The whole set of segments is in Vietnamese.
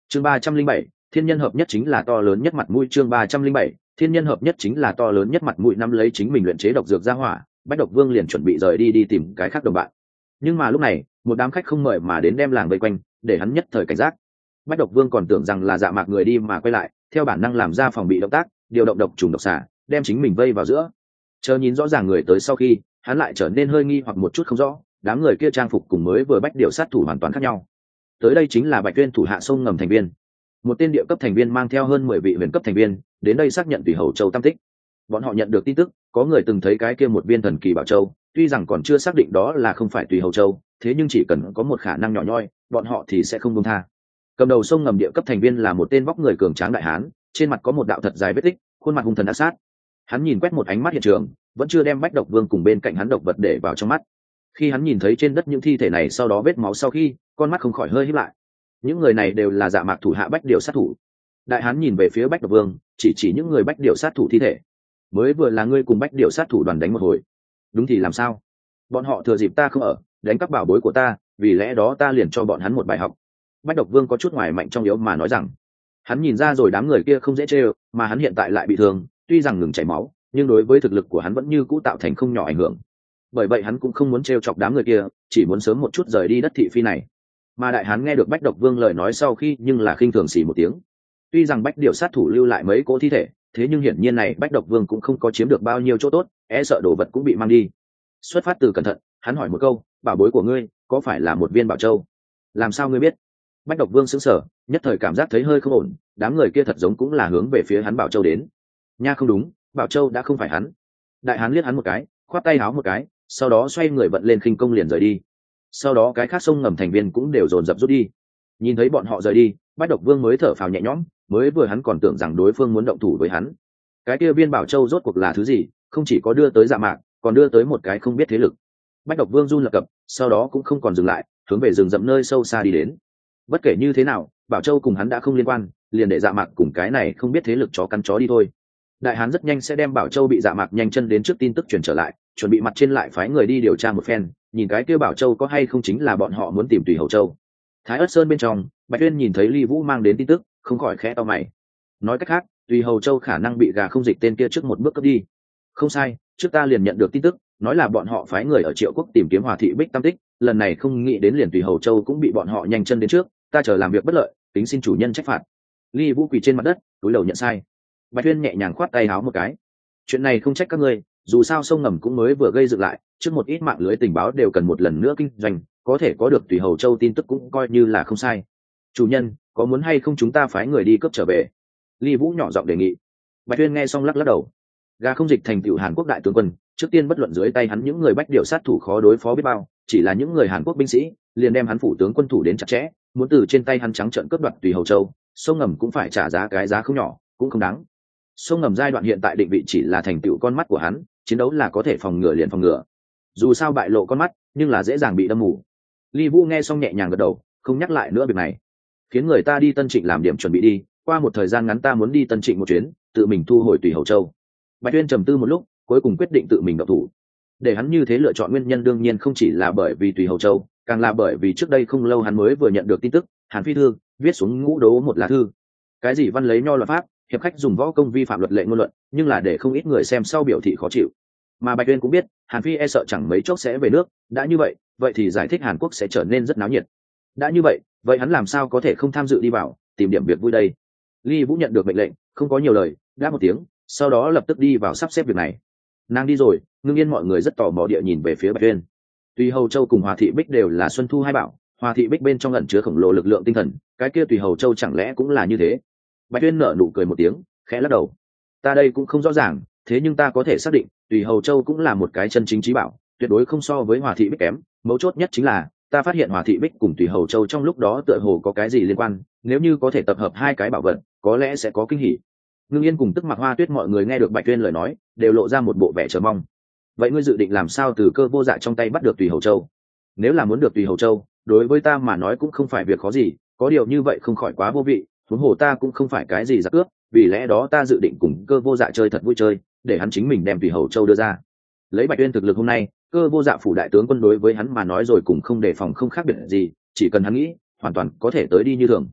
chương 307, thiên nhân hợp nhất chính là to lớn nhất mặt mũi. chương 307, thiên nhân hợp nhất chính là to lớn nhất mặt mũi. Nắm lấy chính mình luyện chế độc dược ra hỏa, Bách Độc Vương liền chuẩn bị rời đi tìm cái khác đồng bạn. Nhưng mà lúc này một đám khách không mời mà đến đem làng vây quanh, để hắn nhất thời cảnh giác. Bách Độc Vương còn tưởng rằng là Dạ Mạc người đi mà quay lại, theo bản năng làm ra phòng bị động tác, điều động độc trùng độc xả, đem chính mình vây vào giữa. Chờ nhìn rõ ràng người tới sau khi, hắn lại trở nên hơi nghi hoặc một chút không rõ, đám người kia trang phục cùng mới vừa bách điều sát thủ hoàn toàn khác nhau. Tới đây chính là Bạch Tuyên thủ hạ sông ngầm thành viên, một tên địa cấp thành viên mang theo hơn 10 vị huyền cấp thành viên đến đây xác nhận Tùy Hầu Châu tam tích. Bọn họ nhận được tin tức, có người từng thấy cái kia một viên thần kỳ bảo châu, tuy rằng còn chưa xác định đó là không phải Tùy Hầu Châu, thế nhưng chỉ cần có một khả năng nhỏ nhoi, bọn họ thì sẽ không buông tha. Cầm đầu sông ngầm địa cấp thành viên là một tên vóc người cường tráng đại hán, trên mặt có một đạo thật dài vết tích, khuôn mặt hung thần ác sát. Hắn nhìn quét một ánh mắt hiện trường, vẫn chưa đem Bách Độc Vương cùng bên cạnh hắn độc vật để vào trong mắt. Khi hắn nhìn thấy trên đất những thi thể này sau đó vết máu sau khi, con mắt không khỏi hơi híp lại. Những người này đều là Dạ Mạc thủ hạ Bách Điều sát thủ. Đại hán nhìn về phía Bách Độc Vương, chỉ những người Bách Điều sát thủ thi thể. Mới vừa là ngươi cùng Bách Điều sát thủ đoàn đánh một hồi. Đúng thì làm sao? Bọn họ thừa dịp ta không ở, đánh cắp bảo bối của ta, vì lẽ đó ta liền cho bọn hắn một bài học. Bách Độc Vương có chút ngoài mạnh trong yếu mà nói rằng, hắn nhìn ra rồi đám người kia không dễ trêu, mà hắn hiện tại lại bị thương, tuy rằng ngừng chảy máu, nhưng đối với thực lực của hắn vẫn như cũ tạo thành không nhỏ ảnh hưởng. Bởi vậy hắn cũng không muốn trêu chọc đám người kia, chỉ muốn sớm một chút rời đi đất thị phi này. Mà đại hán nghe được Bách Độc Vương lời nói sau khi, nhưng là khinh thường xì một tiếng. Tuy rằng Bách Điều sát thủ lưu lại mấy cỗ thi thể, thế nhưng hiển nhiên này Bách Độc Vương cũng không có chiếm được bao nhiêu chỗ tốt, e sợ đồ vật cũng bị mang đi. Xuất phát từ cẩn thận, hắn hỏi một câu, bảo bối của ngươi có phải là một viên bảo châu? Làm sao ngươi biết? Bách Độc Vương sững sờ, nhất thời cảm giác thấy hơi không ổn, đám người kia thật giống cũng là hướng về phía hắn bảo châu đến. Nha, không đúng, bảo châu đã không phải hắn. Đại hán liếc hắn một cái, khoát tay áo một cái, sau đó xoay người vận lên khinh công liền rời đi. Sau đó cái khác sông ngầm thành viên cũng đều dồn dập rút đi. Nhìn thấy bọn họ rời đi, Bách Độc Vương mới thở phào nhẹ nhõm, mới vừa hắn còn tưởng rằng đối phương muốn động thủ với hắn. Cái kia viên bảo châu rốt cuộc là thứ gì, không chỉ có đưa tới Dạ Mạc, còn đưa tới một cái không biết thế lực. Bách Độc Vương run lập cập, sau đó cũng không còn dừng lại, hướng về rừng rậm nơi sâu xa đi đến. Bất kể như thế nào, bảo châu cùng hắn đã không liên quan, liền để Dạ Mạc cùng cái này không biết thế lực chó cắn chó đi thôi. Đại hán rất nhanh sẽ đem bảo châu bị Dạ Mạc nhanh chân đến trước tin tức truyền trở lại, chuẩn bị mặt trên lại phái người đi điều tra một phen, nhìn cái kia bảo châu có hay không chính là bọn họ muốn tìm Tùy Hầu Châu. Thái Ức Sơn bên trong, Bạch Tuyên nhìn thấy Ly Vũ mang đến tin tức, không khỏi khẽ to mày. Nói cách khác, Tùy Hầu Châu khả năng bị gà không dịch tên kia trước một bước cướp đi. Không sai, trước ta liền nhận được tin tức, nói là bọn họ phái người ở Triệu Quốc tìm kiếm Hòa thị Bích tam tích, lần này không nghĩ đến liền Tùy Hầu Châu cũng bị bọn họ nhanh chân đến trước, ta chờ làm việc bất lợi, kính xin chủ nhân trách phạt. Ly Vũ quỳ trên mặt đất, cúi đầu nhận sai. Bạch Tuyên nhẹ nhàng khoát tay áo một cái. Chuyện này không trách các ngươi, dù sao sông ngầm cũng mới vừa gây dựng lại, trước một ít mạng lưới tình báo đều cần một lần nữa kinh doanh, có thể có được Tùy Hầu Châu tin tức cũng coi như là không sai. Chủ nhân, có muốn hay không chúng ta phái người đi cướp trở về? Ly Vũ nhỏ giọng đề nghị. Bạch Tuyên nghe xong lắc lắc đầu. Gà không dịch thành tựu Hàn Quốc đại tướng quân, trước tiên bất luận dưới tay hắn những người Bách Điều sát thủ khó đối phó biết bao, chỉ là những người Hàn Quốc binh sĩ liền đem hắn phủ tướng quân thủ đến chặt chẽ, muốn từ trên tay hắn trắng trợn cướp đoạt Tùy Hầu Châu, sông ngầm cũng phải trả giá cái giá không nhỏ, cũng không đáng. Sông ngầm giai đoạn hiện tại định vị chỉ là thành tựu con mắt của hắn, chiến đấu là có thể phòng ngừa liền phòng ngừa. Dù sao bại lộ con mắt, nhưng là dễ dàng bị đâm mù. Ly Vũ nghe xong nhẹ nhàng gật đầu, không nhắc lại nữa việc này. Khiến người ta đi Tân Trịnh làm điểm chuẩn bị đi, qua một thời gian ngắn ta muốn đi Tân Trịnh một chuyến, tự mình thu hồi Tùy Hầu Châu. Bạch Tuyên trầm tư một lúc, cuối cùng quyết định tự mình động thủ. Để hắn như thế lựa chọn nguyên nhân đương nhiên không chỉ là bởi vì Tùy Hầu Châu, càng là bởi vì trước đây không lâu hắn mới vừa nhận được tin tức, Hàn Phi Thư viết xuống Ngũ Đố một lá thư. Cái gì văn lấy nho luật pháp, hiệp khách dùng võ công vi phạm luật lệ ngôn luận, nhưng là để không ít người xem sau biểu thị khó chịu. Mà Bạch Tuyên cũng biết, Hàn Phi e sợ chẳng mấy chốc sẽ về nước, đã như vậy, vậy thì giải thích Hàn Quốc sẽ trở nên rất náo nhiệt. Đã như vậy, vậy hắn làm sao có thể không tham dự đi vào, tìm điểm việc vui đây. Ly Vũ nhận được mệnh lệnh, không có nhiều lời, đáp một tiếng, sau đó lập tức đi vào sắp xếp việc này. Nàng đi rồi, Ngưng Yên mọi người rất tò mò địa nhìn về phía Bạch Tuyên. Tùy Hầu Châu cùng Hòa thị Bích đều là Xuân Thu hai bảo, Hòa thị Bích bên trong ẩn chứa khổng lồ lực lượng tinh thần, cái kia Tùy Hầu Châu chẳng lẽ cũng là như thế? Bạch Tuyên nở nụ cười một tiếng, khẽ lắc đầu. Ta đây cũng không rõ ràng, thế nhưng ta có thể xác định, Tùy Hầu Châu cũng là một cái chân chính trí bảo, tuyệt đối không so với Hòa thị Bích kém. Mấu chốt nhất chính là, ta phát hiện Hòa thị Bích cùng Tùy Hầu Châu trong lúc đó tựa hồ có cái gì liên quan, nếu như có thể tập hợp hai cái bảo vật, có lẽ sẽ có kinh hỉ. Ngưng Yên cùng Tức Mặc Hoa Tuyết mọi người nghe được Bạch Tuyên lời nói, đều lộ ra một bộ vẻ chờ mong. Vậy ngươi dự định làm sao từ Cơ Vô Dạ trong tay bắt được Tùy Hầu Châu? Nếu là muốn được Tùy Hầu Châu, đối với ta mà nói cũng không phải việc khó gì, có điều như vậy không khỏi quá vô vị, huống hồ ta cũng không phải cái gì giặc cướp, vì lẽ đó ta dự định cùng Cơ Vô Dạ chơi thật vui chơi, để hắn chính mình đem Tùy Hầu Châu đưa ra. Lấy Bạch Tuyên thực lực hôm nay, Cơ Vô Dạ phủ đại tướng quân đối với hắn mà nói rồi cũng không đề phòng không khác biệt gì, chỉ cần hắn nghĩ, hoàn toàn có thể tới đi như thường.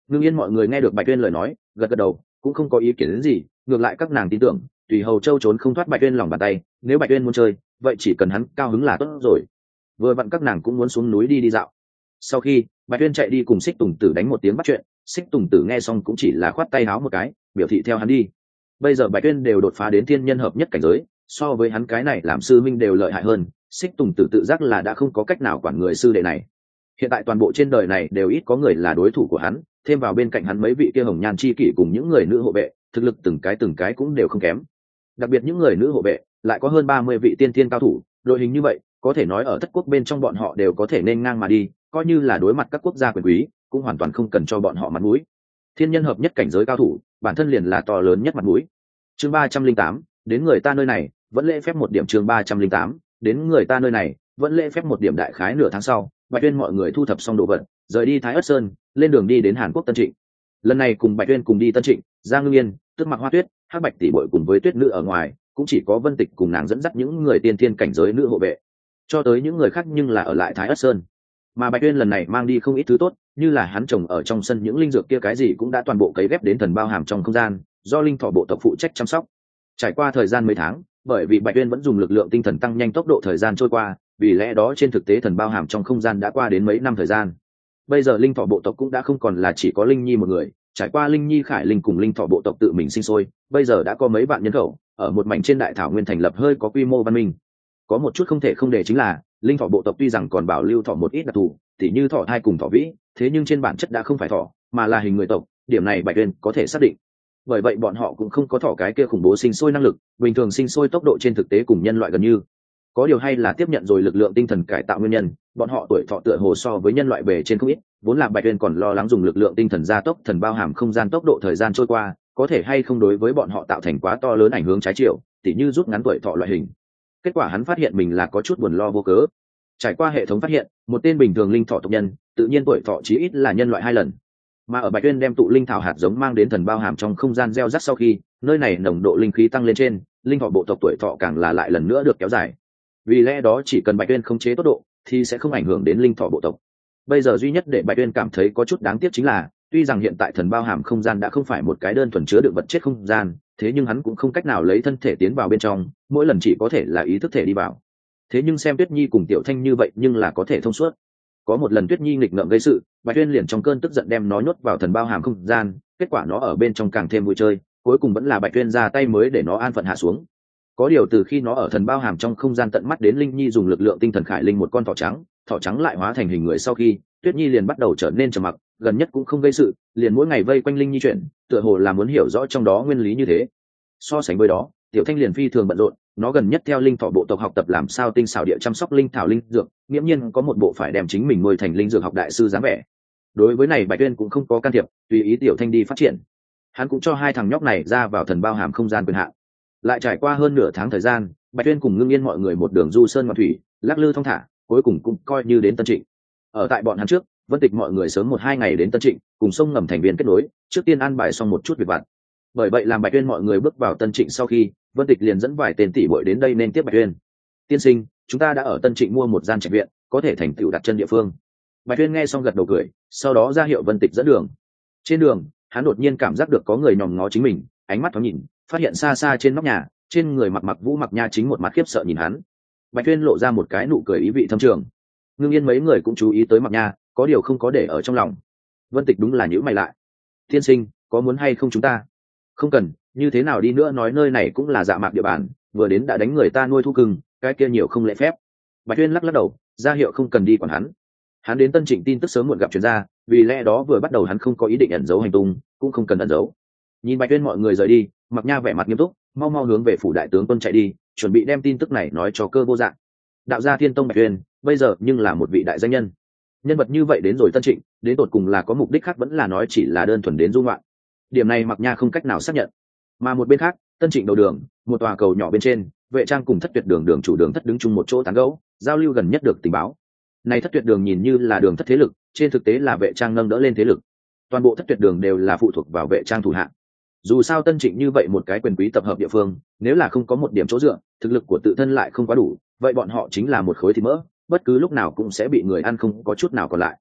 Ngưng Yên mọi người nghe được Bạch Tuyên lời nói, gật gật đầu, cũng không có ý kiến đến gì, ngược lại các nàng tin tưởng, tùy hầu châu trốn không thoát Bạch Tuyên lòng bàn tay, nếu Bạch Tuyên muốn chơi, vậy chỉ cần hắn cao hứng là tốt rồi. Vừa vặn các nàng cũng muốn xuống núi đi đi dạo. Sau khi Bạch Tuyên chạy đi cùng Xích Tùng Tử đánh một tiếng bắt chuyện, Xích Tùng Tử nghe xong cũng chỉ là khoát tay áo một cái, biểu thị theo hắn đi. Bây giờ Bạch Tuyên đều đột phá đến thiên nhân hợp nhất cảnh giới, so với hắn cái này làm sư minh đều lợi hại hơn. Xích Tùng Tử tự giác là đã không có cách nào quản người sư đệ này. Hiện tại toàn bộ trên đời này đều ít có người là đối thủ của hắn, thêm vào bên cạnh hắn mấy vị kia hồng nhan chi kỷ cùng những người nữ hộ vệ, thực lực từng cái cũng đều không kém. Đặc biệt những người nữ hộ vệ lại có hơn 30 vị tiên thiên cao thủ, đội hình như vậy có thể nói ở thất quốc bên trong bọn họ đều có thể nên ngang mà đi, coi như là đối mặt các quốc gia quyền quý cũng hoàn toàn không cần cho bọn họ mặt mũi. Thiên nhân hợp nhất cảnh giới cao thủ bản thân liền là to lớn nhất mặt mũi. Chương 308, đến người ta nơi này vẫn lễ phép một điểm. Chương 308, đến người ta nơi này vẫn lễ phép một điểm. Đại khái nửa tháng sau, Bạch Tuyên mọi người thu thập xong đồ vật, rời đi Thái Ất Sơn, lên đường đi đến Hàn Quốc Tân Trịnh. Lần này cùng Bạch Tuyên cùng đi Tân Trịnh, Giang Ngưng Yên, Tức Mặc Hoa Tuyết, Hắc Bạch tỷ muội cùng với Tuyết Nữ ở ngoài, cũng chỉ có Vân Tịch cùng nàng dẫn dắt những người tiên thiên cảnh giới nữ hộ vệ. Cho tới những người khác nhưng là ở lại Thái Ất Sơn. Mà Bạch Tuyên lần này mang đi không ít thứ tốt, như là hắn trồng ở trong sân những linh dược kia cái gì cũng đã toàn bộ cấy ghép đến thần bao hàm trong không gian, do linh thọ bộ tộc phụ trách chăm sóc. Trải qua thời gian mấy tháng, bởi vì Bạch Tuyên vẫn dùng lực lượng tinh thần tăng nhanh tốc độ thời gian trôi qua, vì lẽ đó trên thực tế thần bao hàm trong không gian đã qua đến mấy năm thời gian. Bây giờ linh thọ bộ tộc cũng đã không còn là chỉ có Linh Nhi một người, trải qua Linh Nhi Khải Linh cùng linh thọ bộ tộc tự mình sinh sôi, bây giờ đã có mấy vạn nhân khẩu, ở một mảnh trên đại thảo nguyên thành lập hơi có quy mô văn minh. Có một chút không thể không để chính là, linh thọ bộ tộc tuy rằng còn bảo lưu thọ một ít đặc thù, tỉ như thọ thai cùng thọ vĩ, thế nhưng trên bản chất đã không phải thọ, mà là hình người tộc, điểm này Bạch Tuyên có thể xác định. Bởi vậy bọn họ cũng không có thọ cái kia khủng bố sinh sôi năng lực, bình thường sinh sôi tốc độ trên thực tế cùng nhân loại gần như. Có điều hay là tiếp nhận rồi lực lượng tinh thần cải tạo nguyên nhân, bọn họ tuổi thọ tựa hồ so với nhân loại bề trên không ít, vốn là Bạch Tuyên còn lo lắng dùng lực lượng tinh thần gia tốc thần bao hàm không gian tốc độ thời gian trôi qua, có thể hay không đối với bọn họ tạo thành quá to lớn ảnh hưởng trái chiều, tỉ như rút ngắn tuổi thọ loại hình. Kết quả hắn phát hiện mình là có chút buồn lo vô cớ. Trải qua hệ thống phát hiện, một tên bình thường linh thọ tộc nhân, tự nhiên tuổi thọ chí ít là nhân loại 2 lần. Mà ở Bạch Tuyên đem tụ linh thảo hạt giống mang đến thần bao hàm trong không gian gieo rắc sau khi, nơi này nồng độ linh khí tăng lên trên, linh thọ bộ tộc tuổi thọ càng là lại lần nữa được kéo dài. Vì lẽ đó chỉ cần Bạch Tuyên khống chế tốc độ, thì sẽ không ảnh hưởng đến linh thọ bộ tộc. Bây giờ duy nhất để Bạch Tuyên cảm thấy có chút đáng tiếc chính là, tuy rằng hiện tại thần bao hàm không gian đã không phải một cái đơn thuần chứa đựng vật chất không gian, thế nhưng hắn cũng không cách nào lấy thân thể tiến vào bên trong, mỗi lần chỉ có thể là ý thức thể đi vào. Thế nhưng xem Tuyết Nhi cùng Tiểu Thanh như vậy nhưng là có thể thông suốt. Có một lần Tuyết Nhi nghịch ngợm gây sự, Bạch Tuyên liền trong cơn tức giận đem nó nhốt vào thần bao hàm không gian, kết quả nó ở bên trong càng thêm vui chơi, cuối cùng vẫn là Bạch Tuyên ra tay mới để nó an phận hạ xuống. Có điều từ khi nó ở thần bao hàm trong không gian tận mắt đến Linh Nhi dùng lực lượng tinh thần khải linh một con thỏ trắng lại hóa thành hình người sau khi, Tuyết Nhi liền bắt đầu trở nên trầm mặc, gần nhất cũng không gây sự, liền mỗi ngày vây quanh Linh Nhi chuyển, tựa hồ là muốn hiểu rõ trong đó nguyên lý như thế. So sánh với đó, Tiểu Thanh liền phi thường bận rộn, nó gần nhất theo linh thọ bộ tộc học tập làm sao tinh xảo địa chăm sóc linh thảo linh dược, nghiễm nhiên có một bộ phải đem chính mình nuôi thành linh dược học đại sư dáng vẻ. Đối với này Bạch Tuyên cũng không có can thiệp, tùy ý Tiểu Thanh đi phát triển. Hắn cũng cho 2 thằng nhóc này ra vào thần bao hàm không gian quyền hạn. Lại trải qua hơn nửa tháng thời gian, Bạch Tuyên cùng Ngưng Yên mọi người một đường du sơn ngoạn thủy, lắc lư thong thả, cuối cùng cũng coi như đến Tân Trịnh. Ở tại bọn hắn trước, Vân Tịch mọi người sớm 1-2 ngày đến Tân Trịnh, cùng sông ngầm thành viên kết nối, trước tiên an bài xong một chút việc vặt. Bởi vậy làm Bạch Tuyên mọi người bước vào Tân Trịnh sau khi, Vân Tịch liền dẫn vài tên tỷ muội đến đây nên tiếp Bạch Tuyên. Tiên sinh, chúng ta đã ở Tân Trịnh mua một gian trạch viện, có thể thành tựu đặt chân địa phương. Bạch Tuyên nghe xong gật đầu cười, sau đó ra hiệu Vân Tịch dẫn đường. Trên đường, hắn đột nhiên cảm giác được có người nhòm ngó chính mình, ánh mắt thoáng nhìn, phát hiện xa xa trên nóc nhà, trên người mặc Vũ Mặc Nha chính một mặt khiếp sợ nhìn hắn. Bạch Tuyên lộ ra một cái nụ cười ý vị thâm trường. Ngưng Yên mấy người cũng chú ý tới Mặc Nha, có điều không có để ở trong lòng. Vân Tịch đúng là nhíu mày lại. Tiên sinh, có muốn hay không chúng ta? Không cần, như thế nào đi nữa nói nơi này cũng là Dạ Mạc địa bàn, vừa đến đã đánh người ta nuôi thú cưng, cái kia nhiều không lễ phép. Bạch Tuyên lắc lắc đầu, ra hiệu không cần đi quản hắn. Hắn đến Tân Trịnh tin tức sớm muộn gặp chuyên gia, vì lẽ đó vừa bắt đầu hắn không có ý định ẩn giấu hành tung, cũng không cần ẩn giấu. Nhìn Bạch Tuyên mọi người rời đi, Mặc Nha vẻ mặt nghiêm túc, mau mau hướng về phủ đại tướng quân chạy đi, chuẩn bị đem tin tức này nói cho Cơ Vô Dạng. Đạo gia Thiên Tông Bạch Tuyên, bây giờ nhưng là một vị đại danh nhân. Nhân vật như vậy đến rồi Tân Trịnh, đến tột cùng là có mục đích khác vẫn là nói chỉ là đơn thuần đến du ngoạn. Điểm này Mặc Nha không cách nào xác nhận. Mà một bên khác, Tân Trịnh đầu đường, một tòa cầu nhỏ bên trên, Vệ Trang cùng Thất Tuyệt Đường đường chủ Đường Thất đứng chung một chỗ tán gẫu, giao lưu gần nhất được tình báo. Này Thất Tuyệt Đường nhìn như là Đường Thất thế lực, trên thực tế là Vệ Trang nâng đỡ lên thế lực. Toàn bộ Thất Tuyệt Đường đều là phụ thuộc vào Vệ Trang thủ hạ. Dù sao Tân Trịnh như vậy một cái quyền quý tập hợp địa phương, nếu là không có một điểm chỗ dựa, thực lực của tự thân lại không quá đủ, vậy bọn họ chính là một khối thịt mỡ, bất cứ lúc nào cũng sẽ bị người ăn không có chút nào còn lại.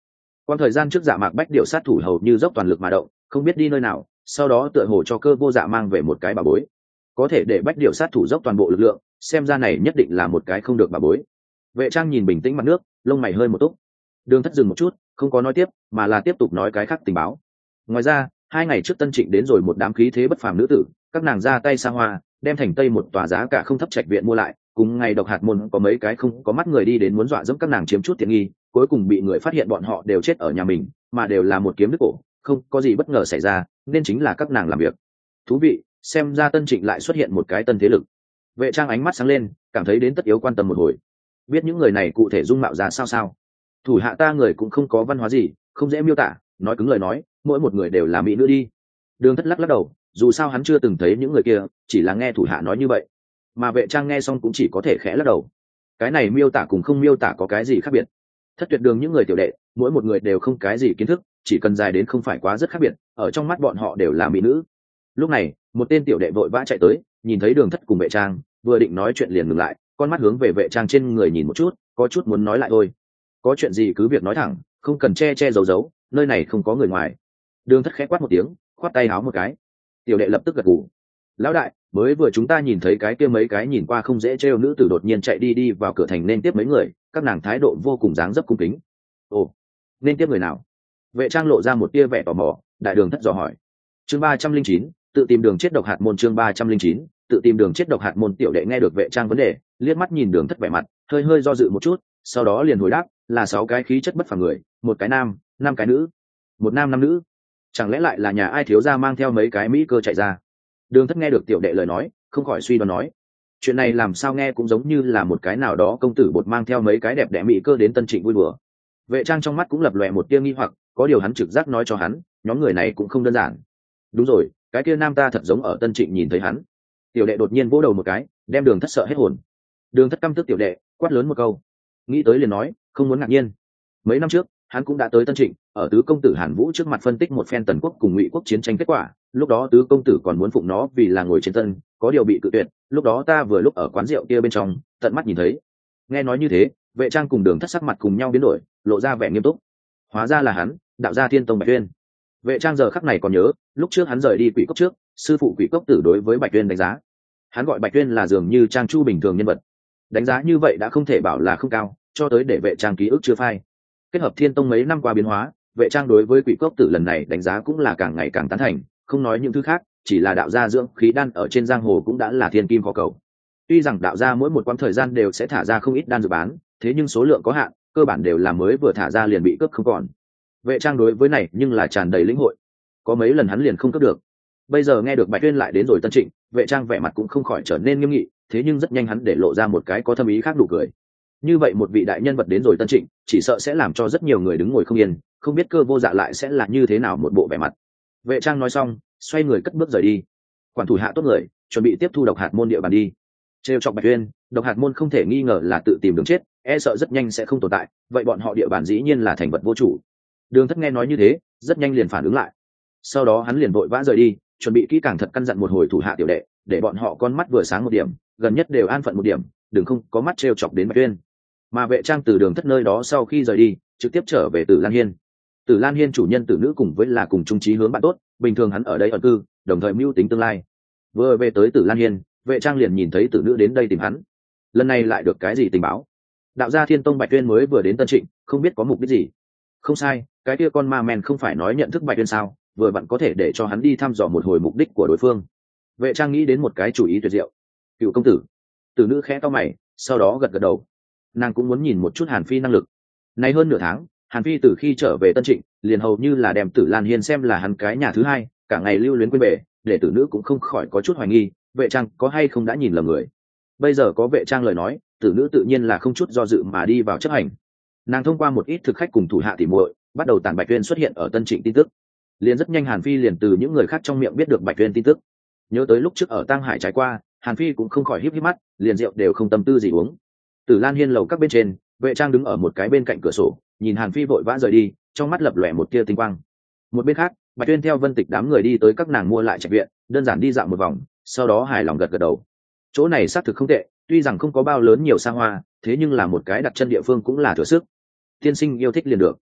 Quang thời gian trước Dạ Mạc Bách Điểu sát thủ hầu như dốc toàn lực mà động, không biết đi nơi nào, sau đó tựa hồ cho Cơ Vô Dạ mang về một cái bà bối. Có thể để Bách Điểu sát thủ dốc toàn bộ lực lượng, xem ra này nhất định là một cái không được bà bối. Vệ Trang nhìn bình tĩnh mặt nước, lông mày hơi một túc. Đường Thất dừng một chút, không có nói tiếp, mà là tiếp tục nói cái khác tình báo. Ngoài ra, 2 ngày trước Tân Trịnh đến rồi một đám khí thế bất phàm nữ tử, các nàng ra tay xa hoa, đem thành Tây một tòa giá cả không thấp trạch viện mua lại, cùng ngày độc hạt môn có mấy cái không có mắt người đi đến muốn dọa dẫm các nàng chiếm chút tiện nghi, cuối cùng bị người phát hiện bọn họ đều chết ở nhà mình, mà đều là một kiếm đứt cổ, không có gì bất ngờ xảy ra, nên chính là các nàng làm việc. Thú vị, xem ra Tân Trịnh lại xuất hiện một cái tân thế lực. Vệ Trang ánh mắt sáng lên, cảm thấy đến tất yếu quan tâm một hồi. Biết những người này cụ thể dung mạo ra sao? Thủ hạ ta người cũng không có văn hóa gì, không dễ miêu tả, nói cứng lời nói, mỗi một người đều là mỹ nữ đi. Đường Thất lắc lắc đầu, dù sao hắn chưa từng thấy những người kia, chỉ là nghe thủ hạ nói như vậy. Mà Vệ Trang nghe xong cũng chỉ có thể khẽ lắc đầu. Cái này miêu tả cùng không miêu tả có cái gì khác biệt? Thất Tuyệt Đường những người tiểu đệ, mỗi một người đều không cái gì kiến thức, chỉ cần dài đến không phải quá rất khác biệt, ở trong mắt bọn họ đều là mỹ nữ. Lúc này, một tên tiểu đệ vội vã chạy tới, nhìn thấy Đường Thất cùng Vệ Trang, vừa định nói chuyện liền ngừng lại, con mắt hướng về Vệ Trang trên người nhìn một chút, có chút muốn nói lại thôi. Có chuyện gì cứ việc nói thẳng, không cần che che giấu giấu, nơi này không có người ngoài. Đường Thất khẽ quát một tiếng, khoát tay áo một cái. Tiểu đệ lập tức gật gù. Lão đại, mới vừa chúng ta nhìn thấy cái kia mấy cái nhìn qua không dễ trêu nữ tử đột nhiên chạy đi vào cửa thành nên tiếp mấy người, các nàng thái độ vô cùng dáng dấp cung kính. Ồ, nên tiếp người nào? Vệ Trang lộ ra một tia vẻ tò mò, đại Đường Thất dò hỏi. Chương 309, tự tìm đường chết độc hạt môn. Chương 309, tự tìm đường chết độc hạt môn. Tiểu đệ nghe được Vệ Trang vấn đề, liếc mắt nhìn Đường Thất vẻ mặt, hơi hơi do dự một chút, sau đó liền hồi đáp, là 6 cái khí chất bất phàm người, một cái nam, 5 cái nữ. Một nam 5 nữ. Chẳng lẽ lại là nhà ai thiếu gia mang theo mấy cái mỹ cơ chạy ra? Đường Thất nghe được tiểu đệ lời nói, không khỏi suy đoán nói, chuyện này làm sao nghe cũng giống như là một cái nào đó công tử bột mang theo mấy cái đẹp đẽ mỹ cơ đến Tân Trịnh vui đùa. Vệ Trang trong mắt cũng lập lòe một tia nghi hoặc, có điều hắn trực giác nói cho hắn, nhóm người này cũng không đơn giản. Đúng rồi, cái kia nam ta thật giống ở Tân Trịnh nhìn thấy hắn. Tiểu đệ đột nhiên vỗ đầu một cái, đem Đường Thất sợ hết hồn. Đường Thất căm tức tiểu đệ, quát lớn một câu, nghĩ tới liền nói, không muốn ngạc nhiên. Mấy năm trước, hắn cũng đã tới Tân Trịnh, ở tứ công tử Hàn Vũ trước mặt phân tích một phen Tần quốc cùng Ngụy quốc chiến tranh kết quả, lúc đó tứ công tử còn muốn phụng nó vì là ngồi trên tân, có điều bị cự tuyệt, lúc đó ta vừa lúc ở quán rượu kia bên trong, tận mắt nhìn thấy. Nghe nói như thế, Vệ Trang cùng Đường Thất sắc mặt cùng nhau biến đổi, lộ ra vẻ nghiêm túc. Hóa ra là hắn, đạo gia Thiên Tông Bạch Tuyên. Vệ Trang giờ khắc này còn nhớ, lúc trước hắn rời đi Quỷ cốc trước, sư phụ Quỷ cốc tử đối với Bạch Tuyên đánh giá. Hắn gọi Bạch Tuyên là dường như trang chu bình thường nhân vật. Đánh giá như vậy đã không thể bảo là không cao, cho tới để Vệ Trang ký ức chưa phai. Kết hợp Thiên Tông mấy năm qua biến hóa, Vệ Trang đối với Quỷ cốc tử lần này đánh giá cũng là càng ngày càng tán thành, không nói những thứ khác, chỉ là đạo gia dưỡng khí đan ở trên giang hồ cũng đã là thiên kim khó cầu. Tuy rằng đạo gia mỗi một quãng thời gian đều sẽ thả ra không ít đan dược bán, thế nhưng số lượng có hạn, cơ bản đều là mới vừa thả ra liền bị cướp không còn. Vệ Trang đối với này nhưng là tràn đầy lĩnh hội, có mấy lần hắn liền không cướp được. Bây giờ nghe được Bạch Tuyên lại đến rồi Tân Trịnh, Vệ Trang vẻ mặt cũng không khỏi trở nên nghiêm nghị, thế nhưng rất nhanh hắn để lộ ra một cái có thâm ý khác nụ cười. Như vậy một vị đại nhân vật đến rồi Tân Trịnh, chỉ sợ sẽ làm cho rất nhiều người đứng ngồi không yên, không biết Cơ Vô Dạ lại sẽ là như thế nào một bộ vẻ mặt. Vệ Trang nói xong, xoay người cất bước rời đi. Quản thủ hạ tốt người, chuẩn bị tiếp thu độc hạt môn địa bàn đi. Trêu chọc Bạch Tuyên, độc hạt môn không thể nghi ngờ là tự tìm đường chết, e sợ rất nhanh sẽ không tồn tại, vậy bọn họ địa bàn dĩ nhiên là thành vật vô chủ. Đường Thất nghe nói như thế, rất nhanh liền phản ứng lại. Sau đó hắn liền vội vã rời đi, chuẩn bị kỹ càng thật căn dặn một hồi thủ hạ tiểu đệ, để bọn họ con mắt vừa sáng một điểm, gần nhất đều an phận một điểm, đừng không có mắt trêu chọc đến Bạch Tuyên. Mà Vệ Trang từ Đường Thất nơi đó sau khi rời đi, trực tiếp trở về Tử Lan Hiên. Tử Lan Hiên chủ nhân Tử Nữ cùng với là cùng chung chí hướng bạn tốt, bình thường hắn ở đây ẩn cư, đồng thời mưu tính tương lai. Vừa về tới Tử Lan Hiên, Vệ Trang liền nhìn thấy Tử Nữ đến đây tìm hắn. Lần này lại được cái gì tình báo? Đạo gia Thiên Tông Bạch Tuyên mới vừa đến Tân Trịnh, không biết có mục đích gì. Không sai, cái kia con ma men không phải nói nhận thức Bạch Tuyên sao, vừa vặn có thể để cho hắn đi thăm dò một hồi mục đích của đối phương. Vệ Trang nghĩ đến một cái chủ ý tuyệt diệu. Cựu công tử. Tử Nữ khẽ cau mày, sau đó gật gật đầu. Nàng cũng muốn nhìn một chút Hàn Phi năng lực. Nay hơn nửa tháng, Hàn Phi từ khi trở về Tân Trịnh, liền hầu như là đem Tử Lan Hiên xem là hắn cái nhà thứ hai, cả ngày lưu luyến quên bể, để Tử Nữ cũng không khỏi có chút hoài nghi, Vệ Trang có hay không đã nhìn lầm người. Bây giờ có Vệ Trang lời nói, Tử Nữ tự nhiên là không chút do dự mà đi vào chấp hành. Nàng thông qua một ít thực khách cùng thủ hạ tỉ muội, bắt đầu tản Bạch Tuyên xuất hiện ở Tân Trịnh tin tức. Liền rất nhanh Hàn Phi liền từ những người khác trong miệng biết được Bạch Tuyên tin tức. Nhớ tới lúc trước ở Tang Hải trải qua, Hàn Phi cũng không khỏi híp híp mắt, liền rượu đều không tâm tư gì uống. Tử Lan Hiên lầu các bên trên, Vệ Trang đứng ở một cái bên cạnh cửa sổ, nhìn Hàn Phi vội vã rời đi, trong mắt lập lòe một tia tinh quang. Một bên khác, Bạch Tuyên theo Vân Tịch đám người đi tới các nàng mua lại trạch viện, đơn giản đi dạo một vòng, sau đó hài lòng gật gật đầu. Chỗ này xác thực không tệ, tuy rằng không có bao lớn nhiều xa hoa, thế nhưng là một cái đặt chân địa phương cũng là thừa sức. Tiên sinh yêu thích liền được.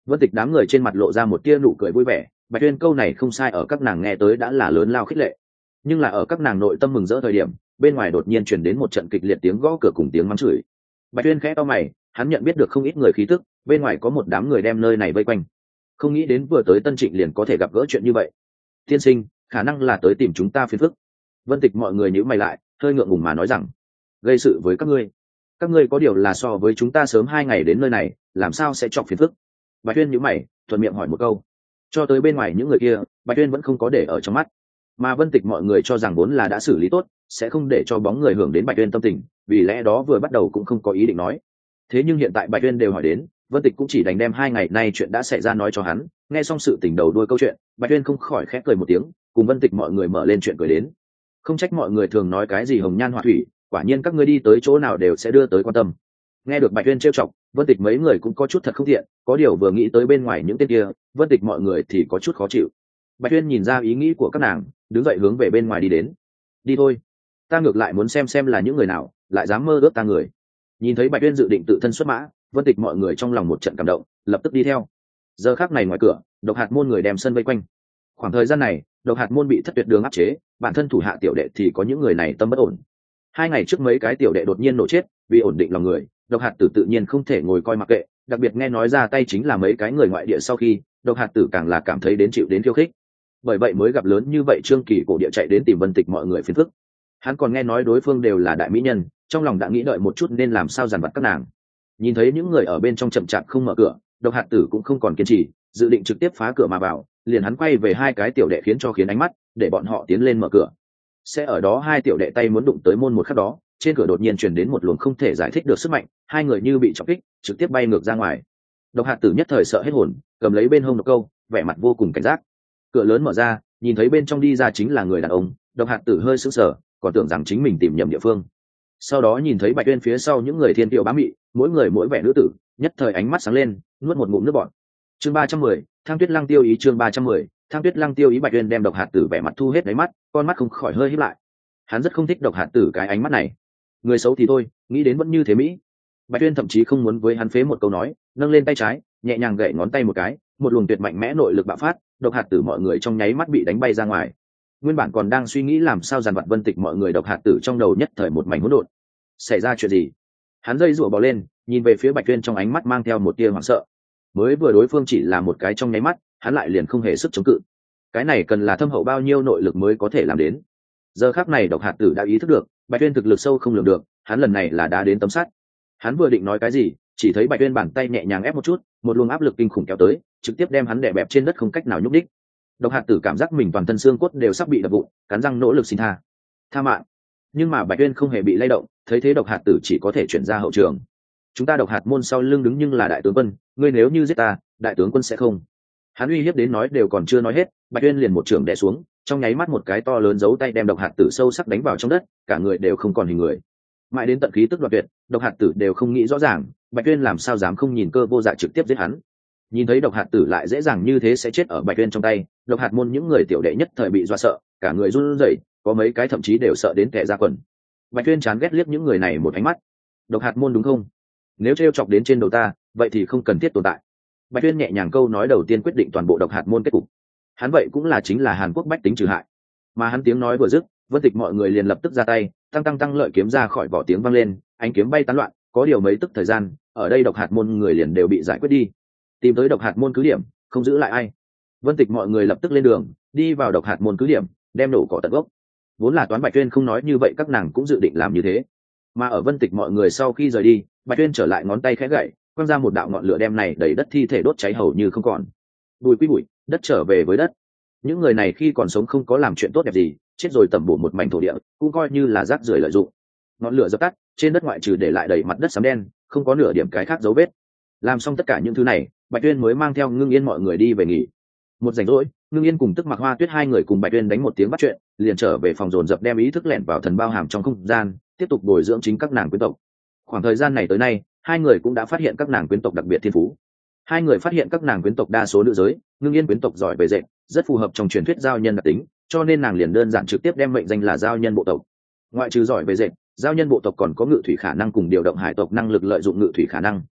Vân Tịch đám người trên mặt lộ ra một tia nụ cười vui vẻ, Bạch Tuyên câu này không sai, ở các nàng nghe tới đã là lớn lao khích lệ. Nhưng là ở các nàng nội tâm mừng rỡ thời điểm, bên ngoài đột nhiên truyền đến một trận kịch liệt tiếng gõ cửa cùng tiếng mắng chửi. Bạch Tuyên khẽ cau mày, hắn nhận biết được không ít người khí tức, bên ngoài có một đám người đem nơi này vây quanh. Không nghĩ đến vừa tới Tân Trịnh liền có thể gặp gỡ chuyện như vậy. Tiên sinh, khả năng là tới tìm chúng ta phiền phức. Vân Tịch mọi người nhíu mày lại, hơi ngượng ngùng mà nói rằng, gây sự với các ngươi có điều là so với chúng ta sớm 2 ngày đến nơi này, làm sao sẽ chọc phiền phức? Bạch Tuyên nhíu mày, thuận miệng hỏi một câu. Cho tới bên ngoài những người kia, Bạch Tuyên vẫn không có để ở trong mắt. Mà Vân Tịch mọi người cho rằng vốn là đã xử lý tốt, sẽ không để cho bóng người hưởng đến Bạch Tuyên tâm tình, vì lẽ đó vừa bắt đầu cũng không có ý định nói. Thế nhưng hiện tại Bạch Tuyên đều hỏi đến, Vân Tịch cũng chỉ đành đem 2 ngày nay chuyện đã xảy ra nói cho hắn. Nghe xong sự tình đầu đuôi câu chuyện, Bạch Tuyên không khỏi khẽ cười một tiếng, cùng Vân Tịch mọi người mở lên chuyện cười đến. Không trách mọi người thường nói cái gì hồng nhan họa thủy, quả nhiên các ngươi đi tới chỗ nào đều sẽ đưa tới quan tâm. Nghe được Bạch Tuyên trêu chọc, Vân Tịch mấy người cũng có chút thật không tiện, có điều vừa nghĩ tới bên ngoài những tên kia, Vân Tịch mọi người thì có chút khó chịu. Bạch Tuyên nhìn ra ý nghĩ của các nàng, đứng dậy hướng về bên ngoài đi đến. Đi thôi, ta ngược lại muốn xem là những người nào lại dám mơ ước ta người. Nhìn thấy Bạch Tuyên dự định tự thân xuất mã, Vân Tịch mọi người trong lòng một trận cảm động, lập tức đi theo. Giờ khắc này ngoài cửa, Độc Hạt môn người đem sân vây quanh. Khoảng thời gian này, Độc Hạt môn bị Thất Tuyệt Đường áp chế, bản thân thủ hạ tiểu đệ thì có những người này tâm bất ổn. 2 ngày trước mấy cái tiểu đệ đột nhiên nổ chết, vì ổn định lòng người, Độc Hạt tử tự nhiên không thể ngồi coi mặc kệ, đặc biệt nghe nói ra tay chính là mấy cái người ngoại địa, sau khi Độc Hạt tử càng là cảm thấy đến chịu đến khiêu khích. Bởi vậy mới gặp lớn như vậy Trương Kỳ cổ địa chạy đến tìm Vân Tịch mọi người phiền phức. Hắn còn nghe nói đối phương đều là đại mỹ nhân, trong lòng đã nghĩ đợi một chút nên làm sao dằn vặt các nàng. Nhìn thấy những người ở bên trong chậm chạp không mở cửa, Độc Hạt tử cũng không còn kiên trì, dự định trực tiếp phá cửa mà vào, liền hắn quay về 2 cái tiểu đệ khiến ánh mắt để bọn họ tiến lên mở cửa. Sẽ ở đó 2 tiểu đệ tay muốn đụng tới môn một khắc đó, trên cửa đột nhiên truyền đến một luồng không thể giải thích được sức mạnh, 2 người như bị chọc kích, trực tiếp bay ngược ra ngoài. Độc Hạt tử nhất thời sợ hết hồn, cầm lấy bên hông một câu, vẻ mặt vô cùng cảnh giác. Cửa lớn mở ra, nhìn thấy bên trong đi ra chính là người đàn ông, Độc Hạt tử hơi sững sờ, còn tưởng rằng chính mình tìm nhầm địa phương. Sau đó nhìn thấy Bạch Tuyên phía sau những người thiên kiều bá mị, mỗi người mỗi vẻ nữ tử, nhất thời ánh mắt sáng lên, nuốt một ngụm nước bọt. Chương 310, Thang Tuyết Lăng tiêu ý. Chương 310, Thang Tuyết Lăng tiêu ý. Bạch Tuyên đem Độc Hạt tử vẻ mặt thu hết đáy mắt, con mắt không khỏi hơi híp lại. Hắn rất không thích Độc Hạt tử cái ánh mắt này. Người xấu thì thôi, nghĩ đến vẫn như thế mỹ. Bạch Tuyên thậm chí không muốn với hắn phế một câu nói, nâng lên tay trái, nhẹ nhàng gậy ngón tay một cái, một luồng tuyệt mạnh mẽ nội lực bạo phát, Độc Hạt tử mọi người trong nháy mắt bị đánh bay ra ngoài. Nguyên bản còn đang suy nghĩ làm sao dàn vặt Vân Tịch mọi người, Độc Hạt tử trong đầu nhất thời một mảnh hỗn độn. Xảy ra chuyện gì? Hắn dây rủa bò lên, nhìn về phía Bạch Tuyên trong ánh mắt mang theo một tia hoảng sợ. Mới vừa đối phương chỉ là một cái trong nháy mắt, hắn lại liền không hề sức chống cự. Cái này cần là thâm hậu bao nhiêu nội lực mới có thể làm đến. Giờ khắc này Độc Hạt tử đã ý thức được, Bạch Tuyên thực lực sâu không lường được, hắn lần này là đã đến tấm sắt. Hắn vừa định nói cái gì, chỉ thấy Bạch Tuyên bàn tay nhẹ nhàng ép một chút, một luồng áp lực kinh khủng kéo tới, trực tiếp đem hắn đè bẹp trên đất không cách nào nhúc đích. Độc Hạt tử cảm giác mình toàn thân xương cốt đều sắp bị đập vụn, cắn răng nỗ lực xin tha mạng. Nhưng mà Bạch Tuyên không hề bị lay động, thấy thế Độc Hạt tử chỉ có thể chuyển ra hậu trường. Chúng ta Độc Hạt môn sau lưng đứng nhưng là đại tướng quân, ngươi nếu như giết ta, đại tướng quân sẽ không. Hắn uy hiếp đến nói đều còn chưa nói hết, Bạch Tuyên liền một trường đè xuống, trong nháy mắt một cái to lớn dấu tay đem Độc Hạt tử sâu sắc đánh vào trong đất, cả người đều không còn hình người. Mãi đến tận khí tức đoạt tuyệt, Độc Hạt tử đều không nghĩ rõ ràng, Bạch Tuyên làm sao dám không nhìn cơ vô dạ trực tiếp giết hắn. Nhìn thấy Độc Hạt tử lại dễ dàng như thế sẽ chết ở Bạch Tuyên trong tay, Độc Hạt môn những người tiểu đệ nhất thời bị dọa sợ, cả người run rẩy, có mấy cái thậm chí đều sợ đến tè ra quần. Bạch Tuyên chán ghét liếc những người này một ánh mắt. Độc Hạt môn đúng không? Nếu trêu chọc đến trên đầu ta, vậy thì không cần thiết tồn tại. Bạch Tuyên nhẹ nhàng câu nói đầu tiên quyết định toàn bộ Độc Hạt môn kết cục. Hắn vậy cũng là chính là Hàn Quốc bách tính trừ hại. Mà hắn tiếng nói vừa dứt, Vân Tịch mọi người liền lập tức ra tay, tăng lợi kiếm ra khỏi vỏ, tiếng vang lên, ánh kiếm bay tán loạn, có điều mấy tức thời gian, ở đây Độc Hạt môn người liền đều bị giải quyết đi. Tìm tới Độc Hạt môn cứ điểm, không giữ lại ai. Vân Tịch mọi người lập tức lên đường, đi vào Độc Hạt môn cứ điểm, đem nổ cỏ tận gốc. Vốn là toán Bạch Tuyên không nói như vậy, các nàng cũng dự định làm như thế. Mà ở Vân Tịch mọi người sau khi rời đi, Bạch Tuyên trở lại ngón tay khẽ gậy, quăng ra một đạo ngọn lửa đem này đầy đất thi thể đốt cháy hầu như không còn. Bụi quy bụi, đất trở về với đất. Những người này khi còn sống không có làm chuyện tốt đẹp gì, chết rồi tẩm bổ một mảnh thổ địa, cũng coi như là rác rưởi lợi dụng. Ngọn lửa dập tắt, trên đất ngoại trừ để lại đầy mặt đất xám đen, không có nửa điểm cái khác dấu vết. Làm xong tất cả những thứ này, Bạch Tuyên mới mang theo Ngưng Yên mọi người đi về nghỉ. Một rảnh rỗi, Ngưng Yên cùng Tức Mặc Hoa Tuyết 2 người cùng Bạch Tuyên đánh một tiếng bắt chuyện, liền trở về phòng dồn dập đem ý thức lẻn vào thần bao hàm trong không gian, tiếp tục bồi dưỡng chính các nàng quyến tộc. Khoảng thời gian này tới nay, 2 người cũng đã phát hiện các nàng quyến tộc đặc biệt thiên phú. 2 người phát hiện các nàng quyến tộc đa số nữ giới, Ngưng Yên quyến tộc giỏi về dệt, rất phù hợp trong truyền thuyết giao nhân đặc tính, cho nên nàng liền đơn giản trực tiếp đem mệnh danh là giao nhân bộ tộc. Ngoại trừ giỏi về dệt, giao nhân bộ tộc còn có ngự thủy khả năng cùng điều động hải tộc năng lực lợi dụng ngự thủy khả năng.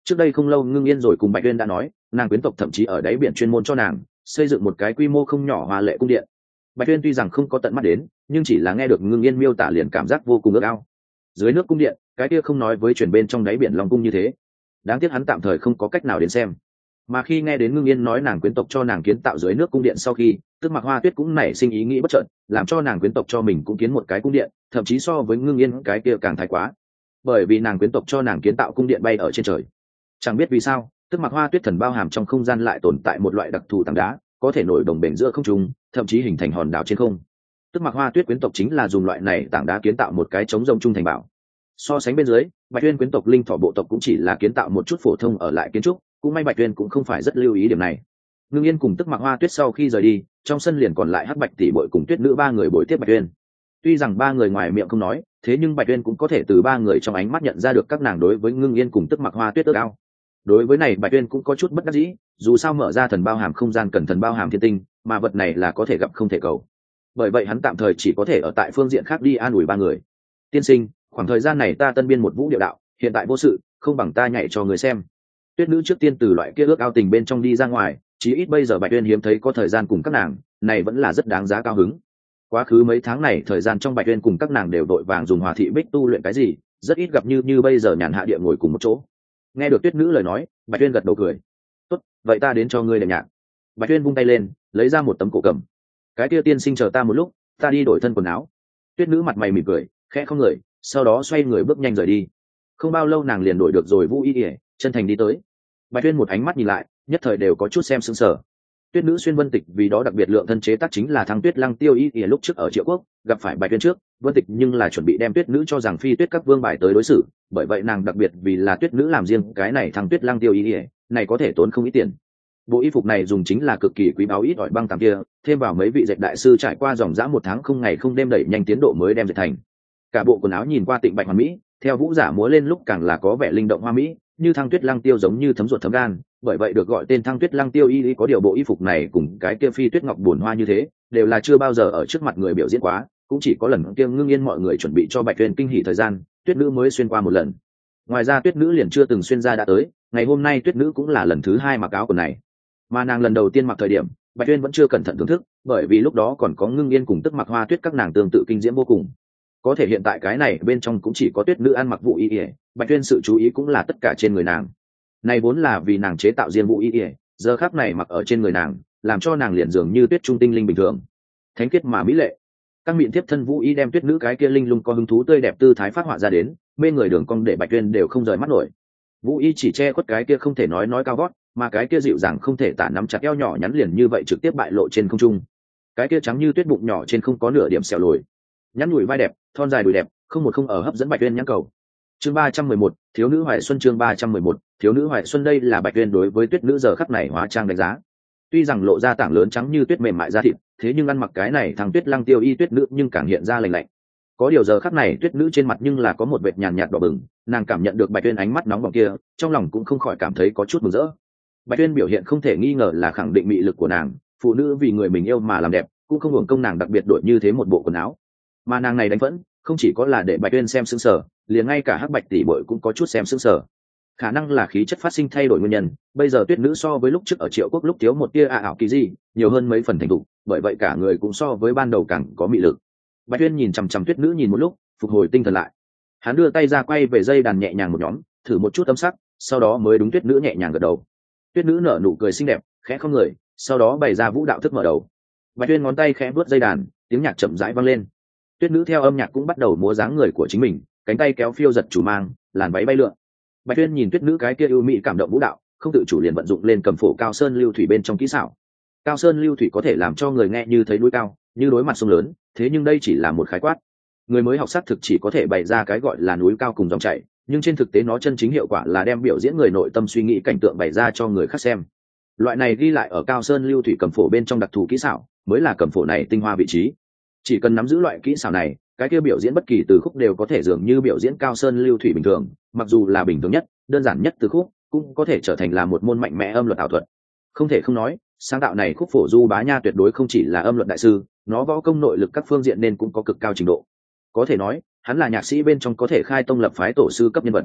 Trước đây không lâu Ngưng Yên rồi cùng Bạch Uyên đã nói, nàng quyến tộc thậm chí ở đáy biển chuyên môn cho nàng xây dựng một cái quy mô không nhỏ hoa lệ cung điện. Bạch Uyên tuy rằng không có tận mắt đến, nhưng chỉ là nghe được Ngưng Yên miêu tả liền cảm giác vô cùng ước ao. Dưới nước cung điện, cái kia không nói với truyền bên trong đáy biển Long cung như thế. Đáng tiếc hắn tạm thời không có cách nào đến xem. Mà khi nghe đến Ngưng Yên nói nàng quyến tộc cho nàng kiến tạo dưới nước cung điện sau khi, Tức Mặc Hoa Tuyết cũng nảy sinh ý nghĩ bất chợt, làm cho nàng quyến tộc cho mình cũng kiến một cái cung điện, thậm chí so với Ngưng Yên cái kia càng thái quá. Bởi vì nàng quyến tộc cho nàng kiến tạo cung điện bay ở trên trời. Chẳng biết vì sao, Tức Mặc Hoa Tuyết thần bao hàm trong không gian lại tồn tại một loại đặc thù tảng đá, có thể nổi đồng bền giữa không trung, thậm chí hình thành hòn đảo trên không. Tức Mặc Hoa Tuyết quyến tộc chính là dùng loại này tảng đá kiến tạo một cái trống rông trung thành bảo. So sánh bên dưới, Bạch Uyên quyến tộc linh thỏ bộ tộc cũng chỉ là kiến tạo một chút phổ thông ở lại kiến trúc, cũng may Bạch Uyên cũng không phải rất lưu ý điểm này. Ngưng Yên cùng Tức Mặc Hoa Tuyết sau khi rời đi, trong sân liền còn lại Hắc Bạch tỷ muội cùng Tuyết nữ ba người bồi tiếp Bạch Uyên. Tuy rằng ba người ngoài miệng không nói, thế nhưng Bạch Uyên cũng có thể từ ba người trong ánh mắt nhận ra được các nàng đối với Ngưng Yên cùng Tức Mặc Hoa Tuyết ước ao. Đối với này Bạch Uyên cũng có chút bất đắc dĩ, dù sao mở ra thần bao hàm không gian cần thần bao hàm thiên tinh, mà vật này là có thể gặp không thể cầu. Bởi vậy hắn tạm thời chỉ có thể ở tại phương diện khác đi an ủi ba người. Tiên sinh, khoảng thời gian này ta tân biên một vũ điệu đạo, hiện tại vô sự, không bằng ta nhảy cho người xem. Tuyết nữ trước tiên từ loại kia ước ao tình bên trong đi ra ngoài, chí ít bây giờ Bạch Uyên hiếm thấy có thời gian cùng các nàng, này vẫn là rất đáng giá cao hứng. Quá khứ mấy tháng này thời gian trong Bạch Uyên cùng các nàng đều đội vàng dùng hòa thị bích tu luyện cái gì, rất ít gặp như bây giờ nhàn hạ địa ngồi cùng một chỗ. Nghe được Tuyết nữ lời nói, Bạch Uyên gật đầu cười. Tốt, vậy ta đến cho ngươi đệm nhạc. Bạch Uyên vung tay lên, lấy ra một tấm cổ cầm. Cái kia tiên sinh chờ ta một lúc, ta đi đổi thân quần áo. Tuyết nữ mặt mày mỉm cười, khẽ không người, sau đó xoay người bước nhanh rời đi. Không bao lâu nàng liền đổi được rồi vũ y ỉa, chân thành đi tới. Bạch Uyên một ánh mắt nhìn lại, nhất thời đều có chút xem sững sờ. Tuyết nữ xuyên vân tịch vì đó đặc biệt lượng thân chế tác chính là Thăng Tuyết Lăng Tiêu y ỉa lúc trước ở Triệu Quốc gặp phải Bạch Uyên trước, vân tịch nhưng là chuẩn bị đem Tuyết nữ cho rằng phi tuyết các vương bài tới đối xử, bởi vậy nàng đặc biệt vì là Tuyết nữ làm riêng cái này Thăng Tuyết Lăng Tiêu y ỉa, này có thể tốn không ít tiền. Bộ y phục này dùng chính là cực kỳ quý báu ít ỏi băng tằm kia, thêm vào mấy vị dệt đại sư trải qua dòng dã 1 tháng không ngày không đêm đẩy nhanh tiến độ mới đem dệt thành. Cả bộ quần áo nhìn qua tịnh bạch hoàn mỹ, theo vũ giả múa lên lúc càng là có vẻ linh động hoa mỹ, như Thăng Tuyết Lăng Tiêu giống như thấm ruột thấm gan, bởi vậy được gọi tên Thăng Tuyết Lăng Tiêu y. Có điều bộ y phục này cùng cái kia phi tuyết ngọc buồn hoa như thế, đều là chưa bao giờ ở trước mặt người biểu diễn quá, cũng chỉ có lần kia Ngưng Yên mọi người chuẩn bị cho Bạch Uyên kinh hỉ thời gian, Tuyết nữ mới xuyên qua một lần. Ngoài ra Tuyết nữ liền chưa từng xuyên ra đã tới, ngày hôm nay Tuyết nữ cũng là lần thứ 2 mặc áo quần này. Mà nàng lần đầu tiên mặc thời điểm, Bạch Uyên vẫn chưa cẩn thận thưởng thức, bởi vì lúc đó còn có Ngưng Yên cùng Tức Mặc Hoa Tuyết các nàng tương tự kinh diễm vô cùng. Có thể hiện tại cái này bên trong cũng chỉ có Tuyết nữ ăn mặc vũ y ỉa, Bạch Uyên sự chú ý cũng là tất cả trên người nàng. Này vốn là vì nàng chế tạo riêng vũ y ỉa, giờ khắc này mặc ở trên người nàng, làm cho nàng liền dường như tuyết trung tinh linh bình thường, thánh khiết mà mỹ lệ. Các miệng tiếp thân vũ y đem Tuyết nữ cái kia linh lung có hứng thú tươi đẹp tư thái phát họa ra đến, mê người đường cong để Bạch Uyên đều không rời mắt nổi. Vũ y chỉ che khuất cái kia không thể nói cao gót, mà cái kia dịu dàng không thể tả nắm chặt eo nhỏ nhắn liền như vậy trực tiếp bại lộ trên không trung. Cái kia trắng như tuyết bụng nhỏ trên không có nửa điểm sẹo lồi, nhắn nhủi vai đẹp, thon dài đùi đẹp, không một không ở hấp dẫn Bạch Uyên nhãn cầu. Chương 311, thiếu nữ hoài xuân. Chương 311, thiếu nữ hoài xuân. Đây là Bạch Uyên đối với Tuyết nữ giờ khắc này hóa trang đánh giá. Tuy rằng lộ ra tảng lớn trắng như tuyết mềm mại da thịt, thế nhưng ăn mặc cái này Thăng Tuyết Lăng Tiêu y Tuyết nữ nhưng càng hiện ra lạnh lạnh. Có điều giờ khắc này Tuyết nữ trên mặt nhưng là có một vệt nhàn nhạt đỏ bừng, nàng cảm nhận được Bạch Uyên ánh mắt nóng bỏng kia, trong lòng cũng không khỏi cảm thấy có chút mừng rỡ. Bạch Uyên biểu hiện không thể nghi ngờ là khẳng định mị lực của nàng, phụ nữ vì người mình yêu mà làm đẹp, cũng không hưởng công nàng đặc biệt đổi như thế một bộ quần áo. Mà nàng này đánh vẫn không chỉ có là để Bạch Uyên xem sững sờ, liền ngay cả Hắc Bạch tỷ muội cũng có chút xem sững sờ. Khả năng là khí chất phát sinh thay đổi nguyên nhân, bây giờ Tuyết nữ so với lúc trước ở Triệu Quốc lúc thiếu một tia ảo kỳ gì, nhiều hơn mấy phần thành thục, bởi vậy cả người cũng so với ban đầu càng có mị lực. Bạch Uyên nhìn chằm chằm Tuyết nữ nhìn một lúc, phục hồi tinh thần lại. Hắn đưa tay ra quay về dây đàn nhẹ nhàng một nhóm, thử một chút âm sắc, sau đó mới đúng Tuyết nữ nhẹ nhàng gật đầu. Tuyết nữ nở nụ cười xinh đẹp, khẽ không người, sau đó bày ra vũ đạo thức mở đầu. Bạch Uyên ngón tay khẽ vuốt dây đàn, tiếng nhạc chậm rãi vang lên. Tuyết nữ theo âm nhạc cũng bắt đầu múa dáng người của chính mình, cánh tay kéo phiêu giật chủ mang, làn váy bay lượn. Bạch Uyên nhìn Tuyết nữ cái kia ưu mỹ cảm động vũ đạo, không tự chủ liền vận dụng lên cầm phổ cao sơn lưu thủy bên trong kỹ xảo. Cao sơn lưu thủy có thể làm cho người nghe như thấy núi cao, như đối mặt sông lớn, thế nhưng đây chỉ là một khái quát. Người mới học sát thực chỉ có thể bày ra cái gọi là núi cao cùng dòng chảy, nhưng trên thực tế nó chân chính hiệu quả là đem biểu diễn người nội tâm suy nghĩ cảnh tượng bày ra cho người khác xem. Loại này ghi lại ở cao sơn lưu thủy cầm phổ bên trong đặc thù kỹ xảo, mới là cầm phổ này tinh hoa vị trí. Chỉ cần nắm giữ loại kỹ xảo này, cái kia biểu diễn bất kỳ từ khúc đều có thể dường như biểu diễn cao sơn lưu thủy bình thường, mặc dù là bình thường nhất, đơn giản nhất từ khúc, cũng có thể trở thành là một môn mạnh mẽ âm luật ảo thuật. Không thể không nói, sáng tạo này khúc phổ Du Bá Nha tuyệt đối không chỉ là âm luật đại sư, nó võ công nội lực các phương diện nên cũng có cực cao trình độ. Có thể nói, hắn là nhạc sĩ bên trong có thể khai tông lập phái tổ sư cấp nhân vật.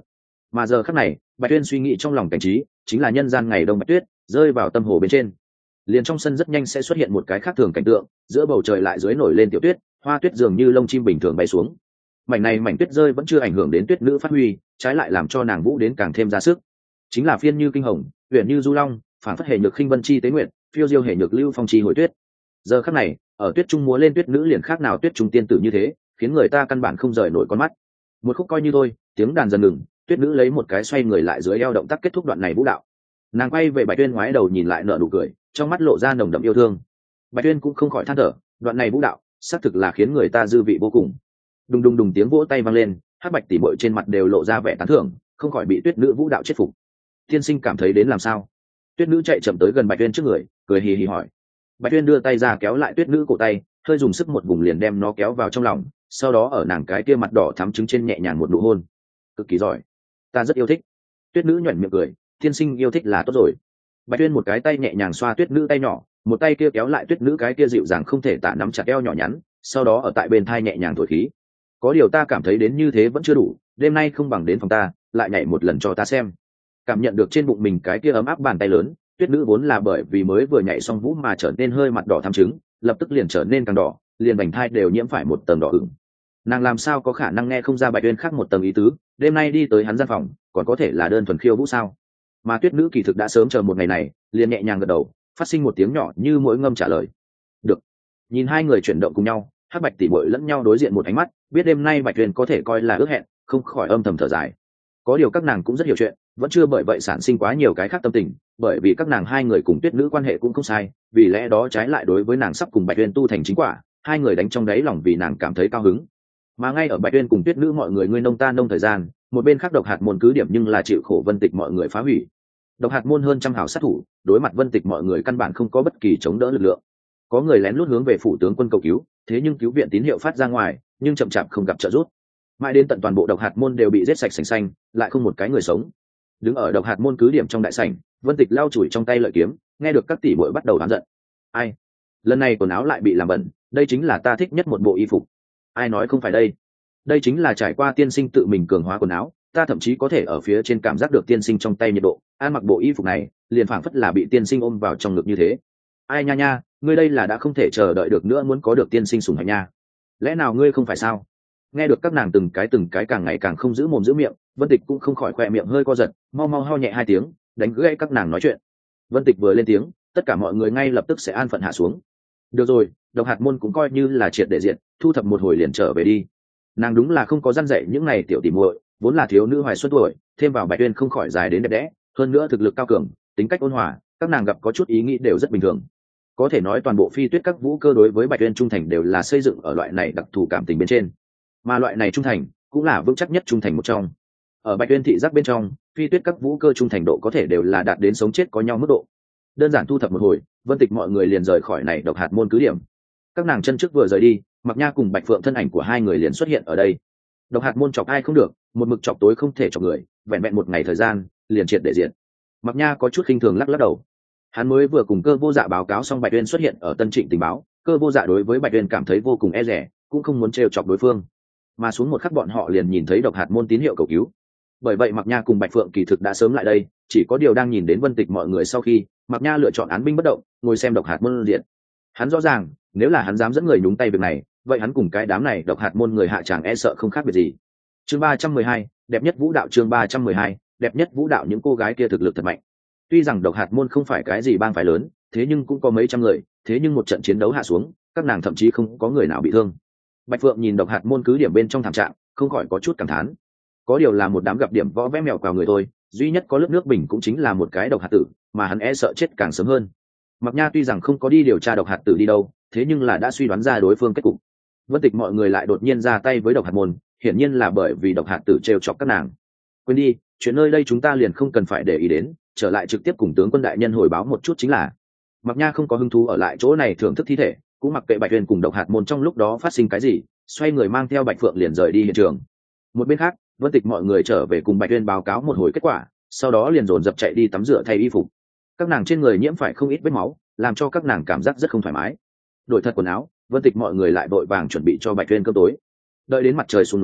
Mà giờ khắc này Bạch Tuyên suy nghĩ trong lòng cảnh trí chính là nhân gian ngày đông bạch tuyết rơi vào tâm hồ bên trên, liền trong sân rất nhanh sẽ xuất hiện một cái khác thường cảnh tượng, giữa bầu trời lại dưới nổi lên tiểu tuyết, hoa tuyết dường như lông chim bình thường bay xuống. Mảnh này mảnh tuyết rơi vẫn chưa ảnh hưởng đến tuyết nữ phát huy, trái lại làm cho nàng vũ đến càng thêm ra sức. Chính là phiên như kinh hồng, huyền như du long, phản phất hệ nhược khinh vân chi tế nguyện, phiêu diêu hệ nhược lưu phong chi hồi tuyết. Giờ khắc này ở tuyết trung múa lên tuyết nữ liền khác nào tuyết trung tiên tử như thế, khiến người ta căn bản không rời nổi con mắt. Một khúc coi như thôi, tiếng đàn dần ngừng, tuyết nữ lấy một cái xoay người lại dưới eo động tác kết thúc đoạn này vũ đạo. Nàng quay về Bạch Tuyên ngoái đầu nhìn lại nở nụ cười, trong mắt lộ ra nồng đậm yêu thương. Bạch Tuyên cũng không khỏi than thở, đoạn này vũ đạo xác thực là khiến người ta dư vị vô cùng. Đùng đùng đùng tiếng vỗ tay vang lên, Hắc Bạch tỷ muội trên mặt đều lộ ra vẻ tán thưởng, không khỏi bị tuyết nữ vũ đạo chết phục. Tiên sinh cảm thấy đến làm sao? Tuyết nữ chạy chậm tới gần Bạch Tuyên trước người, cười hì hì hỏi. Bạch Tuyên đưa tay ra kéo lại tuyết nữ cổ tay, hơi dùng sức một vùng liền đem nó kéo vào trong lòng, sau đó ở nàng cái kia mặt đỏ thắm trứng trên nhẹ nhàng một nụ hôn. Cực kỳ giỏi, ta rất yêu thích. Tuyết nữ nhuyễn miệng cười, tiên sinh yêu thích là tốt rồi. Bạch Tuyên một cái tay nhẹ nhàng xoa tuyết nữ tay nhỏ, một tay kia kéo lại tuyết nữ cái kia dịu dàng không thể tả nắm chặt eo nhỏ nhắn, sau đó ở tại bên thai nhẹ nhàng thổi khí. Có điều ta cảm thấy đến như thế vẫn chưa đủ, đêm nay không bằng đến phòng ta, lại nhảy một lần cho ta xem. Cảm nhận được trên bụng mình cái kia ấm áp bàn tay lớn, tuyết nữ vốn là bởi vì mới vừa nhảy xong vũ mà trở nên hơi mặt đỏ thắm trứng, lập tức liền trở nên càng đỏ, liền vành thai đều nhiễm phải một tầng đỏ ửng. Nàng làm sao có khả năng nghe không ra Bạch Tuyên khác một tầng ý tứ, đêm nay đi tới hắn gian phòng, còn có thể là đơn thuần khiêu vũ sao? Mà tuyết nữ kỳ thực đã sớm chờ một ngày này, liền nhẹ nhàng gật đầu, phát sinh một tiếng nhỏ như mỗi ngâm trả lời. Được. Nhìn hai người chuyển động cùng nhau, Hắc Bạch tỷ muội lẫn nhau đối diện một ánh mắt, biết đêm nay Bạch Tuyên có thể coi là ước hẹn, không khỏi âm thầm thở dài. Có điều các nàng cũng rất hiểu chuyện, vẫn chưa bởi vậy sản sinh quá nhiều cái khác tâm tình, bởi vì các nàng hai người cùng tuyết nữ quan hệ cũng không sai, vì lẽ đó trái lại đối với nàng sắp cùng Bạch Tuyên tu thành chính quả, hai người đánh trong đáy lòng vì nàng cảm thấy cao hứng. Mà ngay ở Bạch Tuyên cùng tuyết nữ mọi người ngươi nông ta nông thời gian, một bên khác Độc Hạt môn cứ điểm nhưng là chịu khổ Vân Tịch mọi người phá hủy. Độc Hạt môn hơn trăm hào sát thủ, đối mặt Vân Tịch mọi người căn bản không có bất kỳ chống đỡ lực lượng. Có người lén lút hướng về phủ tướng quân cầu cứu, thế nhưng cứu viện tín hiệu phát ra ngoài, nhưng chậm chạp không gặp trợ giúp. Mãi đến tận toàn bộ Độc Hạt môn đều bị giết sạch sành xanh, lại không một cái người sống. Đứng ở Độc Hạt môn cứ điểm trong đại sảnh, Vân Tịch lau chùi trong tay lợi kiếm, nghe được các tỷ muội bắt đầu oán giận. Ai? Lần này quần áo lại bị làm bẩn, đây chính là ta thích nhất một bộ y phục. Ai nói không phải đây? Đây chính là trải qua tiên sinh tự mình cường hóa quần áo, ta thậm chí có thể ở phía trên cảm giác được tiên sinh trong tay nhiệt độ, an mặc bộ y phục này, liền phảng phất là bị tiên sinh ôm vào trong ngực như thế. Ai nha nha, ngươi đây là đã không thể chờ đợi được nữa muốn có được tiên sinh sủng hạnh nha. Lẽ nào ngươi không phải sao? Nghe được các nàng từng cái càng ngày càng không giữ mồm giữ miệng, Vân Tịch cũng không khỏi khỏe miệng hơi co giật, mau mau ho nhẹ hai tiếng, đánh gãy các nàng nói chuyện. Vân Tịch vừa lên tiếng, tất cả mọi người ngay lập tức sẽ an phận hạ xuống. Được rồi, Độc Hạt môn cũng coi như là triệt để diện, thu thập một hồi liền trở về đi. Nàng đúng là không có răn dạy những này tiểu tỉ muội, vốn là thiếu nữ hoài xuân tuổi, thêm vào Bạch Tuyên không khỏi dài đến đẹp đẽ, hơn nữa thực lực cao cường, tính cách ôn hòa, các nàng gặp có chút ý nghĩ đều rất bình thường. Có thể nói toàn bộ Phi Tuyết các vũ cơ đối với Bạch Tuyên trung thành đều là xây dựng ở loại này đặc thù cảm tình bên trên, mà loại này trung thành cũng là vững chắc nhất trung thành một trong. Ở Bạch Tuyên thị giác bên trong, Phi Tuyết các vũ cơ trung thành độ có thể đều là đạt đến sống chết có nhau mức độ. Đơn giản thu thập một hồi, Vân Tịch mọi người liền rời khỏi này Độc Hạt môn cứ điểm. Các nàng chân trước vừa rời đi, Mặc Nha cùng Bạch Phượng thân ảnh của hai người liền xuất hiện ở đây. Độc Hạt môn chọc ai không được, một mực chọc tối không thể chọc người, vẹn vẹn một ngày thời gian liền triệt để diện. Mặc Nha có chút khinh thường lắc lắc đầu. Hắn mới vừa cùng Cơ Vô Dạ báo cáo xong Bạch Uyên xuất hiện ở Tân Trịnh tình báo, Cơ Vô Dạ đối với Bạch Uyên cảm thấy vô cùng e dè, cũng không muốn trêu chọc đối phương. Mà xuống một khắc bọn họ liền nhìn thấy Độc Hạt môn tín hiệu cầu cứu. Bởi vậy Mặc Nha cùng Bạch Phượng kỳ thực đã sớm lại đây, chỉ có điều đang nhìn đến Vân Tịch mọi người sau khi, Mặc Nha lựa chọn án binh bất động, ngồi xem Độc Hạt môn diện. Hắn rõ ràng, nếu là hắn dám dẫn người nhúng tay việc này, vậy hắn cùng cái đám này Độc Hạt môn người hạ tràng e sợ không khác biệt gì. Chương 312, đẹp nhất vũ đạo. Chương 312, đẹp nhất vũ đạo. Những cô gái kia thực lực thật mạnh. Tuy rằng Độc Hạt môn không phải cái gì bang phái lớn, thế nhưng cũng có mấy trăm người, thế nhưng một trận chiến đấu hạ xuống, các nàng thậm chí không có người nào bị thương. Bạch Phượng nhìn Độc Hạt môn cứ điểm bên trong thảm trạng, không khỏi có chút cảm thán. Có điều là một đám gặp điểm võ vẽ mèo cào người thôi, duy nhất có lớp nước bình cũng chính là một cái độc hạt tử, mà hắn e sợ chết càng sớm hơn. Mặc Nha tuy rằng không có đi điều tra độc hạt tử đi đâu, thế nhưng là đã suy đoán ra đối phương kết cục. Vân Tịch mọi người lại đột nhiên ra tay với độc hạt môn, hiển nhiên là bởi vì độc hạt tử trêu chọc các nàng. Quên đi, chuyện nơi đây chúng ta liền không cần phải để ý đến, trở lại trực tiếp cùng tướng quân đại nhân hồi báo một chút chính là. Mặc Nha không có hứng thú ở lại chỗ này thưởng thức thi thể, cũng mặc kệ Bạch Uyên cùng độc hạt môn trong lúc đó phát sinh cái gì, xoay người mang theo Bạch Phượng liền rời đi hiện trường. Một bên khác, Vân Tịch mọi người trở về cùng Bạch Uyên báo cáo một hồi kết quả, sau đó liền dồn dập chạy đi tắm rửa thay y phục. Các nàng trên người nhiễm phải không ít vết máu, làm cho các nàng cảm giác rất không thoải mái. Đổi thật quần áo, Vân Tịch mọi người lại vội vàng chuẩn bị cho Bạch Uyên cơm tối. Đợi đến mặt trời xuống núi,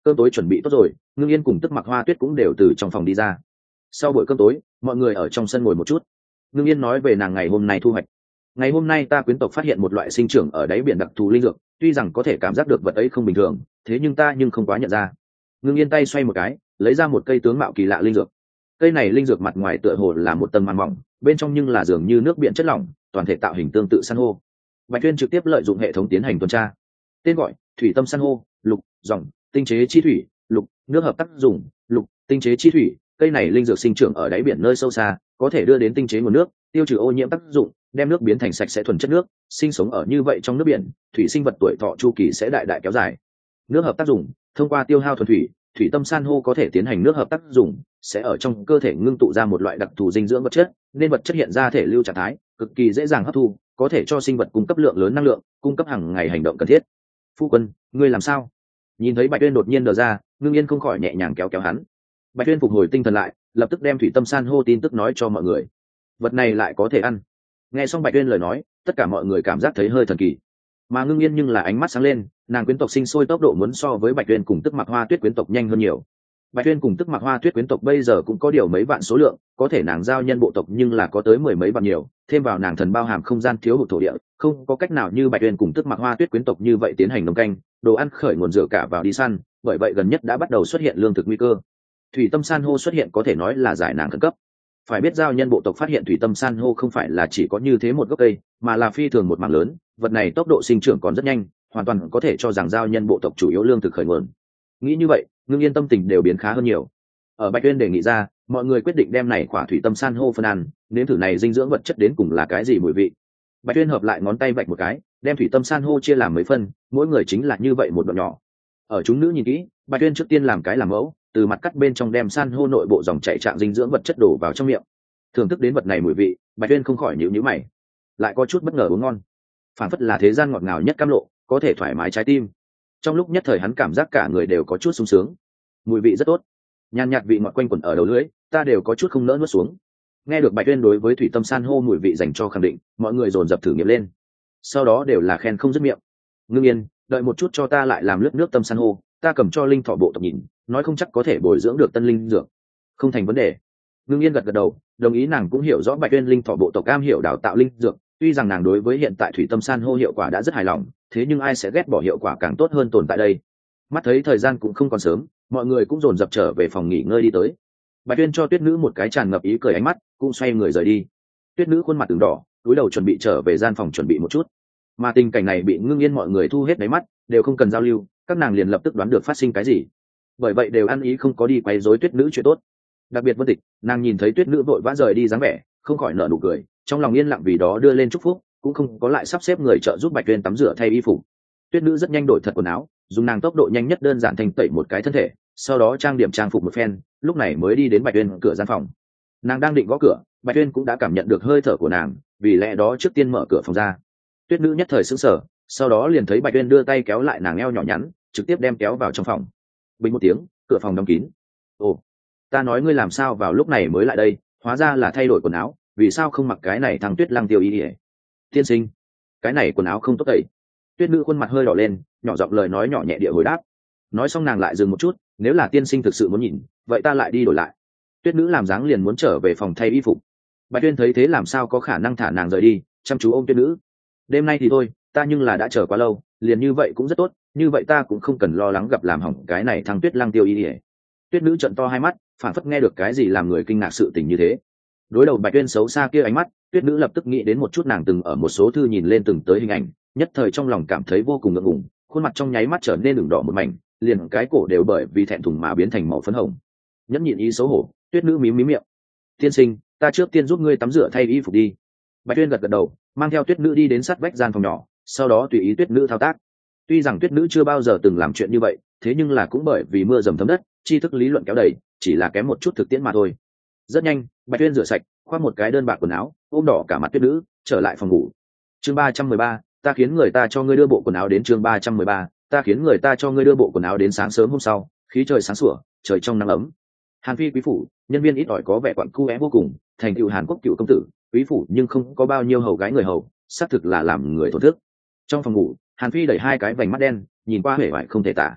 cơm tối chuẩn bị tốt rồi, Ngưng Yên cùng Tức Mặc Hoa Tuyết cũng đều từ trong phòng đi ra. Sau buổi cơm tối, mọi người ở trong sân ngồi một chút. Ngưng Yên nói về nàng ngày hôm nay thu hoạch. Ngày hôm nay ta quyến tộc phát hiện một loại sinh trưởng ở đáy biển đặc thù linh dược, tuy rằng có thể cảm giác được vật ấy không bình thường, thế nhưng ta không quá nhận ra. Ngưng Yên tay xoay một cái, lấy ra một cây tướng mạo kỳ lạ linh dược. Cây này linh dược mặt ngoài tựa hồ là một tầng màng mỏng, bên trong nhưng là dường như nước biển chất lỏng, toàn thể tạo hình tương tự san hô. Bạch Tuyên trực tiếp lợi dụng hệ thống tiến hành tuần tra. Tên gọi: thủy tâm san hô, lục, dòng, tinh chế chi thủy, lục, nước hợp tác dùng, lục, tinh chế chi thủy. Cây này linh dược sinh trưởng ở đáy biển nơi sâu xa, có thể đưa đến tinh chế nguồn nước, tiêu trừ ô nhiễm tác dụng, đem nước biến thành sạch sẽ thuần chất nước. Sinh sống ở như vậy trong nước biển, thủy sinh vật tuổi thọ chu kỳ sẽ đại đại kéo dài. Nước hợp tác dùng: thông qua tiêu hao thuần thủy, thủy tâm san hô có thể tiến hành nước hợp tác dùng, sẽ ở trong cơ thể ngưng tụ ra một loại đặc thù dinh dưỡng vật chất, nên vật chất hiện ra thể lưu trạng thái, cực kỳ dễ dàng hấp thu, có thể cho sinh vật cung cấp lượng lớn năng lượng, cung cấp hàng ngày hành động cần thiết. Phu quân, ngươi làm sao? Nhìn thấy Bạch Tuyên đột nhiên đờ ra, Ngưng Yên không khỏi nhẹ nhàng kéo kéo hắn. Bạch Tuyên phục hồi tinh thần lại, lập tức đem thủy tâm san hô tin tức nói cho mọi người. Vật này lại có thể ăn. Nghe xong Bạch Tuyên lời nói, tất cả mọi người cảm giác thấy hơi thần kỳ. Mà Ngưng Yên nhưng là ánh mắt sáng lên, nàng quyến tộc sinh sôi tốc độ muốn so với Bạch Tuyên cùng Tức Mặc Hoa Tuyết quyến tộc nhanh hơn nhiều. Bạch Tuyên cùng Tức Mặc Hoa Tuyết quyến tộc bây giờ cũng có điều mấy vạn số lượng, có thể nàng giao nhân bộ tộc nhưng là có tới mười mấy vạn nhiều, thêm vào nàng thần bao hàm không gian thiếu hụt thổ địa, không có cách nào như Bạch Tuyên cùng Tức Mặc Hoa Tuyết quyến tộc như vậy tiến hành nông canh, đồ ăn khởi nguồn dựa cả vào đi săn, bởi vậy gần nhất đã bắt đầu xuất hiện lương thực nguy cơ. Thủy tâm san hô xuất hiện có thể nói là giải nàng khẩn cấp. Phải biết giao nhân bộ tộc phát hiện thủy tâm san hô không phải là chỉ có như thế một gốc cây, mà là phi thường một mảng lớn, vật này tốc độ sinh trưởng còn rất nhanh, hoàn toàn có thể cho rằng giao nhân bộ tộc chủ yếu lương thực khởi nguồn. Nghĩ như vậy, Ngưng Yên tâm tình đều biến khá hơn nhiều. Ở Bạch Tuyên đề nghị ra, mọi người quyết định đem này quả thủy tâm san hô phân ăn, nếm thử này dinh dưỡng vật chất đến cùng là cái gì mùi vị. Bạch Tuyên hợp lại ngón tay vạch một cái, đem thủy tâm san hô chia làm mấy phân, mỗi người chính là như vậy một đoạn nhỏ. Ở chúng nữ nhìn kỹ, Bạch Tuyên trước tiên làm cái làm mẫu, từ mặt cắt bên trong đem san hô nội bộ dòng chảy trạng dinh dưỡng vật chất đổ vào trong miệng. Thưởng thức đến vật này mùi vị, Bạch Tuyên không khỏi nhíu nhíu mày, lại có chút bất ngờ uống ngon, phản phất là thế gian ngọt ngào nhất cam lộ, có thể thoải mái trái tim. Trong lúc nhất thời hắn cảm giác cả người đều có chút sung sướng, mùi vị rất tốt, nhàn nhạt vị ngọt quanh quẩn ở đầu lưỡi, ta đều có chút không nỡ nuốt xuống. Nghe được Bạch Tuyên đối với thủy tâm san hô mùi vị dành cho khẳng định, mọi người dồn dập thử nghiệm lên, sau đó đều là khen không dứt miệng. Ngưng Yên, đợi một chút cho ta lại làm lướt nước tâm san hô, ta cầm cho linh thọ bộ tộc nhìn, nói không chắc có thể bồi dưỡng được tân linh dược. Không thành vấn đề. Ngưng Yên gật gật đầu, đồng ý, nàng cũng hiểu rõ Bạch Tuyên linh thọ bộ tộc am hiểu đào tạo linh dược, tuy rằng nàng đối với hiện tại thủy tâm san hô hiệu quả đã rất hài lòng, thế nhưng ai sẽ ghét bỏ hiệu quả càng tốt hơn tồn tại đây. Mắt thấy thời gian cũng không còn sớm, mọi người cũng dồn dập trở về phòng nghỉ ngơi đi tới. Bạch Tuyên cho Tuyết Nữ một cái tràn ngập ý cười ánh mắt, cũng xoay người rời đi. Tuyết Nữ khuôn mặt ửng đỏ, cúi đầu chuẩn bị trở về gian phòng chuẩn bị một chút. Mà tình cảnh này bị Ngưng Yên mọi người thu hết đáy mắt, đều không cần giao lưu, các nàng liền lập tức đoán được phát sinh cái gì. Bởi vậy đều ăn ý không có đi quấy rối Tuyết Nữ chuyện tốt. Đặc biệt Vân Tịch, nàng nhìn thấy Tuyết Nữ vội vã rời đi dáng vẻ, không khỏi nở nụ cười, trong lòng yên lặng vì đó đưa lên chúc phúc, cũng không có lại sắp xếp người trợ giúp Bạch Tuyên tắm rửa thay y phục. Tuyết Nữ rất nhanh đổi thật quần áo, dùng nàng tốc độ nhanh nhất đơn giản thành tẩy một cái thân thể, sau đó trang điểm trang phục một phen, lúc này mới đi đến Bạch Tuyên cửa gian phòng. Nàng đang định gõ cửa, Bạch Tuyên cũng đã cảm nhận được hơi thở của nàng, vì lẽ đó trước tiên mở cửa phòng ra. Tuyết Nữ nhất thời sững sờ, sau đó liền thấy Bạch Tuyên đưa tay kéo lại nàng eo nhỏ nhắn, trực tiếp đem kéo vào trong phòng. Bình một tiếng, cửa phòng đóng kín. Ồ, ta nói ngươi làm sao vào lúc này mới lại đây, hóa ra là thay đổi quần áo, vì sao không mặc cái này thằng Tuyết Lăng tiêu y ỉa? Tiên sinh, cái này quần áo không tốt tẩy. Tuyết Nữ khuôn mặt hơi đỏ lên, nhỏ giọng lời nói nhỏ nhẹ địa hồi đáp. Nói xong nàng lại dừng một chút, nếu là tiên sinh thực sự muốn nhìn, vậy ta lại đi đổi lại. Tuyết Nữ làm dáng liền muốn trở về phòng thay y phục. Bạch Tuyên thấy thế làm sao có khả năng thả nàng rời đi, chăm chú ôm Tuyết Nữ. Đêm nay thì thôi, ta nhưng là đã chờ quá lâu, liền như vậy cũng rất tốt, như vậy ta cũng không cần lo lắng gặp làm hỏng cái này thằng Tuyết Lăng tiêu y ỉa. Tuyết Nữ trợn to hai mắt, phản phất nghe được cái gì làm người kinh ngạc sự tình như thế. Đối đầu Bạch Tuyên xấu xa kia ánh mắt, Tuyết Nữ lập tức nghĩ đến một chút nàng từng ở một số thư nhìn lên từng tới hình ảnh, nhất thời trong lòng cảm thấy vô cùng ngượng ngùng, khuôn mặt trong nháy mắt trở nên ửng đỏ một mảnh, liền cái cổ đều bởi vì thẹn thùng mà biến thành màu phấn hồng. Nhẫn nhịn ý xấu hổ, Tuyết Nữ mím mím miệng. Tiên sinh, ta trước tiên giúp ngươi tắm rửa thay y phục đi. Bạch Tuyên gật gật đầu, mang theo Tuyết Nữ đi đến sát vách gian phòng nhỏ, sau đó tùy ý Tuyết Nữ thao tác. Tuy rằng Tuyết Nữ chưa bao giờ từng làm chuyện như vậy, thế nhưng là cũng bởi vì mưa dầm thấm đất, tri thức lý luận kéo đầy, chỉ là kém một chút thực tiễn mà thôi. Rất nhanh, Bạch Tuyên rửa sạch, khoác một cái đơn bạc quần áo, ôm đỏ cả mặt Tuyết Nữ, trở lại phòng ngủ. Chương 313, ta khiến người ta cho ngươi đưa bộ quần áo đến. Chương 313, ta khiến người ta cho ngươi đưa bộ quần áo đến. Sáng sớm hôm sau, khí trời sáng sủa, trời trong nắng ấm. Hàn Phi quý phủ, nhân viên ít ỏi có vẻ quặn cu é vô cùng, thành tựu Hàn Quốc cựu công tử, quý phủ nhưng không có bao nhiêu hầu gái người hầu, xác thực là làm người thổn thức. Trong phòng ngủ, Hàn Phi đẩy hai cái vành mắt đen, nhìn qua hể vải không thể tả.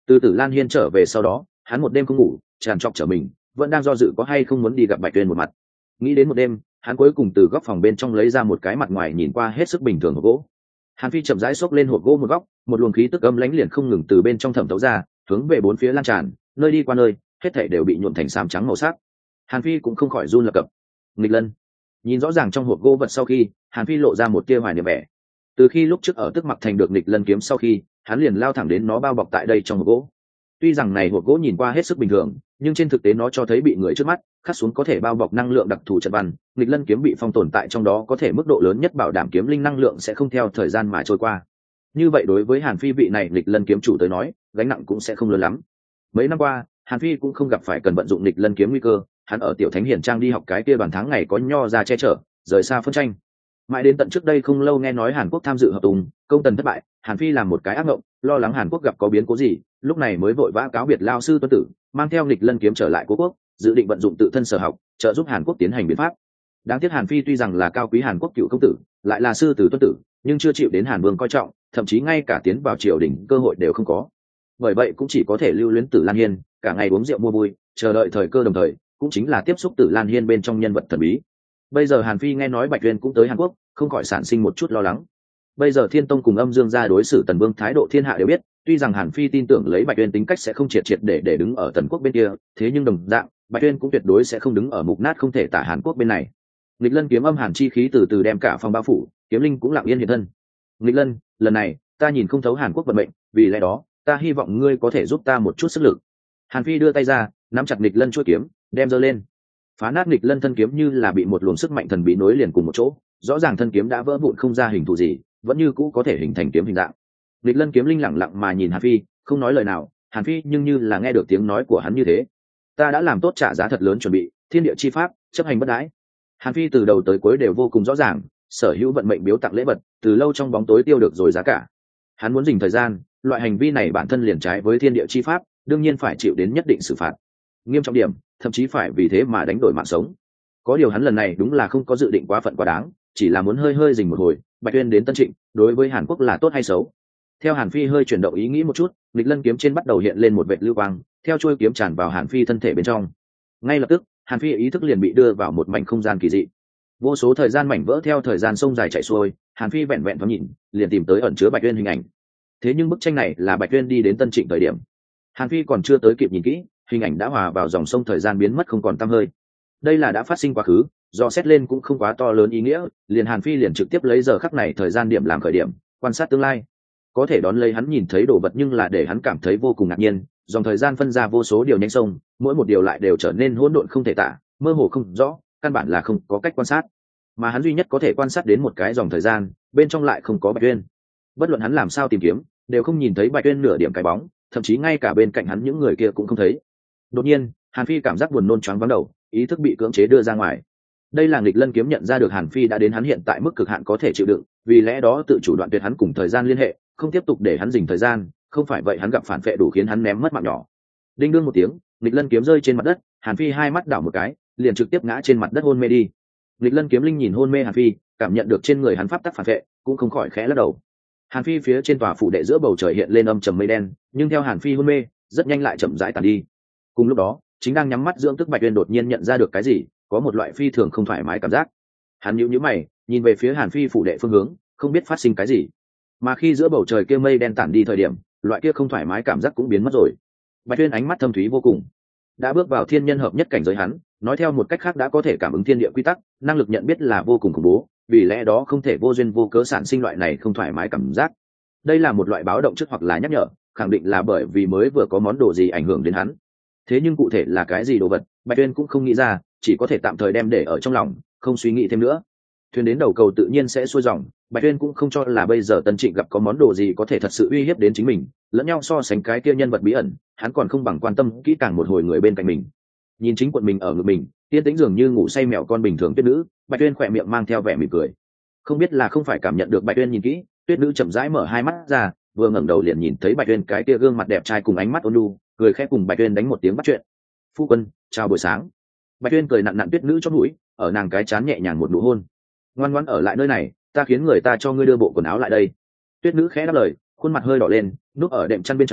Từ Tử Lan Hiên trở về sau đó, hắn một đêm không ngủ, tràn trọc trở mình, vẫn đang do dự có hay không muốn đi gặp Bạch Tuyên một mặt. Nghĩ đến một đêm, hắn cuối cùng từ góc phòng bên trong lấy ra một cái mặt ngoài nhìn qua hết sức bình thường hộp gỗ. Hàn Phi chậm rãi xốc lên hộp gỗ một góc, một luồng khí tức âm lãnh liền không ngừng từ bên trong thẩm thấu ra, hướng về bốn phía lan tràn, nơi đi qua nơi, hết thảy đều bị nhuộm thành xám trắng màu sắc. Hàn Phi cũng không khỏi run lập cập. Nghịch Lân. Nhìn rõ ràng trong hộp gỗ vật sau khi, Hàn Phi lộ ra một tia hoài niệm vẻ. Từ khi lúc trước ở Tức Mặc Thành được Nghịch Lân kiếm sau khi, hắn liền lao thẳng đến nó bao bọc tại đây trong hộp gỗ. Tuy rằng này hộp gỗ nhìn qua hết sức bình thường, nhưng trên thực tế nó cho thấy bị người trước mắt khắc xuống có thể bao bọc năng lượng đặc thù trận văn. Nghịch Lân kiếm bị phong tồn tại trong đó có thể mức độ lớn nhất bảo đảm kiếm linh năng lượng sẽ không theo thời gian mà trôi qua. Như vậy đối với Hàn Phi vị này Nghịch Lân kiếm chủ tới nói, gánh nặng cũng sẽ không lớn lắm. Mấy năm qua, Hàn Phi cũng không gặp phải cần vận dụng Nghịch Lân kiếm nguy cơ, hắn ở Tiểu Thánh Hiển Trang đi học cái kia đoàn tháng ngày có nho ra che chở, rời xa phân tranh. Mãi đến tận trước đây không lâu nghe nói Hàn Quốc tham dự hợp tùng, công tần thất bại, Hàn Phi làm một cái ác mộng, lo lắng Hàn Quốc gặp có biến cố gì, lúc này mới vội vã cáo biệt lao sư Tuân Tử, mang theo Nghịch Lân kiếm trở lại Cố quốc, dự định vận dụng tự thân sở học, trợ giúp Hàn Quốc tiến hành biến pháp. Đáng tiếc Hàn Phi tuy rằng là cao quý Hàn Quốc cựu công tử, lại là sư tử Tuân Tử, nhưng chưa chịu đến Hàn Vương coi trọng, thậm chí ngay cả tiến vào triều đình cơ hội đều không có. Bởi vậy cũng chỉ có thể lưu luyến Tử Lan Hiên, cả ngày uống rượu mua vui, chờ đợi thời cơ, đồng thời cũng chính là tiếp xúc Tử Lan Hiên bên trong nhân vật thần bí. Bây giờ Hàn Phi nghe nói Bạch Tuyên cũng tới Hàn Quốc, không khỏi sản sinh một chút lo lắng. Bây giờ Thiên Tông cùng Âm Dương gia đối xử Tần Vương thái độ thiên hạ đều biết, tuy rằng Hàn Phi tin tưởng lấy Bạch Tuyên tính cách sẽ không triệt triệt để đứng ở Tần Quốc bên kia, thế nhưng đồng dạng, Bạch Tuyên cũng tuyệt đối sẽ không đứng ở mục nát không thể tả Hàn Quốc bên này. Nghịch Lân kiếm âm hàn chi khí từ từ đem cả phòng bao phủ, kiếm linh cũng lặng yên hiện thân. Nghịch Lân, lần này ta nhìn không thấu Hàn Quốc vận mệnh, vì lẽ đó ta hy vọng ngươi có thể giúp ta một chút sức lực. Hàn Phi đưa tay ra, nắm chặt Nghịch Lân chuôi kiếm, đem giơ lên. Phá nát Nghịch Lân thân kiếm như là bị một luồng sức mạnh thần bí nối liền cùng một chỗ, rõ ràng thân kiếm đã vỡ vụn không ra hình thù gì, vẫn như cũ có thể hình thành kiếm hình dạng. Nghịch Lân kiếm linh lặng lặng mà nhìn Hàn Phi, không nói lời nào. Hàn Phi nhưng như là nghe được tiếng nói của hắn như thế. Ta đã làm tốt trả giá thật lớn chuẩn bị, thiên địa chi pháp, chấp hành bất đãi. Hàn Phi từ đầu tới cuối đều vô cùng rõ ràng, sở hữu vận mệnh biếu tặng lễ vật, từ lâu trong bóng tối tiêu được rồi giá cả. Hắn muốn dình thời gian, loại hành vi này bản thân liền trái với thiên địa chi pháp, đương nhiên phải chịu đến nhất định xử phạt. Nghiêm trọng điểm, thậm chí phải vì thế mà đánh đổi mạng sống. Có điều hắn lần này đúng là không có dự định quá phận quá đáng, chỉ là muốn hơi hơi dình một hồi. Bạch Tuyên đến Tân Trịnh, đối với Hàn Quốc là tốt hay xấu? Theo Hàn Phi hơi chuyển động ý nghĩ một chút, Nghịch Lân kiếm trên bắt đầu hiện lên một vệt lưu quang, theo chuôi kiếm tràn vào Hàn Phi thân thể bên trong. Ngay lập tức, Hàn Phi ý thức liền bị đưa vào một mảnh không gian kỳ dị. Vô số thời gian mảnh vỡ theo thời gian sông dài chảy xuôi, Hàn Phi vẹn vẹn thoáng nhìn, liền tìm tới ẩn chứa Bạch Tuyên hình ảnh. Thế nhưng bức tranh này là Bạch Tuyên đi đến Tân Trịnh thời điểm. Hàn Phi còn chưa tới kịp nhìn kỹ, hình ảnh đã hòa vào dòng sông thời gian biến mất không còn tăm hơi. Đây là đã phát sinh quá khứ, do xét lên cũng không quá to lớn ý nghĩa, liền Hàn Phi liền trực tiếp lấy giờ khắc này thời gian điểm làm khởi điểm, quan sát tương lai. Có thể đón lấy hắn nhìn thấy đồ vật nhưng là để hắn cảm thấy vô cùng ngạc nhiên, dòng thời gian phân ra vô số điều nhánh sông, mỗi một điều lại đều trở nên hỗn độn không thể tả, mơ hồ không rõ, căn bản là không có cách quan sát. Mà hắn duy nhất có thể quan sát đến một cái dòng thời gian, bên trong lại không có Bạch Tuyên. Bất luận hắn làm sao tìm kiếm, đều không nhìn thấy Bạch Tuyên nửa điểm cái bóng, thậm chí ngay cả bên cạnh hắn những người kia cũng không thấy. Đột nhiên, Hàn Phi cảm giác buồn nôn choáng váng đầu, ý thức bị cưỡng chế đưa ra ngoài. Đây là Nghịch Lân kiếm nhận ra được Hàn Phi đã đến hắn hiện tại mức cực hạn có thể chịu đựng, vì lẽ đó tự chủ đoạn tuyệt hắn cùng thời gian liên hệ, không tiếp tục để hắn dình thời gian, không phải vậy hắn gặp phản vệ đủ khiến hắn ném mất mạng nhỏ. Đinh đương một tiếng, Nghịch Lân kiếm rơi trên mặt đất, Hàn Phi hai mắt đảo một cái, liền trực tiếp ngã trên mặt đất hôn mê đi. Nghịch Lân kiếm linh nhìn hôn mê Hàn Phi, cảm nhận được trên người hắn pháp tắc phản vệ, cũng không khỏi khẽ lắc đầu. Hàn Phi phía trên tòa phủ đệ giữa bầu trời hiện lên âm trầm mây đen, nhưng theo Hàn Phi hôn mê, rất nhanh lại chậm rãi tàn đi. Cùng lúc đó, chính đang nhắm mắt dưỡng tức Bạch Tuyên đột nhiên nhận ra được cái gì, có một loại phi thường không thoải mái cảm giác. Hắn nhíu mày, nhìn về phía Hàn Phi phủ đệ phương hướng, không biết phát sinh cái gì. Mà khi giữa bầu trời kia mây đen tản đi thời điểm, loại kia không thoải mái cảm giác cũng biến mất rồi. Bạch Tuyên ánh mắt thâm thúy vô cùng, đã bước vào thiên nhân hợp nhất cảnh giới hắn, nói theo một cách khác đã có thể cảm ứng thiên địa quy tắc, năng lực nhận biết là vô cùng khủng bố, vì lẽ đó không thể vô duyên vô cớ sản sinh loại này không thoải mái cảm giác. Đây là một loại báo động trước hoặc là nhắc nhở, khẳng định là bởi vì mới vừa có món đồ gì ảnh hưởng đến hắn. Thế nhưng cụ thể là cái gì đồ vật, Bạch Tuyên cũng không nghĩ ra, chỉ có thể tạm thời đem để ở trong lòng, không suy nghĩ thêm nữa. Thuyền đến đầu cầu tự nhiên sẽ xuôi dòng, Bạch Tuyên cũng không cho là bây giờ Tân Trịnh gặp có món đồ gì có thể thật sự uy hiếp đến chính mình, lẫn nhau so sánh cái kia nhân vật bí ẩn, hắn còn không bằng quan tâm kỹ càng một hồi người bên cạnh mình. Nhìn chính quận mình ở ngực mình, tiên tĩnh dường như ngủ say mèo con bình thường Tuyết nữ, Bạch Tuyên khỏe miệng mang theo vẻ mỉm cười. Không biết là không phải cảm nhận được Bạch Tuyên nhìn kỹ, Tuyết nữ chậm rãi mở hai mắt ra, vừa ngẩng đầu liền nhìn thấy Bạch Tuyên cái kia gương mặt đẹp trai cùng ánh mắt ôn nhu, cười khẽ cùng Bạch Tuyên đánh một tiếng bắt chuyện. Phu quân, chào buổi sáng. Bạch Tuyên cười nặn nặn Tuyết nữ chót mũi, ở nàng cái trán nhẹ nhàng một nụ hôn. Ngoan ngoãn ở lại nơi này, ta khiến người ta cho ngươi đưa bộ quần áo lại đây. Tuyết nữ khẽ đáp lời, khuôn mặt hơi đỏ lên, núp ở đệm chăn bên trong,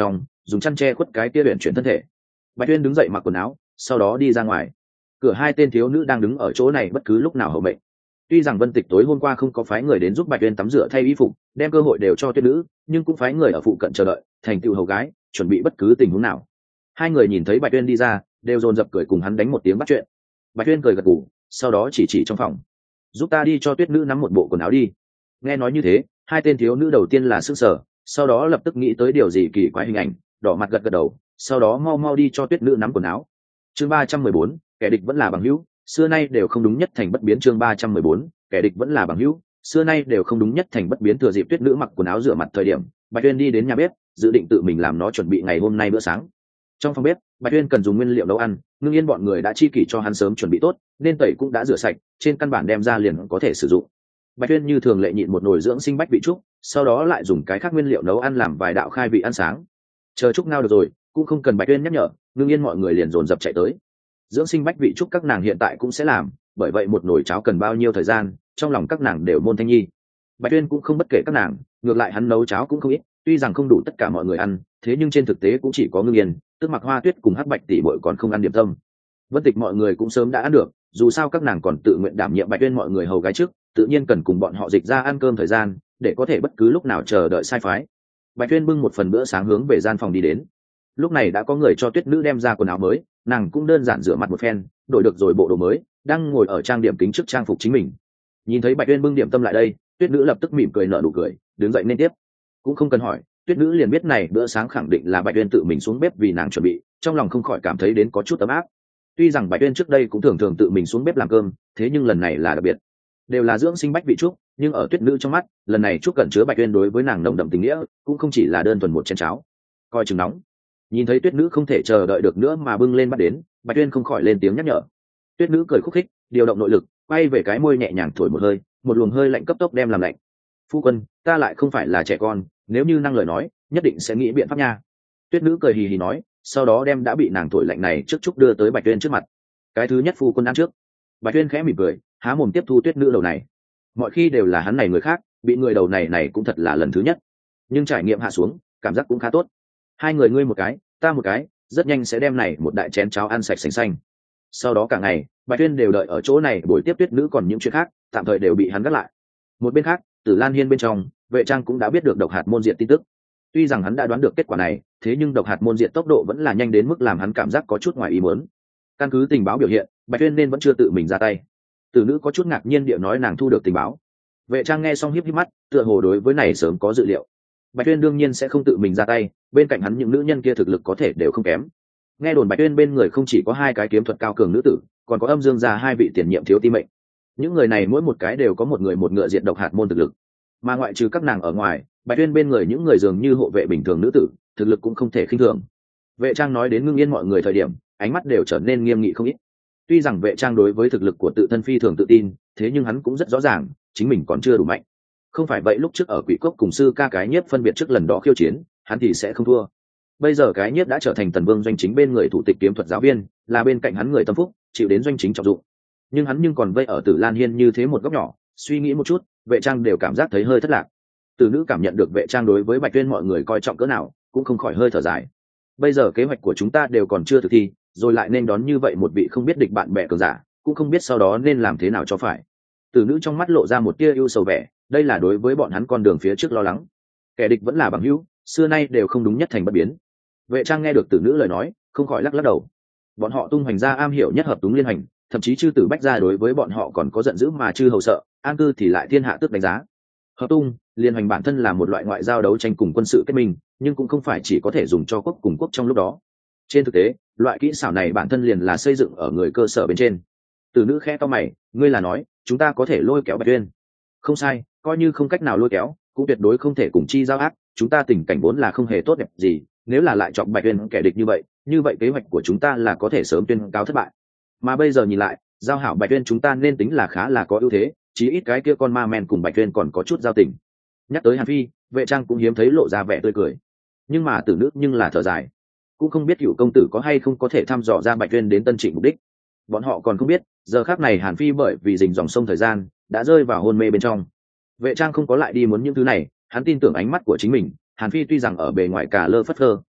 dùng chăn che khuất cái kia luyện chuyển thân thể. Bạch Tuyên đứng dậy mặc quần áo, sau đó đi ra ngoài. Cửa hai tên thiếu nữ đang đứng ở chỗ này bất cứ lúc nào hầu mệnh. Tuy rằng Vân Tịch tối hôm qua không có phái người đến giúp Bạch Tuyên tắm rửa thay y phục, đem cơ hội đều cho tuyết nữ, nhưng cũng phái người ở phụ cận chờ đợi, thành tựu hầu gái, chuẩn bị bất cứ tình huống nào. Hai người nhìn thấy Bạch Tuyên đi ra, đều dồn dập cười cùng hắn đánh một tiếng bắt chuyện. Bạch Tuyên cười gật gù, sau đó chỉ trong phòng, giúp ta đi cho tuyết nữ nắm một bộ quần áo đi. Nghe nói như thế, hai tên thiếu nữ đầu tiên là sững sờ, sau đó lập tức nghĩ tới điều gì kỳ quái hình ảnh, đỏ mặt gật gật đầu, sau đó mau mau đi cho tuyết nữ nắm quần áo. Chương 314, kẻ địch vẫn là bằng hữu, xưa nay đều không đúng nhất thành bất biến. Chương 314, kẻ địch vẫn là bằng hữu, xưa nay đều không đúng nhất thành bất biến. Thừa dịp tuyết nữ mặc quần áo rửa mặt thời điểm, Bạch Tuyên đi đến nhà bếp, dự định tự mình làm nó chuẩn bị ngày hôm nay bữa sáng. Trong phòng bếp, Bạch Tuyên cần dùng nguyên liệu nấu ăn, Ngưng Yên bọn người đã chi kỷ cho hắn sớm chuẩn bị tốt, nên tẩy cũng đã rửa sạch, trên căn bản đem ra liền có thể sử dụng. Bạch Tuyên như thường lệ nhịn một nồi dưỡng sinh bách vị trúc, sau đó lại dùng cái khác nguyên liệu nấu ăn làm vài đạo khai vị ăn sáng. Chờ trúc ngao được rồi, cũng không cần Bạch Tuyên nhắc nhở, Ngưng Yên mọi người liền dồn dập chạy tới. Dưỡng sinh bách vị trúc các nàng hiện tại cũng sẽ làm, bởi vậy một nồi cháo cần bao nhiêu thời gian, trong lòng các nàng đều môn thanh nhi. Bạch Tuyên cũng không bất kể các nàng, ngược lại hắn nấu cháo cũng không ít, tuy rằng không đủ tất cả mọi người ăn, thế nhưng trên thực tế cũng chỉ có Ngưng Yên, Tức Mặc Hoa Tuyết cùng Hắc Bạch tỷ muội còn không ăn điểm tâm. Vân Tịch mọi người cũng sớm đã ăn được, dù sao các nàng còn tự nguyện đảm nhiệm Bạch Tuyên mọi người hầu gái trước, tự nhiên cần cùng bọn họ dịch ra ăn cơm thời gian, để có thể bất cứ lúc nào chờ đợi sai phái. Bạch Tuyên bưng một phần bữa sáng hướng về gian phòng đi đến. Lúc này đã có người cho tuyết nữ đem ra quần áo mới, nàng cũng đơn giản rửa mặt một phen, đổi được rồi bộ đồ mới, đang ngồi ở trang điểm kính trước trang phục chính mình. Nhìn thấy Bạch Tuyên bưng điểm tâm lại đây, tuyết nữ lập tức mỉm cười nở nụ cười, đứng dậy nên tiếp. Cũng không cần hỏi, tuyết nữ liền biết này bữa sáng khẳng định là Bạch Tuyên tự mình xuống bếp vì nàng chuẩn bị, trong lòng không khỏi cảm thấy đến có chút ấm áp. Tuy rằng Bạch Tuyên trước đây cũng thường thường tự mình xuống bếp làm cơm, thế nhưng lần này là đặc biệt. Đều là dưỡng sinh bách vị trúc, nhưng ở tuyết nữ trong mắt, lần này trúc cẩn chứa Bạch Tuyên đối với nàng nồng đậm tình nghĩa, cũng không chỉ là đơn thuần một chén cháo. Coi chừng nóng. Nhìn thấy tuyết nữ không thể chờ đợi được nữa mà bưng lên bắt đến, Bạch Tuyên không khỏi lên tiếng nhắc nhở. Tuyết nữ cười khúc khích, điều động nội lực, quay về cái môi nhẹ nhàng thổi một hơi, một luồng hơi lạnh cấp tốc đem làm lạnh. Phu quân, ta lại không phải là trẻ con, nếu như năng lời nói, nhất định sẽ nghĩ biện pháp nha. Tuyết nữ cười hì hì nói, sau đó đem đã bị nàng thổi lạnh này trước chúc đưa tới Bạch Tuyên trước mặt. Cái thứ nhất phu quân ăn trước. Bạch Tuyên khẽ mỉm cười, há mồm tiếp thu tuyết nữ đầu này. Mọi khi đều là hắn này người khác, bị người đầu này cũng thật là lần thứ nhất. Nhưng trải nghiệm hạ xuống, cảm giác cũng khá tốt. Hai người ngươi một cái, ta một cái, rất nhanh sẽ đem này một đại chén cháo ăn sạch sành xanh. Sau đó cả ngày, Bạch Tuyên đều đợi ở chỗ này buổi tiếp tuyết nữ, còn những chuyện khác tạm thời đều bị hắn gác lại. Một bên khác, Tử Lan Hiên bên trong, Vệ Trang cũng đã biết được độc hạt môn diệt tin tức. Tuy rằng hắn đã đoán được kết quả này, thế nhưng độc hạt môn diệt tốc độ vẫn là nhanh đến mức làm hắn cảm giác có chút ngoài ý muốn. Căn cứ tình báo biểu hiện, Bạch Tuyên nên vẫn chưa tự mình ra tay. Tử nữ có chút ngạc nhiên điệu nói nàng thu được tình báo. Vệ Trang nghe xong híp híp mắt, tựa hồ đối với này sớm có dự liệu. Bạch Tuyên đương nhiên sẽ không tự mình ra tay, bên cạnh hắn những nữ nhân kia thực lực có thể đều không kém. Nghe đồn Bạch Tuyên bên người không chỉ có hai cái kiếm thuật cao cường nữ tử, còn có Âm Dương gia hai vị tiền nhiệm thiếu ti mệnh. Những người này mỗi một cái đều có một người một ngựa diệt độc hạt môn thực lực. Mà ngoại trừ các nàng ở ngoài, Bạch Tuyên bên người những người dường như hộ vệ bình thường nữ tử, thực lực cũng không thể khinh thường. Vệ Trang nói đến Ngưng Yên mọi người thời điểm, ánh mắt đều trở nên nghiêm nghị không ít. Tuy rằng Vệ Trang đối với thực lực của tự thân phi thường tự tin, thế nhưng hắn cũng rất rõ ràng, chính mình còn chưa đủ mạnh. Không phải vậy lúc trước ở Quỷ Cốc cùng sư ca cái nhiếp phân biệt trước lần đó khiêu chiến, hắn thì sẽ không thua. Bây giờ cái nhiếp đã trở thành Tần Vương doanh chính bên người thủ tịch kiếm thuật giáo viên, là bên cạnh hắn người tâm phúc, chịu đến doanh chính trọng dụng. Nhưng hắn còn vây ở Tử Lan Hiên như thế một góc nhỏ, suy nghĩ một chút, Vệ Trang đều cảm giác thấy hơi thất lạc. Tử nữ cảm nhận được Vệ Trang đối với Bạch Tuyên mọi người coi trọng cỡ nào, cũng không khỏi hơi thở dài. Bây giờ kế hoạch của chúng ta đều còn chưa thực thi, rồi lại nên đón như vậy một vị không biết địch bạn bè cường giả, cũng không biết sau đó nên làm thế nào cho phải. Tử nữ trong mắt lộ ra một tia ưu sầu vẻ, đây là đối với bọn hắn con đường phía trước lo lắng. Kẻ địch vẫn là bằng hữu, xưa nay đều không đúng nhất thành bất biến. Vệ Trang nghe được Tử nữ lời nói, không khỏi lắc lắc đầu. Bọn họ tung hoành ra am hiểu nhất hợp túng liên hành, thậm chí chư tử bách gia đối với bọn họ còn có giận dữ mà chư hầu sợ, an cư thì lại thiên hạ tức đánh giá. Hợp tung liên hành bản thân là một loại ngoại giao đấu tranh cùng quân sự kết minh, nhưng cũng không phải chỉ có thể dùng cho quốc cùng quốc trong lúc đó. Trên thực tế, loại kỹ xảo này bản thân liền là xây dựng ở người cơ sở bên trên. Tử nữ khẽ cau mày, ngươi là nói chúng ta có thể lôi kéo Bạch Tuyên? Không sai, coi như không cách nào lôi kéo, cũng tuyệt đối không thể cùng chi giao ác. Chúng ta tình cảnh vốn là không hề tốt đẹp gì, nếu là lại chọn Bạch Tuyên kẻ địch như vậy kế hoạch của chúng ta là có thể sớm tuyên cáo thất bại. Mà bây giờ nhìn lại, giao hảo Bạch Tuyên chúng ta nên tính là khá là có ưu thế, chí ít cái kia con ma men cùng Bạch Tuyên còn có chút giao tình. Nhắc tới Hàn Phi, Vệ Trang cũng hiếm thấy lộ ra vẻ tươi cười. Nhưng mà Tử nữ nhưng là thở dài, cũng không biết Cửu công tử có hay không có thể thăm dò ra Bạch Tuyên đến Tân Trịnh mục đích. Bọn họ còn không biết, giờ khắc này Hàn Phi bởi vì dình dòng sông thời gian đã rơi vào hôn mê bên trong. Vệ Trang không có lại đi muốn những thứ này, hắn tin tưởng ánh mắt của chính mình. Hàn Phi tuy rằng ở bề ngoài cả lơ phất lơ,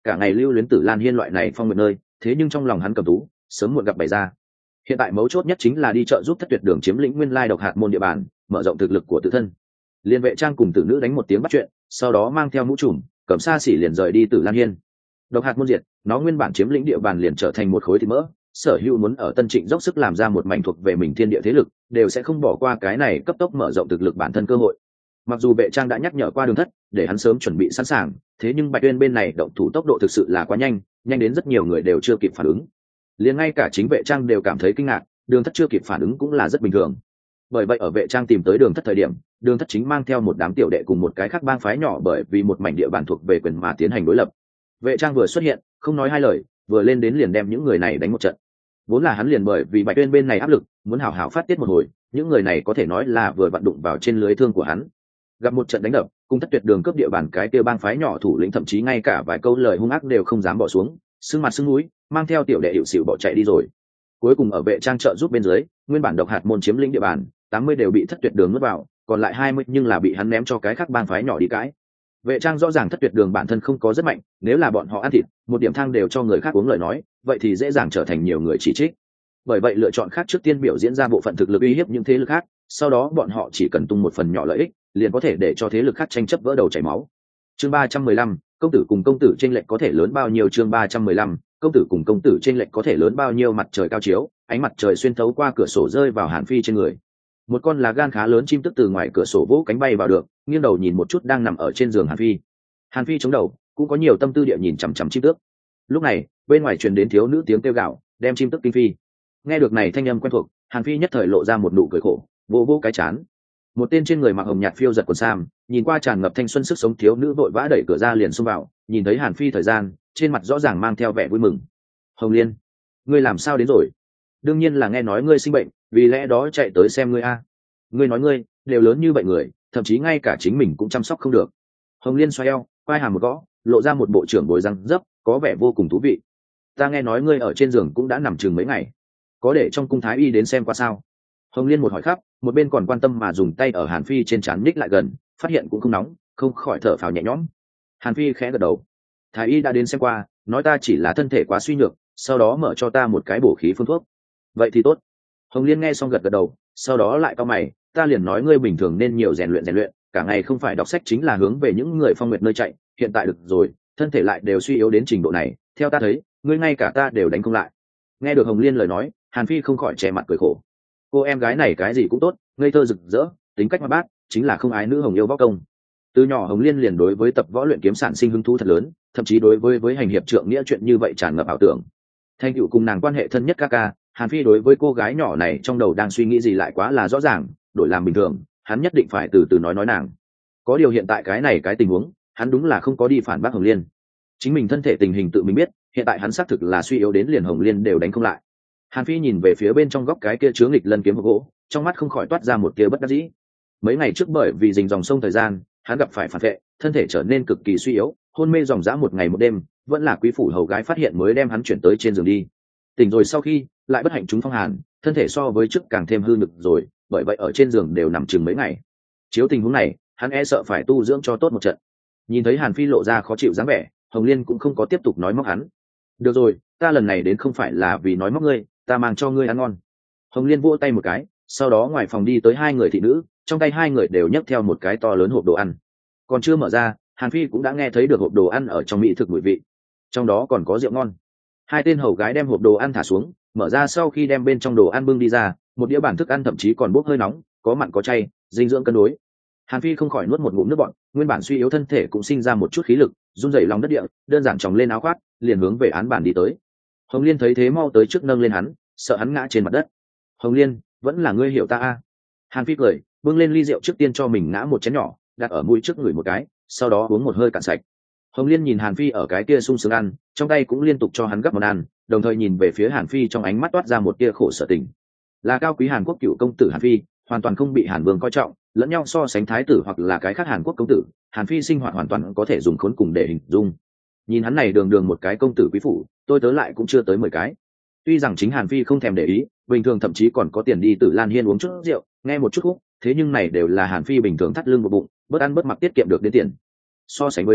cả ngày lưu luyến Tử Lan Hiên loại này phong nguyện nơi, thế nhưng trong lòng hắn cầm tú sớm muộn gặp bày ra. Hiện tại mấu chốt nhất chính là đi trợ giúp Thất Tuyệt Đường chiếm lĩnh nguyên lai độc hạt môn địa bàn, mở rộng thực lực của tự thân. Liên Vệ Trang cùng Tử Nữ đánh một tiếng bắt chuyện, sau đó mang theo mũ trùm cầm xa xỉ liền rời đi Tử Lan Hiên. Độc hạt môn diệt, nó nguyên bản chiếm lĩnh địa bàn liền trở thành một khối thịt mỡ, sở hữu muốn ở Tân Trịnh dốc sức làm ra một mảnh thuộc về mình thiên địa thế lực, đều sẽ không bỏ qua cái này cấp tốc mở rộng thực lực bản thân cơ hội. Mặc dù Vệ Trang đã nhắc nhở qua Đường Thất để hắn sớm chuẩn bị sẵn sàng, thế nhưng Bạch Uyên bên này động thủ tốc độ thực sự là quá nhanh, nhanh đến rất nhiều người đều chưa kịp phản ứng. Liền ngay cả chính Vệ Trang đều cảm thấy kinh ngạc, Đường Thất chưa kịp phản ứng cũng là rất bình thường. Bởi vậy ở Vệ Trang tìm tới Đường Thất thời điểm, Đường Thất chính mang theo một đám tiểu đệ cùng một cái khác bang phái nhỏ bởi vì một mảnh địa bàn thuộc về quyền mà tiến hành đối lập. Vệ Trang vừa xuất hiện, không nói hai lời, vừa lên đến liền đem những người này đánh một trận. Vốn là hắn liền bởi vì Bạch Uyên bên này áp lực, muốn hào hào phát tiết một hồi, những người này có thể nói là vừa vặn đụng vào trên lưới thương của hắn. Gặp một trận đánh đập, cùng Thất Tuyệt Đường cướp địa bàn cái kia bang phái nhỏ thủ lĩnh thậm chí ngay cả vài câu lời hung ác đều không dám bỏ xuống, sưng mặt sưng mũi, mang theo tiểu đệ hiệu xỉu bỏ chạy đi rồi. Cuối cùng ở Vệ Trang trợ giúp bên dưới, nguyên bản độc hạt môn chiếm lĩnh địa bàn 80 đều bị Thất Tuyệt Đường nuốt vào, còn lại 20 nhưng là bị hắn ném cho cái khác bang phái nhỏ đi cãi. Vệ Trang rõ ràng Thất Tuyệt Đường bản thân không có rất mạnh, nếu là bọn họ ăn thịt, một điểm thang đều cho người khác uống lời nói, vậy thì dễ dàng trở thành nhiều người chỉ trích. Bởi vậy lựa chọn khác trước tiên biểu diễn ra bộ phận thực lực uy hiếp những thế lực khác, sau đó bọn họ chỉ cần tung một phần nhỏ lợi ích, liền có thể để cho thế lực khác tranh chấp vỡ đầu chảy máu. Chương 315, công tử cùng công tử chênh lệch có thể lớn bao nhiêu? Chương 315, công tử cùng công tử chênh lệch có thể lớn bao nhiêu? Mặt trời cao chiếu, ánh mặt trời xuyên thấu qua cửa sổ rơi vào Hàn Phi trên người. Một con lá gan khá lớn chim tức từ ngoài cửa sổ vỗ cánh bay vào được, nghiêng đầu nhìn một chút đang nằm ở trên giường Hàn Phi. Hàn Phi chống đầu, cũng có nhiều tâm tư địa nhìn chằm chằm chim tước. Lúc này, bên ngoài truyền đến thiếu nữ tiếng kêu gào, đem chim tức kinh phi. Nghe được này thanh âm quen thuộc, Hàn Phi nhất thời lộ ra một nụ cười khổ, vô vô cái chán. Một tên trên người mặc hồng nhạt phiêu giật quần sam, nhìn qua tràn ngập thanh xuân sức sống thiếu nữ vội vã đẩy cửa ra liền xông vào, nhìn thấy Hàn Phi thời gian, trên mặt rõ ràng mang theo vẻ vui mừng. Hồng Liên, ngươi làm sao đến rồi? Đương nhiên là nghe nói ngươi sinh bệnh, vì lẽ đó chạy tới xem ngươi a. Ngươi nói ngươi đều lớn như vậy người, thậm chí ngay cả chính mình cũng chăm sóc không được. Hồng Liên xoay eo, quay hàm một gõ, lộ ra một bộ trưởng bồi răng dấp, có vẻ vô cùng thú vị. Ta nghe nói ngươi ở trên giường cũng đã nằm chừng mấy ngày, có để trong cung thái y đến xem qua sao? Hồng Liên một hỏi khắp, một bên còn quan tâm mà dùng tay ở Hàn Phi trên trán nhích lại gần, phát hiện cũng không nóng, không khỏi thở phào nhẹ nhõm. Hàn Phi khẽ gật đầu, thái y đã đến xem qua, nói ta chỉ là thân thể quá suy nhược, sau đó mở cho ta một cái bổ khí phương thuốc. Vậy thì tốt. Hồng Liên nghe xong gật gật đầu, sau đó lại cau mày, ta liền nói ngươi bình thường nên nhiều rèn luyện, cả ngày không phải đọc sách chính là hướng về những người phong nguyệt nơi chạy, hiện tại được rồi, thân thể lại đều suy yếu đến trình độ này, theo ta thấy, ngươi ngay cả ta đều đánh không lại. Nghe được Hồng Liên lời nói, Hàn Phi không khỏi che mặt cười khổ. Cô em gái này cái gì cũng tốt, ngây thơ rực rỡ, tính cách hoạt bát, chính là không ái nữ hồng yêu võ công. Từ nhỏ Hồng Liên liền đối với tập võ luyện kiếm sản sinh hứng thú thật lớn, thậm chí đối với hành hiệp trượng nghĩa chuyện như vậy tràn ngập ảo tưởng. Thành tựu cùng nàng quan hệ thân nhất ca, Hàn Phi đối với cô gái nhỏ này trong đầu đang suy nghĩ gì lại quá là rõ ràng, đổi làm bình thường, hắn nhất định phải từ từ nói nàng. Có điều hiện tại cái tình huống, hắn đúng là không có đi phản bác Hồng Liên. Chính mình thân thể tình hình tự mình biết, hiện tại hắn xác thực là suy yếu đến liền Hồng Liên đều đánh không lại. Hàn Phi nhìn về phía bên trong góc cái kia chứa nghịch lân kiếm gỗ, trong mắt không khỏi toát ra một tia bất đắc dĩ. Mấy ngày trước bởi vì dình dòng sông thời gian, hắn gặp phải phản vệ, thân thể trở nên cực kỳ suy yếu, hôn mê dòng dã một ngày một đêm, vẫn là quý phủ hầu gái phát hiện mới đem hắn chuyển tới trên giường đi. Tỉnh rồi sau khi, lại bất hạnh trúng phong hàn, thân thể so với trước càng thêm hư nhược rồi, bởi vậy ở trên giường đều nằm chừng mấy ngày. Chiếu tình huống này, hắn e sợ phải tu dưỡng cho tốt một trận. Nhìn thấy Hàn Phi lộ ra khó chịu dáng vẻ, Hồng Liên cũng không có tiếp tục nói móc hắn. Được rồi, ta lần này đến không phải là vì nói móc ngươi, ta mang cho ngươi ăn ngon. Hồng Liên vỗ tay một cái, sau đó ngoài phòng đi tới hai người thị nữ, trong tay hai người đều nhấc theo một cái to lớn hộp đồ ăn. Còn chưa mở ra, Hàn Phi cũng đã nghe thấy được hộp đồ ăn ở trong mỹ thực mùi vị, trong đó còn có rượu ngon. Hai tên hầu gái đem hộp đồ ăn thả xuống, mở ra sau khi đem bên trong đồ ăn bưng đi ra, một đĩa bản thức ăn thậm chí còn bốc hơi nóng, có mặn có chay, dinh dưỡng cân đối. Hàn Phi không khỏi nuốt một ngụm nước bọt, nguyên bản suy yếu thân thể cũng sinh ra một chút khí lực, run rẩy lòng đất địa, đơn giản tròng lên áo khoác, liền hướng về án bàn đi tới. Hồng Liên thấy thế mau tới trước nâng lên hắn, sợ hắn ngã trên mặt đất. Hồng Liên, vẫn là ngươi hiểu ta a? Hàn Phi cười, bưng lên ly rượu trước tiên cho mình ngã một chén nhỏ, đặt ở mũi trước người một cái, sau đó uống một hơi cạn sạch. Hồng Liên nhìn Hàn Phi ở cái kia sung sướng ăn, trong tay cũng liên tục cho hắn gắp món ăn, đồng thời nhìn về phía Hàn Phi trong ánh mắt toát ra một tia khổ sở tình. Là cao quý Hàn Quốc cựu công tử Hàn Phi, hoàn toàn không bị Hàn Vương coi trọng, lẫn nhau so sánh thái tử hoặc là cái khác Hàn Quốc công tử, Hàn Phi sinh hoạt hoàn toàn có thể dùng khốn cùng để hình dung. Nhìn hắn này đường đường một cái công tử quý phủ, tôi tớ lại cũng chưa tới 10 cái. Tuy rằng chính Hàn Phi không thèm để ý, bình thường thậm chí còn có tiền đi Tử Lan Hiên uống chút rượu, nghe một chút khúc, thế nhưng này đều là Hàn Phi bình thường thắt lưng một bụng, bớt ăn bớt mặc tiết kiệm được đến tiền. So sánh với đó,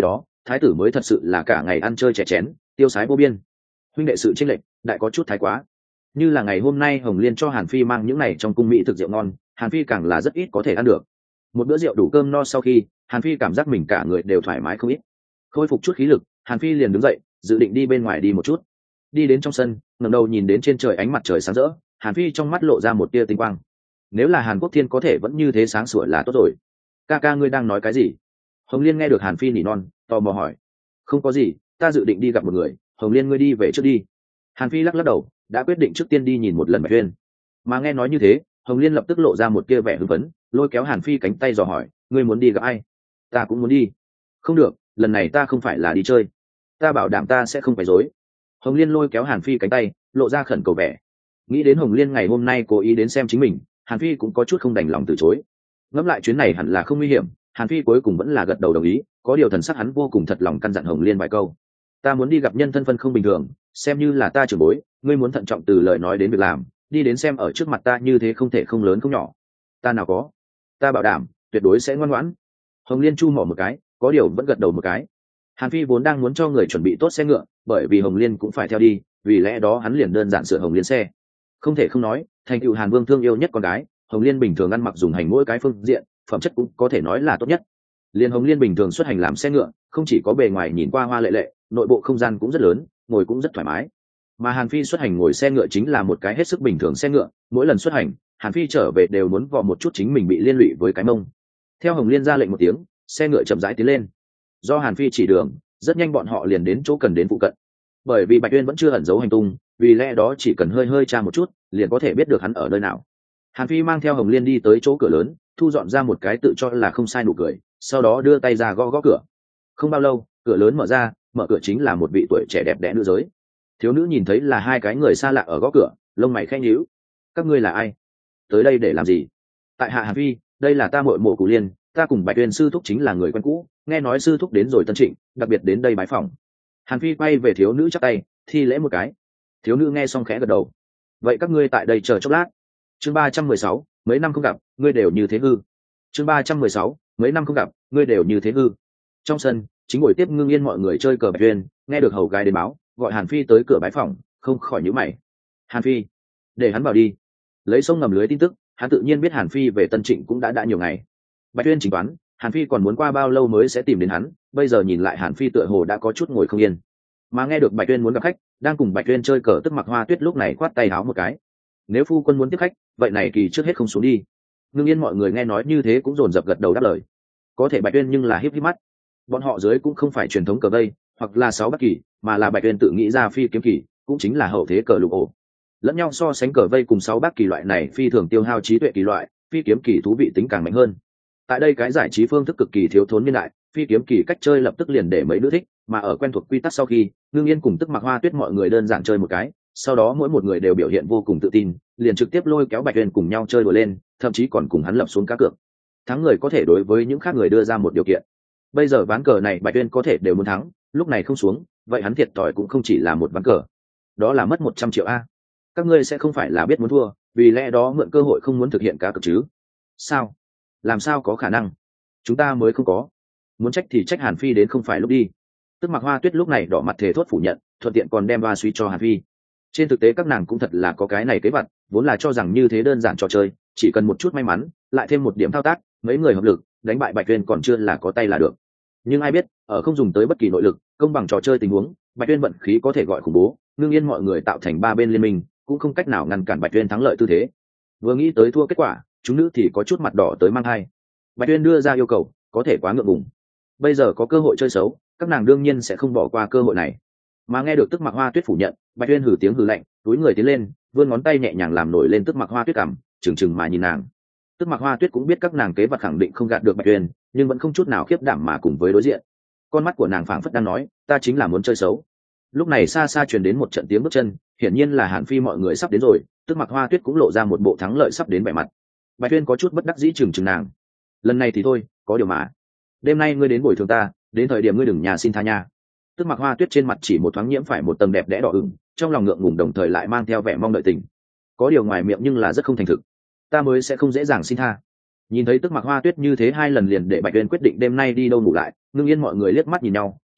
thái tử mới thật sự là cả ngày ăn chơi chè chén, tiêu sái vô biên. Huynh đệ sự chênh lệch đại có chút thái quá. Như là ngày hôm nay Hồng Liên cho Hàn Phi mang những này trong cung mỹ thực rượu ngon, Hàn Phi càng là rất ít có thể ăn được. Một bữa rượu đủ cơm no sau khi, Hàn Phi cảm giác mình cả người đều thoải mái không ít. Khôi phục chút khí lực, Hàn Phi liền đứng dậy, dự định đi bên ngoài đi một chút. Đi đến trong sân, ngẩng đầu nhìn đến trên trời ánh mặt trời sáng rỡ, Hàn Phi trong mắt lộ ra một tia tinh quang. Nếu là Hàn Quốc Thiên có thể vẫn như thế sáng sủa là tốt rồi. Ca ca ngươi đang nói cái gì? Hồng Liên nghe được Hàn Phi nỉ non, tò mò hỏi. Không có gì, ta dự định đi gặp một người. Hồng Liên ngươi đi về trước đi. Hàn Phi lắc lắc đầu, đã quyết định trước tiên đi nhìn một lần Bạch Uyên. Mà nghe nói như thế, Hồng Liên lập tức lộ ra một tia vẻ hưng phấn, lôi kéo Hàn Phi cánh tay dò hỏi, ngươi muốn đi gặp ai? Ta cũng muốn đi. Không được, lần này ta không phải là đi chơi, ta bảo đảm ta sẽ không phải dối. Hồng Liên lôi kéo Hàn Phi cánh tay, lộ ra khẩn cầu vẻ. Nghĩ đến Hồng Liên ngày hôm nay cố ý đến xem chính mình, Hàn Phi cũng có chút không đành lòng từ chối. Ngẫm lại chuyến này hẳn là không nguy hiểm, Hàn Phi cuối cùng vẫn là gật đầu đồng ý. Có điều thần sắc hắn vô cùng thật lòng căn dặn Hồng Liên vài câu. Ta muốn đi gặp nhân thân phân không bình thường, xem như là ta trưởng bối, ngươi muốn thận trọng từ lời nói đến việc làm, đi đến xem ở trước mặt ta như thế không thể không lớn không nhỏ. Ta nào có, ta bảo đảm tuyệt đối sẽ ngoan ngoãn. Hồng Liên chu mỏ một cái, có điều vẫn gật đầu một cái. Hàn Phi vốn đang muốn cho người chuẩn bị tốt xe ngựa, bởi vì Hồng Liên cũng phải theo đi, vì lẽ đó hắn liền đơn giản sửa Hồng Liên xe. Không thể không nói, thành tựu Hàn Vương thương yêu nhất con gái, Hồng Liên bình thường ăn mặc dùng hành mỗi cái phương diện, phẩm chất cũng có thể nói là tốt nhất. Liên Hồng Liên bình thường xuất hành làm xe ngựa, không chỉ có bề ngoài nhìn qua hoa lệ lệ, nội bộ không gian cũng rất lớn, ngồi cũng rất thoải mái. Mà Hàn Phi xuất hành ngồi xe ngựa chính là một cái hết sức bình thường xe ngựa, mỗi lần xuất hành, Hàn Phi trở về đều muốn vò một chút chính mình bị liên lụy với cái mông. Theo Hồng Liên ra lệnh một tiếng, xe ngựa chậm rãi tiến lên. Do Hàn Phi chỉ đường, rất nhanh bọn họ liền đến chỗ cần đến phụ cận. Bởi vì Bạch Uyên vẫn chưa ẩn giấu hành tung, vì lẽ đó chỉ cần hơi hơi tra một chút, liền có thể biết được hắn ở nơi nào. Hàn Phi mang theo Hồng Liên đi tới chỗ cửa lớn, thu dọn ra một cái tự cho là không sai nụ cười, sau đó đưa tay ra gõ gõ cửa. Không bao lâu, cửa lớn mở ra, mở cửa chính là một vị tuổi trẻ đẹp đẽ nữ giới. Thiếu nữ nhìn thấy là hai cái người xa lạ ở gõ cửa, lông mày khẽ nhíu. Các ngươi là ai? Tới đây để làm gì? Tại hạ Hàn Phi, đây là ta muội muội Cù Liên, ta cùng Bạch Uyên sư thúc chính là người quen cũ, nghe nói sư thúc đến rồi Tân Trịnh, đặc biệt đến đây bái phỏng. Hàn Phi quay về thiếu nữ chắp tay, thi lễ một cái. Thiếu nữ nghe xong khẽ gật đầu. Vậy các ngươi tại đây chờ chốc lát. Chương 316, mấy năm không gặp, ngươi đều như thế hư. Chương 316, mấy năm không gặp, ngươi đều như thế hư. Trong sân, chính ngồi tiếp Ngưng Yên mọi người chơi cờ Bạch Uyên, nghe được hầu gái đến báo, gọi Hàn Phi tới cửa bái phỏng, không khỏi nhíu mày. Hàn Phi, để hắn vào đi. Lấy sông ngầm lưới tin tức, hắn tự nhiên biết Hàn Phi về Tân Trịnh cũng đã nhiều ngày. Bạch Uyên chính đoán, Hàn Phi còn muốn qua bao lâu mới sẽ tìm đến hắn, bây giờ nhìn lại Hàn Phi tựa hồ đã có chút ngồi không yên. Mà nghe được Bạch Uyên muốn gặp khách, đang cùng Bạch Uyên chơi cờ Tức Mặc Hoa Tuyết lúc này khoát tay háo một cái. Nếu phu quân muốn tiếp khách, vậy này kỳ trước hết không xuống đi. Ngưng Yên mọi người nghe nói như thế cũng dồn dập gật đầu đáp lời. Có thể Bạch Uyên nhưng là híp híp mắt. Bọn họ dưới cũng không phải truyền thống cờ vây, hoặc là 6 bát kỳ, mà là Bạch Uyên tự nghĩ ra phi kiếm kỳ, cũng chính là hậu thế cờ lục ổ. Lẫn nhau so sánh cờ vây cùng 6 bát kỳ loại này phi thường tiêu hao trí tuệ kỳ loại, phi kiếm kỳ thú vị tính càng mạnh hơn. Tại đây cái giải trí phương thức cực kỳ thiếu thốn niên đại, phi kiếm kỳ cách chơi lập tức liền để mấy nữ thích, mà ở quen thuộc quy tắc sau khi, Ngưng Yên cùng Tức Mặc Hoa Tuyết mọi người đơn giản chơi một cái, sau đó mỗi một người đều biểu hiện vô cùng tự tin, liền trực tiếp lôi kéo Bạch Uyên cùng nhau chơi đùa lên, thậm chí còn cùng hắn lập xuống cá cược. Thắng người có thể đối với những khác người đưa ra một điều kiện. Bây giờ ván cờ này Bạch Uyên có thể đều muốn thắng, lúc này không xuống, vậy hắn thiệt thòi cũng không chỉ là một ván cờ, đó là mất 100 triệu a. Các ngươi sẽ không phải là biết muốn thua, vì lẽ đó mượn cơ hội không muốn thực hiện cá cược chứ? Sao? Làm sao có khả năng? Chúng ta mới không có. Muốn trách thì trách Hàn Phi đến không phải lúc đi. Tức Mặc Hoa Tuyết lúc này đỏ mặt thề thốt phủ nhận, thuận tiện còn đem ba suy cho Hàn Phi. Trên thực tế các nàng cũng thật là có cái này kế vật, vốn là cho rằng như thế đơn giản trò chơi, chỉ cần một chút may mắn, lại thêm một điểm thao tác, mấy người hợp lực, đánh bại Bạch Uyên còn chưa là có tay là được. Nhưng ai biết, ở không dùng tới bất kỳ nội lực, công bằng trò chơi tình huống, Bạch Uyên vận khí có thể gọi khủng bố, Ngưng Yên mọi người tạo thành 3 bên liên minh, cũng không cách nào ngăn cản Bạch Uyên thắng lợi tư thế. Vừa nghĩ tới thua kết quả, chúng nữ thì có chút mặt đỏ tới mang hai. Bạch Uyên đưa ra yêu cầu, có thể quá ngượng ngùng. Bây giờ có cơ hội chơi xấu, các nàng đương nhiên sẽ không bỏ qua cơ hội này. Mà nghe được Tức Mặc Hoa Tuyết phủ nhận, Bạch Uyên hừ tiếng hừ lạnh, túi người tiến lên, vươn ngón tay nhẹ nhàng làm nổi lên Tức Mặc Hoa Tuyết cằm, chừng chừng mà nhìn nàng. Tức Mặc Hoa Tuyết cũng biết các nàng kế vật khẳng định không gạt được Bạch Uyên, nhưng vẫn không chút nào khiếp đảm mà cùng với đối diện. Con mắt của nàng phảng phất đang nói, ta chính là muốn chơi xấu. Lúc này xa xa truyền đến một trận tiếng bước chân, hiển nhiên là Hàn Phi mọi người sắp đến rồi, Tức Mặc Hoa Tuyết cũng lộ ra một bộ thắng lợi sắp đến vẻ mặt. Bạch Uyên có chút bất đắc dĩ chừng chừng nàng. Lần này thì thôi, có điều mà. Đêm nay ngươi đến bồi thường ta, đến thời điểm ngươi đừng nhà xin tha nha. Tức Mặc Hoa Tuyết trên mặt chỉ một thoáng nhiễm phải một tầng đẹp đẽ đỏ ửng, trong lòng ngượng ngùng đồng thời lại mang theo vẻ mong đợi tình. Có điều ngoài miệng nhưng là rất không thành thực. Ta mới sẽ không dễ dàng xin tha. Nhìn thấy Tức Mặc Hoa Tuyết như thế 2 lần liền để Bạch Uyên quyết định đêm nay đi đâu ngủ lại, Ngưng Yên mọi người liếc mắt nhìn nhau,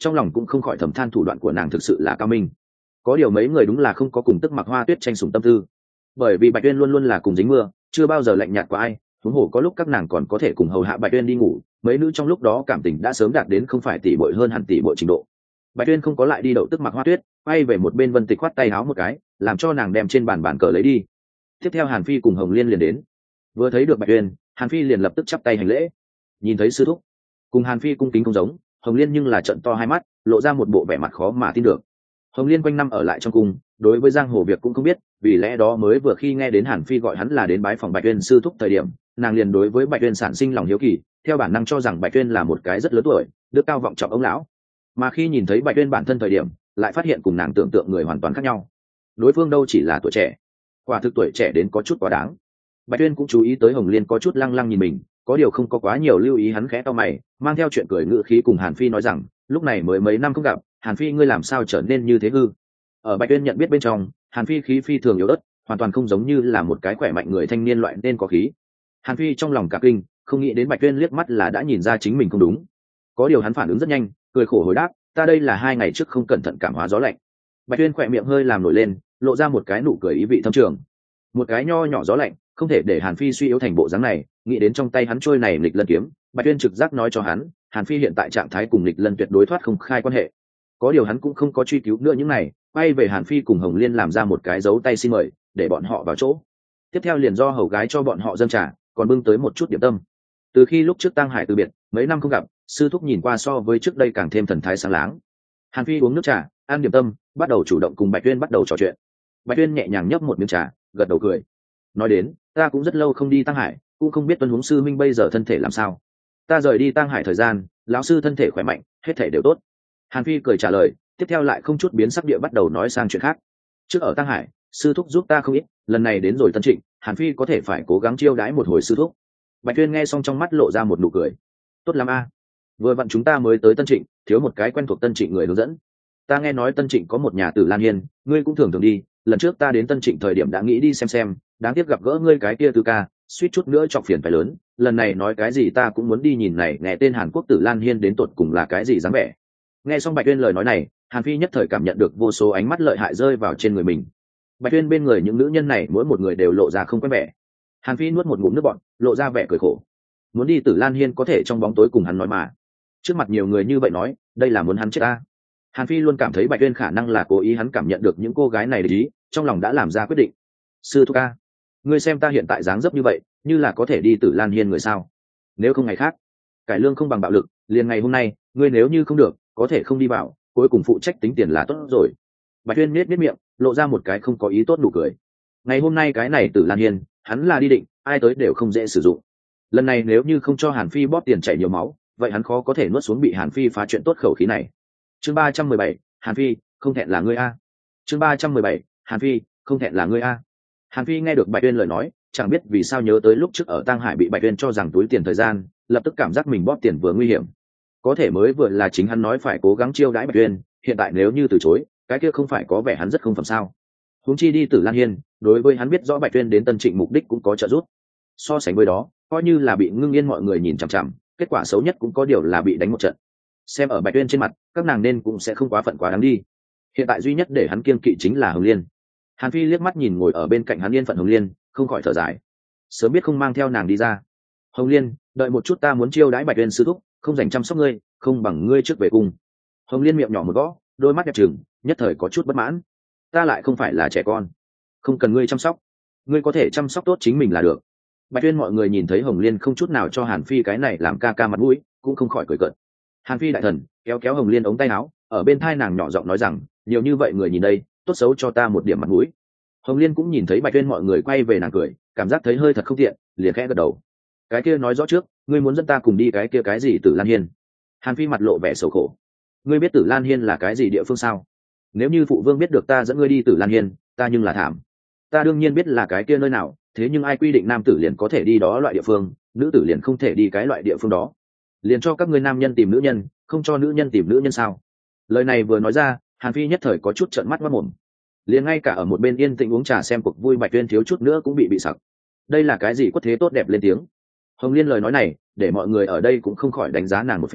trong lòng cũng không khỏi thầm than thủ đoạn của nàng thực sự là cao minh. Có điều mấy người đúng là không có cùng Tức Mặc Hoa Tuyết tranh sủng tâm tư, bởi vì Bạch Uyên luôn luôn là cùng dính mưa, chưa bao giờ lạnh nhạt qua ai. Huống hồ có lúc các nàng còn có thể cùng hầu hạ Bạch Uyên đi ngủ, mấy nữ trong lúc đó cảm tình đã sớm đạt đến không phải tỷ muội hơn hẳn tỷ muội trình độ. Bạch Uyên không có lại đi đậu Tức Mặc Hoa Tuyết, quay về một bên Vân Tịch khoát tay áo một cái, làm cho nàng đem trên bàn cờ lấy đi. Tiếp theo Hàn Phi cùng Hồng Liên liền đến. Vừa thấy được Bạch Uyên, Hàn Phi liền lập tức chắp tay hành lễ. Nhìn thấy sư thúc, cùng Hàn Phi cung kính không giống, Hồng Liên nhưng là trợn to hai mắt, lộ ra một bộ vẻ mặt khó mà tin được. Hồng Liên quanh năm ở lại trong cung, đối với giang hồ việc cũng không biết, vì lẽ đó mới vừa khi nghe đến Hàn Phi gọi hắn là đến bái phòng Bạch Uyên sư thúc thời điểm, nàng liền đối với Bạch Uyên sản sinh lòng hiếu kỳ, theo bản năng cho rằng Bạch Uyên là một cái rất lớn tuổi, đức cao vọng trọng ông lão. Mà khi nhìn thấy Bạch Uyên bản thân thời điểm, lại phát hiện cùng nàng tưởng tượng người hoàn toàn khác nhau. Đối phương đâu chỉ là tuổi trẻ, quả thực tuổi trẻ đến có chút quá đáng. Bạch Uyên cũng chú ý tới Hồng Liên có chút lăng lăng nhìn mình, có điều không có quá nhiều lưu ý, hắn khẽ cau mày, mang theo chuyện cười ngữ khí cùng Hàn Phi nói rằng, lúc này mới mấy năm không gặp, Hàn Phi ngươi làm sao trở nên như thế hư? Ở Bạch Uyên nhận biết bên trong, Hàn Phi khí phi thường yếu ớt, hoàn toàn không giống như là một cái khỏe mạnh người thanh niên loại nên có khí. Hàn Phi trong lòng cả kinh, không nghĩ đến Bạch Uyên liếc mắt là đã nhìn ra chính mình không đúng. Có điều hắn phản ứng rất nhanh, cười khổ hồi đáp, ta đây là 2 ngày trước không cẩn thận cảm hóa gió lạnh. Bạch Uyên khỏe miệng hơi làm nổi lên, lộ ra một cái nụ cười ý vị thâm trường. Một cái nho nhỏ gió lạnh, không thể để Hàn Phi suy yếu thành bộ dáng này. Nghĩ đến trong tay hắn trôi này nghịch lân kiếm, Bạch Uyên trực giác nói cho hắn, Hàn Phi hiện tại trạng thái cùng nghịch lân tuyệt đối thoát không khai quan hệ. Có điều hắn cũng không có truy cứu nữa những này, quay về Hàn Phi cùng Hồng Liên làm ra một cái dấu tay xin mời, để bọn họ vào chỗ. Tiếp theo liền do hầu gái cho bọn họ dâng trà, còn bưng tới một chút điểm tâm. Từ khi lúc trước Tăng Hải từ biệt, mấy năm không gặp, sư thúc nhìn qua so với trước đây càng thêm thần thái sáng láng. Hàn Phi uống nước trà, ăn điểm tâm, bắt đầu chủ động cùng Bạch Uyên bắt đầu trò chuyện. Bạch Uyên nhẹ nhàng nhấp một miếng trà, gật đầu cười. Nói đến, ta cũng rất lâu không đi Tăng Hải, cũng không biết Tuân Huống sư minh bây giờ thân thể làm sao. Ta rời đi Tăng Hải thời gian, lão sư thân thể khỏe mạnh, hết thể đều tốt. Hàn Phi cười trả lời, tiếp theo lại không chút biến sắc địa bắt đầu nói sang chuyện khác. Trước ở Tăng Hải, sư thúc giúp ta không ít, lần này đến rồi Tân Trịnh, Hàn Phi có thể phải cố gắng chiêu đãi một hồi sư thúc. Bạch Uyên nghe xong trong mắt lộ ra một nụ cười. Tốt lắm a. Vừa vặn chúng ta mới tới Tân Trịnh, thiếu một cái quen thuộc Tân Trịnh người hướng dẫn. Ta nghe nói Tân Trịnh có một nhà Tử Lan Hiên, ngươi cũng thường thường đi, lần trước ta đến Tân Trịnh thời điểm đã nghĩ đi xem, đáng tiếc gặp gỡ ngươi cái kia Tư ca, suýt chút nữa chọc phiền phải lớn, lần này nói cái gì ta cũng muốn đi nhìn này, nghe tên Hàn Quốc Tử Lan Hiên đến tột cùng là cái gì dáng vẻ. Nghe xong Bạch Uyên lời nói này, Hàn Phi nhất thời cảm nhận được vô số ánh mắt lợi hại rơi vào trên người mình. Bạch Uyên bên người những nữ nhân này mỗi một người đều lộ ra không quen vẻ. Hàn Phi nuốt một ngụm nước bọt, lộ ra vẻ cười khổ. Muốn đi Tử Lan Hiên có thể trong bóng tối cùng hắn nói mà. Trước mặt nhiều người như vậy nói, đây là muốn hắn chết ta. Hàn Phi luôn cảm thấy Bạch Uyên khả năng là cố ý, hắn cảm nhận được những cô gái này để ý, trong lòng đã làm ra quyết định. Sư thúc ca, ngươi xem ta hiện tại dáng dấp như vậy, như là có thể đi Tử Lan Hiên người sao? Nếu không ngày khác, cải lương không bằng bạo lực, liền ngày hôm nay, ngươi nếu như không được, có thể không đi vào, cuối cùng phụ trách tính tiền là tốt rồi. Bạch Uyên nhếch miệng, lộ ra một cái không có ý tốt nụ cười. Ngày hôm nay cái này Tử Lan Hiên, hắn là đi định, ai tới đều không dễ sử dụng. Lần này nếu như không cho Hàn Phi bóp tiền chảy nhiều máu, vậy hắn khó có thể nuốt xuống bị Hàn Phi phá chuyện tốt khẩu khí này. Chương 317, Hàn Phi, không thẹn là ngươi a. Chương 317, Hàn Phi, không thẹn là ngươi a. Hàn Phi nghe được Bạch Uyên lời nói, chẳng biết vì sao nhớ tới lúc trước ở Tăng Hải bị Bạch Uyên cho rằng túi tiền thời gian, lập tức cảm giác mình bóp tiền vừa nguy hiểm. Có thể mới vừa là chính hắn nói phải cố gắng chiêu đãi Bạch Uyên, hiện tại nếu như từ chối, cái kia không phải có vẻ hắn rất không phẩm sao? Huống chi đi Tử Lan Hiên, đối với hắn biết rõ Bạch Uyên đến Tân Trịnh mục đích cũng có trợ giúp. So sánh với đó, coi như là bị Ngưng Yên mọi người nhìn chằm chằm, kết quả xấu nhất cũng có điều là bị đánh một trận. Xem ở Bạch Uyên trên mặt, các nàng nên cũng sẽ không quá phận quá đáng đi. Hiện tại duy nhất để hắn kiêng kỵ chính là Hồng Liên. Hàn Phi liếc mắt nhìn ngồi ở bên cạnh hắn yên phận Hồng Liên, không khỏi thở dài. Sớm biết không mang theo nàng đi ra. Hồng Liên, đợi một chút, ta muốn chiêu đãi Bạch Uyên sư thúc, không dành chăm sóc ngươi, không bằng ngươi trước về cung. Hồng Liên miệng nhỏ một gõ, đôi mắt đẹp trừng, nhất thời có chút bất mãn. Ta lại không phải là trẻ con, không cần ngươi chăm sóc, ngươi có thể chăm sóc tốt chính mình là được. Bạch Uyên mọi người nhìn thấy Hồng Liên không chút nào cho Hàn Phi cái này làm ca ca mặt mũi, cũng không khỏi cười cợt. Hàn Phi đại thần kéo kéo Hồng Liên ống tay áo, ở bên tai nàng nhỏ giọng nói rằng, nhiều như vậy người nhìn đây, tốt xấu cho ta một điểm mặt mũi. Hồng Liên cũng nhìn thấy Bạch Uyên mọi người quay về nàng cười, cảm giác thấy hơi thật không tiện, liền khẽ gật đầu. Cái kia nói rõ trước, ngươi muốn dẫn ta cùng đi cái kia cái gì Tử Lan Hiên? Hàn Phi mặt lộ vẻ xấu khổ. Ngươi biết Tử Lan Hiên là cái gì địa phương sao? Nếu như phụ vương biết được ta dẫn ngươi đi Tử Lan Hiên, ta nhưng là thảm. Ta đương nhiên biết là cái kia nơi nào, thế nhưng ai quy định nam tử liền có thể đi đó loại địa phương, nữ tử liền không thể đi cái loại địa phương đó? Liền cho các ngươi nam nhân tìm nữ nhân, không cho nữ nhân tìm nữ nhân sao? Lời này vừa nói ra, Hàn Phi nhất thời có chút trợn mắt mất mồm. Liền ngay cả ở một bên yên tĩnh uống trà xem cuộc vui Bạch Uyên thiếu chút nữa cũng bị sặc. Đây là cái gì quất thế tốt đẹp lên tiếng. Hồng Liên lời nói này, để mọi người ở đây cũng không khỏi đánh giá nàng một phen,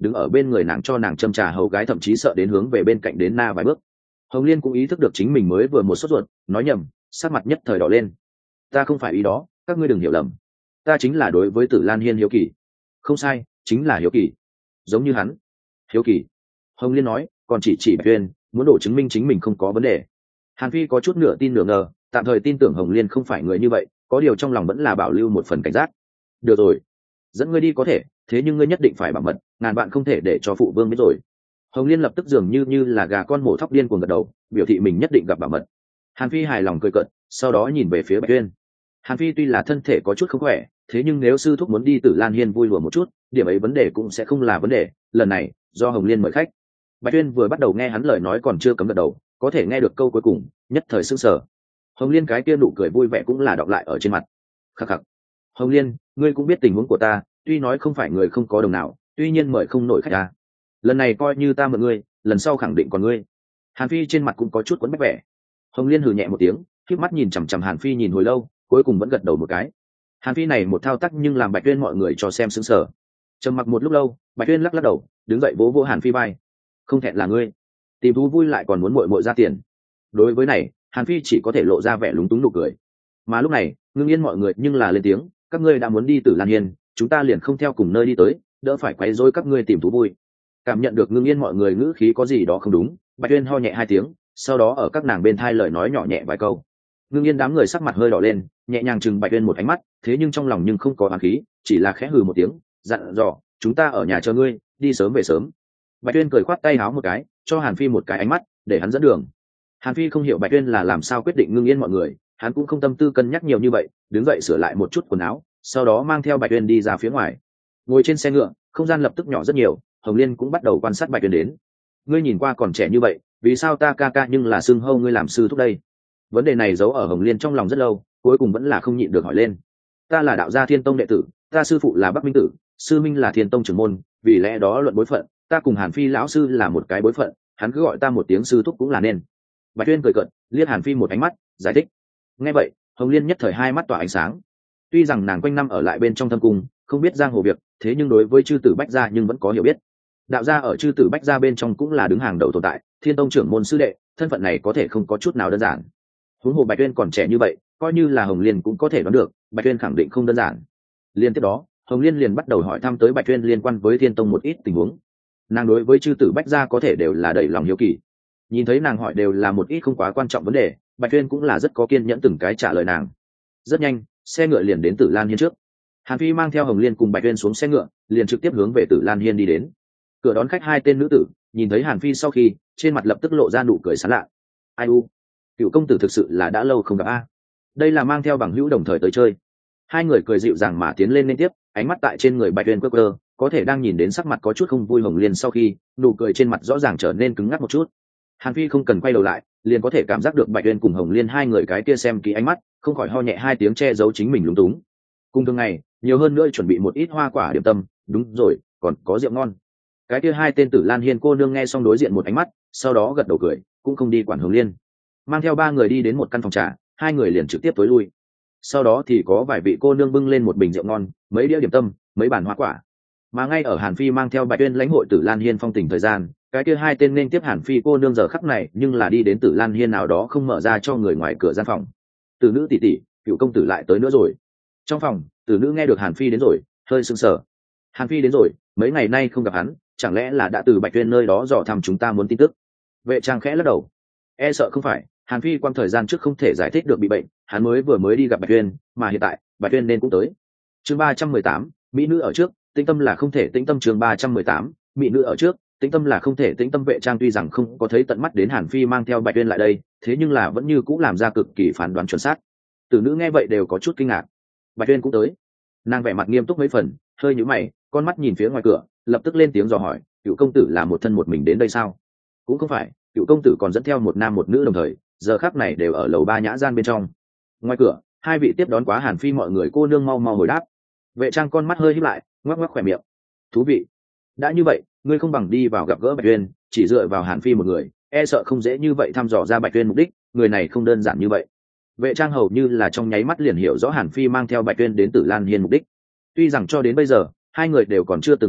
đứng ở bên người nàng cho nàng châm trà hầu gái thậm chí sợ đến hướng về bên cạnh đến na vài bước. Hồng Liên cũng ý thức được chính mình mới vừa một sốt ruột, nói nhầm, sắc mặt nhất thời đỏ lên. Ta không phải ý đó, các ngươi đừng hiểu lầm, ta chính là đối với Tử Lan Hiên hiếu kỳ. Không sai, chính là hiếu kỳ, giống như hắn. Hiếu kỳ. Hồng Liên nói, còn chỉ Bạch Uyên, muốn đổ chứng minh chính mình không có vấn đề. Hàn Phi có chút nửa tin nửa ngờ, tạm thời tin tưởng Hồng Liên không phải người như vậy, có điều trong lòng vẫn là bảo lưu một phần cảnh giác. Được rồi, dẫn ngươi đi có thể, thế nhưng ngươi nhất định phải bảo mật, ngàn bạn không thể để cho phụ vương biết rồi. Hồng Liên lập tức dường như là gà con mổ thóc điên cuồng gật đầu, biểu thị mình nhất định gặp bảo mật. Hàn Phi hài lòng cười cợt, sau đó nhìn về phía Bạch Uyên. Hàn Phi tuy là thân thể có chút không khỏe, thế nhưng nếu sư thúc muốn đi Tử Lan Hiên vui lùa một chút, điểm ấy vấn đề cũng sẽ không là vấn đề. Lần này do Hồng Liên mời khách. Bạch Uyên vừa bắt đầu nghe hắn lời nói còn chưa cấm gật đầu, có thể nghe được câu cuối cùng, nhất thời sững sờ. Hồng Liên cái kia nụ cười vui vẻ cũng là đọng lại ở trên mặt. Khắc khắc. Hồng Liên, ngươi cũng biết tình huống của ta, tuy nói không phải người không có đồng nào, tuy nhiên mời không nổi khách ta. Lần này coi như ta mượn ngươi, lần sau khẳng định còn ngươi. Hàn Phi trên mặt cũng có chút quấn bách vẻ. Hồng Liên hừ nhẹ một tiếng, khép mắt nhìn chằm chằm Hàn Phi nhìn hồi lâu, cuối cùng vẫn gật đầu một cái. Hàn Phi này một thao tác nhưng làm Bạch Uyên mọi người cho xem sững sờ. Trầm mặc một lúc lâu, Bạch Uyên lắc lắc đầu, đứng dậy vỗ vỗ Hàn Phi vai. Không thẹn là ngươi, tìm thú vui lại còn muốn muội muội ra tiền. Đối với này, Hàn Phi chỉ có thể lộ ra vẻ lúng túng nụ cười. Mà lúc này, Ngưng Yên mọi người nhưng là lên tiếng, các ngươi đã muốn đi Tử Lan Hiên, chúng ta liền không theo cùng nơi đi tới, đỡ phải quấy rối các ngươi tìm thú vui. Cảm nhận được Ngưng Yên mọi người ngữ khí có gì đó không đúng, Bạch Uyên ho nhẹ hai tiếng, sau đó ở các nàng bên thai lời nói nhỏ nhẹ vài câu. Ngưng Yên đám người sắc mặt hơi đỏ lên, nhẹ nhàng chừng Bạch Uyên một ánh mắt, thế nhưng trong lòng nhưng không có oán khí, chỉ là khẽ hừ một tiếng, dặn dò, chúng ta ở nhà chờ ngươi, đi sớm về sớm. Bạch Uyên cười khoát tay háo một cái, cho Hàn Phi một cái ánh mắt, để hắn dẫn đường. Hàn Phi không hiểu Bạch Uyên là làm sao quyết định Ngưng Yên mọi người, hắn cũng không tâm tư cân nhắc nhiều như vậy, đứng dậy sửa lại một chút quần áo, sau đó mang theo Bạch Uyên đi ra phía ngoài. Ngồi trên xe ngựa, không gian lập tức nhỏ rất nhiều, Hồng Liên cũng bắt đầu quan sát Bạch Uyên đến. Ngươi nhìn qua còn trẻ như vậy, vì sao ta ca ca nhưng là xưng hô ngươi làm sư thúc đây? Vấn đề này giấu ở Hồng Liên trong lòng rất lâu, cuối cùng vẫn là không nhịn được hỏi lên. Ta là đạo gia Thiên Tông đệ tử, ta sư phụ là Bắc Minh tử, sư minh là Thiên Tông trưởng môn, vì lẽ đó luận bối phận, ta cùng Hàn Phi lão sư là một cái bối phận, hắn cứ gọi ta một tiếng sư thúc cũng là nên. Bạch Uyên cười cợt, liếc Hàn Phi một ánh mắt, giải thích. Nghe vậy, Hồng Liên nhất thời hai mắt tỏa ánh sáng. Tuy rằng nàng quanh năm ở lại bên trong thâm cung, không biết giang hồ việc, thế nhưng đối với chư tử Bách gia nhưng vẫn có hiểu biết. Đạo gia ở chư tử Bách gia bên trong cũng là đứng hàng đầu tồn tại, Thiên Tông trưởng môn sư đệ, thân phận này có thể không có chút nào đơn giản. Huống hồ Bạch Uyên còn trẻ như vậy, coi như là Hồng Liên cũng có thể đoán được, Bạch Uyên khẳng định không đơn giản. Liên tiếp đó, Hồng Liên liền bắt đầu hỏi thăm tới Bạch Uyên liên quan với Thiên Tông một ít tình huống. Nàng đối với chư tử Bách gia có thể đều là đầy lòng hiếu kỳ. Nhìn thấy nàng hỏi đều là một ít không quá quan trọng vấn đề, Bạch Uyên cũng là rất có kiên nhẫn từng cái trả lời nàng. Rất nhanh, xe ngựa liền đến Tử Lan Hiên trước. Hàn Phi mang theo Hồng Liên cùng Bạch Uyên xuống xe ngựa, liền trực tiếp hướng về Tử Lan Hiên đi đến. Cửa đón khách hai tên nữ tử, nhìn thấy Hàn Phi sau khi, trên mặt lập tức lộ ra nụ cười sảng lạ. Ai u, Cựu công tử thực sự là đã lâu không gặp a. Đây là mang theo bằng hữu đồng thời tới chơi. Hai người cười dịu dàng mà tiến lên liên tiếp, ánh mắt tại trên người Bạch Uyên quơ quơ, có thể đang nhìn đến sắc mặt có chút không vui Hồng Liên sau khi, nụ cười trên mặt rõ ràng trở nên cứng ngắc một chút. Hàn Phi không cần quay đầu lại, liền có thể cảm giác được Bạch Uyên cùng Hồng Liên hai người cái kia xem kỹ ánh mắt, không khỏi ho nhẹ hai tiếng che giấu chính mình lúng túng. Cùng thường ngày, nhiều hơn nữa chuẩn bị một ít hoa quả điểm tâm, đúng rồi, còn có rượu ngon. Cái kia hai tên Tử Lan Hiên cô nương nghe xong đối diện một ánh mắt, sau đó gật đầu cười, cũng không đi quản Hồng Liên. Mang theo ba người đi đến một căn phòng trà, hai người liền trực tiếp tối lui. Sau đó thì có vài vị cô nương bưng lên một bình rượu ngon, mấy đĩa điểm tâm, mấy bàn hoa quả. Mà ngay ở Hàn Phi mang theo Bạch Uyên lãnh hội Tử Lan Hiên phong tình thời gian, cái kia hai tên nên tiếp Hàn Phi cô nương giờ khắc này nhưng là đi đến Tử Lan Hiên nào đó không mở ra cho người ngoài cửa gian phòng. Tử nữ tỷ tỷ, Cựu công tử lại tới nữa rồi. Trong phòng, Tử nữ nghe được Hàn Phi đến rồi, hơi sưng sờ. Hàn Phi đến rồi, mấy ngày nay không gặp hắn, chẳng lẽ là đã từ Bạch Uyên nơi đó dò thăm chúng ta muốn tin tức? Vệ trang khẽ lắc đầu, e sợ không phải, Hàn Phi quan thời gian trước không thể giải thích được bị bệnh, hắn mới đi gặp Bạch Uyên, mà hiện tại Bạch Uyên nên cũng tới. Chương 318, mỹ nữ ở trước, tĩnh tâm là không thể tĩnh tâm. Chương 318, mỹ nữ ở trước, tĩnh tâm là không thể tĩnh tâm. Vệ trang tuy rằng không có thấy tận mắt đến Hàn Phi mang theo Bạch Uyên lại đây, thế nhưng là vẫn như cũng làm ra cực kỳ phán đoán chuẩn xác. Tử nữ nghe vậy đều có chút kinh ngạc. Bạch Uyên cũng tới. Nàng vẻ mặt nghiêm túc mấy phần, hơi nhíu mày, con mắt nhìn phía ngoài cửa, lập tức lên tiếng dò hỏi, Cựu công tử là một thân một mình đến đây sao? Cũng không phải, Cựu công tử còn dẫn theo một nam một nữ đồng thời, giờ khắc này đều ở lầu ba nhã gian bên trong. Ngoài cửa, hai vị tiếp đón quá Hàn Phi mọi người cô nương mau mau hồi đáp. Vệ trang con mắt hơi híp lại, ngoắc ngoắc khỏe miệng. Thú vị. Đã như vậy, ngươi không bằng đi vào gặp gỡ Bạch Uyên, chỉ dựa vào Hàn Phi một người, e sợ không dễ như vậy thăm dò ra Bạch Uyên mục đích, người này không đơn giản như vậy. Vệ trang hầu như là trong nháy mắt liền hiểu rõ Hàn Phi mang theo Bạch Uyên đến Tử Lan Hiên mục đích. Tuy rằng cho đến bây giờ, hai người đều còn chưa từng gặp mặt,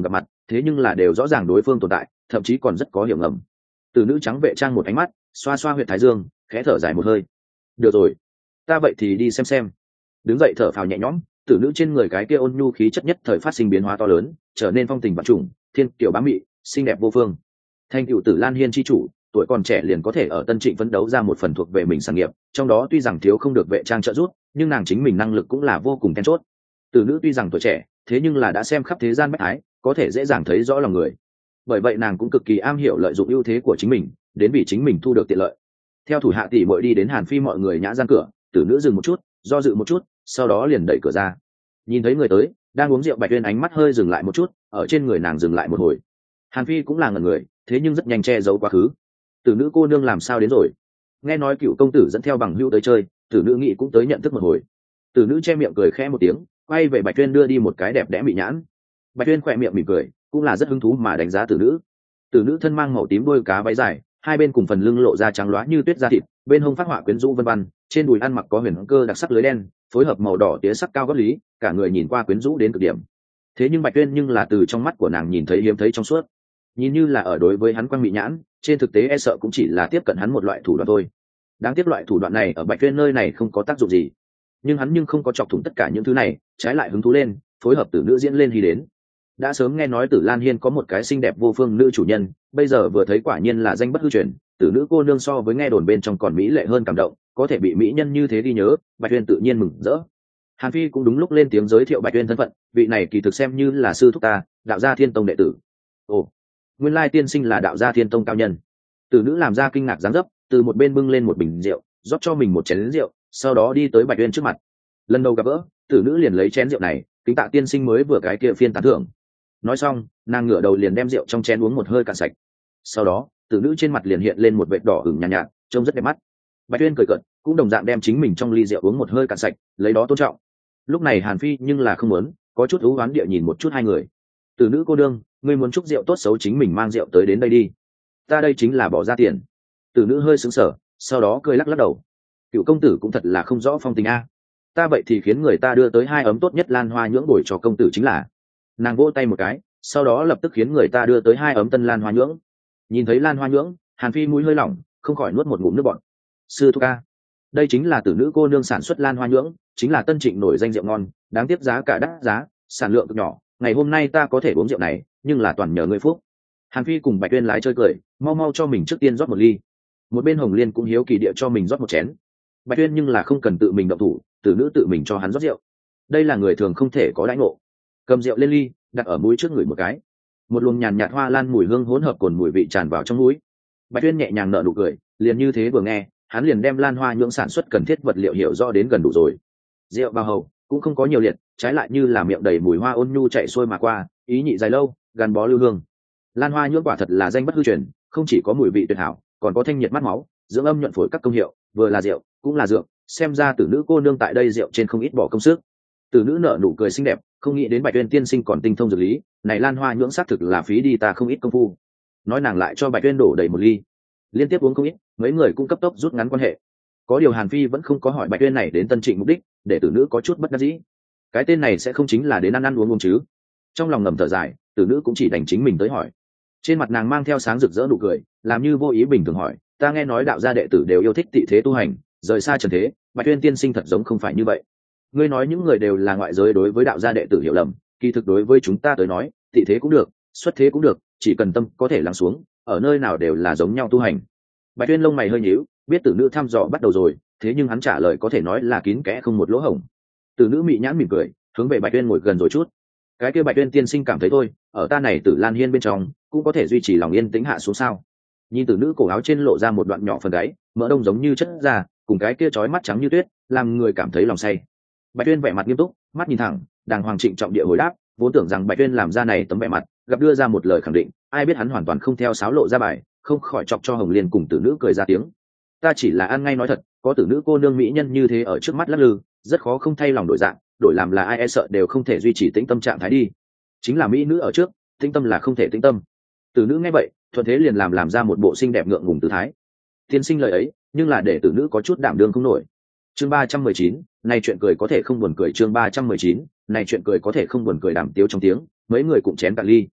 thế nhưng là đều rõ ràng đối phương tồn tại, thậm chí còn rất có hiểu ngầm. Tử nữ trắng vệ trang một ánh mắt, xoa xoa huyệt thái dương, khẽ thở dài một hơi. Được rồi, ta vậy thì đi xem. Đứng dậy thở phào nhẹ nhõm, tử nữ trên người cái kia ôn nhu khí chất nhất thời phát sinh biến hóa to lớn, trở nên phong tình vạn trùng, thiên kiều bá mị, xinh đẹp vô phương. Thành cựu Tử Lan Hiên chi chủ, tuổi còn trẻ liền có thể ở Tân Trịnh phấn đấu ra một phần thuộc về mình sản nghiệp, trong đó tuy rằng thiếu không được vệ trang trợ giúp, nhưng nàng chính mình năng lực cũng là vô cùng then chốt. Tử nữ tuy rằng tuổi trẻ, thế nhưng là đã xem khắp thế gian bách ái, có thể dễ dàng thấy rõ lòng người. Bởi vậy nàng cũng cực kỳ am hiểu lợi dụng ưu thế của chính mình, đến vì chính mình thu được tiện lợi. Theo thủ hạ tỷ muội đi đến Hàn Phi mọi người nhã gian cửa, tử nữ dừng một chút, do dự một chút, sau đó liền đẩy cửa ra. Nhìn thấy người tới, đang uống rượu Bạch Uyên ánh mắt hơi dừng lại một chút, ở trên người nàng dừng lại một hồi. Hàn Phi cũng là ngẩn người, thế nhưng rất nhanh che giấu quá khứ. Tử nữ cô nương làm sao đến rồi? Nghe nói cựu công tử dẫn theo bằng hữu tới chơi, tử nữ nghĩ cũng tới nhận thức một hồi. Tử nữ che miệng cười khẽ một tiếng, quay về Bạch Uyên đưa đi một cái đẹp đẽ mị nhãn. Bạch Uyên khỏe miệng mỉm cười, cũng là rất hứng thú mà đánh giá tử nữ. Tử nữ thân mang màu tím đuôi cá váy dài, hai bên cùng phần lưng lộ ra trắng loá như tuyết da thịt, bên hông phát họa quyến rũ vân vân, trên đùi ăn mặc có huyền cơ đặc sắc lưới đen, phối hợp màu đỏ tía sắc cao gót lý, cả người nhìn qua quyến rũ đến cực điểm. Thế nhưng Bạch Uyên nhưng là từ trong mắt của nàng nhìn thấy hiếm thấy trong suốt, nhìn như là ở đối với hắn quang mị nhãn, trên thực tế e sợ cũng chỉ là tiếp cận hắn một loại thủ đoạn thôi. Đáng tiếc loại thủ đoạn này ở Bạch Uyên nơi này không có tác dụng gì, nhưng hắn nhưng không có chọc thủng tất cả những thứ này, trái lại hứng thú lên, phối hợp tử nữ diễn lên hy đến. Đã sớm nghe nói Tử Lan Hiên có một cái xinh đẹp vô phương nữ chủ nhân, bây giờ vừa thấy quả nhiên là danh bất hư truyền, tử nữ cô nương so với nghe đồn bên trong còn mỹ lệ hơn cảm động, có thể bị mỹ nhân như thế ghi nhớ, Bạch Uyên tự nhiên mừng rỡ. Hàn Phi cũng đúng lúc lên tiếng giới thiệu Bạch Uyên thân phận, vị này kỳ thực xem như là sư thúc ta, đạo gia Thiên Tông đệ tử. Ồ, nguyên lai tiên sinh là đạo gia Thiên Tông cao nhân. Tử nữ làm ra kinh ngạc dáng dấp, từ một bên bưng lên một bình rượu, rót cho mình một chén rượu, sau đó đi tới Bạch Uyên trước mặt. Lần đầu gặp gỡ, tử nữ liền lấy chén rượu này, kính tạ tiên sinh mới vừa cái kia phiên tán thưởng. Nói xong, nàng ngửa đầu liền đem rượu trong chén uống một hơi cạn sạch. Sau đó, tử nữ trên mặt liền hiện lên một vệt đỏ ửng nhàn nhạt, trông rất đẹp mắt. Bạch Uyên cười cợt, cũng đồng dạng đem chính mình trong ly rượu uống một hơi cạn sạch, lấy đó tôn trọng. Lúc này Hàn Phi nhưng là không muốn, có chút ưu oán địa nhìn một chút hai người. Tử nữ cô đương, ngươi muốn chúc rượu tốt xấu chính mình mang rượu tới đến đây đi. Ta đây chính là bỏ ra tiền. Tử nữ hơi sững sờ, sau đó cười lắc lắc đầu. Cựu công tử cũng thật là không rõ phong tình a. Ta vậy thì khiến người ta đưa tới 2 ấm tốt nhất lan hoa nhưỡng bồi cho công tử chính là. Nàng vỗ tay một cái, sau đó lập tức khiến người ta đưa tới 2 ấm tân lan hoa nhưỡng. Nhìn thấy lan hoa nhưỡng, Hàn Phi mũi hơi lỏng, không khỏi nuốt một ngụm nước bọt. Sư thúc ca, đây chính là tử nữ cô nương sản xuất lan hoa nhưỡng, chính là Tân Trịnh nổi danh rượu ngon, đáng tiếc giá cả đắt giá, sản lượng cực nhỏ, ngày hôm nay ta có thể uống rượu này, nhưng là toàn nhờ ngươi phúc. Hàn Phi cùng Bạch Uyên lái chơi cười, mau mau cho mình trước tiên rót một ly. Một bên Hồng Liên cũng hiếu kỳ địa cho mình rót một chén. Bạch Uyên nhưng là không cần tự mình động thủ, tử nữ tự mình cho hắn rót rượu. Đây là người thường không thể có đãi ngộ. Cầm rượu lên ly, đặt ở mũi trước người một cái. Một luồng nhàn nhạt hoa lan mùi hương hỗn hợp cồn mùi vị tràn vào trong mũi. Bạch Uyên nhẹ nhàng nở nụ cười, liền như thế vừa nghe, hắn liền đem lan hoa nhưỡng sản xuất cần thiết vật liệu hiểu rõ đến gần đủ rồi. Rượu bao hầu cũng không có nhiều liệt, trái lại như là miệng đầy mùi hoa ôn nhu chạy xuôi mà qua, ý nhị dài lâu, gắn bó lưu hương. Lan hoa nhưỡng quả thật là danh bất hư truyền, không chỉ có mùi vị tuyệt hảo, còn có thanh nhiệt mát máu, dưỡng âm nhuận phổi các công hiệu, vừa là rượu, cũng là dược, xem ra tử nữ cô nương tại đây rượu trên không ít bỏ công sức. Tử nữ nở nụ cười xinh đẹp, không nghĩ đến Bạch Uyên tiên sinh còn tinh thông dược lý, này lan hoa nhưỡng xác thực là phí đi ta không ít công phu. Nói nàng lại cho Bạch Uyên đổ đầy một ly, liên tiếp uống không ít, mấy người cũng cấp tốc rút ngắn quan hệ. Có điều Hàn Phi vẫn không có hỏi Bạch Uyên này đến Tân Trịnh mục đích, để tử nữ có chút bất đắc dĩ. Cái tên này sẽ không chính là đến ăn uống chứ? Trong lòng ngầm thở dài, tử nữ cũng chỉ đành chính mình tới hỏi. Trên mặt nàng mang theo sáng rực rỡ nụ cười, làm như vô ý bình thường hỏi, ta nghe nói đạo gia đệ tử đều yêu thích tị thế tu hành, rời xa trần thế, Bạch Uyên tiên sinh thật giống không phải như vậy. Ngươi nói những người đều là ngoại giới đối với đạo gia đệ tử hiểu lầm, kỳ thực đối với chúng ta tới nói, tị thế cũng được, xuất thế cũng được, chỉ cần tâm có thể lắng xuống, ở nơi nào đều là giống nhau tu hành. Bạch Uyên lông mày hơi nhíu, biết tử nữ thăm dò bắt đầu rồi, thế nhưng hắn trả lời có thể nói là kín kẽ không một lỗ hổng. Tử nữ mị nhãn mỉm cười, hướng về Bạch Uyên ngồi gần rồi chút. Cái kia Bạch Uyên tiên sinh cảm thấy thôi, ở ta này Tử Lan Hiên bên trong, cũng có thể duy trì lòng yên tĩnh hạ xuống sao? Nhìn tử nữ cổ áo trên lộ ra một đoạn nhỏ phần gáy, mỡ đông giống như chất da, cùng cái kia chói mắt trắng như tuyết, làm người cảm thấy lòng say. Bạch Uyên vẻ mặt nghiêm túc, mắt nhìn thẳng, đàng hoàng trịnh trọng địa hồi đáp, vốn tưởng rằng Bạch Uyên làm ra này tấm vẻ mặt, gặp đưa ra một lời khẳng định, ai biết hắn hoàn toàn không theo sáo lộ ra bài, không khỏi chọc cho Hồng Liên cùng tử nữ cười ra tiếng. Ta chỉ là ăn ngay nói thật, có tử nữ cô nương mỹ nhân như thế ở trước mắt lắc lư, rất khó không thay lòng đổi dạng, đổi làm là ai e sợ đều không thể duy trì tĩnh tâm trạng thái đi. Chính là mỹ nữ ở trước, tĩnh tâm là không thể tĩnh tâm. Tử nữ nghe vậy, thuận thế liền làm ra một bộ xinh đẹp ngượng ngùng tư thái. Tiên sinh lời ấy, nhưng là để tử nữ có chút đảm đương không nổi. Chương 319, này chuyện cười có thể không buồn cười. Chương 319, này chuyện cười có thể không buồn cười, đảm tiếu trong tiếng, mấy người cũng chén cạn ly.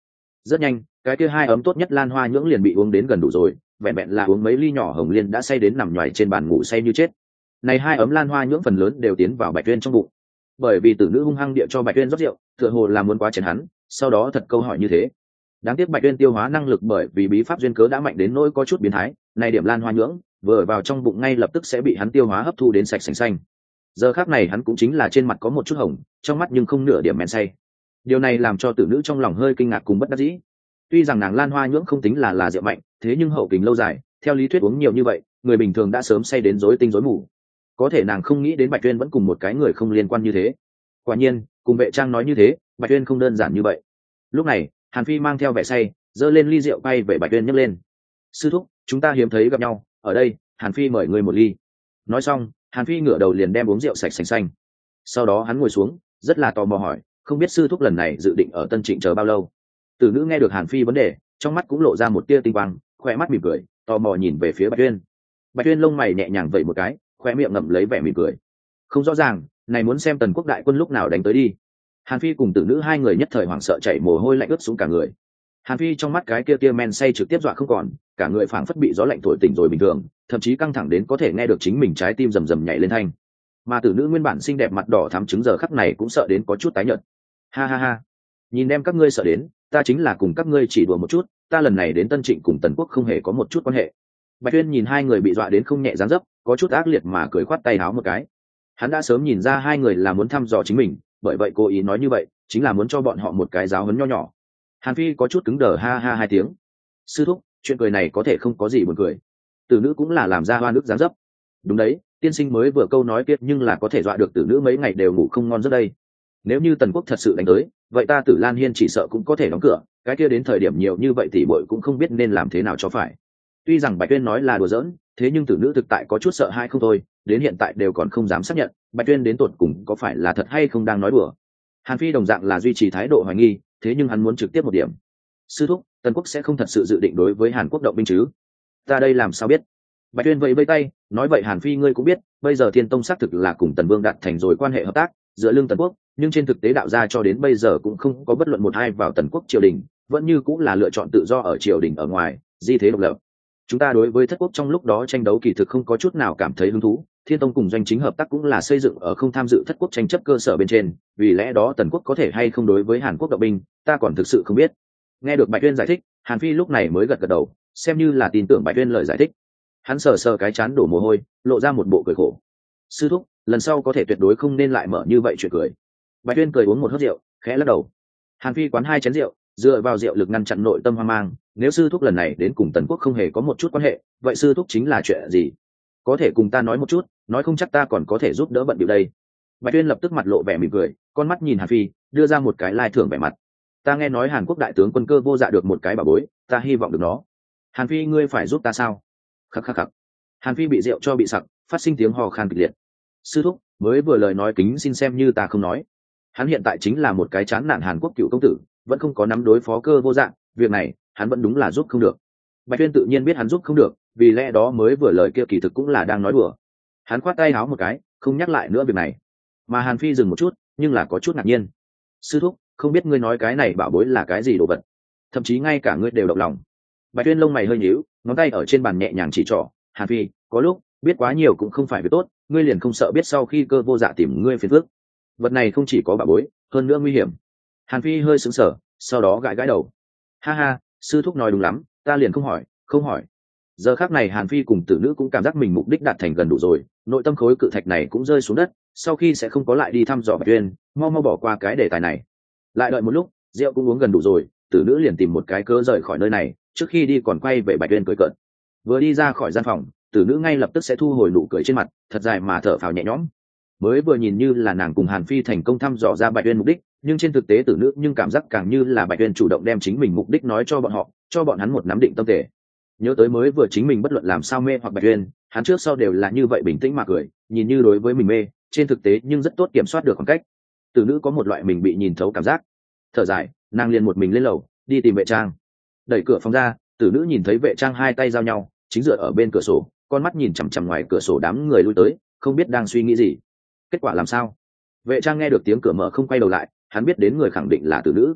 Rất nhanh, cái kia 2 ấm tốt nhất lan hoa nhưỡng liền bị uống đến gần đủ rồi, vẹn vẹn là uống mấy ly nhỏ hồng liên đã say đến nằm nhoài trên bàn ngủ say như chết. Này 2 ấm lan hoa nhưỡng phần lớn đều tiến vào Bạch Tuyên trong bụng, bởi vì tử nữ hung hăng địa cho Bạch Tuyên rót rượu, tựa hồ là muốn quá chén hắn, sau đó thật câu hỏi như thế. Đáng tiếc Bạch Tuyên tiêu hóa năng lực bởi vì bí pháp duyên cớ đã mạnh đến nỗi có chút biến thái, này điểm lan hoa nhưỡng vừa vào trong bụng ngay lập tức sẽ bị hắn tiêu hóa hấp thu đến sạch sành xanh. Giờ khắc này hắn cũng chính là trên mặt có một chút hồng, trong mắt nhưng không nửa điểm men say. Điều này làm cho tử nữ trong lòng hơi kinh ngạc cùng bất đắc dĩ. Tuy rằng nàng lan hoa nhưỡng không tính là rượu mạnh, thế nhưng hậu kính lâu dài, theo lý thuyết uống nhiều như vậy, người bình thường đã sớm say đến rối tinh rối mù. Có thể nàng không nghĩ đến Bạch Tuyên vẫn cùng một cái người không liên quan như thế. Quả nhiên, cùng vệ trang nói như thế, Bạch Tuyên không đơn giản như vậy. Lúc này, Hàn Phi mang theo vẻ say, giơ lên ly rượu bay về Bạch Tuyên nhấc lên. Sư thúc, chúng ta hiếm thấy gặp nhau, ở đây, Hàn Phi mời người một ly. Nói xong, Hàn Phi ngửa đầu liền đem uống rượu sạch sành xanh. Sau đó hắn ngồi xuống, rất là tò mò hỏi, không biết sư thúc lần này dự định ở Tân Trịnh chờ bao lâu? Tử nữ nghe được Hàn Phi vấn đề, trong mắt cũng lộ ra một tia tinh quang, khỏe mắt mỉm cười, tò mò nhìn về phía Bạch Tuyên. Bạch Tuyên lông mày nhẹ nhàng vẩy một cái, khóe miệng ngậm lấy vẻ mỉm cười. Không rõ ràng, này muốn xem Tần Quốc đại quân lúc nào đánh tới đi. Hàn Phi cùng tử nữ hai người nhất thời hoảng sợ chảy mồ hôi lạnh ướt xuống cả người. Hàn Phi trong mắt cái kia tia men say trực tiếp dọa không còn, cả người phảng phất bị gió lạnh thổi tỉnh rồi bình thường, thậm chí căng thẳng đến có thể nghe được chính mình trái tim rầm rầm nhảy lên thanh. Mà tử nữ nguyên bản xinh đẹp mặt đỏ thắm trứng giờ khắc này cũng sợ đến có chút tái nhợt. Ha ha ha, nhìn đem các ngươi sợ đến, ta chính là cùng các ngươi chỉ đùa một chút, ta lần này đến Tân Trịnh cùng Tần Quốc không hề có một chút quan hệ. Bạch Tuyên nhìn hai người bị dọa đến không nhẹ dáng dấp, có chút ác liệt mà cười khoát tay áo một cái. Hắn đã sớm nhìn ra hai người là muốn thăm dò chính mình, bởi vậy cố ý nói như vậy, chính là muốn cho bọn họ một cái giáo huấn nho nhỏ. Hàn Phi có chút cứng đờ ha ha hai tiếng. Sư thúc, chuyện cười này có thể không có gì buồn cười. Tử nữ cũng là làm ra hoa nước dáng dấp. Đúng đấy, tiên sinh mới vừa câu nói kiệt nhưng là có thể dọa được tử nữ mấy ngày đều ngủ không ngon giấc đây. Nếu như Tần Quốc thật sự đánh tới, vậy ta Tử Lan Hiên chỉ sợ cũng có thể đóng cửa, cái kia đến thời điểm nhiều như vậy thì bội cũng không biết nên làm thế nào cho phải. Tuy rằng Bạch Tuyên nói là đùa giỡn, thế nhưng tử nữ thực tại có chút sợ hãi không thôi, đến hiện tại đều còn không dám xác nhận Bạch Tuyên đến tột cùng có phải là thật hay không đang nói đùa. Hàn Phi đồng dạng là duy trì thái độ hoài nghi, thế nhưng hắn muốn trực tiếp một điểm. Sư thúc, Tần Quốc sẽ không thật sự dự định đối với Hàn Quốc động binh chứ? Ta đây làm sao biết? Bạch Tuyên vẫy vẫy tay, nói vậy Hàn Phi ngươi cũng biết, bây giờ Thiên Tông xác thực là cùng Tần Vương đạt thành rồi quan hệ hợp tác, dựa lưng Tần Quốc, nhưng trên thực tế đạo gia cho đến bây giờ cũng không có bất luận một hai vào Tần Quốc triều đình, vẫn như cũng là lựa chọn tự do ở triều đình ở ngoài, di thế độc lập. Chúng ta đối với Thất Quốc trong lúc đó tranh đấu kỳ thực không có chút nào cảm thấy hứng thú, Thiên Tông cùng doanh chính hợp tác cũng là xây dựng ở không tham dự Thất Quốc tranh chấp cơ sở bên trên, vì lẽ đó Tần Quốc có thể hay không đối với Hàn Quốc động binh, ta còn thực sự không biết. Nghe được Bạch Tuyên giải thích, Hàn Phi lúc này mới gật gật đầu, xem như là tin tưởng Bạch Tuyên lời giải thích. Hắn sờ sờ cái chán đổ mồ hôi, lộ ra một bộ cười khổ. Sư thúc, lần sau có thể tuyệt đối không nên lại mở như vậy chuyện cười. Bạch Tuyên cười uống một hớp rượu, khẽ lắc đầu. Hàn Phi quán hai chén rượu, dựa vào rượu lực ngăn chặn nội tâm hoang mang. Nếu sư thúc lần này đến cùng Tần Quốc không hề có một chút quan hệ, vậy sư thúc chính là chuyện gì? Có thể cùng ta nói một chút, nói không chắc ta còn có thể giúp đỡ bận điều đây. Bạch Tuyên lập tức mặt lộ vẻ mỉm cười, con mắt nhìn Hàn Phi, đưa ra một cái lai thưởng vẻ mặt. Ta nghe nói Hàn Quốc đại tướng Quân Cơ Vô Dạ được một cái bảo bối, ta hy vọng được nó. Hàn Phi ngươi phải giúp ta sao? Khắc khắc khắc. Hàn Phi bị rượu cho bị sặc, phát sinh tiếng hò khan kịch liệt. Sư thúc, mới vừa lời nói kính xin xem như ta không nói. Hắn hiện tại chính là một cái chán nản Hàn Quốc cựu công tử, vẫn không có nắm đối phó Cơ Vô Dạ, việc này hắn vẫn đúng là giúp không được. Bạch Tuyên tự nhiên biết hắn giúp không được, vì lẽ đó mới vừa lời kia kỳ thực cũng là đang nói đùa. Hắn khoát tay áo một cái, không nhắc lại nữa việc này. Mà Hàn Phi dừng một chút, nhưng là có chút ngạc nhiên. Sư thúc, không biết ngươi nói cái này bảo bối là cái gì đồ vật, thậm chí ngay cả ngươi đều động lòng. Bạch Tuyên lông mày hơi nhíu, ngón tay ở trên bàn nhẹ nhàng chỉ trỏ. Hàn Phi, có lúc biết quá nhiều cũng không phải việc tốt, ngươi liền không sợ biết sau khi Cơ Vô Dạ tìm ngươi phiền phức. Vật này không chỉ có bảo bối, hơn nữa nguy hiểm. Hàn Phi hơi sững sờ, sau đó gãi gãi đầu. Ha ha, sư thúc nói đúng lắm, ta liền không hỏi, không hỏi. Giờ khắc này Hàn Phi cùng tử nữ cũng cảm giác mình mục đích đạt thành gần đủ rồi, nội tâm khối cự thạch này cũng rơi xuống đất, sau khi sẽ không có lại đi thăm dò Bạch Tuyên, mau mau bỏ qua cái đề tài này. Lại đợi một lúc, rượu cũng uống gần đủ rồi, tử nữ liền tìm một cái cớ rời khỏi nơi này, trước khi đi còn quay về Bạch Tuyên cười cợt. Vừa đi ra khỏi gian phòng, tử nữ ngay lập tức sẽ thu hồi nụ cười trên mặt, thật dài mà thở phào nhẹ nhõm. Mới vừa nhìn như là nàng cùng Hàn Phi thành công thăm dò ra Bạch Tuyên mục đích, nhưng trên thực tế tử nữ nhưng cảm giác càng như là Bạch Tuyên chủ động đem chính mình mục đích nói cho bọn họ, cho bọn hắn một nắm định tâm thể. Nhớ tới mới vừa chính mình bất luận làm sao mê hoặc Bạch Tuyên, hắn trước sau đều là như vậy bình tĩnh mà cười, nhìn như đối với mình mê, trên thực tế nhưng rất tốt kiểm soát được khoảng cách. Tử nữ có một loại mình bị nhìn thấu cảm giác. Thở dài, nàng liền một mình lên lầu, đi tìm vệ trang. Đẩy cửa phòng ra, tử nữ nhìn thấy vệ trang hai tay giao nhau, chính dựa ở bên cửa sổ, con mắt nhìn chằm chằm ngoài cửa sổ đám người lui tới, không biết đang suy nghĩ gì. Kết quả làm sao? Vệ trang nghe được tiếng cửa mở không quay đầu lại, hắn biết đến người khẳng định là tử nữ.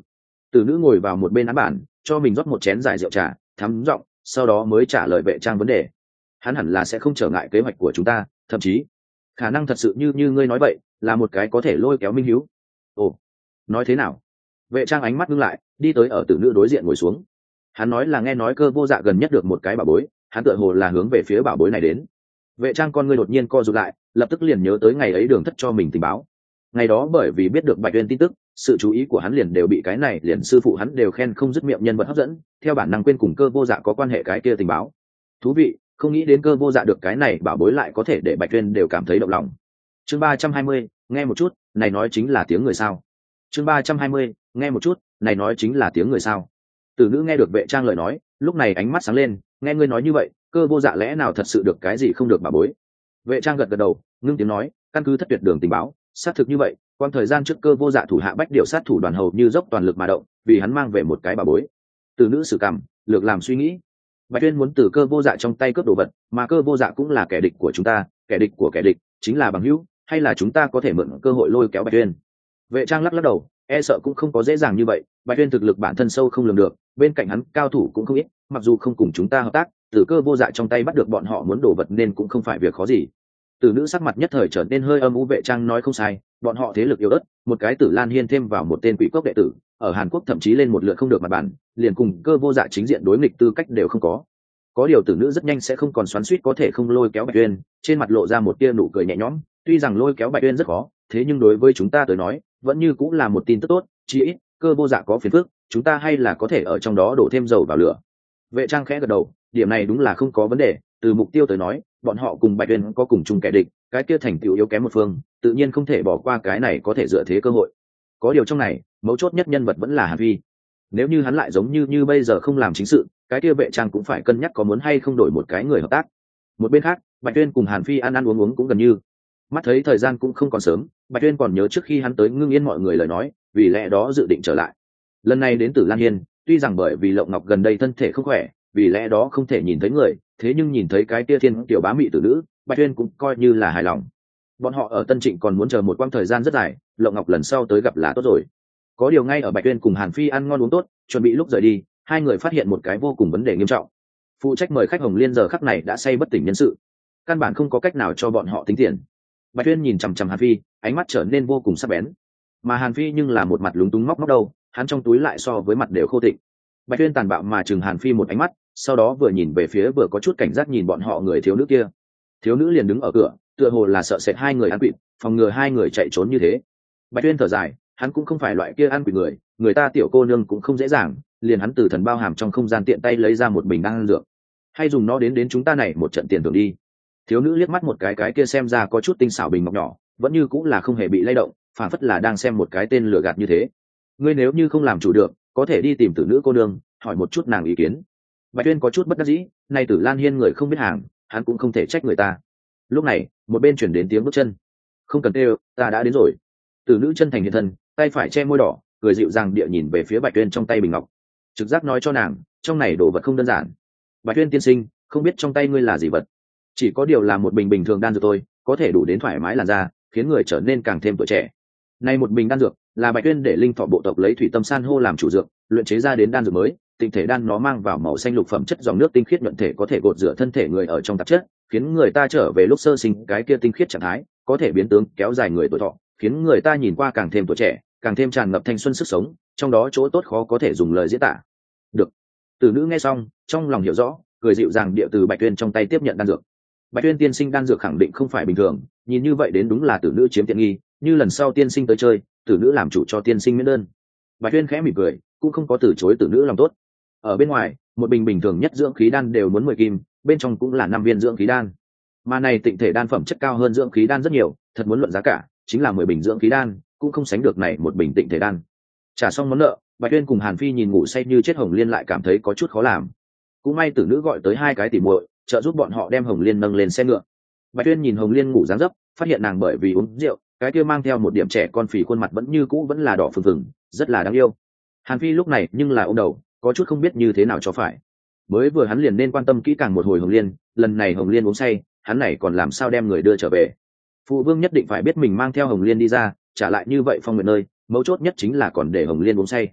Tử nữ ngồi vào một bên án bản, cho mình rót một chén giải rượu trà, thắm giọng, sau đó mới trả lời vệ trang vấn đề. Hắn hẳn là sẽ không trở ngại kế hoạch của chúng ta, thậm chí khả năng thật sự như ngươi nói vậy, là một cái có thể lôi kéo minh hiếu. Ồ, nói thế nào? Vệ trang ánh mắt ngưng lại, đi tới ở tử nữ đối diện ngồi xuống. Hắn nói là nghe nói Cơ Vô Dạ gần nhất được một cái bảo bối, hắn tựa hồ là hướng về phía bảo bối này đến. Vệ trang con ngươi đột nhiên co rụt lại, lập tức liền nhớ tới ngày ấy Đường Thất cho mình tình báo. Ngày đó bởi vì biết được Bạch Uyên tin tức, sự chú ý của hắn liền đều bị cái này liền sư phụ hắn đều khen không dứt miệng nhân vật hấp dẫn, theo bản năng quên cùng Cơ Vô Dạ có quan hệ cái kia tình báo. Thú vị, không nghĩ đến Cơ Vô Dạ được cái này bảo bối lại có thể để Bạch Uyên đều cảm thấy động lòng. Chương 320, nghe một chút, này nói chính là tiếng người sao? Chương 320, nghe một chút, này nói chính là tiếng người sao? Tử nữ nghe được vệ trang lời nói, lúc này ánh mắt sáng lên, nghe ngươi nói như vậy, Cơ Vô Dạ lẽ nào thật sự được cái gì không được bảo bối? Vệ trang gật gật đầu, ngưng tiếng nói, căn cứ thất tuyệt đường tình báo, xác thực như vậy, quan thời gian trước Cơ Vô Dạ thủ hạ bách điều sát thủ đoàn hầu như dốc toàn lực mà động, vì hắn mang về một cái bảo bối. Tử nữ sử cảm, lược làm suy nghĩ. Bạch Tuyên muốn từ Cơ Vô Dạ trong tay cướp đồ vật, mà Cơ Vô Dạ cũng là kẻ địch của chúng ta, kẻ địch của kẻ địch chính là bằng hữu, hay là chúng ta có thể mượn cơ hội lôi kéo Bạch Tuyên? Vệ trang lắc lắc đầu, e sợ cũng không có dễ dàng như vậy. Bạch Tuyên thực lực bản thân sâu không lường được, bên cạnh hắn cao thủ cũng không ít, mặc dù không cùng chúng ta hợp tác, từ Cơ Vô Dạ trong tay bắt được bọn họ muốn đồ vật nên cũng không phải việc khó gì. Tử nữ sắc mặt nhất thời trở nên hơi âm u. Vệ trang nói không sai, bọn họ thế lực yếu ớt, một cái Tử Lan Hiên thêm vào một tên Quỷ Cốc đệ tử, ở Hàn Quốc thậm chí lên một lượt không được mặt bản, liền cùng Cơ Vô Dạ chính diện đối nghịch tư cách đều không có. Có điều tử nữ rất nhanh sẽ không còn xoắn xuýt có thể không lôi kéo Bạch Uyên, trên mặt lộ ra một tia nụ cười nhẹ nhõm, tuy rằng lôi kéo Bạch Uyên rất khó, thế nhưng đối với chúng ta tới nói, vẫn như cũng là một tin tức tốt, chỉ ít Cơ Vô Dạ có phiền phức, chúng ta hay là có thể ở trong đó đổ thêm dầu vào lửa. Vệ trang khẽ gật đầu, điểm này đúng là không có vấn đề, từ mục tiêu tới nói, bọn họ cùng Bạch Uyên có cùng chung kẻ địch, cái kia thành tựu yếu kém một phương, tự nhiên không thể bỏ qua cái này có thể dựa thế cơ hội. Có điều trong này, mấu chốt nhất nhân vật vẫn là Hàn Vi. Nếu như hắn lại giống như bây giờ không làm chính sự, cái kia vệ trang cũng phải cân nhắc có muốn hay không đổi một cái người hợp tác. Một bên khác, Bạch Tuyên cùng Hàn Phi ăn ăn uống uống cũng gần như. Mắt thấy thời gian cũng không còn sớm, Bạch Tuyên còn nhớ trước khi hắn tới Ngưng Yên mọi người lời nói, vì lẽ đó dự định trở lại. Lần này đến Tử Lan Hiên, tuy rằng bởi vì Lộng Ngọc gần đây thân thể không khỏe, vì lẽ đó không thể nhìn thấy người, thế nhưng nhìn thấy cái kia thiên tiểu bá mị tử nữ, Bạch Tuyên cũng coi như là hài lòng. Bọn họ ở Tân Trịnh còn muốn chờ một quãng thời gian rất dài, Lộng Ngọc lần sau tới gặp là tốt rồi. Có điều ngay ở Bạch Tuyên cùng Hàn Phi ăn ngon uống tốt, chuẩn bị lúc rời đi, hai người phát hiện một cái vô cùng vấn đề nghiêm trọng. Phụ trách mời khách Hồng Liên giờ khắc này đã say bất tỉnh nhân sự, căn bản không có cách nào cho bọn họ tính tiền. Bạch Tuyên nhìn chằm chằm Hàn Phi, ánh mắt trở nên vô cùng sắc bén. Mà Hàn Phi nhưng là một mặt lúng túng móc đầu, hắn trong túi lại so với mặt đều khô tịnh. Bạch Tuyên tàn bạo mà chừng Hàn Phi một ánh mắt, sau đó vừa nhìn về phía vừa có chút cảnh giác nhìn bọn họ người thiếu nữ kia. Thiếu nữ liền đứng ở cửa, tựa hồ là sợ sệt hai người ăn quỵt, phòng ngừa hai người chạy trốn như thế. Bạch Tuyên thở dài, hắn cũng không phải loại kia ăn quỵt người, người ta tiểu cô nương cũng không dễ dàng, liền hắn từ thần bao hàm trong không gian tiện tay lấy ra một bình đan dược, hay dùng nó đến chúng ta này một trận tiền thưởng đi. Thiếu nữ liếc mắt một cái kia xem ra có chút tinh xảo bình ngọc nhỏ, vẫn như cũng là không hề bị lay động, phản phất là đang xem một cái tên lừa gạt như thế. Ngươi nếu như không làm chủ được, có thể đi tìm tử nữ cô nương, hỏi một chút nàng ý kiến. Bạch Tuyên có chút bất đắc dĩ, nay Tử Lan Hiên người không biết hàng, hắn cũng không thể trách người ta. Lúc này, một bên chuyển đến tiếng bước chân. Không cần kêu, ta đã đến rồi. Tử nữ chân thành hiện thân, tay phải che môi đỏ, cười dịu dàng địa nhìn về phía Bạch Tuyên trong tay bình ngọc. Trực giác nói cho nàng, trong này đồ vật không đơn giản. Bạch Tuyên tiên sinh, không biết trong tay ngươi là gì vật? Chỉ có điều là một bình bình thường đan dược thôi, có thể đủ đến thoải mái làn da, khiến người trở nên càng thêm tuổi trẻ. Nay một bình đan dược là Bạch Tuyên để linh thọ bộ tộc lấy thủy tâm san hô làm chủ dược, luyện chế ra đến đan dược mới. Tinh thể đan nó mang vào màu xanh lục phẩm chất dòng nước tinh khiết nhuận thể, có thể gột rửa thân thể người ở trong tạp chất, khiến người ta trở về lúc sơ sinh cái kia tinh khiết trạng thái, có thể biến tướng kéo dài người tuổi thọ, khiến người ta nhìn qua càng thêm tuổi trẻ, càng thêm tràn ngập thanh xuân sức sống, trong đó chỗ tốt khó có thể dùng lời diễn tả. Được. Tử nữ nghe xong, trong lòng hiểu rõ, cười dịu dàng địa từ Bạch Tuyên trong tay tiếp nhận đan dược. Bạch Tuyên tiên sinh đan dược khẳng định không phải bình thường, nhìn như vậy đến đúng là tử nữ chiếm tiện nghi, như lần sau tiên sinh tới chơi, tử nữ làm chủ cho tiên sinh miễn đơn. Bạch Tuyên khẽ mỉm cười, cũng không có từ chối tử nữ lòng tốt. Ở bên ngoài, một bình bình thường nhất dưỡng khí đan đều muốn 10 kim, bên trong cũng là 5 viên dưỡng khí đan. Mà này tịnh thể đan phẩm chất cao hơn dưỡng khí đan rất nhiều, thật muốn luận giá cả, chính là 10 bình dưỡng khí đan, cũng không sánh được này một bình tịnh thể đan. Trả xong món nợ, Bạch Tuyên cùng Hàn Phi nhìn ngủ say như chết Hồng Liên lại cảm thấy có chút khó làm. Cũng may tử nữ gọi tới hai cái tỉ muội, trợ giúp bọn họ đem Hồng Liên nâng lên xe ngựa. Bạch Tuyên nhìn Hồng Liên ngủ dáng dấp, phát hiện nàng bởi vì uống rượu, cái kia mang theo một điểm trẻ con phì khuôn mặt vẫn như cũ vẫn là đỏ phừng phừng, rất là đáng yêu. Hàn Phi lúc này nhưng là ôm đầu, có chút không biết như thế nào cho phải. Mới vừa hắn liền nên quan tâm kỹ càng một hồi Hồng Liên, lần này Hồng Liên uống say, hắn này còn làm sao đem người đưa trở về. Phụ vương nhất định phải biết mình mang theo Hồng Liên đi ra, trả lại như vậy phong nguyện nơi, mấu chốt nhất chính là còn để Hồng Liên uống say.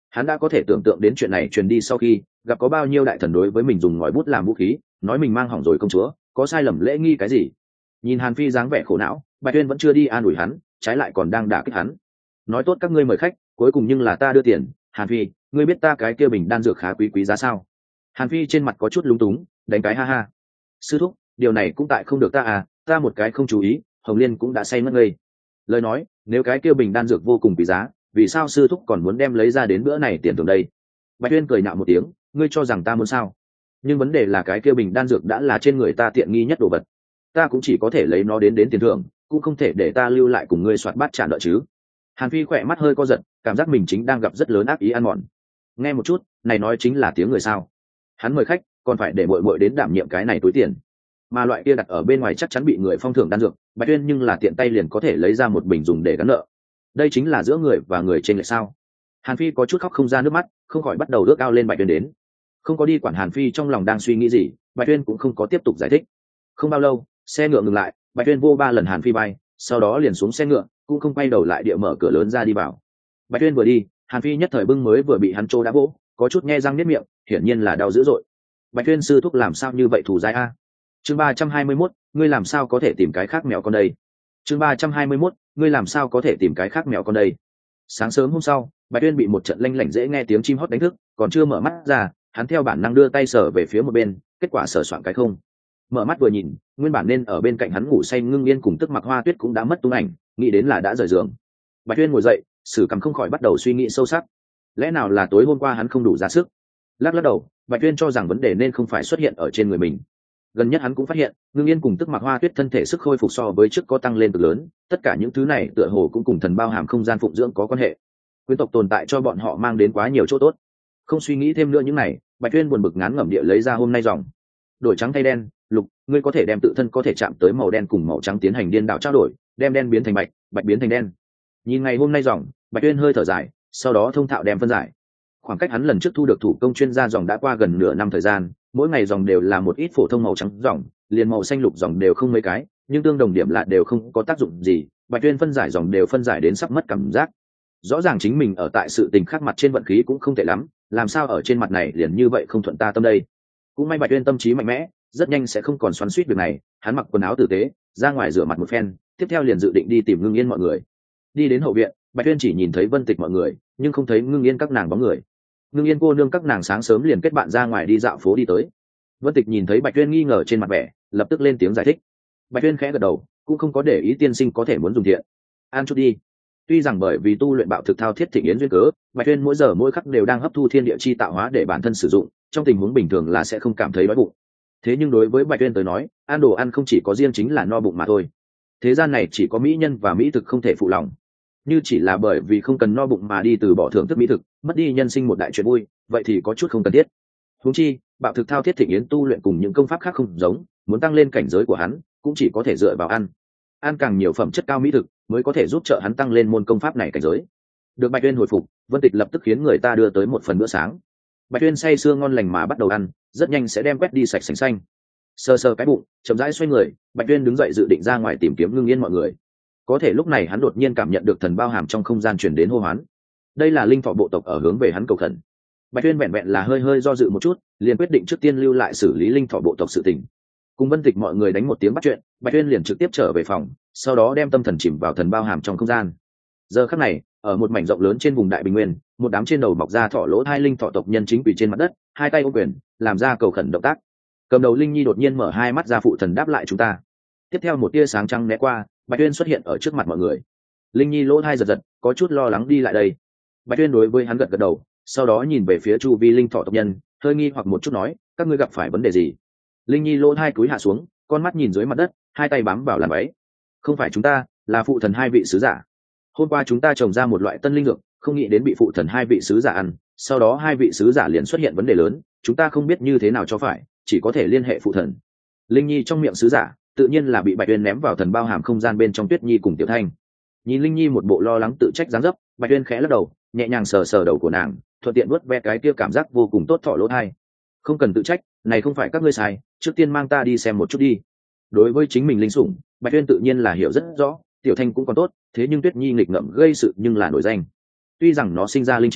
Hắn đã có thể tưởng tượng đến chuyện này truyền đi sau khi gặp có bao nhiêu đại thần đối với mình dùng ngòi bút làm vũ khí, nói mình mang hỏng rồi công chúa, có sai lầm lễ nghi cái gì. Nhìn Hàn Phi dáng vẻ khổ não, Bạch Tuyên vẫn chưa đi an ủi hắn, trái lại còn đang đả kích hắn. Nói tốt các ngươi mời khách, cuối cùng nhưng là ta đưa tiền. Hàn Phi, ngươi biết ta cái kia bình đan dược khá quý giá sao? Hàn Phi trên mặt có chút lúng túng, đánh cái ha ha. Sư thúc, điều này cũng tại không được ta à, ta một cái không chú ý, Hồng Liên cũng đã say mất ngây. Lời nói, nếu cái kia bình đan dược vô cùng quý giá, vì sao sư thúc còn muốn đem lấy ra đến bữa này tiền thưởng đây? Bạch Tuyên cười nhạo một tiếng, ngươi cho rằng ta muốn sao? Nhưng vấn đề là cái kia bình đan dược đã là trên người ta tiện nghi nhất đồ vật, ta cũng chỉ có thể lấy nó đến tiền thưởng, cũng không thể để ta lưu lại cùng ngươi soạt bát trả nợ chứ. Hàn Phi khỏe mắt hơi co giật, cảm giác mình chính đang gặp rất lớn ác ý ăn mòn. Nghe một chút, này nói chính là tiếng người sao? Hắn mời khách, còn phải để muội muội đến đảm nhiệm cái này túi tiền, mà loại kia đặt ở bên ngoài chắc chắn bị người phong thưởng đan dược, Bạch Tuyên nhưng là tiện tay liền có thể lấy ra một bình dùng để gắn nợ. Đây chính là giữa người và người trên lệch sao? Hàn Phi có chút khóc không ra nước mắt, không khỏi bắt đầu ước ao lên Bạch Tuyên đến. Không có đi quản Hàn Phi trong lòng đang suy nghĩ gì, Bạch Tuyên cũng không có tiếp tục giải thích. Không bao lâu, xe ngựa ngừng lại, Bạch Tuyên vô 3 lần Hàn Phi bay, sau đó liền xuống xe ngựa, cũng không quay đầu lại địa mở cửa lớn ra đi vào. Bạch Tuyên vừa đi, Hàn Phi nhất thời bưng mới vừa bị hắn trô đã vỗ, có chút nhe răng niết miệng, hiển nhiên là đau dữ dội. Bạch Tuyên sư thúc làm sao như vậy thù dai a? Chương 321, ngươi làm sao có thể tìm cái khác mèo con đây? Chương 321, ngươi làm sao có thể tìm cái khác mèo con đây? Sáng sớm hôm sau, Bạch Tuyên bị một trận lanh lảnh dễ nghe tiếng chim hót đánh thức, còn chưa mở mắt ra, hắn theo bản năng đưa tay sờ về phía một bên, kết quả sờ soạn cái không. Mở mắt vừa nhìn, nguyên bản nên ở bên cạnh hắn ngủ say Ngưng Yên cùng Tức Mặc Hoa Tuyết cũng đã mất tung ảnh, nghĩ đến là đã rời giường. Bạch Tuyên ngồi dậy, sử cằm không khỏi bắt đầu suy nghĩ sâu sắc. Lẽ nào là tối hôm qua hắn không đủ ra sức? Lắc đầu, Bạch Tuyên cho rằng vấn đề nên không phải xuất hiện ở trên người mình. Gần nhất hắn cũng phát hiện, Ngưng Yên cùng Tức Mặc Hoa Tuyết thân thể sức khôi phục so với trước có tăng lên cực lớn, tất cả những thứ này tựa hồ cũng cùng thần bao hàm không gian phụng dưỡng có quan hệ. Quyến tộc tồn tại cho bọn họ mang đến quá nhiều chỗ tốt. Không suy nghĩ thêm nữa những này, Bạch Tuyên buồn bực ngán ngẩm địa lấy ra hôm nay dòng đổi trắng thay đen. Lục, ngươi có thể đem tự thân có thể chạm tới màu đen cùng màu trắng tiến hành điên đạo trao đổi, đem đen biến thành bạch, bạch biến thành đen. Nhìn ngày hôm nay dòng, Bạch Tuyên hơi thở dài, sau đó thông thạo đem phân giải. Khoảng cách hắn lần trước thu được thủ công chuyên gia dòng đã qua gần nửa năm thời gian, mỗi ngày dòng đều là một ít phổ thông màu trắng dòng, liền màu xanh lục dòng đều không mấy cái, nhưng tương đồng điểm lại đều không có tác dụng gì. Bạch Tuyên phân giải dòng đều phân giải đến sắp mất cảm giác. Rõ ràng chính mình ở tại sự tình khác mặt trên vận khí cũng không tệ lắm, làm sao ở trên mặt này liền như vậy không thuận ta tâm đây. Cũng may Bạch Tuyên tâm trí mạnh mẽ, rất nhanh sẽ không còn xoắn xuýt việc này. Hắn mặc quần áo tử tế, ra ngoài rửa mặt một phen, tiếp theo liền dự định đi tìm Ngưng Yên mọi người. Đi đến hậu viện, Bạch Tuyên chỉ nhìn thấy Vân Tịch mọi người, nhưng không thấy Ngưng Yên các nàng bóng người. Ngưng Yên cô nương các nàng sáng sớm liền kết bạn ra ngoài đi dạo phố đi tới. Vân Tịch nhìn thấy Bạch Tuyên nghi ngờ trên mặt vẻ, lập tức lên tiếng giải thích. Bạch Tuyên khẽ gật đầu, cũng không có để ý tiên sinh có thể muốn dùng thiện. Ăn chút đi. Tuy rằng bởi vì tu luyện bạo thực thao thiết thịnh yến duyên cớ, Bạch Tuyên mỗi giờ mỗi khắc đều đang hấp thu thiên địa chi tạo hóa để bản thân sử dụng, trong tình huống bình thường là sẽ không cảm thấy đói bụng. Thế nhưng đối với Bạch Tuyên tới nói, ăn đồ ăn không chỉ có riêng chính là no bụng mà thôi. Thế gian này chỉ có mỹ nhân và mỹ thực không thể phụ lòng. Như chỉ là bởi vì không cần no bụng mà đi từ bỏ thưởng thức mỹ thực, mất đi nhân sinh một đại chuyện vui, vậy thì có chút không cần thiết. Huống chi, bạo thực thao thiết thịnh yến tu luyện cùng những công pháp khác không giống, muốn tăng lên cảnh giới của hắn, cũng chỉ có thể dựa vào ăn. Ăn càng nhiều phẩm chất cao mỹ thực, mới có thể giúp trợ hắn tăng lên môn công pháp này cảnh giới. Được Bạch Tuyên hồi phục, Vân Tịch lập tức khiến người ta đưa tới một phần bữa sáng. Bạch Tuyên say sưa ngon lành mà bắt đầu ăn, rất nhanh sẽ đem quét đi sạch sành xanh. Sờ sờ cái bụng, chậm rãi xoay người, Bạch Tuyên đứng dậy dự định ra ngoài tìm kiếm Ngưng Yên mọi người. Có thể lúc này hắn đột nhiên cảm nhận được thần bao hàm trong không gian truyền đến hô hoán. Đây là linh thọ bộ tộc ở hướng về hắn cầu khẩn. Bạch Tuyên vẹn vẹn là hơi do dự một chút, liền quyết định trước tiên lưu lại xử lý linh thọ bộ tộc sự tình. Cùng Vân Tịch mọi người đánh một tiếng bắt chuyện, Bạch Tuyên liền trực tiếp trở về phòng, sau đó đem tâm thần chìm vào thần bao hàm trong không gian. Giờ khắc này, ở một mảnh rộng lớn trên vùng đại bình nguyên, một đám trên đầu mọc ra thọ lỗ hai linh thọ tộc nhân chính quỳ trên mặt đất, hai tay ôm quyền, làm ra cầu khẩn động tác. Cầm đầu Linh Nhi đột nhiên mở hai mắt ra, phụ thần đáp lại chúng ta. Tiếp theo một tia sáng trắng né qua, Bạch Tuyên xuất hiện ở trước mặt mọi người. Linh Nhi lỗ tai giật giật, có chút lo lắng đi lại đây. Bạch Tuyên đối với hắn gật gật đầu, sau đó nhìn về phía chu vi linh thọ tộc nhân, hơi nghi hoặc một chút nói, các ngươi gặp phải vấn đề gì? Linh Nhi lỗ tai cúi hạ xuống, con mắt nhìn dưới mặt đất, hai tay bám vào làn váy. Không phải chúng ta, là phụ thần hai vị sứ giả. Hôm qua chúng ta trồng ra một loại tân linh dược, không nghĩ đến bị phụ thần hai vị sứ giả ăn, sau đó hai vị sứ giả liền xuất hiện vấn đề lớn, chúng ta không biết như thế nào cho phải, chỉ có thể liên hệ phụ thần. Linh Nhi trong miệng sứ giả, tự nhiên là bị Bạch Tuyên ném vào thần bao hàm không gian bên trong Tuyết Nhi cùng Tiểu Thanh. Nhìn Linh Nhi một bộ lo lắng tự trách dáng dấp, Bạch Tuyên khẽ lắc đầu, nhẹ nhàng sờ sờ đầu của nàng, thuận tiện vuốt ve cái kia cảm giác vô cùng tốt thọ lỗ tai. Không cần tự trách, này không phải các ngươi sai, trước tiên mang ta đi xem một chút đi. Đối với chính mình linh sủng, Bạch Tuyên tự nhiên là hiểu rất rõ, Tiểu Thanh cũng còn tốt, thế nhưng Tuyết Nhi nghịch ngợm gây sự nhưng là nổi danh. Tuy rằng nó sinh ra linh trí,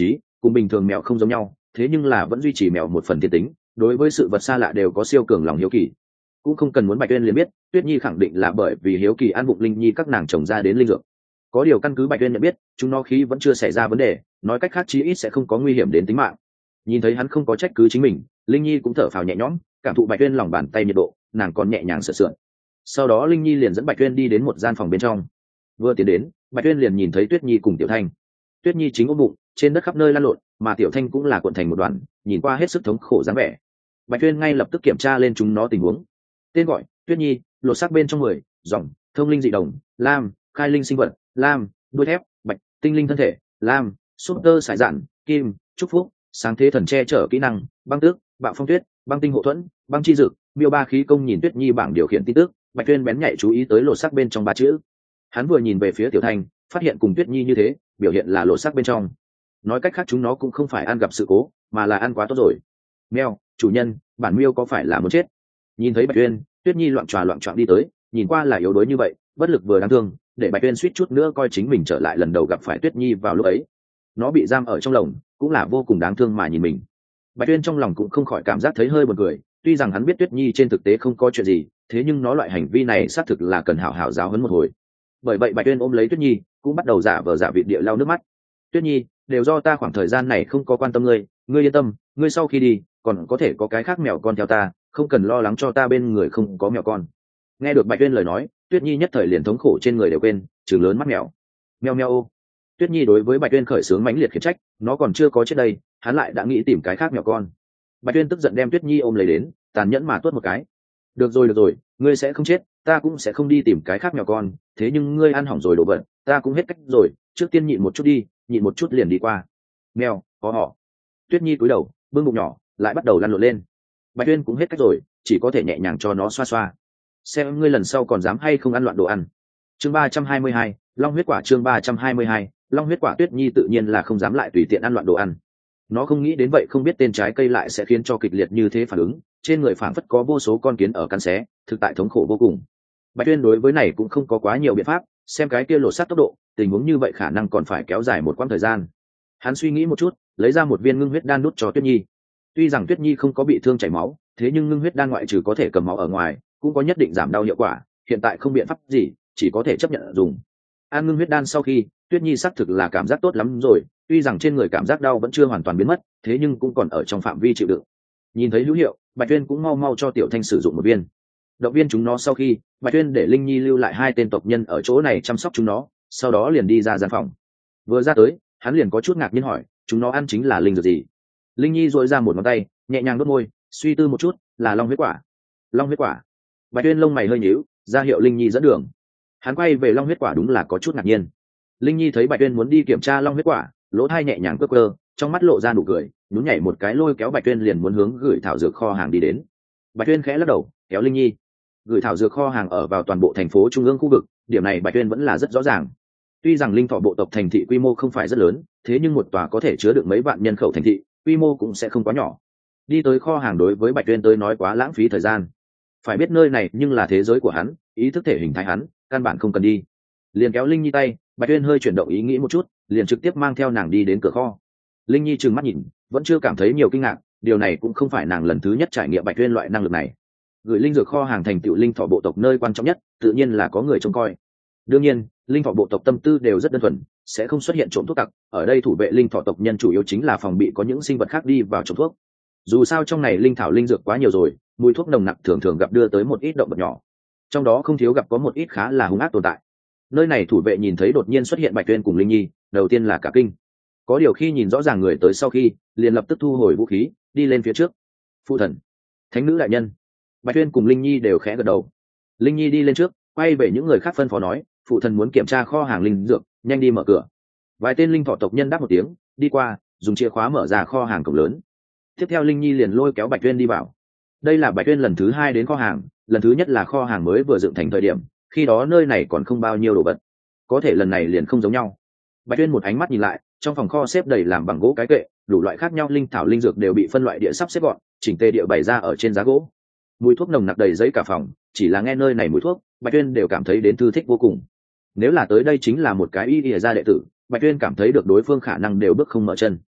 cùng bình thường mèo không giống nhau, thế nhưng là vẫn duy trì mèo một phần thiên tính, đối với sự vật xa lạ đều có siêu cường lòng hiếu kỳ. Cũng không cần muốn Bạch Tuyên liền biết, Tuyết Nhi khẳng định là bởi vì hiếu kỳ ăn vụng Linh Nhi các nàng trồng ra đến linh dược. Có điều căn cứ Bạch Tuyên nhận biết, chúng nó khí vẫn chưa xảy ra vấn đề, nói cách khác chí ít sẽ không có nguy hiểm đến tính mạng. Nhìn thấy hắn không có trách cứ chính mình, Linh Nhi cũng thở phào nhẹ nhõm, cảm thụ Bạch Tuyên lòng bàn tay nhiệt độ, nàng còn nhẹ nhàng sượt sượt. Sau đó Linh Nhi liền dẫn Bạch Tuyên đi đến một gian phòng bên trong. Vừa tiến đến, Bạch Tuyên liền nhìn thấy Tuyết Nhi cùng Tiểu Thanh. Tuyết Nhi chính ôm bụng, trên đất khắp nơi lăn lộn, mà Tiểu Thanh cũng là cuộn thành một đoàn, nhìn qua hết sức thống khổ dáng vẻ. Bạch Tuyên ngay lập tức kiểm tra lên chúng nó tình huống. Tên gọi: Tuyết Nhi, lột xác bên trong 10, dòng, thông linh dị đồng, lam, khai linh sinh vật, lam, đuôi thép, bạch, tinh linh thân thể, lam, súp tơ sải dạn, kim, chúc phúc, sáng thế thần che chở kỹ năng, băng tước, bạo phong tuyết, băng tinh hộ thuẫn, băng chi dực, miêu ba khí công. Nhìn Tuyết Nhi bảng điều khiển tin tức, Bạch Tuyên bén nhạy chú ý tới lột xác bên trong 3 chữ. Hắn vừa nhìn về phía Tiểu Thanh, phát hiện cùng Tuyết Nhi như thế, biểu hiện là lột xác bên trong. Nói cách khác chúng nó cũng không phải ăn gặp sự cố, mà là ăn quá tốt rồi. Mèo, chủ nhân, bản miêu có phải là muốn chết? Nhìn thấy Bạch Tuyên, Tuyết Nhi loạn choạng đi tới, nhìn qua là yếu đuối như vậy, bất lực vừa đáng thương, để Bạch Tuyên suýt chút nữa coi chính mình trở lại lần đầu gặp phải Tuyết Nhi vào lúc ấy. Nó bị giam ở trong lồng, cũng là vô cùng đáng thương mà nhìn mình. Bạch Tuyên trong lòng cũng không khỏi cảm giác thấy hơi buồn cười, tuy rằng hắn biết Tuyết Nhi trên thực tế không có chuyện gì, thế nhưng nó loại hành vi này xác thực là cần hảo hảo giáo huấn một hồi. Bởi vậy Bạch Tuyên ôm lấy Tuyết Nhi, cũng bắt đầu giả vờ giả vịt địa lau nước mắt. Tuyết Nhi, đều do ta khoảng thời gian này không có quan tâm ngươi, ngươi yên tâm, ngươi sau khi đi còn có thể có cái khác mèo con theo ta, không cần lo lắng cho ta bên người không có mèo con. Nghe được Bạch Tuyên lời nói, Tuyết Nhi nhất thời liền thống khổ trên người đều quên, trừng lớn mắt mèo. Meo meo ô. Tuyết Nhi đối với Bạch Tuyên khởi sướng mãnh liệt khiển trách, nó còn chưa có chết đây, hắn lại đã nghĩ tìm cái khác mèo con. Bạch Tuyên tức giận đem Tuyết Nhi ôm lấy đến, tàn nhẫn mà tuốt một cái. Được rồi, ngươi sẽ không chết, ta cũng sẽ không đi tìm cái khác mèo con, thế nhưng ngươi ăn hỏng rồi đồ vật, ta cũng hết cách rồi, trước tiên nhịn một chút đi, nhịn một chút liền đi qua. Mèo, có họ. Tuyết Nhi cúi đầu, bưng bụng nhỏ, lại bắt đầu lăn lộn lên. Bạch Tuyên cũng hết cách rồi, chỉ có thể nhẹ nhàng cho nó xoa xoa. Xem ngươi lần sau còn dám hay không ăn loạn đồ ăn. Chương 322, Long huyết quả. Chương 322, Long huyết quả. Tuyết Nhi tự nhiên là không dám lại tùy tiện ăn loạn đồ ăn. Nó không nghĩ đến vậy không biết tên trái cây lại sẽ khiến cho kịch liệt như thế phản ứng, trên người phảng phất có vô số con kiến ở cắn xé, thực tại thống khổ vô cùng. Bạch Tuyên đối với này cũng không có quá nhiều biện pháp, xem cái kia lột xác tốc độ, tình huống như vậy khả năng còn phải kéo dài một quãng thời gian. Hắn suy nghĩ một chút, lấy ra một viên ngưng huyết đan nút cho Tuyết Nhi. Tuy rằng Tuyết Nhi không có bị thương chảy máu, thế nhưng ngưng huyết đan ngoại trừ có thể cầm máu ở ngoài, cũng có nhất định giảm đau hiệu quả, hiện tại không biện pháp gì, chỉ có thể chấp nhận dùng. Ăn ngưng huyết đan sau khi, Tuyết Nhi xác thực là cảm giác tốt lắm rồi, tuy rằng trên người cảm giác đau vẫn chưa hoàn toàn biến mất, thế nhưng cũng còn ở trong phạm vi chịu đựng. Nhìn thấy hữu hiệu, Bạch Tuyên cũng mau mau cho Tiểu Thanh sử dụng một viên. Động viên chúng nó sau khi, Bạch Tuyên để Linh Nhi lưu lại 2 tên tộc nhân ở chỗ này chăm sóc chúng nó, sau đó liền đi ra gian phòng. Vừa ra tới, hắn liền có chút ngạc nhiên hỏi, chúng nó ăn chính là linh dược gì? Linh Nhi duỗi ra một ngón tay, nhẹ nhàng đốt môi, suy tư một chút, là long huyết quả. Long huyết quả. Bạch Tuyên lông mày hơi nhíu, ra hiệu Linh Nhi dẫn đường. Hắn quay về long huyết quả đúng là có chút ngạc nhiên. Linh Nhi thấy Bạch Tuyên muốn đi kiểm tra long huyết quả, lỗ tai nhẹ nhàng cơ, trong mắt lộ ra nụ cười, nhún nhảy một cái lôi kéo Bạch Tuyên liền muốn hướng gửi thảo dược kho hàng đi đến. Bạch Tuyên khẽ lắc đầu, kéo Linh Nhi. Gửi thảo dược kho hàng ở vào toàn bộ thành phố trung ương khu vực, điểm này Bạch Tuyên vẫn là rất rõ ràng. Tuy rằng linh thọ bộ tộc thành thị quy mô không phải rất lớn, thế nhưng một tòa có thể chứa được mấy vạn nhân khẩu thành thị, quy mô cũng sẽ không quá nhỏ. Đi tới kho hàng đối với Bạch Tuyên tới nói quá lãng phí thời gian. Phải biết nơi này nhưng là thế giới của hắn, ý thức thể hình thái hắn, căn bản không cần đi. Liền kéo Linh Nhi tay, Bạch Tuyên hơi chuyển động ý nghĩ một chút, liền trực tiếp mang theo nàng đi đến cửa kho. Linh Nhi trừng mắt nhìn, vẫn chưa cảm thấy nhiều kinh ngạc, điều này cũng không phải nàng lần thứ nhất trải nghiệm Bạch Tuyên loại năng lực này. Gửi linh dược kho hàng thành tựu linh thọ bộ tộc nơi quan trọng nhất, tự nhiên là có người trông coi. Đương nhiên, linh thọ bộ tộc tâm tư đều rất đơn thuần, sẽ không xuất hiện trộm thuốc tặc. Ở đây thủ vệ linh thọ tộc nhân chủ yếu chính là phòng bị có những sinh vật khác đi vào trộm thuốc. Dù sao trong này linh thảo linh dược quá nhiều rồi, mùi thuốc nồng nặc thường thường gặp đưa tới một ít động vật nhỏ, trong đó không thiếu gặp có một ít khá là hung ác tồn tại. Nơi này thủ vệ nhìn thấy đột nhiên xuất hiện Bạch Tuyên cùng Linh Nhi, đầu tiên là cả kinh. Có điều khi nhìn rõ ràng người tới sau khi, liền lập tức thu hồi vũ khí, đi lên phía trước. Phụ thần, thánh nữ đại nhân. Bạch Tuyên cùng Linh Nhi đều khẽ gật đầu. Linh Nhi đi lên trước, quay về những người khác phân phó nói, phụ thần muốn kiểm tra kho hàng linh dược, nhanh đi mở cửa. Vài tên linh thọ tộc nhân đáp một tiếng, đi qua, dùng chìa khóa mở ra kho hàng cổng lớn. Tiếp theo Linh Nhi liền lôi kéo Bạch Tuyên đi vào. Đây là Bạch Tuyên lần thứ 2 đến kho hàng, lần thứ nhất là kho hàng mới vừa dựng thành thời điểm, khi đó nơi này còn không bao nhiêu đồ vật, có thể lần này liền không giống nhau. Bạch Tuyên một ánh mắt nhìn lại, trong phòng kho xếp đầy làm bằng gỗ cái kệ, đủ loại khác nhau linh thảo linh dược đều bị phân loại địa sắp xếp gọn, chỉnh tề địa bày ra ở trên giá gỗ. Mùi thuốc nồng nặc đầy giấy cả phòng, chỉ là nghe nơi này mùi thuốc, Bạch Tuyên đều cảm thấy đến thư thích vô cùng. Nếu là tới đây chính là một cái y y gia đệ tử, Bạch Tuyên cảm thấy được đối phương khả năng đều bước không mở chân.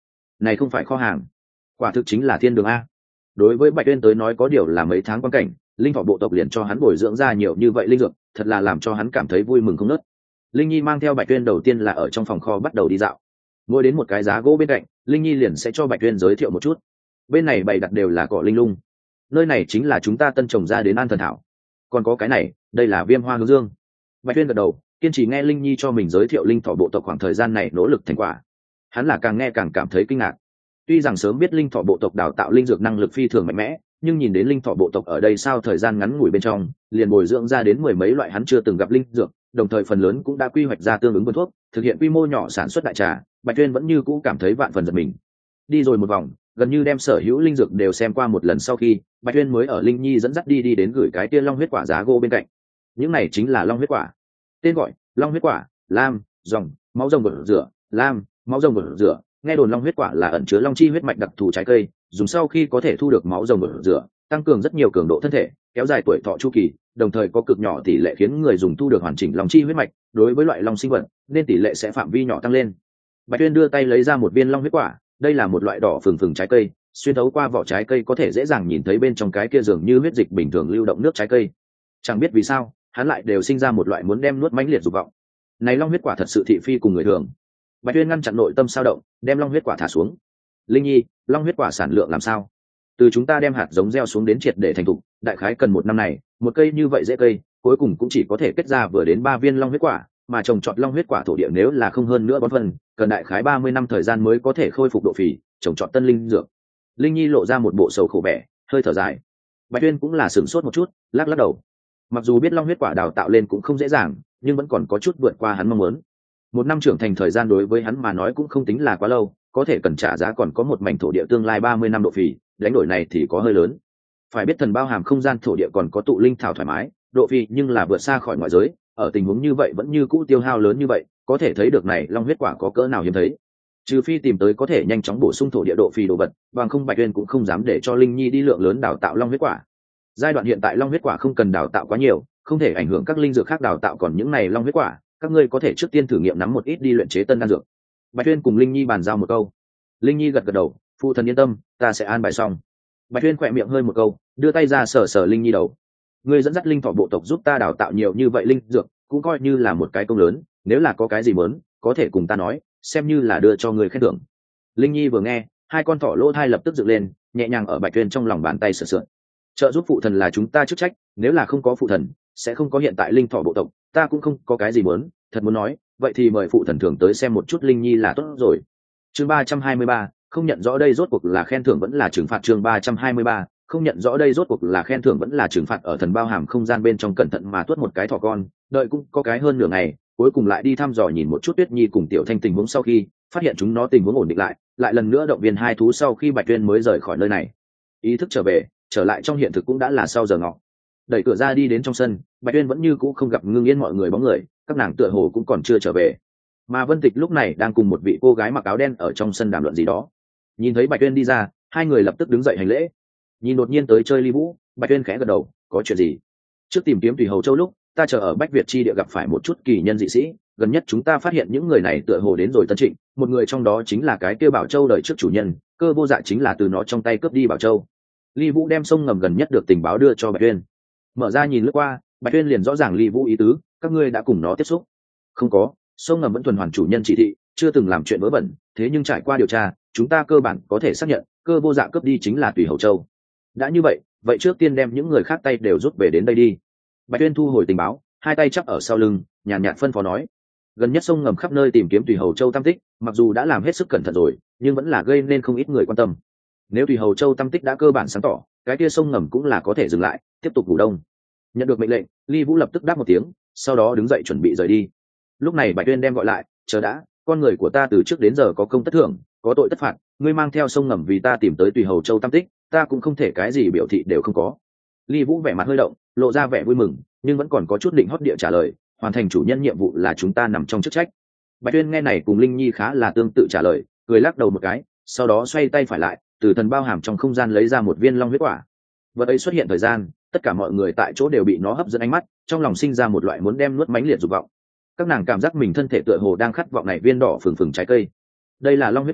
này không phải kho hàng, quả thực chính là thiên đường a. Đối với Bạch Uyên tới nói có điều là mấy tháng quan cảnh, linh thọ bộ tộc liền cho hắn bồi dưỡng ra nhiều như vậy linh dược, thật là làm cho hắn cảm thấy vui mừng không nớt. Linh Nhi mang theo Bạch Uyên đầu tiên là ở trong phòng kho bắt đầu đi dạo. Ngồi đến một cái giá gỗ bên cạnh, Linh Nhi liền sẽ cho Bạch Uyên giới thiệu một chút. Bên này bày đặt đều là cỏ linh lung, nơi này chính là chúng ta tân trồng ra đến an thần thảo. Còn có cái này, đây là viêm hoa hướng dương. Bạch Uyên gật đầu, kiên trì nghe Linh Nhi cho mình giới thiệu linh thọ bộ tộc khoảng thời gian này nỗ lực thành quả. Hắn là càng nghe càng cảm thấy kinh ngạc. Tuy rằng sớm biết linh thọ bộ tộc đào tạo linh dược năng lực phi thường mạnh mẽ, nhưng nhìn đến linh thọ bộ tộc ở đây sao thời gian ngắn ngủi bên trong liền bồi dưỡng ra đến mười mấy loại hắn chưa từng gặp linh dược, đồng thời phần lớn cũng đã quy hoạch ra tương ứng vườn thuốc, thực hiện quy mô nhỏ sản xuất đại trà. Bạch Tuyên vẫn như cũ cảm thấy vạn phần giật mình. Đi rồi một vòng, gần như đem sở hữu linh dược đều xem qua một lần sau khi, Bạch Tuyên mới ở Linh Nhi dẫn dắt đi đến gửi cái tia long huyết quả giá gỗ bên cạnh. Những này chính là long huyết quả. Tên gọi: long huyết quả, lam, rồng, máu rồng bột rửa, lam, máu rồng bột rửa. Nghe đồn long huyết quả là ẩn chứa long chi huyết mạch đặc thù trái cây, dùng sau khi có thể thu được máu rồng bột rửa, tăng cường rất nhiều cường độ thân thể, kéo dài tuổi thọ chu kỳ, đồng thời có cực nhỏ tỷ lệ khiến người dùng thu được hoàn chỉnh long chi huyết mạch. Đối với loại long sinh vật, nên tỷ lệ sẽ phạm vi nhỏ tăng lên. Bạch Tuyên đưa tay lấy ra một viên long huyết quả, đây là một loại đỏ phừng phừng trái cây, xuyên thấu qua vỏ trái cây có thể dễ dàng nhìn thấy bên trong cái kia dường như huyết dịch bình thường lưu động nước trái cây. Chẳng biết vì sao, hắn lại đều sinh ra một loại muốn đem nuốt mãnh liệt dục vọng. Này long huyết quả thật sự thị phi cùng người thường. Bạch Tuyên ngăn chặn nội tâm sao động, đem long huyết quả thả xuống. Linh Nhi, long huyết quả sản lượng làm sao? Từ chúng ta đem hạt giống gieo xuống đến triệt để thành thục, đại khái cần 1 năm này, một cây như vậy dễ cây, cuối cùng cũng chỉ có thể kết ra vừa đến 3 viên long huyết quả, mà trồng trọt long huyết quả thổ địa nếu là không hơn nữa bón phân, cần đại khái 30 năm thời gian mới có thể khôi phục độ phì, trồng trọt tân linh dược. Linh Nhi lộ ra một bộ sầu khổ vẻ, hơi thở dài. Bạch Tuyên cũng là sửng sốt một chút, lắc lắc đầu. Mặc dù biết long huyết quả đào tạo lên cũng không dễ dàng, nhưng vẫn còn có chút vượt qua hắn mong muốn. 1 năm trưởng thành thời gian đối với hắn mà nói cũng không tính là quá lâu, có thể cần trả giá còn có một mảnh thổ địa tương lai 30 năm độ phì, đánh đổi này thì có hơi lớn. Phải biết thần bao hàm không gian thổ địa còn có tụ linh thảo thoải mái, độ phì nhưng là vượt xa khỏi ngoại giới, ở tình huống như vậy vẫn như cũ tiêu hao lớn như vậy, có thể thấy được này long huyết quả có cỡ nào hiếm thấy. Trừ phi tìm tới có thể nhanh chóng bổ sung thổ địa độ phì đồ vật, bằng không Bạch Tuyên cũng không dám để cho Linh Nhi đi lượng lớn đào tạo long huyết quả. Giai đoạn hiện tại long huyết quả không cần đào tạo quá nhiều, không thể ảnh hưởng các linh dược khác đào tạo, còn những này long huyết quả, các ngươi có thể trước tiên thử nghiệm nắm một ít đi luyện chế tân đan dược. Bạch Tuyên cùng Linh Nhi bàn giao một câu. Linh Nhi gật gật đầu, phụ thần yên tâm, ta sẽ an bài xong. Bạch Tuyên khẽ miệng hơi một câu, đưa tay ra sờ sờ Linh Nhi đầu. Ngươi dẫn dắt linh thọ bộ tộc giúp ta đào tạo nhiều như vậy linh dược, cũng coi như là một cái công lớn, nếu là có cái gì muốn, có thể cùng ta nói, xem như là đưa cho người khen thưởng. Linh Nhi vừa nghe, hai con thỏ lỗ thai lập tức dựng lên, nhẹ nhàng ở Bạch Tuyên trong lòng bàn tay sờ sượn. Trợ giúp phụ thần là chúng ta chức trách, nếu là không có phụ thần, sẽ không có hiện tại linh thọ bộ tộc, ta cũng không có cái gì muốn, thật muốn nói, vậy thì mời phụ thần thường tới xem một chút Linh Nhi là tốt rồi. Chương 323, không nhận rõ đây rốt cuộc là khen thưởng vẫn là trừng phạt. Chương 323, không nhận rõ đây rốt cuộc là khen thưởng vẫn là trừng phạt. Ở thần bao hàm không gian bên trong cẩn thận mà tuốt một cái thỏ con, đợi cũng có cái hơn nửa ngày, cuối cùng lại đi thăm dò nhìn một chút Tuyết Nhi cùng Tiểu Thanh tình huống, sau khi phát hiện chúng nó tình huống ổn định lại lần nữa động viên hai thú, sau khi Bạch Tuyên mới rời khỏi nơi này. Ý thức trở lại trong hiện thực cũng đã là sau giờ ngọ. Đẩy cửa ra đi đến trong sân, Bạch Tuyên vẫn như cũ không gặp Ngưng Yên mọi người bóng người, các nàng tựa hồ cũng còn chưa trở về. Mà Vân Tịch lúc này đang cùng một vị cô gái mặc áo đen ở trong sân đàm luận gì đó. Nhìn thấy Bạch Tuyên đi ra, hai người lập tức đứng dậy hành lễ. Nhìn đột nhiên tới chơi Ly Vũ, Bạch Tuyên khẽ gật đầu, có chuyện gì? Trước tìm kiếm Tùy Hầu Châu lúc, ta chờ ở Bách Việt chi địa gặp phải một chút kỳ nhân dị sĩ, gần nhất chúng ta phát hiện những người này tựa hồ đến rồi Tân Trịnh, một người trong đó chính là cái kia Bảo Châu đời trước chủ nhân, Cơ Vô Dạ chính là từ nó trong tay cướp đi Bảo Châu. Ly Vũ đem sông ngầm gần nhất được tình báo đưa cho Bạch Tuyên. Mở ra nhìn lướt qua, Bạch Tuyên liền rõ ràng Ly Vũ ý tứ, các ngươi đã cùng nó tiếp xúc? Không có, sông ngầm vẫn tuần hoàn chủ nhân chỉ thị, chưa từng làm chuyện vớ vẩn, thế nhưng trải qua điều tra, chúng ta cơ bản có thể xác nhận Cơ Vô Dạ cướp đi chính là Tùy Hầu Châu. Đã như vậy trước tiên đem những người khác tay đều rút về đến đây đi. Bạch Tuyên thu hồi tình báo, hai tay chắp ở sau lưng, nhàn nhạt phân phó nói. Gần nhất sông ngầm khắp nơi tìm kiếm Tùy Hầu Châu tam tích, mặc dù đã làm hết sức cẩn thận rồi, nhưng vẫn là gây nên không ít người quan tâm. Nếu Tùy Hầu Châu tam tích đã cơ bản sáng tỏ, cái kia sông ngầm cũng là có thể dừng lại, tiếp tục ngủ đông. Nhận được mệnh lệnh, Ly Vũ lập tức đáp một tiếng, sau đó đứng dậy chuẩn bị rời đi. Lúc này Bạch Tuyên đem gọi lại, chờ đã, con người của ta từ trước đến giờ có công tất thưởng, có tội tất phạt, ngươi mang theo sông ngầm vì ta tìm tới Tùy Hầu Châu tam tích, ta cũng không thể cái gì biểu thị đều không có. Ly Vũ vẻ mặt hơi động, lộ ra vẻ vui mừng, nhưng vẫn còn có chút định hót địa trả lời, hoàn thành chủ nhân nhiệm vụ là chúng ta nằm trong chức trách. Bạch Tuyên nghe này cùng Linh Nhi khá là tương tự trả lời, cười lắc đầu một cái, sau đó xoay tay phải lại, từ thần bao hàm trong không gian lấy ra một viên long huyết quả. Vật ấy xuất hiện thời gian, tất cả mọi người tại chỗ đều bị nó hấp dẫn ánh mắt, trong lòng sinh ra một loại muốn đem nuốt mãnh liệt dục vọng. Các nàng cảm giác mình thân thể tựa hồ đang khát vọng này viên đỏ phừng phừng trái cây. Đây là long huyết quả,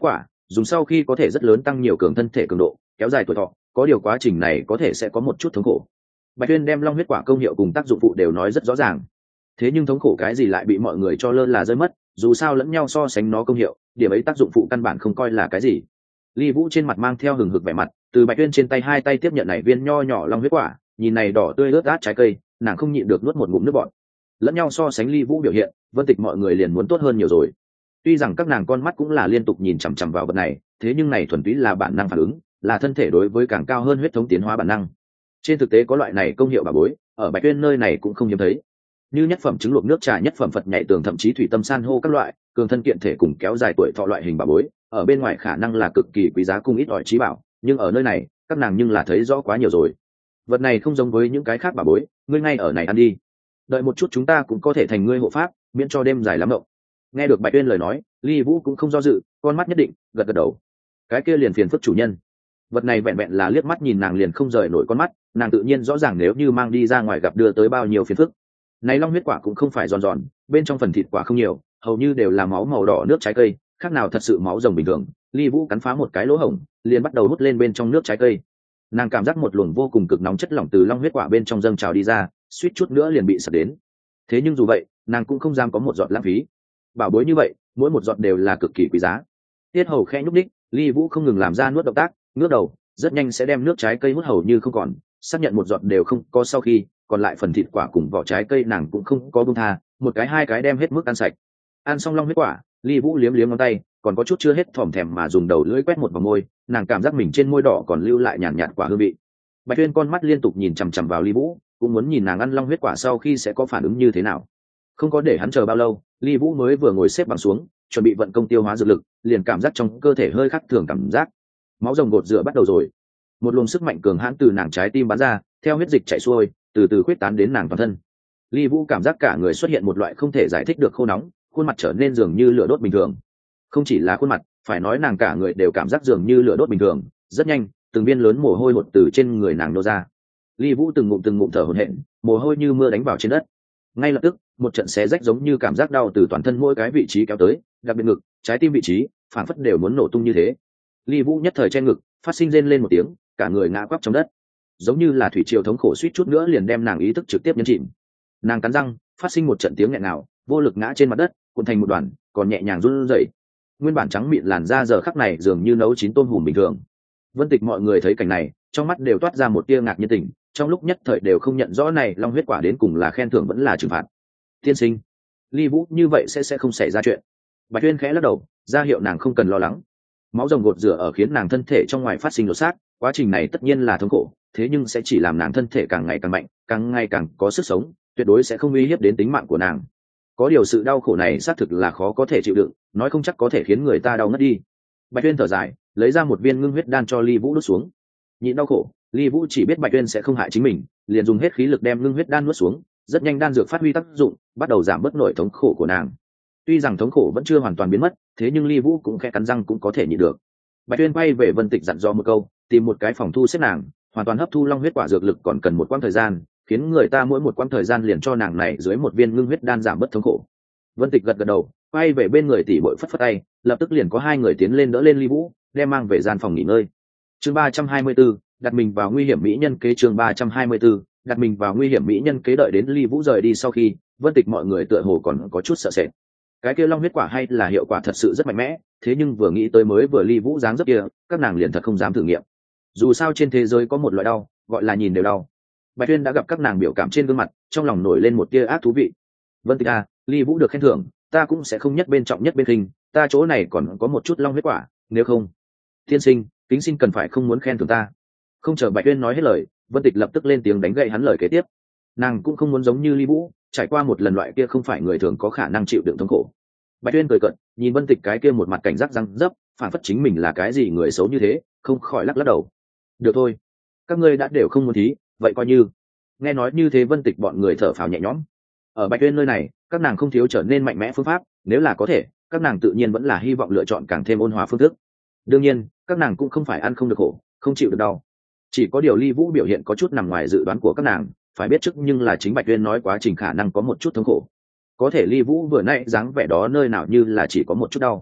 dùng sau khi có thể rất lớn tăng nhiều cường thân thể cường độ, kéo dài tuổi thọ, có điều quá trình này có thể sẽ có một chút thống khổ. Bạch Tuyên đem long huyết quả công hiệu cùng tác dụng phụ đều nói rất rõ ràng, thế nhưng thống khổ cái gì lại bị mọi người cho lơ là rơi mất, dù sao lẫn nhau so sánh nó công hiệu, điểm ấy tác dụng phụ căn bản không coi là cái gì. Ly Vũ trên mặt mang theo hừng hực vẻ mặt, từ Bạch Tuyên trên tay hai tay tiếp nhận này viên nho nhỏ long huyết quả, nhìn này đỏ tươi rớt át trái cây, nàng không nhịn được nuốt một ngụm nước bọt. Lẫn nhau so sánh Ly Vũ biểu hiện, Vân Tịch mọi người liền muốn tốt hơn nhiều rồi. Tuy rằng các nàng con mắt cũng là liên tục nhìn chằm chằm vào vật này, thế nhưng này thuần túy là bản năng phản ứng, là thân thể đối với càng cao hơn huyết thống tiến hóa bản năng. Trên thực tế có loại này công hiệu bà bối, ở Bạch Tuyên nơi này cũng không hiếm thấy. Như nhất phẩm trứng luộc nước trà, nhất phẩm Phật nhảy tường, thậm chí thủy tâm san hô các loại cường thân kiện thể cùng kéo dài tuổi thọ loại hình bà bối, ở bên ngoài khả năng là cực kỳ quý giá cung ít ỏi trí bảo, nhưng ở nơi này, các nàng nhưng là thấy rõ quá nhiều rồi. Vật này không giống với những cái khác bà bối, ngươi ngay ở này ăn đi. Đợi một chút chúng ta cũng có thể thành ngươi hộ pháp, miễn cho đêm dài lắm mộng. Nghe được Bạch Tuyên lời nói, Ly Vũ cũng không do dự, con mắt nhất định, gật gật đầu. Cái kia liền phiền phức chủ nhân. Vật này vẹn vẹn là liếc mắt nhìn nàng liền không rời nổi con mắt, nàng tự nhiên rõ ràng nếu như mang đi ra ngoài gặp đưa tới bao nhiêu phiền phức. Này long huyết quả cũng không phải giòn giòn, bên trong phần thịt quả không nhiều, hầu như đều là máu màu đỏ nước trái cây, khác nào thật sự máu rồng bình thường. Ly Vũ cắn phá một cái lỗ hổng, liền bắt đầu hút lên bên trong nước trái cây. Nàng cảm giác một luồng vô cùng cực nóng chất lỏng từ long huyết quả bên trong dâng trào đi ra, suýt chút nữa liền bị sặc đến. Thế nhưng dù vậy, nàng cũng không dám có một giọt lãng phí. Bảo bối như vậy, mỗi một giọt đều là cực kỳ quý giá. Tiết hầu khẽ nhúc đích, Ly Vũ không ngừng làm ra nuốt động tác, ngước đầu, rất nhanh sẽ đem nước trái cây hút hầu như không còn, xác nhận một giọt đều không có sau khi, còn lại phần thịt quả cùng vỏ trái cây nàng cũng không có buông tha, một cái hai cái đem hết mức ăn sạch. Ăn xong long huyết quả, Ly Vũ liếm liếm ngón tay, còn có chút chưa hết thòm thèm mà dùng đầu lưỡi quét một vòng môi, nàng cảm giác mình trên môi đỏ còn lưu lại nhàn nhạt quả hương vị. Bạch Tuyên con mắt liên tục nhìn chằm chằm vào Ly Vũ, cũng muốn nhìn nàng ăn long huyết quả sau khi sẽ có phản ứng như thế nào. Không có để hắn chờ bao lâu, Ly Vũ mới vừa ngồi xếp bằng xuống, chuẩn bị vận công tiêu hóa dược lực, liền cảm giác trong cơ thể hơi khác thường cảm giác. Máu rồng gột rửa bắt đầu rồi. Một luồng sức mạnh cường hãn từ nàng trái tim bắn ra, theo huyết dịch chảy xuôi, từ từ khuyết tán đến nàng toàn thân. Ly Vũ cảm giác cả người xuất hiện một loại không thể giải thích được khô nóng, khuôn mặt trở nên dường như lửa đốt bình thường. Không chỉ là khuôn mặt, phải nói nàng cả người đều cảm giác dường như lửa đốt bình thường. Rất nhanh, từng viên lớn mồ hôi hột từ trên người nàng nô ra. Ly Vũ từng ngụm thở hổn hển, mồ hôi như mưa đánh vào trên đất. Ngay lập tức, một trận xé rách giống như cảm giác đau từ toàn thân mỗi cái vị trí kéo tới, đặc biệt ngực, trái tim vị trí, phản phất đều muốn nổ tung như thế. Ly Vũ nhất thời che ngực, phát sinh rên lên một tiếng, cả người ngã quắp trong đất, giống như là thủy triều thống khổ suýt chút nữa liền đem nàng ý thức trực tiếp nhấn chìm. Nàng cắn răng, phát sinh một trận tiếng nghẹn ngào, vô lực ngã trên mặt đất, cuộn thành một đoàn, còn nhẹ nhàng run rẩy. Nguyên bản trắng mịn làn da giờ khắc này dường như nấu chín tôm hùm bình thường. Vân Tịch mọi người thấy cảnh này, trong mắt đều toát ra một tia ngạc nhiên tình, trong lúc nhất thời đều không nhận rõ này long huyết quả đến cùng là khen thưởng vẫn là trừng phạt. Tiên sinh, Ly Vũ như vậy sẽ không xảy ra chuyện. Bạch Tuyên khẽ lắc đầu, ra hiệu nàng không cần lo lắng. Máu rồng gột rửa ở khiến nàng thân thể trong ngoài phát sinh lột xác, quá trình này tất nhiên là thống khổ, thế nhưng sẽ chỉ làm nàng thân thể càng ngày càng mạnh, càng ngày càng có sức sống, tuyệt đối sẽ không uy hiếp đến tính mạng của nàng. Có điều sự đau khổ này xác thực là khó có thể chịu đựng, nói không chắc có thể khiến người ta đau ngất đi. Bạch Tuyên thở dài, lấy ra một viên ngưng huyết đan cho Ly Vũ nuốt xuống. Nhịn đau khổ, Ly Vũ chỉ biết Bạch Tuyên sẽ không hại chính mình, liền dùng hết khí lực đem ngưng huyết đan nuốt xuống, rất nhanh đan dược phát huy tác dụng, bắt đầu giảm bớt nỗi thống khổ của nàng. Tuy rằng thống khổ vẫn chưa hoàn toàn biến mất, thế nhưng Ly Vũ cũng khẽ cắn răng cũng có thể nhịn được. Bạch Tuyên quay về Vân Tịch dặn dò một câu, tìm một cái phòng thu xếp nàng, hoàn toàn hấp thu long huyết quả dược lực còn cần một quãng thời gian, khiến người ta mỗi một quãng thời gian liền cho nàng này dưới một viên ngưng huyết đan giảm bớt thống khổ. Vân Tịch gật gật đầu, quay về bên người tỷ muội phất phất tay, lập tức liền có hai người tiến lên đỡ lên Ly Vũ, đem mang về gian phòng nghỉ ngơi. Chương 324, đặt mình vào nguy hiểm mỹ nhân kế. Chương 324, đặt mình vào nguy hiểm mỹ nhân kế. Đợi đến Ly Vũ rời đi sau khi, Vân Tịch mọi người tựa hồ còn có chút sợ sệt. Cái kia long huyết quả hay là hiệu quả thật sự rất mạnh mẽ, thế nhưng vừa nghĩ tới mới vừa Ly Vũ dáng dấp kia, các nàng liền thật không dám thử nghiệm. Dù sao trên thế giới có một loại đau, gọi là nhìn đều đau. Bạch Tuyên đã gặp các nàng biểu cảm trên gương mặt, trong lòng nổi lên một tia ác thú vị. Vân Tịch à, Ly Vũ được khen thưởng, ta cũng sẽ không nhất bên trọng nhất bên khinh, ta chỗ này còn có một chút long huyết quả, nếu không, tiên sinh, kính xin cần phải không muốn khen thưởng ta. Không chờ Bạch Tuyên nói hết lời, Vân Tịch lập tức lên tiếng đánh gậy hắn lời kế tiếp. Nàng cũng không muốn giống như Ly Vũ, trải qua một lần loại kia không phải người thường có khả năng chịu đựng thống khổ. Bạch Tuyên cười cợt, nhìn Vân Tịch cái kia một mặt cảnh giác răng dấp, phản phất chính mình là cái gì người xấu như thế, không khỏi lắc lắc đầu. Được thôi, các ngươi đã đều không muốn thí, vậy coi như. Nghe nói như thế, Vân Tịch bọn người thở phào nhẹ nhõm. Ở Bạch Tuyên nơi này, các nàng không thiếu trở nên mạnh mẽ phương pháp, nếu là có thể, các nàng tự nhiên vẫn là hy vọng lựa chọn càng thêm ôn hòa phương thức. Đương nhiên, các nàng cũng không phải ăn không được khổ, không chịu được đau. Chỉ có điều Ly Vũ biểu hiện có chút nằm ngoài dự đoán của các nàng, phải biết trước nhưng là chính Bạch Tuyên nói quá trình khả năng có một chút thống khổ. Có thể Ly Vũ vừa nãy dáng vẻ đó nơi nào như là chỉ có một chút đau.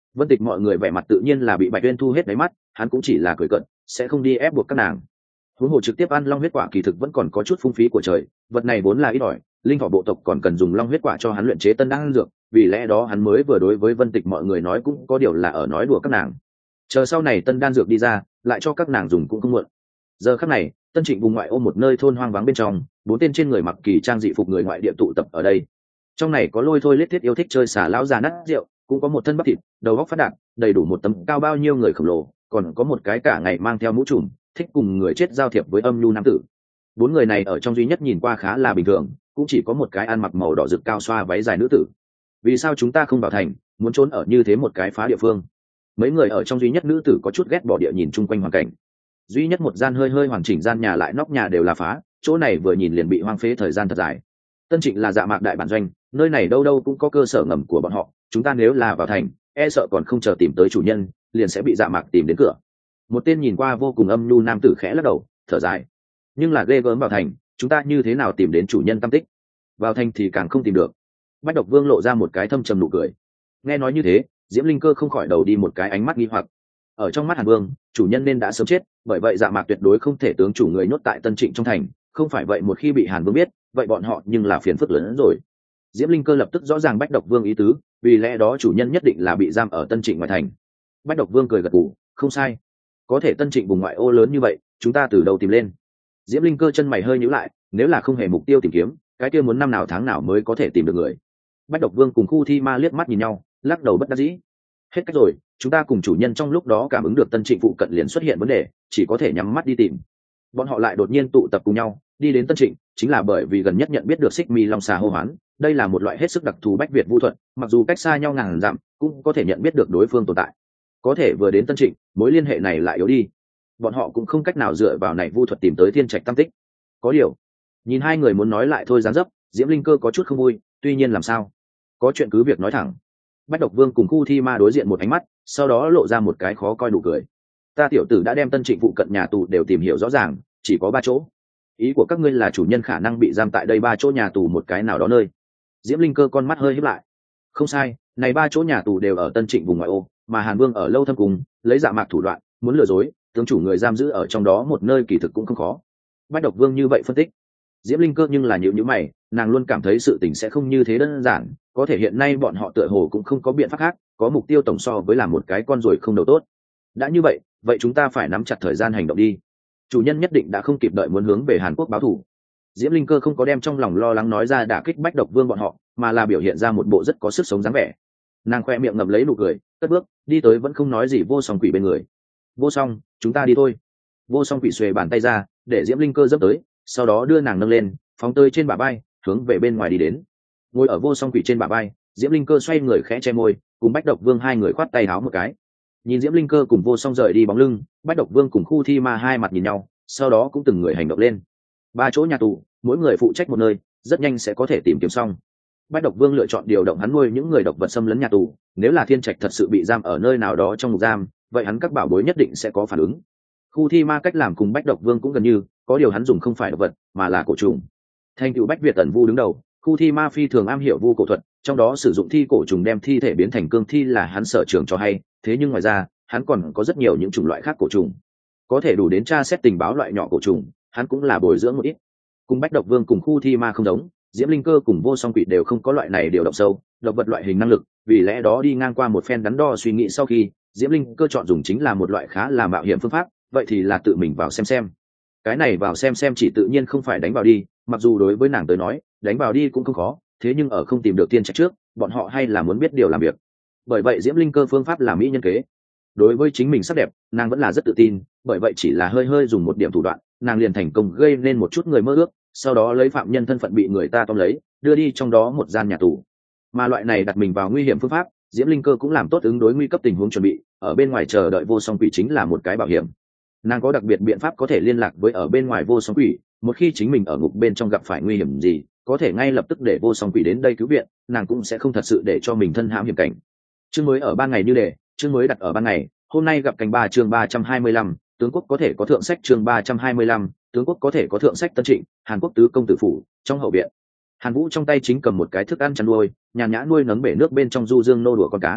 Vân Tịch mọi người vẻ mặt tự nhiên là bị Bạch Uyên thu hết đáy mắt, hắn cũng chỉ là cười cợt, sẽ không đi ép buộc các nàng. Huống hồ trực tiếp ăn long huyết quả kỳ thực vẫn còn có chút phung phí của trời, vật này vốn là ít ỏi, linh thỏ bộ tộc còn cần dùng long huyết quả cho hắn luyện chế tân đan dược, vì lẽ đó hắn mới vừa đối với Vân Tịch mọi người nói cũng có điều là ở nói đùa các nàng. Chờ sau này tân đan dược đi ra, lại cho các nàng dùng cũng không muộn. Giờ khắc này, Tân Trịnh vùng ngoại ô một nơi thôn hoang vắng bên trong, 4 tên trên người mặc kỳ trang dị phục người ngoại địa tụ tập ở đây. Trong này có Lôi Thôi Lết Thiết yêu thích chơi xả lão già nát rượu, cũng có một thân bắp thịt, đầu óc phát đạt, đầy đủ một tấm cao bao nhiêu người khổng lồ, còn có một cái cả ngày mang theo mũ trùm, thích cùng người chết giao thiệp với âm nhu nam tử. 4 người này ở trong duy nhất nhìn qua khá là bình thường, cũng chỉ có một cái ăn mặc màu đỏ rực cao xoa váy dài nữ tử. Vì sao chúng ta không vào thành, muốn trốn ở như thế một cái phá địa phương? Mấy người ở trong duy nhất nữ tử có chút ghét bỏ địa nhìn chung quanh hoàn cảnh. Duy nhất một gian hơi hơi hoàn chỉnh gian nhà lại nóc nhà đều là phá, chỗ này vừa nhìn liền bị hoang phế thời gian thật dài. Tân Trịnh là Dạ Mạc đại bản doanh, nơi này đâu đâu cũng có cơ sở ngầm của bọn họ, chúng ta nếu là vào thành, e sợ còn không chờ tìm tới chủ nhân, liền sẽ bị Dạ Mạc tìm đến cửa. Một tên nhìn qua vô cùng âm nhu nam tử khẽ lắc đầu, thở dài. Nhưng là ghê gớm vào thành, chúng ta như thế nào tìm đến chủ nhân tâm tích? Vào thành thì càng không tìm được. Bách Độc Vương lộ ra một cái thâm trầm nụ cười. Nghe nói như thế, Diễm Linh Cơ không khỏi đầu đi một cái ánh mắt nghi hoặc. Ở trong mắt Hàn Vương, chủ nhân nên đã sớm chết, bởi vậy Dạ Mạc tuyệt đối không thể tướng chủ người nhốt tại Tân Trịnh trong thành, không phải vậy một khi bị Hàn Vương biết, vậy bọn họ nhưng là phiền phức lớn hơn rồi. Diễm Linh Cơ lập tức rõ ràng Bách Độc Vương ý tứ, vì lẽ đó chủ nhân nhất định là bị giam ở Tân Trịnh ngoài thành. Bách Độc Vương cười gật gù, không sai. Có thể Tân Trịnh vùng ngoại ô lớn như vậy, chúng ta từ đâu tìm lên? Diễm Linh Cơ chân mày hơi nhíu lại, nếu là không hề mục tiêu tìm kiếm, cái kia muốn năm nào tháng nào mới có thể tìm được người? Bách Độc Vương cùng Khu Thi Ma liếc mắt nhìn nhau, lắc đầu bất đắc dĩ. Hết cách rồi, chúng ta cùng chủ nhân trong lúc đó cảm ứng được Tân Trịnh phụ cận liền xuất hiện vấn đề, chỉ có thể nhắm mắt đi tìm. Bọn họ lại đột nhiên tụ tập cùng nhau, đi đến Tân Trịnh, chính là bởi vì gần nhất nhận biết được Xích Mi Long Xà hô hoán, đây là một loại hết sức đặc thù bách việt vu thuật, mặc dù cách xa nhau ngàn dặm, cũng có thể nhận biết được đối phương tồn tại. Có thể vừa đến Tân Trịnh, mối liên hệ này lại yếu đi. Bọn họ cũng không cách nào dựa vào này vu thuật tìm tới Thiên Trạch tam tích. Có điều, nhìn hai người muốn nói lại thôi dáng dấp, Diễm Linh Cơ có chút không vui, tuy nhiên làm sao? Có chuyện cứ việc nói thẳng. Bách Độc Vương cùng Khu Thi Ma đối diện một ánh mắt, sau đó lộ ra một cái khó coi nụ cười. Ta tiểu tử đã đem Tân Trịnh phụ cận nhà tù đều tìm hiểu rõ ràng, chỉ có 3 chỗ. Ý của các ngươi là chủ nhân khả năng bị giam tại đây 3 chỗ nhà tù một cái nào đó nơi? Diễm Linh Cơ con mắt hơi híp lại. Không sai, này 3 chỗ nhà tù đều ở Tân Trịnh vùng ngoại ô, mà Hàn Vương ở Lâu Thâm Cung, lấy Dạ Mạc thủ đoạn, muốn lừa dối, tướng chủ người giam giữ ở trong đó một nơi kỳ thực cũng không khó. Bách Độc Vương như vậy phân tích. Diễm Linh Cơ nhưng là nhíu mày, nàng luôn cảm thấy sự tình sẽ không như thế đơn giản, có thể hiện nay bọn họ tựa hồ cũng không có biện pháp khác, có mục tiêu tổng so với làm một cái con ruồi không đầu tốt. Đã như vậy, vậy chúng ta phải nắm chặt thời gian hành động đi. Chủ nhân nhất định đã không kịp đợi muốn hướng về Hàn Quốc báo thù. Diễm Linh Cơ không có đem trong lòng lo lắng nói ra đả kích Bách Độc Vương bọn họ, mà là biểu hiện ra một bộ rất có sức sống dáng vẻ. Nàng khoe miệng ngậm lấy nụ cười, cất bước đi tới vẫn không nói gì Vô Song Quỷ bên người. Vô Song, chúng ta đi thôi. Vô Song Quỷ xuề bàn tay ra, để Diễm Linh Cơ dấp tới, sau đó đưa nàng nâng lên, phóng tới trên bả vai, hướng về bên ngoài đi đến. Ngồi ở Vô Song Quỷ trên bả vai, Diễm Linh Cơ xoay người khẽ che môi, cùng Bách Độc Vương hai người khoát tay áo một cái. Nhìn Diễm Linh Cơ cùng Vô Song rời đi bóng lưng, Bách Độc Vương cùng Khu Thi Ma hai mặt nhìn nhau, sau đó cũng từng người hành động lên. 3 chỗ nhà tù, mỗi người phụ trách một nơi, rất nhanh sẽ có thể tìm kiếm xong. Bách Độc Vương lựa chọn điều động hắn nuôi những người độc vật xâm lấn nhà tù, nếu là Thiên Trạch thật sự bị giam ở nơi nào đó trong ngục giam, vậy hắn các bảo bối nhất định sẽ có phản ứng. Khu Thi Ma cách làm cùng Bách Độc Vương cũng gần như, có điều hắn dùng không phải độc vật, mà là cổ trùng. Thành tựu Bách Việt Tần Vu đứng đầu, Khu Thi Ma phi thường am hiểu vu cổ thuật, trong đó sử dụng thi cổ trùng đem thi thể biến thành cương thi là hắn sở trường cho hay, thế nhưng ngoài ra, hắn còn có rất nhiều những chủng loại khác cổ trùng. Có thể đủ đến tra xét tình báo loại nhỏ cổ trùng, hắn cũng là bồi dưỡng một ít. Cùng Bách Độc Vương cùng Khu Thi Ma không giống, Diễm Linh Cơ cùng Vô Song Quỷ đều không có loại này điều động sâu, độc vật loại hình năng lực, vì lẽ đó đi ngang qua một phen đắn đo suy nghĩ sau khi, Diễm Linh Cơ chọn dùng chính là một loại khá là mạo hiểm phương pháp, vậy thì là tự mình vào xem. Cái này vào xem chỉ tự nhiên không phải đánh vào đi, mặc dù đối với nàng tới nói, đánh vào đi cũng không khó, thế nhưng ở không tìm được tiên trạch trước, bọn họ hay là muốn biết điều làm việc. Bởi vậy Diễm Linh Cơ phương pháp là mỹ nhân kế. Đối với chính mình sắc đẹp, nàng vẫn là rất tự tin, bởi vậy chỉ là hơi dùng một điểm thủ đoạn, nàng liền thành công gây nên một chút người mơ ước, sau đó lấy phạm nhân thân phận bị người ta tóm lấy, đưa đi trong đó một gian nhà tù. Mà loại này đặt mình vào nguy hiểm phương pháp, Diễm Linh Cơ cũng làm tốt ứng đối nguy cấp tình huống chuẩn bị, ở bên ngoài chờ đợi Vô Song Quỷ chính là một cái bảo hiểm. Nàng có đặc biệt biện pháp có thể liên lạc với ở bên ngoài Vô Song Quỷ, một khi chính mình ở ngục bên trong gặp phải nguy hiểm gì, có thể ngay lập tức để Vô Song Quỷ đến đây cứu viện, nàng cũng sẽ không thật sự để cho mình thân hãm hiểm cảnh. Chương mới ở ban ngày như đề, chương mới đặt ở ban ngày, hôm nay gặp canh 3 chương 325, tướng quốc có thể có thượng sách chương 325, tướng quốc có thể có thượng sách Tân Trịnh, Hàn Quốc tứ công tử phủ, trong hậu viện. Hàn Vũ trong tay chính cầm một cái thức ăn chăn nuôi, nhàn nhã nuôi nấng bể nước bên trong du dương nô đùa con cá.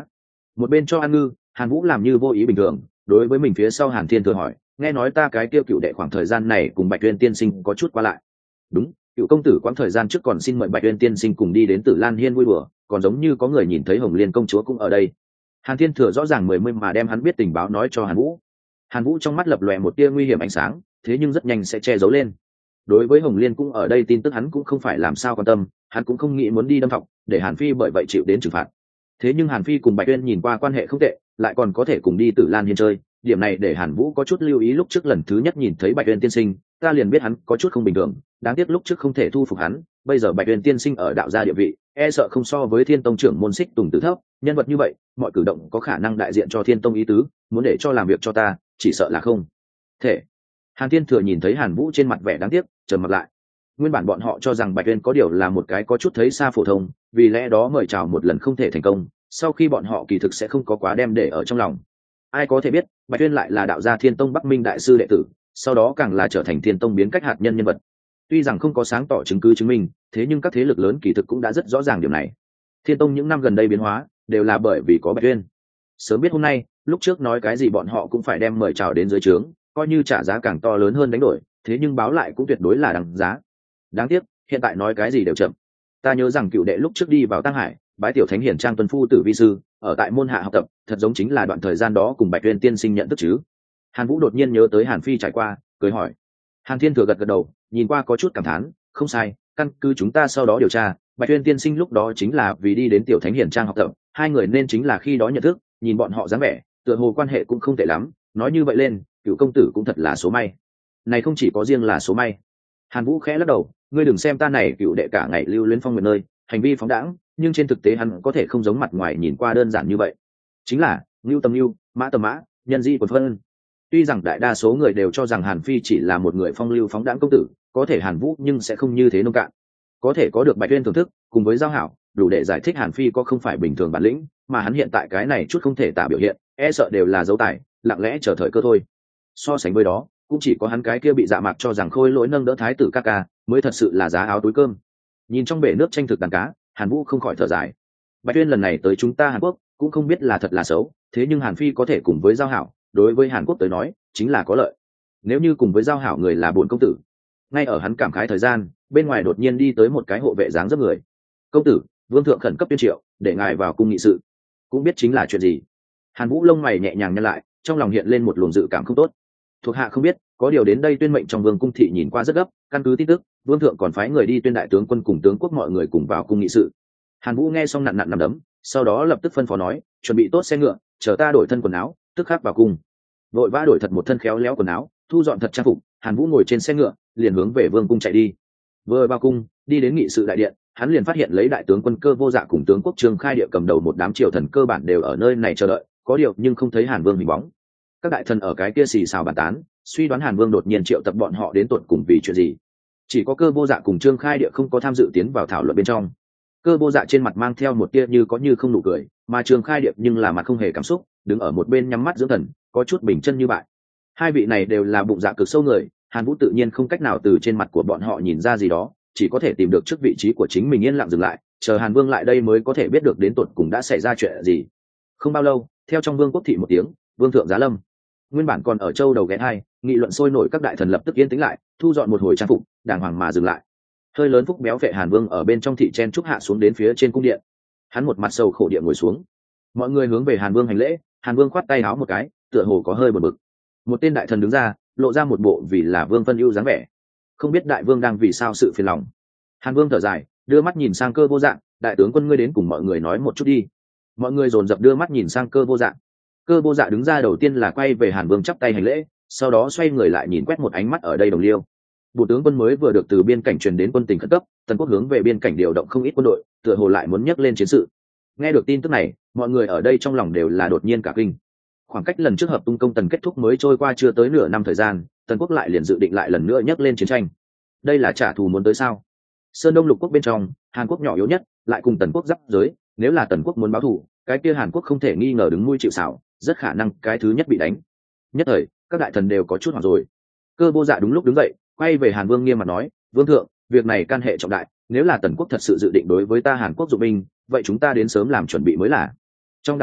Một bên cho ăn ngư, Hàn Vũ làm như vô ý bình thường, đối với mình phía sau Hàn Thiên Thừa hỏi, nghe nói ta cái tiêu cựu đệ khoảng thời gian này cùng Bạch Uyên tiên sinh có chút qua lại. Đúng, cựu công tử quãng thời gian trước còn xin mời Bạch Uyên tiên sinh cùng đi đến Tử Lan Hiên vui đùa, còn giống như có người nhìn thấy Hồng Liên công chúa cũng ở đây. Hàn Thiên Thừa rõ ràng mười mươi mà đem hắn biết tình báo nói cho Hàn Vũ. Hàn Vũ trong mắt lập lòe một tia nguy hiểm ánh sáng, thế nhưng rất nhanh sẽ che giấu lên. Đối với Hồng Liên cũng ở đây tin tức hắn cũng không phải làm sao quan tâm, hắn cũng không nghĩ muốn đi đâm thọc để Hàn Phi bởi vậy chịu đến trừng phạt. Thế nhưng Hàn Phi cùng Bạch Uyên nhìn qua quan hệ không tệ, lại còn có thể cùng đi Tử Lan Hiên chơi, điểm này để Hàn Vũ có chút lưu ý. Lúc trước lần thứ nhất nhìn thấy Bạch Uyên tiên sinh, ta liền biết hắn có chút không bình thường, đáng tiếc lúc trước không thể thu phục hắn, bây giờ Bạch Uyên tiên sinh ở đạo gia địa vị, e sợ không so với Thiên Tông trưởng môn Xích Tùng Tử thấp, nhân vật như vậy, mọi cử động có khả năng đại diện cho Thiên Tông ý tứ, muốn để cho làm việc cho ta, chỉ sợ là không thể. Hàn Thiên Thừa nhìn thấy Hàn Vũ trên mặt vẻ đáng tiếc, trầm mặt lại. Nguyên bản bọn họ cho rằng Bạch Uyên có điều là một cái có chút thấy xa phổ thông, vì lẽ đó mời chào một lần không thể thành công, sau khi bọn họ kỳ thực sẽ không có quá đem để ở trong lòng. Ai có thể biết, Bạch Uyên lại là đạo gia Thiên Tông Bắc Minh đại sư đệ tử, sau đó càng là trở thành Thiên Tông biến cách hạt nhân nhân vật. Tuy rằng không có sáng tỏ chứng cứ chứng minh, thế nhưng các thế lực lớn kỳ thực cũng đã rất rõ ràng điều này. Thiên Tông những năm gần đây biến hóa, đều là bởi vì có Bạch Uyên. Sớm biết hôm nay, lúc trước nói cái gì bọn họ cũng phải đem mời chào đến dưới trướng, coi như trả giá càng to lớn hơn đánh đổi, thế nhưng báo lại cũng tuyệt đối là đằng giá. Đáng tiếc, hiện tại nói cái gì đều chậm. Ta nhớ rằng cựu đệ lúc trước đi vào Tăng Hải, bái tiểu thánh hiển trang tuân phu tử vi sư, ở tại môn hạ học tập, thật giống chính là đoạn thời gian đó cùng Bạch Uyên tiên sinh nhận thức chứ. Hàn Vũ đột nhiên nhớ tới Hàn Phi trải qua, cười hỏi. Hàn Thiên Thừa gật gật đầu, nhìn qua có chút cảm thán, không sai, căn cứ chúng ta sau đó điều tra, Bạch Uyên tiên sinh lúc đó chính là vì đi đến tiểu thánh hiển trang học tập, hai người nên chính là khi đó nhận thức, nhìn bọn họ dáng vẻ, tựa hồ quan hệ cũng không tệ lắm, nói như vậy lên, cựu công tử cũng thật là số may. Này không chỉ có riêng là số may. Hàn Vũ khẽ lắc đầu, ngươi đừng xem ta này cựu đệ cả ngày lưu luyến phong nguyện nơi, hành vi phóng đãng, nhưng trên thực tế hắn có thể không giống mặt ngoài nhìn qua đơn giản như vậy. Chính là ngưu tầm ngưu, mã tầm mã, nhân di quần phân. Tuy rằng đại đa số người đều cho rằng Hàn Phi chỉ là một người phong lưu phóng đãng công tử, có thể Hàn Vũ nhưng sẽ không như thế nông cạn. Có thể có được Bạch Uyên thưởng thức, cùng với giao hảo, đủ để giải thích Hàn Phi có không phải bình thường bản lĩnh, mà hắn hiện tại cái này chút không thể tả biểu hiện, e sợ đều là dấu tài, lặng lẽ chờ thời cơ thôi. So sánh với đó, cũng chỉ có hắn cái kia bị dạ mạc cho rằng khôi lỗi nâng đỡ thái tử ca ca, mới thật sự là giá áo túi cơm. Nhìn trong bể nước tranh thực đàn cá, Hàn Vũ không khỏi thở dài. Bạch Uyên lần này tới chúng ta Hàn Quốc, cũng không biết là thật là xấu, thế nhưng Hàn Phi có thể cùng với giao hảo, đối với Hàn Quốc tới nói, chính là có lợi. Nếu như cùng với giao hảo người là bổn công tử, ngay ở hắn cảm khái thời gian, bên ngoài đột nhiên đi tới một cái hộ vệ dáng dấp người. Công tử, vương thượng khẩn cấp tuyên triệu, để ngài vào cung nghị sự. Cũng biết chính là chuyện gì. Hàn Vũ lông mày nhẹ nhàng nhăn lại, trong lòng hiện lên một luồng dự cảm không tốt. Thuộc hạ không biết, có điều đến đây tuyên mệnh trong vương cung thị nhìn qua rất gấp, căn cứ tin tức, vương thượng còn phái người đi tuyên đại tướng quân cùng tướng quốc mọi người cùng vào cung nghị sự. Hàn Vũ nghe xong nặn nặn nằm đấm, sau đó lập tức phân phó nói, chuẩn bị tốt xe ngựa, chờ ta đổi thân quần áo, tức khắc vào cung. Vội vã đổi thật một thân khéo léo quần áo, thu dọn thật trang phục, Hàn Vũ ngồi trên xe ngựa, liền hướng về vương cung chạy đi. Vừa vào cung, đi đến nghị sự đại điện, hắn liền phát hiện lấy đại tướng quân Cơ Vô Dạ cùng tướng quốc Trương Khai Địa cầm đầu một đám triều thần cơ bản đều ở nơi này chờ đợi, có điều nhưng không thấy Hàn Vương hình bóng. Các đại thần ở cái kia xì xào bàn tán, suy đoán Hàn Vương đột nhiên triệu tập bọn họ đến tột cùng vì chuyện gì. Chỉ có Cơ Vô Dạ cùng Trương Khai Địa không có tham dự tiến vào thảo luận bên trong. Cơ Vô Dạ trên mặt mang theo một tia như có như không nụ cười, mà Trương Khai Địa nhưng là mặt không hề cảm xúc, đứng ở một bên nhắm mắt dưỡng thần, có chút bình chân như bại. Hai vị này đều là bụng dạ cực sâu người, Hàn Vũ tự nhiên không cách nào từ trên mặt của bọn họ nhìn ra gì đó, chỉ có thể tìm được trước vị trí của chính mình yên lặng dừng lại, chờ Hàn Vương lại đây mới có thể biết được đến tột cùng đã xảy ra chuyện gì. Không bao lâu, theo trong vương quốc thị một tiếng, vương thượng giá lâm. Nguyên bản còn ở châu đầu ghé hai, nghị luận sôi nổi các đại thần lập tức yên tĩnh lại, thu dọn một hồi trang phục, đàng hoàng mà dừng lại. Hơi lớn phúc béo vệ Hàn Vương ở bên trong thị chen trúc hạ xuống đến phía trên cung điện. Hắn một mặt sầu khổ địa ngồi xuống. Mọi người hướng về Hàn Vương hành lễ, Hàn Vương khoát tay áo một cái, tựa hồ có hơi bực bực. Một tên đại thần đứng ra, lộ ra một bộ vì là vương phân ưu dáng vẻ. Không biết đại vương đang vì sao sự phiền lòng. Hàn Vương thở dài, đưa mắt nhìn sang Cơ Vô Dạ, đại tướng quân ngươi đến cùng mọi người nói một chút đi. Mọi người dồn dập đưa mắt nhìn sang Cơ Vô Dạ. Cơ Vô Dạ đứng ra đầu tiên là quay về Hàn Vương chắp tay hành lễ, sau đó xoay người lại nhìn quét một ánh mắt ở đây đồng liêu. Bộ tướng quân mới vừa được từ biên cảnh truyền đến quân tình khẩn cấp, tần quốc hướng về biên cảnh điều động không ít quân đội, tựa hồ lại muốn nhấc lên chiến sự. Nghe được tin tức này, mọi người ở đây trong lòng đều là đột nhiên cả kinh. Khoảng cách lần trước hợp tung công tần kết thúc mới trôi qua chưa tới nửa năm thời gian, tần quốc lại liền dự định lại lần nữa nhấc lên chiến tranh. Đây là trả thù muốn tới sao? Sơn Đông lục quốc bên trong, Hàn Quốc nhỏ yếu nhất, lại cùng tần quốc giáp giới, nếu là tần quốc muốn báo thù, cái kia Hàn Quốc không thể nghi ngờ đứng nuôi chịu sào, rất khả năng cái thứ nhất bị đánh. Nhất thời, các đại thần đều có chút hoảng rồi. Cơ Vô Dạ đúng lúc đứng dậy, quay về Hàn Vương nghiêm mặt nói, vương thượng, việc này can hệ trọng đại, nếu là tần quốc thật sự dự định đối với ta Hàn Quốc dụng binh, vậy chúng ta đến sớm làm chuẩn bị mới là. Trong đám người,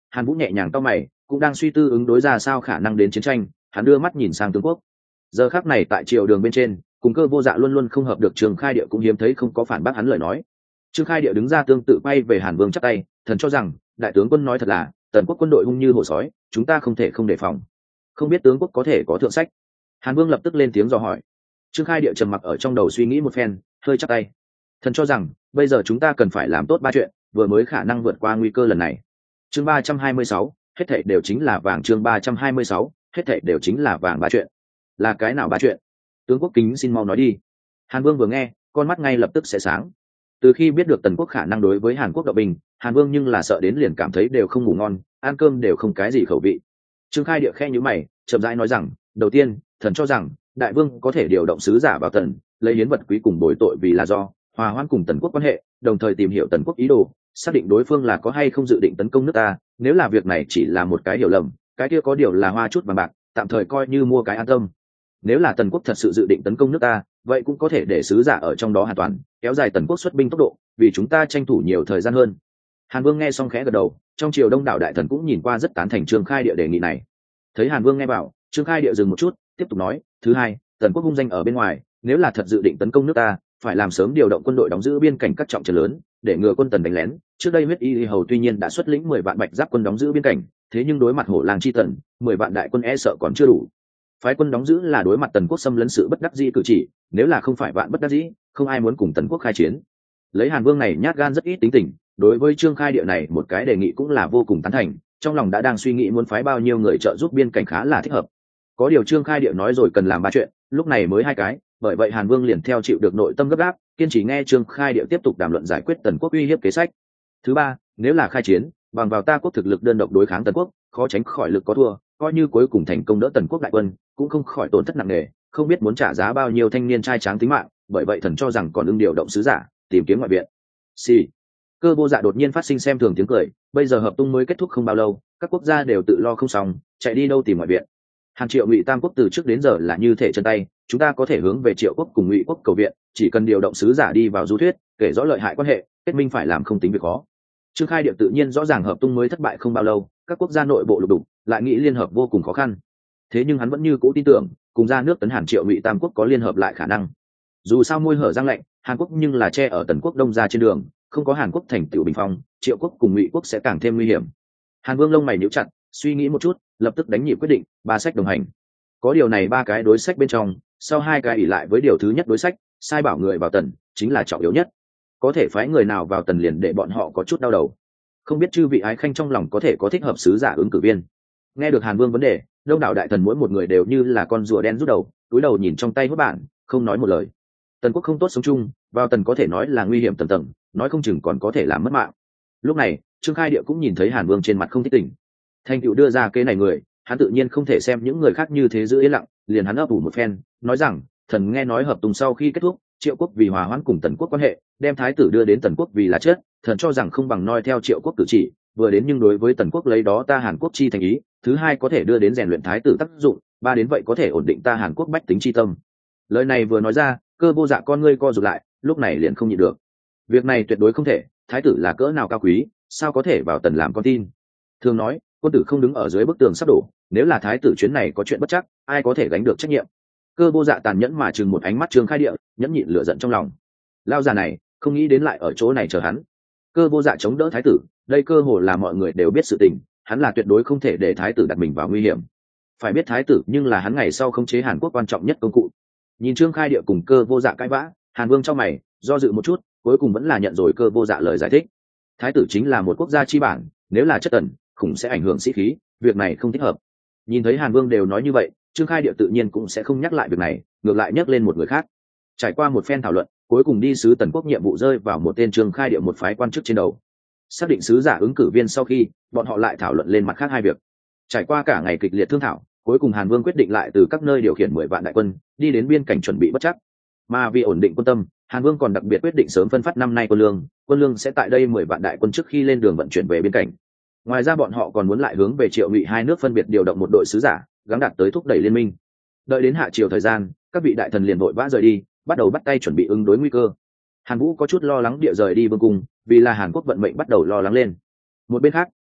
Hàn Vũ nhẹ nhàng cau mày, cũng đang suy tư ứng đối ra sao khả năng đến chiến tranh. Hắn đưa mắt nhìn sang tướng quốc. Giờ khắc này tại triều đường bên trên, cùng Cơ Vô Dạ luôn luôn không hợp được, Trương Khai Địa cũng hiếm thấy không có phản bác hắn lời nói. Trương Khai Địa đứng ra tương tự quay về Hàn Vương chắp tay, thần cho rằng đại tướng quân nói thật là tần quốc quân đội hung như hổ sói, chúng ta không thể không đề phòng. Không biết tướng quốc có thể có thượng sách? Hàn Vương lập tức lên tiếng dò hỏi. Trương Khai Địa trầm mặc ở trong đầu suy nghĩ một phen, hơi chắp tay. Thần cho rằng bây giờ chúng ta cần phải làm tốt ba chuyện, vừa mới khả năng vượt qua nguy cơ lần này. Chương 326, hết thảy đều chính là vàng. Chương 326, hết thảy đều chính là vàng. Ba chuyện. Là cái nào ba chuyện? Tướng quốc kính xin mau nói đi. Hàn Vương vừa nghe, con mắt ngay lập tức sẽ sáng. Từ khi biết được tần quốc khả năng đối với Hàn Quốc động binh, Hàn Vương nhưng là sợ đến liền cảm thấy đều không ngủ ngon, ăn cơm đều không cái gì khẩu vị. Trương Khai Địa khẽ nhíu mày, chậm rãi nói rằng, đầu tiên, thần cho rằng đại vương có thể điều động sứ giả vào tần, lấy hiến vật quý cùng bồi tội vì là do hòa hoãn cùng tần quốc quan hệ, đồng thời tìm hiểu tần quốc ý đồ, xác định đối phương là có hay không dự định tấn công nước ta. Nếu là việc này chỉ là một cái hiểu lầm, cái kia có điều là hoa chút vàng bạc, tạm thời coi như mua cái an tâm. Nếu là tần quốc thật sự dự định tấn công nước ta, vậy cũng có thể để sứ giả ở trong đó an toàn, kéo dài tần quốc xuất binh tốc độ, vì chúng ta tranh thủ nhiều thời gian hơn. Hàn Vương nghe xong khẽ gật đầu, trong triều đông đảo đại thần cũng nhìn qua rất tán thành Trương Khai Địa đề nghị này. Thấy Hàn Vương nghe bảo, Trương Khai Địa dừng một chút, tiếp tục nói, thứ hai, tần quốc hung danh ở bên ngoài, nếu là thật dự định tấn công nước ta, phải làm sớm điều động quân đội đóng giữ biên cảnh các trọng trấn lớn, để ngừa quân tần đánh lén. Trước đây Huyết Y Hầu tuy nhiên đã xuất lĩnh 10 vạn bạch giáp quân đóng giữ biên cảnh, thế nhưng đối mặt Hổ Lang chi tần, 10 vạn đại quân e sợ còn chưa đủ. Phái quân đóng giữ là đối mặt tần quốc xâm lấn sự bất đắc dĩ cử chỉ, nếu là không phải vạn bất đắc dĩ, không ai muốn cùng tần quốc khai chiến. Lấy Hàn Vương này nhát gan rất ít tính tình, đối với Trương Khai Địa này một cái đề nghị cũng là vô cùng tán thành, trong lòng đã đang suy nghĩ muốn phái bao nhiêu người trợ giúp biên cảnh khá là thích hợp. Có điều Trương Khai Địa nói rồi cần làm ba chuyện, lúc này mới hai cái, bởi vậy Hàn Vương liền theo chịu được nội tâm gấp gáp, kiên trì nghe Trương Khai Địa tiếp tục đàm luận giải quyết tần quốc uy hiếp kế sách. Thứ ba, nếu là khai chiến, bằng vào ta quốc thực lực đơn độc đối kháng tần quốc, khó tránh khỏi lực có thua, coi như cuối cùng thành công đỡ tần quốc đại quân, cũng không khỏi tổn thất nặng nề, không biết muốn trả giá bao nhiêu thanh niên trai tráng tính mạng, bởi vậy thần cho rằng còn ưng điều động sứ giả, tìm kiếm ngoại viện. Xì. Cơ Vô Dạ đột nhiên phát sinh xem thường tiếng cười, bây giờ hợp tung mới kết thúc không bao lâu, các quốc gia đều tự lo không xong, chạy đi đâu tìm ngoại viện. Hàn Triệu Ngụy Tam quốc từ trước đến giờ là như thể chân tay, chúng ta có thể hướng về Triệu quốc cùng Ngụy quốc cầu viện, chỉ cần điều động sứ giả đi vào du thuyết, kể rõ lợi hại quan hệ, kết minh phải làm không tính việc khó. Trương Khai Địa tự nhiên rõ ràng hợp tung mới thất bại không bao lâu, các quốc gia nội bộ lục đục, lại nghĩ liên hợp vô cùng khó khăn. Thế nhưng hắn vẫn như cũ tin tưởng, cùng ra nước tấn Hàn Triệu Ngụy Tam quốc có liên hợp lại khả năng. Dù sao môi hở răng lạnh, Hàn Quốc nhưng là che ở tần quốc đông ra trên đường, không có Hàn Quốc thành tựu bình phong, Triệu quốc cùng Ngụy quốc sẽ càng thêm nguy hiểm. Hàn Vương lông mày nhíu chặt, suy nghĩ một chút, lập tức đánh nhịp quyết định, ba sách đồng hành. Có điều này ba cái đối sách bên trong, sau hai cái ỷ lại với điều thứ nhất đối sách, sai bảo người vào tần chính là trọng yếu nhất. Có thể phái người nào vào tần liền để bọn họ có chút đau đầu. Không biết chư vị ái khanh trong lòng có thể có thích hợp sứ giả ứng cử viên. Nghe được Hàn Vương vấn đề, đông đảo đại thần mỗi một người đều như là con rùa đen rút đầu, cúi đầu nhìn trong tay hút bản, không nói một lời. Tần quốc không tốt sống chung, vào tần có thể nói là nguy hiểm tầng tầng, nói không chừng còn có thể làm mất mạng. Lúc này Trương Khai Địa cũng nhìn thấy Hàn Vương trên mặt không thích tỉnh, thành tựu đưa ra kế này người, hắn tự nhiên không thể xem những người khác như thế giữ yên lặng, liền hắn ấp ủ một phen, nói rằng thần nghe nói hợp tùng sau khi kết thúc, Triệu quốc vì hòa hoãn cùng tần quốc quan hệ, đem thái tử đưa đến tần quốc vì là chết, thần cho rằng không bằng noi theo Triệu quốc cử chỉ, vừa đến nhưng đối với tần quốc lấy đó ta Hàn Quốc chi thành ý, thứ hai có thể đưa đến rèn luyện thái tử tác dụng, ba đến vậy có thể ổn định ta Hàn Quốc bách tính chi tâm. Lời này vừa nói ra, Cơ Vô Dạ con ngươi co rụt lại, lúc này liền không nhịn được. Việc này tuyệt đối không thể, thái tử là cỡ nào cao quý, sao có thể vào tần làm con tin. Thường nói, quân tử không đứng ở dưới bức tường sắp đổ, nếu là thái tử chuyến này có chuyện bất chắc, ai có thể gánh được trách nhiệm. Cơ Vô Dạ tàn nhẫn mà chừng một ánh mắt Trương Khai Địa, nhẫn nhịn lửa giận trong lòng. Lao già này không nghĩ đến lại ở chỗ này chờ hắn. Cơ Vô Dạ chống đỡ thái tử, đây cơ hồ là mọi người đều biết sự tình, hắn là tuyệt đối không thể để thái tử đặt mình vào nguy hiểm. Phải biết thái tử nhưng là hắn ngày sau khống chế Hàn Quốc quan trọng nhất công cụ. Nhìn Trương Khai Địa cùng Cơ Vô Dạ cãi vã, Hàn Vương trong mày do dự một chút, cuối cùng vẫn là nhận rồi Cơ Vô Dạ lời giải thích. Thái tử chính là một quốc gia chi bản, nếu là chất tần, khủng sẽ ảnh hưởng sĩ khí, việc này không thích hợp. Nhìn thấy Hàn Vương đều nói như vậy, Trương Khai Địa tự nhiên cũng sẽ không nhắc lại việc này, ngược lại nhắc lên một người khác. Trải qua một phen thảo luận, cuối cùng đi sứ tần quốc nhiệm vụ rơi vào một tên Trương Khai Địa một phái quan chức trên đầu. Xác định sứ giả ứng cử viên sau khi, bọn họ lại thảo luận lên mặt khác hai việc. Trải qua cả ngày kịch liệt thương thảo, cuối cùng Hàn Vương quyết định lại từ các nơi điều khiển 10 vạn đại quân, đi đến biên cảnh chuẩn bị bất chắc. Mà vì ổn định quân tâm, Hàn Vương còn đặc biệt quyết định sớm phân phát năm nay quân lương sẽ tại đây 10 vạn đại quân trước khi lên đường vận chuyển về biên cảnh. Ngoài ra bọn họ còn muốn lại hướng về Triệu Ngụy hai nước phân biệt điều động một đội sứ giả, gắng đạt tới thúc đẩy liên minh. Đợi đến hạ triều thời gian, các vị đại thần liền vội vã rời đi, bắt đầu bắt tay chuẩn bị ứng đối nguy cơ. Hàn Vũ có chút lo lắng địa rời đi vương cung, vì là Hàn Quốc vận mệnh bắt đầu lo lắng lên. Một bên khác,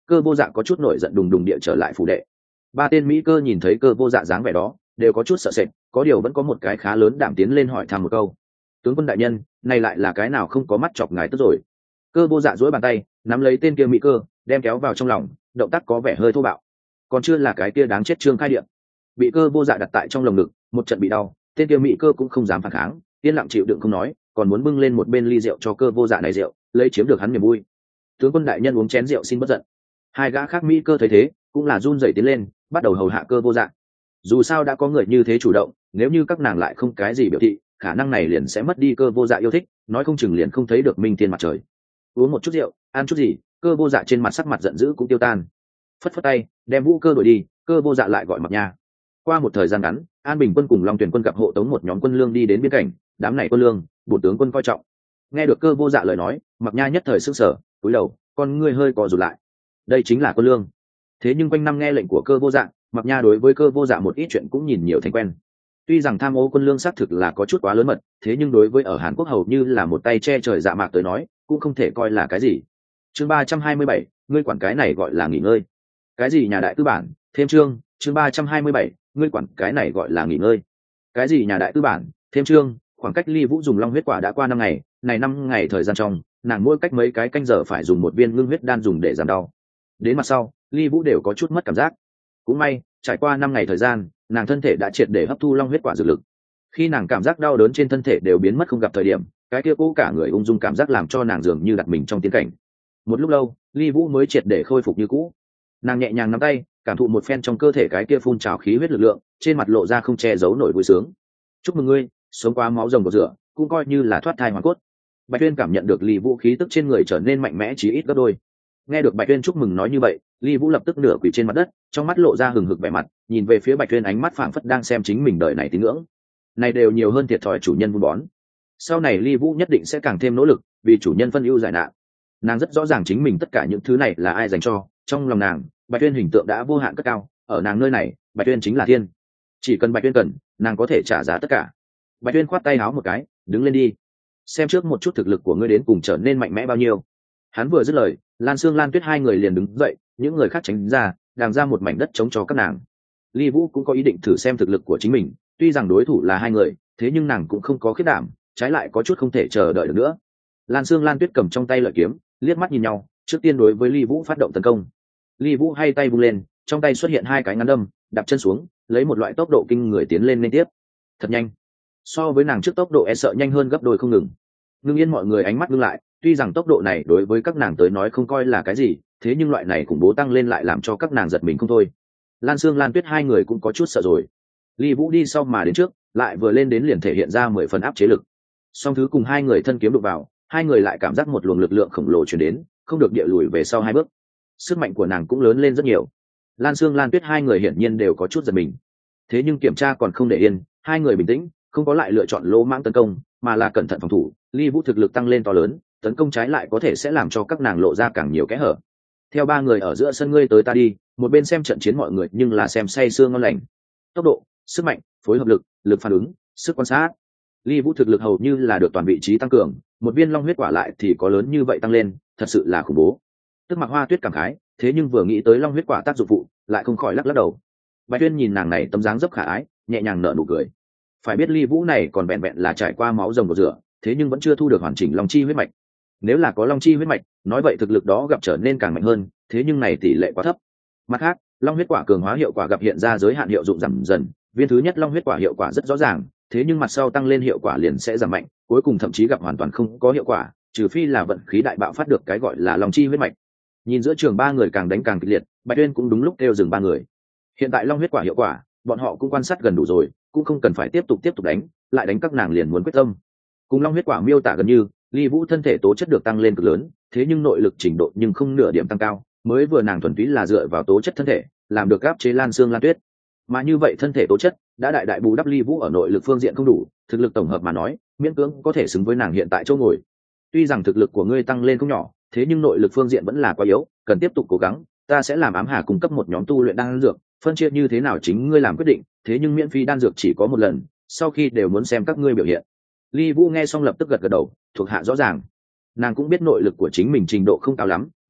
Cơ Vô Dạ có chút nổi giận đùng đùng địa trở lại phủ đệ. Ba tên mỹ cơ nhìn thấy Cơ Vô Dạ dáng vẻ đó đều có chút sợ sệt, có điều vẫn có một cái khá lớn đảm tiến lên hỏi thăm một câu: tướng quân đại nhân, này lại là cái nào không có mắt chọc ngài tức rồi? Cơ Vô Dạ duỗi bàn tay nắm lấy tên kia mỹ cơ, đem kéo vào trong lòng, động tác có vẻ hơi thô bạo. Còn chưa là cái kia đáng chết Trương Khai Điện, bị Cơ Vô Dạ đặt tại trong lồng ngực, một trận bị đau, tên kia mỹ cơ cũng không dám phản kháng, yên lặng chịu đựng không nói, còn muốn bưng lên một bên ly rượu cho Cơ Vô Dạ này rượu, lấy chiếm được hắn niềm vui. Tướng quân đại nhân uống chén rượu xin bất giận. Hai gã khác mỹ cơ thấy thế cũng là run rẩy tiến lên, bắt đầu hầu hạ Cơ Vô Dạ. Dù sao đã có người như thế chủ động, nếu như các nàng lại không cái gì biểu thị, khả năng này liền sẽ mất đi Cơ Vô Dạ yêu thích, nói không chừng liền không thấy được minh tiên mặt trời. Uống một chút rượu, ăn chút gì, Cơ Vô Dạ trên mặt sắc mặt giận dữ cũng tiêu tan. Phất phất tay đem Vũ Cơ đuổi đi, Cơ Vô Dạ lại gọi Mặc Nha. Qua một thời gian ngắn, An Bình quân cùng Long Tuyển quân gặp hộ tống một nhóm quân lương đi đến biên cảnh. Đám này quân lương bổn tướng quân coi trọng. Nghe được Cơ Vô Dạ lời nói, Mặc Nha nhất thời sững sờ, cúi đầu, con ngươi hơi co rụt lại. Đây chính là quân lương. Thế nhưng quanh năm nghe lệnh của Cơ Vô Dạ, Mặc Nha đối với Cơ Vô Dạ một ít chuyện cũng nhìn nhiều thành quen. Tuy rằng tham ô quân lương xác thực là có chút quá lớn mật, thế nhưng đối với ở Hàn Quốc hầu như là một tay che trời dạ mạc tới nói, cũng không thể coi là cái gì. Chương 327, ngươi quản cái này gọi là nghỉ ngơi. Cái gì nhà đại tư bản, thêm chương, chương 327, ngươi quản cái này gọi là nghỉ ngơi. Cái gì nhà đại tư bản, thêm chương, khoảng cách Ly Vũ dùng long huyết quả đã qua 5 ngày, này 5 ngày thời gian trong, nàng mỗi cách mấy cái canh giờ phải dùng một viên ngưng huyết đan dùng để giảm đau. Đến mặt sau, Ly Vũ đều có chút mất cảm giác. Cũng may, trải qua 5 ngày thời gian, nàng thân thể đã triệt để hấp thu long huyết quả dược lực. Khi nàng cảm giác đau đớn trên thân thể đều biến mất không gặp thời điểm, cái kia cố cả người ung dung cảm giác làm cho nàng dường như đặt mình trong tiến cảnh. Một lúc lâu, Ly Vũ mới triệt để khôi phục như cũ. Nàng nhẹ nhàng nắm tay, cảm thụ một phen trong cơ thể cái kia phun trào khí huyết lực lượng, trên mặt lộ ra không che giấu nổi vui sướng. Chúc mừng ngươi, sống qua máu rồng của rửa, cũng coi như là thoát thai hoàn cốt. Bạch Tuyên cảm nhận được Ly Vũ khí tức trên người trở nên mạnh mẽ chí ít gấp đôi. Nghe được Bạch Tuyên chúc mừng nói như vậy, Ly Vũ lập tức nửa quỳ trên mặt đất, trong mắt lộ ra hừng hực vẻ mặt, nhìn về phía Bạch Tuyên ánh mắt phảng phất đang xem chính mình đời này tín ngưỡng. Này đều nhiều hơn thiệt thòi chủ nhân vun bón. Sau này Ly Vũ nhất định sẽ càng thêm nỗ lực, vì chủ nhân phân ưu giải nạn. Nàng rất rõ ràng chính mình tất cả những thứ này là ai dành cho, trong lòng nàng, Bạch Tuyên hình tượng đã vô hạn cất cao, ở nàng nơi này, Bạch Tuyên chính là thiên. Chỉ cần Bạch Tuyên cần, nàng có thể trả giá tất cả. Bạch Tuyên khoát tay áo một cái, đứng lên đi. Xem trước một chút thực lực của ngươi đến cùng trở nên mạnh mẽ bao nhiêu. Hắn vừa dứt lời, Lan Sương Lan Tuyết hai người liền đứng dậy, những người khác tránh ra, đàng ra một mảnh đất trống cho các nàng. Ly Vũ cũng có ý định thử xem thực lực của chính mình, tuy rằng đối thủ là hai người, thế nhưng nàng cũng không có khiết đảm, trái lại có chút không thể chờ đợi được nữa. Lan Sương Lan Tuyết cầm trong tay lợi kiếm, liếc mắt nhìn nhau, trước tiên đối với Ly Vũ phát động tấn công. Ly Vũ hay tay vung lên, trong tay xuất hiện hai cái ngắn đâm, đạp chân xuống, lấy một loại tốc độ kinh người tiến lên liên tiếp. Thật nhanh. So với nàng trước tốc độ e sợ nhanh hơn gấp đôi không ngừng. Ngưng yên mọi người ánh mắt ngưng lại, tuy rằng tốc độ này đối với các nàng tới nói không coi là cái gì, thế nhưng loại này khủng bố tăng lên lại làm cho các nàng giật mình không thôi. Lan Sương Lan Tuyết hai người cũng có chút sợ rồi. Ly Vũ đi sau mà đến trước, lại vừa lên đến liền thể hiện ra 10 phần áp chế lực. Song thứ cùng hai người thân kiếm đụng vào, hai người lại cảm giác một luồng lực lượng khổng lồ truyền đến, không được địa lùi về sau hai bước. Sức mạnh của nàng cũng lớn lên rất nhiều. Lan Sương Lan Tuyết hai người hiển nhiên đều có chút giật mình. Thế nhưng kiểm tra còn không để yên, hai người bình tĩnh, không có lại lựa chọn lỗ mãng tấn công, mà là cẩn thận phòng thủ. Ly Vũ thực lực tăng lên to lớn, tấn công trái lại có thể sẽ làm cho các nàng lộ ra càng nhiều kẽ hở. Theo ba người ở giữa sân ngươi tới ta đi, một bên xem trận chiến mọi người nhưng là xem say sưa ngon lành. Tốc độ, sức mạnh, phối hợp lực, lực phản ứng, sức quan sát. Ly Vũ thực lực hầu như là được toàn vị trí tăng cường, một viên long huyết quả lại thì có lớn như vậy tăng lên, thật sự là khủng bố. Tức Mặc Hoa Tuyết cảm khái, thế nhưng vừa nghĩ tới long huyết quả tác dụng phụ, lại không khỏi lắc lắc đầu. Bạch Tuyên nhìn nàng này tấm dáng dấp khả ái, nhẹ nhàng nở nụ cười. Phải biết Ly Vũ này còn vẹn vẹn là trải qua máu rồng của rửa, thế nhưng vẫn chưa thu được hoàn chỉnh long chi huyết mạch. Nếu là có long chi huyết mạch, nói vậy thực lực đó gặp trở nên càng mạnh hơn, thế nhưng này tỷ lệ quá thấp. Mặt khác, long huyết quả cường hóa hiệu quả gặp hiện ra giới hạn hiệu dụng giảm dần, viên thứ nhất long huyết quả hiệu quả rất rõ ràng, thế nhưng mặt sau tăng lên hiệu quả liền sẽ giảm mạnh, cuối cùng thậm chí gặp hoàn toàn không có hiệu quả, trừ phi là vận khí đại bạo phát được cái gọi là long chi huyết mạch. Nhìn giữa trường ba người càng đánh càng kịch liệt, Bạch Tuyên cũng đúng lúc kêu dừng ba người. Hiện tại long huyết quả hiệu quả, bọn họ cũng quan sát gần đủ rồi, cũng không cần phải tiếp tục đánh, lại đánh các nàng liền muốn quyết tâm. Cùng long huyết quả miêu tả gần như, Ly Vũ thân thể tố chất được tăng lên cực lớn, thế nhưng nội lực trình độ nhưng không nửa điểm tăng cao, mới vừa nàng thuần túy là dựa vào tố chất thân thể, làm được áp chế Lan Sương Lan Tuyết. Mà như vậy thân thể tố chất đã đại đại bù đắp Ly Vũ ở nội lực phương diện không đủ, thực lực tổng hợp mà nói, miễn cưỡng có thể xứng với nàng hiện tại chỗ ngồi. Tuy rằng thực lực của ngươi tăng lên không nhỏ, thế nhưng nội lực phương diện vẫn là quá yếu, cần tiếp tục cố gắng, ta sẽ làm ám hà cung cấp một nhóm tu luyện đan dược, phân chia như thế nào chính ngươi làm quyết định, thế nhưng miễn phí đan dược chỉ có một lần, sau khi đều muốn xem các ngươi biểu hiện. Ly Vũ nghe xong lập tức gật gật đầu, thuộc hạ rõ ràng. Nàng cũng biết nội lực của chính mình trình độ không cao lắm,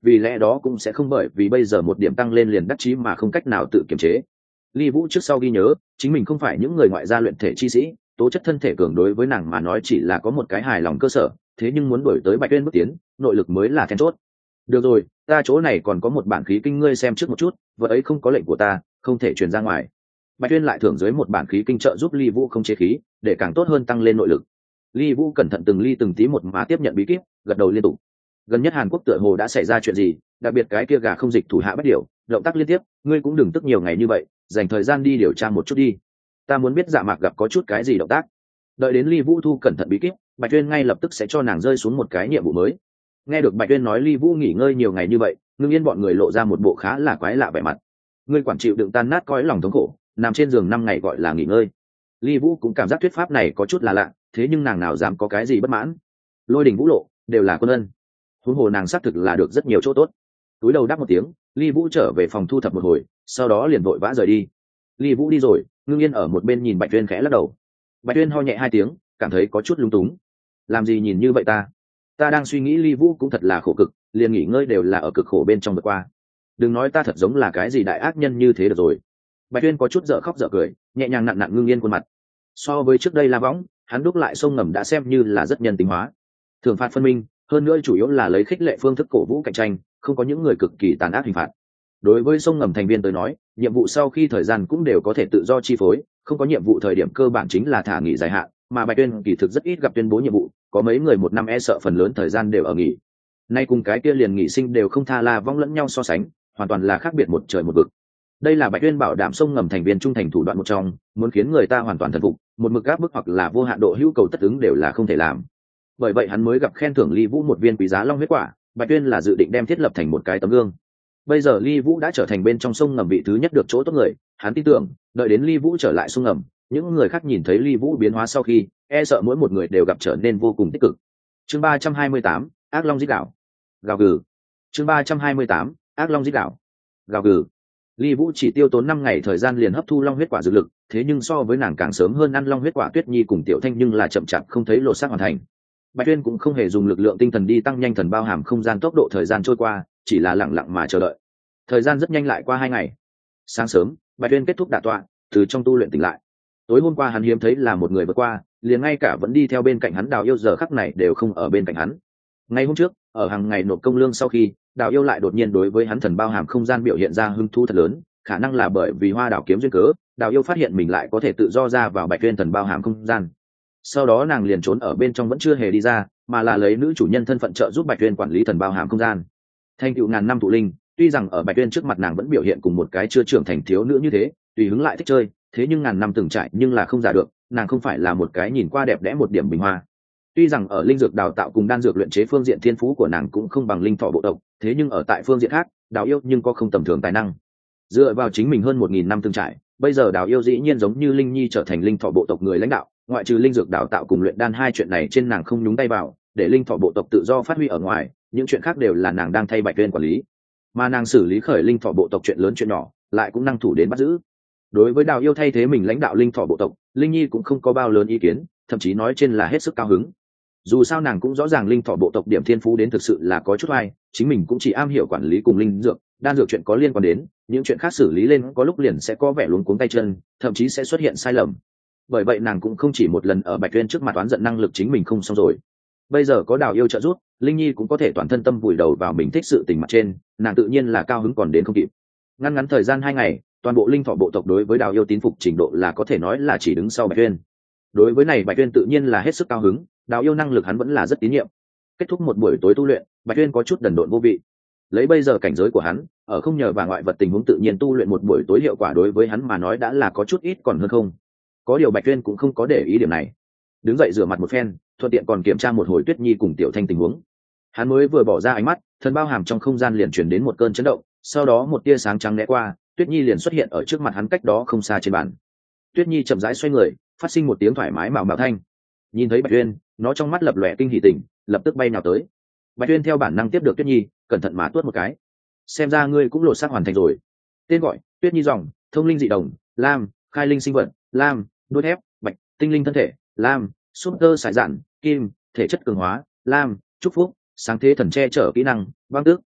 vì lẽ đó cũng sẽ không bởi vì bây giờ một điểm tăng lên liền đắc chí mà không cách nào tự kiềm chế. Ly Vũ trước sau ghi nhớ, chính mình không phải những người ngoại gia luyện thể chi sĩ, tố chất thân thể cường đối với nàng mà nói chỉ là có một cái hài lòng cơ sở, thế nhưng muốn đổi tới Bạch Tuyên bước tiến, nội lực mới là then chốt. Được rồi, ta chỗ này còn có một bản khí kinh ngươi xem trước một chút, vợ ấy không có lệnh của ta, không thể truyền ra ngoài. Bạch Tuyên lại thưởng dưới một bản khí kinh trợ giúp Ly Vũ không chế khí, để càng tốt hơn tăng lên nội lực. Ly Vũ cẩn thận từng ly từng tí một má tiếp nhận bí kíp, gật đầu liên tục. Gần nhất Hàn Quốc tựa hồ đã xảy ra chuyện gì, đặc biệt cái kia gà không dịch thủ hạ bắt điều, động tác liên tiếp, ngươi cũng đừng tức nhiều ngày như vậy, dành thời gian đi điều tra một chút đi. Ta muốn biết Dạ Mạc gặp có chút cái gì động tác. Đợi đến Ly Vũ thu cẩn thận bí kíp, Bạch Tuyên ngay lập tức sẽ cho nàng rơi xuống một cái nhiệm vụ mới. Nghe được Bạch Tuyên nói Ly Vũ nghỉ ngơi nhiều ngày như vậy, Ngưng Yên bọn người lộ ra một bộ khá là quái lạ vẻ mặt. Ngươi quản chịu đựng tan nát cõi lòng thống khổ, nằm trên giường 5 ngày gọi là nghỉ ngơi. Ly Vũ cũng cảm giác thuyết pháp này có chút là lạ, thế nhưng nàng nào dám có cái gì bất mãn. Lôi Đình Vũ Lộ đều là quân ân, huống hồ nàng xác thực là được rất nhiều chỗ tốt. Túi đầu đáp một tiếng, Ly Vũ trở về phòng thu thập một hồi, sau đó liền vội vã rời đi. Ly Vũ đi rồi, Ngưng Yên ở một bên nhìn Bạch Tuyên khẽ lắc đầu. Bạch Tuyên ho nhẹ 2 tiếng, cảm thấy có chút lung túng. Làm gì nhìn như vậy ta? Ta đang suy nghĩ Ly Vũ cũng thật là khổ cực, liền nghỉ ngơi đều là ở cực khổ bên trong vượt qua. Đừng nói ta thật giống là cái gì đại ác nhân như thế được rồi. Bạch Tuyên có chút dở khóc dở cười, nhẹ nhàng nặn nặn Ngưng Yên khuôn mặt. So với trước đây La Võng, hắn đúc lại sông ngầm đã xem như là rất nhân tính hóa. Thưởng phạt phân minh, hơn nữa chủ yếu là lấy khích lệ phương thức cổ vũ cạnh tranh, không có những người cực kỳ tàn ác hình phạt. Đối với sông ngầm thành viên tới nói, nhiệm vụ sau khi thời gian cũng đều có thể tự do chi phối, không có nhiệm vụ thời điểm cơ bản chính là thả nghỉ dài hạn, mà Bạch Tuyên kỳ thực rất ít gặp tuyên bố nhiệm vụ, có mấy người một năm e sợ phần lớn thời gian đều ở nghỉ. Nay cùng cái kia liền nghỉ sinh đều không tha La Vong lẫn nhau so sánh, hoàn toàn là khác biệt một trời một vực. Đây là Bạch Tuyên bảo đảm sông ngầm thành viên trung thành thủ đoạn một trong, muốn khiến người ta hoàn toàn thần phục, một mực áp bức hoặc là vô hạn độ hữu cầu tất ứng đều là không thể làm. Bởi vậy hắn mới gặp khen thưởng Ly Vũ một viên quý giá long huyết quả, Bạch Tuyên là dự định đem thiết lập thành một cái tấm gương. Bây giờ Ly Vũ đã trở thành bên trong sông ngầm vị thứ nhất được chỗ tốt người, hắn tin tưởng, đợi đến Ly Vũ trở lại sông ngầm, những người khác nhìn thấy Ly Vũ biến hóa sau khi, e sợ mỗi một người đều gặp trở nên vô cùng tích cực. Chương 328, Ác Long Dít Đảo. Gào gừ. Chương 328, Ác Long Dít Đảo. Gào gừ. Ly Vũ chỉ tiêu tốn 5 ngày thời gian liền hấp thu long huyết quả dược lực, thế nhưng so với nàng càng sớm hơn ăn long huyết quả Tuyết Nhi cùng Tiểu Thanh nhưng là chậm chạp không thấy lột xác hoàn thành. Bạch Tuyên cũng không hề dùng lực lượng tinh thần đi tăng nhanh thần bao hàm không gian tốc độ thời gian trôi qua, chỉ là lặng lặng mà chờ đợi. Thời gian rất nhanh lại qua 2 ngày. Sáng sớm, Bạch Tuyên kết thúc đả tọa, từ trong tu luyện tỉnh lại. Tối hôm qua hắn hiếm thấy là một người vượt qua, liền ngay cả vẫn đi theo bên cạnh hắn Đào Yêu giờ khắc này đều không ở bên cạnh hắn. Ngày hôm trước, ở hàng ngày nộp công lương sau khi, Đào Yêu lại đột nhiên đối với hắn thần bao hàm không gian biểu hiện ra hứng thú thật lớn, khả năng là bởi vì Hoa Đảo kiếm duyên cớ, Đào Yêu phát hiện mình lại có thể tự do ra vào Bạch Tuyên thần bao hàm không gian. Sau đó nàng liền trốn ở bên trong vẫn chưa hề đi ra, mà là lấy nữ chủ nhân thân phận trợ giúp Bạch Tuyên quản lý thần bao hàm không gian. Thành tựu ngàn năm thụ linh, tuy rằng ở Bạch Tuyên trước mặt nàng vẫn biểu hiện cùng một cái chưa trưởng thành thiếu nữ như thế, tùy hứng lại thích chơi, thế nhưng ngàn năm từng trải nhưng là không giả được, nàng không phải là một cái nhìn qua đẹp đẽ một điểm bình hoa. Tuy rằng ở linh dược đào tạo cùng đan dược luyện chế phương diện thiên phú của nàng cũng không bằng linh thọ bộ tộc, thế nhưng ở tại phương diện khác, Đào Yêu nhưng có không tầm thường tài năng. Dựa vào chính mình hơn 1000 năm từng trải, bây giờ Đào Yêu dĩ nhiên giống như Linh Nhi trở thành linh thọ bộ tộc người lãnh đạo, ngoại trừ linh dược đào tạo cùng luyện đan hai chuyện này trên nàng không nhúng tay vào, để linh thọ bộ tộc tự do phát huy ở ngoài, những chuyện khác đều là nàng đang thay Bạch Tuyên quản lý. Mà nàng xử lý khởi linh thọ bộ tộc chuyện lớn chuyện nhỏ, lại cũng năng thủ đến bắt giữ. Đối với Đào Yêu thay thế mình lãnh đạo linh thọ bộ tộc, Linh Nhi cũng không có bao lớn ý kiến, thậm chí nói trên là hết sức cao hứng. Dù sao nàng cũng rõ ràng linh thọ bộ tộc điểm thiên phú đến thực sự là có chút oai, chính mình cũng chỉ am hiểu quản lý cùng linh dược, đan dược chuyện có liên quan đến, những chuyện khác xử lý lên có lúc liền sẽ có vẻ luống cuống tay chân, thậm chí sẽ xuất hiện sai lầm. Bởi vậy nàng cũng không chỉ một lần ở Bạch Tuyên trước mặt oán giận năng lực chính mình không xong rồi. Bây giờ có Đào Yêu trợ giúp, Linh Nhi cũng có thể toàn thân tâm vùi đầu vào mình thích sự tình mặt trên, nàng tự nhiên là cao hứng còn đến không kịp. Ngắn thời gian 2 ngày, toàn bộ linh thọ bộ tộc đối với Đào Yêu tín phục trình độ là có thể nói là chỉ đứng sau Bạch Tuyên. Đối với này Bạch Tuyên tự nhiên là hết sức cao hứng, Đào Yêu năng lực hắn vẫn là rất tín nhiệm. Kết thúc một buổi tối tu luyện, Bạch Tuyên có chút đần độn vô vị. Lấy bây giờ cảnh giới của hắn, ở không nhờ vào ngoại vật tình huống tự nhiên tu luyện một buổi tối hiệu quả đối với hắn mà nói đã là có chút ít còn hơn không. Có điều Bạch Tuyên cũng không có để ý điểm này. Đứng dậy rửa mặt một phen, thuận tiện còn kiểm tra một hồi Tuyết Nhi cùng Tiểu Thanh tình huống. Hắn mới vừa bỏ ra ánh mắt, thần bao hàm trong không gian liền truyền đến một cơn chấn động, sau đó một tia sáng trắng né qua, Tuyết Nhi liền xuất hiện ở trước mặt hắn cách đó không xa trên bàn. Tuyết Nhi chậm rãi xoay người, phát sinh một tiếng thoải mái mạo mạo thanh. Nhìn thấy Bạch Tuyên, nó trong mắt lập lòe kinh hỉ tỉnh, lập tức bay nào tới. Bạch Tuyên theo bản năng tiếp được Tuyết Nhi, cẩn thận mà tuốt một cái. Xem ra ngươi cũng lột xác hoàn thành rồi. Tên gọi: Tuyết Nhi dòng, thông linh dị đồng, lam, khai linh sinh vật, lam, đuôi thép, bạch, tinh linh thân thể, lam, súp tơ sải dạn, kim, thể chất cường hóa, lam, chúc phúc, sáng thế thần che chở kỹ năng, băng tước,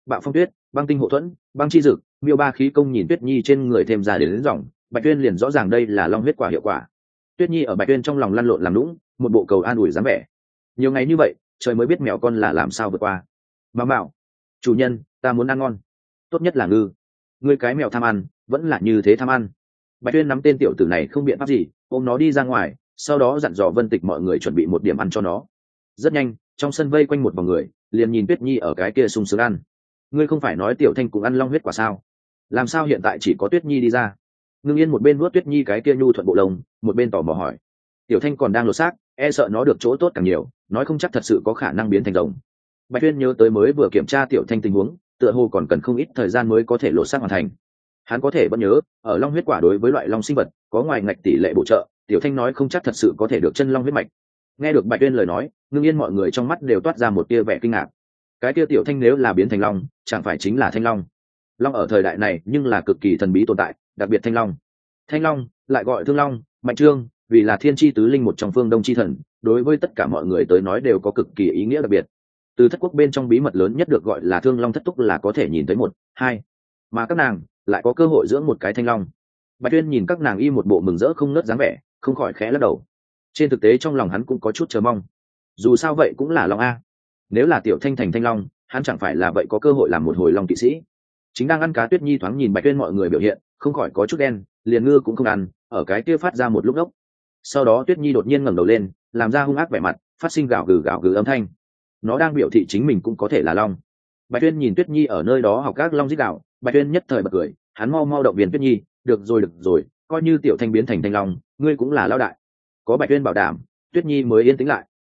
bạo phong tuyết, băng tinh hộ thuẫn, băng chi dực, miêu ba khí công nhìn Tuyết Nhi trên người thêm ra đến dòng, Bạch Tuyên liền rõ ràng đây là long huyết quả hiệu quả. Tuyết Nhi ở Bạch Tuyên trong lòng lăn lộn làm lũng, một bộ cầu an ủi dáng vẻ. Nhiều ngày như vậy, trời mới biết mèo con là làm sao vượt qua. Bảo, chủ nhân, ta muốn ăn ngon, tốt nhất là ngư. Ngươi cái mèo tham ăn, vẫn là như thế tham ăn. Bạch Tuyên nắm tên tiểu tử này không biện pháp gì, ôm nó đi ra ngoài, sau đó dặn dò Vân Tịch mọi người chuẩn bị một điểm ăn cho nó. Rất nhanh, trong sân vây quanh một vòng người, liền nhìn Tuyết Nhi ở cái kia sung sướng ăn. Ngươi không phải nói Tiểu Thanh cũng ăn long huyết quả sao? Làm sao hiện tại chỉ có Tuyết Nhi đi ra? Ngưng Yên một bên vuốt Tuyết Nhi cái kia nhu thuận bộ lông, một bên tò mò hỏi. Tiểu Thanh còn đang lột xác, e sợ nó được chỗ tốt càng nhiều, nói không chắc thật sự có khả năng biến thành rồng. Bạch Tuyên nhớ tới mới vừa kiểm tra Tiểu Thanh tình huống, tựa hồ còn cần không ít thời gian mới có thể lột xác hoàn thành. Hắn có thể vẫn nhớ, ở long huyết quả đối với loại long sinh vật, có ngoài ngạch tỷ lệ bổ trợ, Tiểu Thanh nói không chắc thật sự có thể được chân long huyết mạch. Nghe được Bạch Tuyên lời nói, Ngưng Yên mọi người trong mắt đều toát ra một tia vẻ kinh ngạc. Cái tia Tiểu Thanh nếu là biến thành long, chẳng phải chính là Thanh Long? Long ở thời đại này nhưng là cực kỳ thần bí tồn tại, đặc biệt Thanh Long. Thanh Long lại gọi Thương Long, Mạnh Trương, vì là thiên chi tứ linh một trong phương Đông chi thần, đối với tất cả mọi người tới nói đều có cực kỳ ý nghĩa đặc biệt. Từ thất quốc bên trong bí mật lớn nhất được gọi là Thương Long thất túc là có thể nhìn thấy một, hai, mà các nàng lại có cơ hội dưỡng một cái Thanh Long. Bạch Tuyên nhìn các nàng y một bộ mừng rỡ không nớt dáng vẻ, không khỏi khẽ lắc đầu. Trên thực tế trong lòng hắn cũng có chút chờ mong. Dù sao vậy cũng là long a. Nếu là Tiểu Thanh thành Thanh Long, hắn chẳng phải là vậy có cơ hội làm một hồi long kỵ sĩ. Chính đang ăn cá, Tuyết Nhi thoáng nhìn Bạch Tuyên mọi người biểu hiện, không khỏi có chút đen, liền ngư cũng không ăn, ở cái kia phát ra một lúc ốc. Sau đó Tuyết Nhi đột nhiên ngẩng đầu lên, làm ra hung ác vẻ mặt, phát sinh gào gừ âm thanh. Nó đang biểu thị chính mình cũng có thể là long. Bạch Tuyên nhìn Tuyết Nhi ở nơi đó học các long rít gào, Bạch Tuyên nhất thời bật cười, hắn mau động viên Tuyết Nhi, được rồi, coi như Tiểu Thanh biến thành Thanh Long, ngươi cũng là lão đại. Có Bạch Tuyên bảo đảm, Tuyết Nhi mới yên tĩnh lại.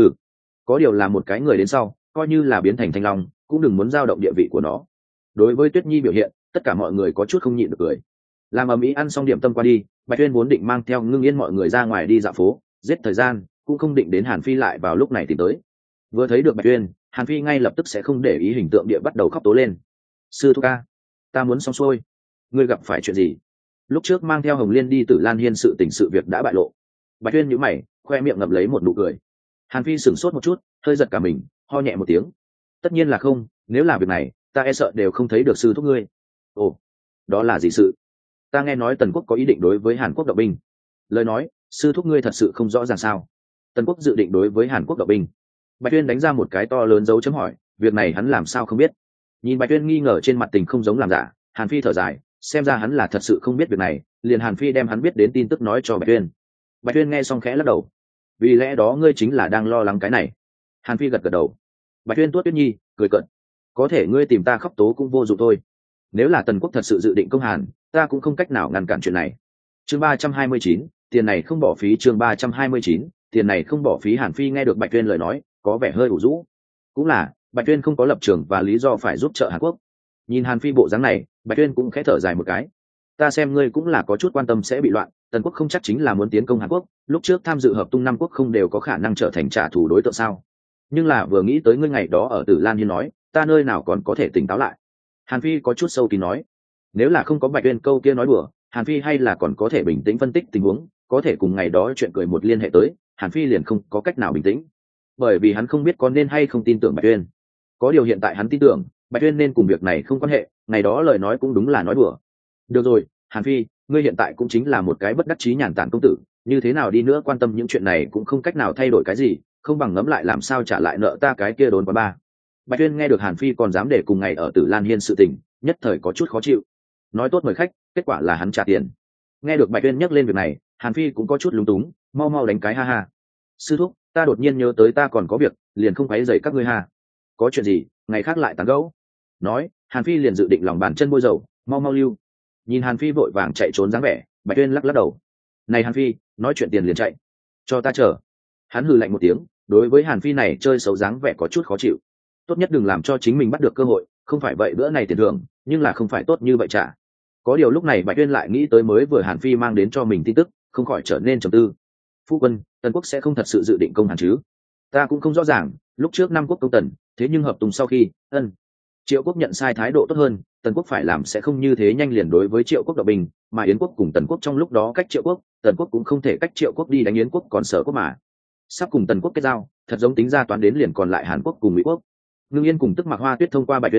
Có điều là một cái người đến sau, coi như là biến thành Thanh Long, cũng đừng muốn dao động địa vị của nó. Đối với Tuyết Nhi biểu hiện, tất cả mọi người có chút không nhịn được cười. Làm ầm ĩ ăn xong điểm tâm qua đi, Bạch Tuyên vốn định mang theo Ngưng Yên mọi người ra ngoài đi dạo phố, giết thời gian, cũng không định đến Hàn Phi lại vào lúc này tìm tới. Vừa thấy được Bạch Tuyên, Hàn Phi ngay lập tức sẽ không để ý hình tượng địa bắt đầu khóc tố lên. Sư thúc ca, ta muốn xong xuôi. Ngươi gặp phải chuyện gì? Lúc trước mang theo Hồng Liên đi Tử Lan Hiên sự tình sự việc đã bại lộ. Bạch Tuyên nhíu mày, khoe miệng ngậm lấy một nụ cười. Hàn Phi sửng sốt một chút, hơi giật cả mình, ho nhẹ một tiếng. Tất nhiên là không, nếu là việc này, ta e sợ đều không thấy được sư thúc ngươi. Ồ, đó là gì sự? Ta nghe nói Tần Quốc có ý định đối với Hàn Quốc động binh. Lời nói, sư thúc ngươi thật sự không rõ ràng sao? Tần Quốc dự định đối với Hàn Quốc động binh. Bạch Tuyên đánh ra một cái to lớn dấu chấm hỏi, việc này hắn làm sao không biết? Nhìn Bạch Tuyên nghi ngờ trên mặt tình không giống làm giả, Hàn Phi thở dài, xem ra hắn là thật sự không biết việc này, liền Hàn Phi đem hắn biết đến tin tức nói cho Bạch Tuyên. Bạch Tuyên nghe xong khẽ lắc đầu. Vì lẽ đó ngươi chính là đang lo lắng cái này? Hàn Phi gật đầu. Bạch Tuyên tuốt Tuyết Nhi, cười cợt. Có thể ngươi tìm ta khóc tố cũng vô dụng thôi. Nếu là Tần Quốc thật sự dự định công Hàn, ta cũng không cách nào ngăn cản chuyện này. Chương 329, tiền này không bỏ phí. Chương 329, tiền này không bỏ phí. Hàn Phi nghe được Bạch Tuyên lời nói, có vẻ hơi ủ rũ. Cũng là, Bạch Tuyên không có lập trường và lý do phải giúp trợ Hàn Quốc. Nhìn Hàn Phi bộ dáng này, Bạch Tuyên cũng khẽ thở dài một cái. Ta xem ngươi cũng là có chút quan tâm sẽ bị loạn, Tần Quốc không chắc chính là muốn tiến công Hàn Quốc, lúc trước tham dự hợp tung năm quốc không đều có khả năng trở thành trả thù đối tượng sao? Nhưng là vừa nghĩ tới ngươi ngày đó ở Tử Lan Hiên nói, ta nơi nào còn có thể tỉnh táo lại. Hàn Phi có chút sâu kín nói. Nếu là không có Bạch Tuyên câu kia nói đùa, Hàn Phi hay là còn có thể bình tĩnh phân tích tình huống, có thể cùng ngày đó chuyện cười một liên hệ tới, Hàn Phi liền không có cách nào bình tĩnh, bởi vì hắn không biết có nên hay không tin tưởng Bạch Tuyên. Có điều hiện tại hắn tin tưởng Bạch Tuyên nên cùng việc này không quan hệ, ngày đó lời nói cũng đúng là nói đùa. Được rồi, Hàn Phi, ngươi hiện tại cũng chính là một cái bất đắc chí nhàn tản công tử, như thế nào đi nữa quan tâm những chuyện này cũng không cách nào thay đổi cái gì, không bằng ngẫm lại làm sao trả lại nợ ta cái kia đốn quá ba. Bạch Tuyên nghe được Hàn Phi còn dám để cùng ngày ở Tử Lan Hiên sự tình, nhất thời có chút khó chịu. Nói tốt mời khách, kết quả là hắn trả tiền. Nghe được Bạch Tuyên nhắc lên việc này, Hàn Phi cũng có chút lúng túng, mau đánh cái ha ha. Sư thúc, ta đột nhiên nhớ tới ta còn có việc, liền không quấy rầy các ngươi ha. Có chuyện gì, ngày khác lại tán gẫu. Nói, Hàn Phi liền dự định lòng bàn chân bôi dầu, mau lưu. Nhìn Hàn Phi vội vàng chạy trốn dáng vẻ, Bạch Tuyên lắc đầu. Này Hàn Phi, nói chuyện tiền liền chạy, cho ta chờ. Hắn hừ lạnh một tiếng, đối với Hàn Phi này chơi xấu dáng vẻ có chút khó chịu. Tốt nhất đừng làm cho chính mình bắt được cơ hội, không phải vậy bữa này tiền thưởng, nhưng là không phải tốt như vậy trả. Có điều lúc này Bạch Tuyên lại nghĩ tới mới vừa Hàn Phi mang đến cho mình tin tức, không khỏi trở nên trầm tư. Phu quân, Tần Quốc sẽ không thật sự dự định công Hàn chứ? Ta cũng không rõ ràng, lúc trước năm quốc công Tần, thế nhưng hợp tùng sau khi, Triệu Quốc nhận sai thái độ tốt hơn, Tần Quốc phải làm sẽ không như thế nhanh liền đối với Triệu Quốc động binh, mà Yến Quốc cùng Tần Quốc trong lúc đó cách Triệu Quốc, Tần Quốc cũng không thể cách Triệu Quốc đi đánh Yến Quốc còn Sở Quốc mà. Sắp cùng Tần Quốc kết giao, thật giống tính ra toán đến liền còn lại Hàn Quốc cùng Mỹ Quốc. Ngưng Yên cùng Tức Mặc Hoa Tuyết thông qua Bạch Tuyên phân tích,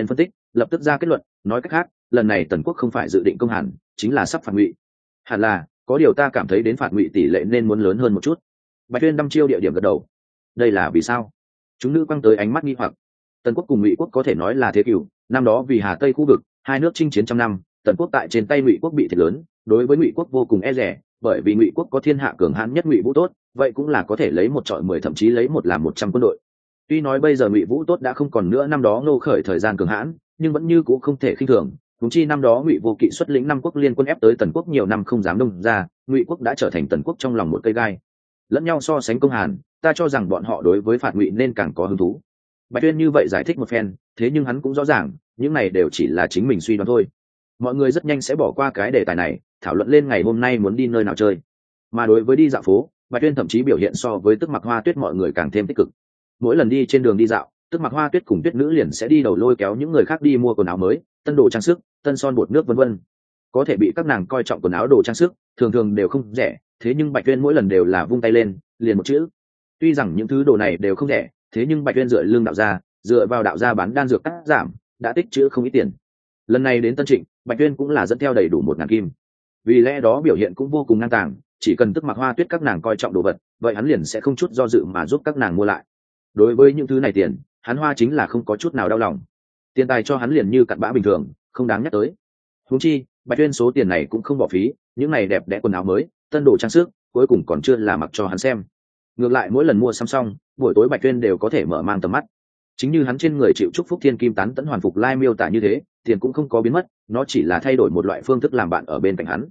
lập tức ra kết luận, nói cách khác lần này Tần quốc không phải dự định công Hàn, chính là sắp phản ngụy. Hẳn là có điều ta cảm thấy đến phản ngụy tỷ lệ nên muốn lớn hơn một chút. Bạch Tuyên đăm chiêu địa điểm gật đầu. Đây là vì sao? Chúng nữ quăng tới ánh mắt nghi hoặc. Tần quốc cùng Ngụy quốc có thể nói là thế cửu, năm đó vì Hà Tây khu vực, hai nước chinh chiến trăm năm, Tần quốc tại trên tay Ngụy quốc bị thiệt lớn, đối với Ngụy quốc vô cùng e dè, bởi vì Ngụy quốc có thiên hạ cường hãn nhất Ngụy Vũ tốt, vậy cũng là có thể lấy một trọi 10, thậm chí lấy một làm 100 quân đội. Tuy nói bây giờ Ngụy Vũ tốt đã không còn nữa năm đó Ngô khởi thời gian cường hãn, nhưng vẫn như cũ không thể khinh thường. Huống chi năm đó Ngụy Vô Kỵ xuất lĩnh 5 quốc liên quân ép tới Tần quốc nhiều năm không dám đông ra, Ngụy quốc đã trở thành Tần quốc trong lòng một cây gai. Lẫn nhau so sánh công Hàn, ta cho rằng bọn họ đối với phạt Ngụy nên càng có hứng thú. Bạch Tuyên như vậy giải thích một phen, thế nhưng hắn cũng rõ ràng, những này đều chỉ là chính mình suy đoán thôi. Mọi người rất nhanh sẽ bỏ qua cái đề tài này, thảo luận lên ngày hôm nay muốn đi nơi nào chơi. Mà đối với đi dạo phố, Bạch Tuyên thậm chí biểu hiện so với Tức Mặc Hoa Tuyết mọi người càng thêm tích cực. Mỗi lần đi trên đường đi dạo, Tức Mặc Hoa Tuyết cùng Tuyết nữ liền sẽ đi đầu lôi kéo những người khác đi mua quần áo mới, tân đồ trang sức, tân son bột nước vân vân. Có thể bị các nàng coi trọng quần áo đồ trang sức, thường thường đều không rẻ, thế nhưng Bạch Tuyên mỗi lần đều là vung tay lên, liền một chữ. Tuy rằng những thứ đồ này đều không rẻ, thế nhưng Bạch Tuyên dựa lương đạo gia, dựa vào đạo gia bán đan dược cắt giảm, đã tích trữ không ít tiền. Lần này đến Tân Trịnh, Bạch Tuyên cũng là dẫn theo đầy đủ 1000 kim. Vì lẽ đó biểu hiện cũng vô cùng ngang tàng, chỉ cần Tức Mặc Hoa Tuyết các nàng coi trọng đồ vật, vậy hắn liền sẽ không chút do dự mà giúp các nàng mua lại. Đối với những thứ này tiền, hắn hoa chính là không có chút nào đau lòng. Tiền tài cho hắn liền như cặn bã bình thường, không đáng nhắc tới. Huống chi, Bạch Tuyên số tiền này cũng không bỏ phí, những này đẹp đẽ quần áo mới, tân đồ trang sức, cuối cùng còn chưa là mặc cho hắn xem. Ngược lại mỗi lần mua sắm xong, buổi tối Bạch Tuyên đều có thể mở mang tầm mắt. Chính như hắn trên người chịu chúc phúc thiên kim tán tẫn hoàn phục lai miêu tả như thế, tiền cũng không có biến mất, nó chỉ là thay đổi một loại phương thức làm bạn ở bên cạnh hắn.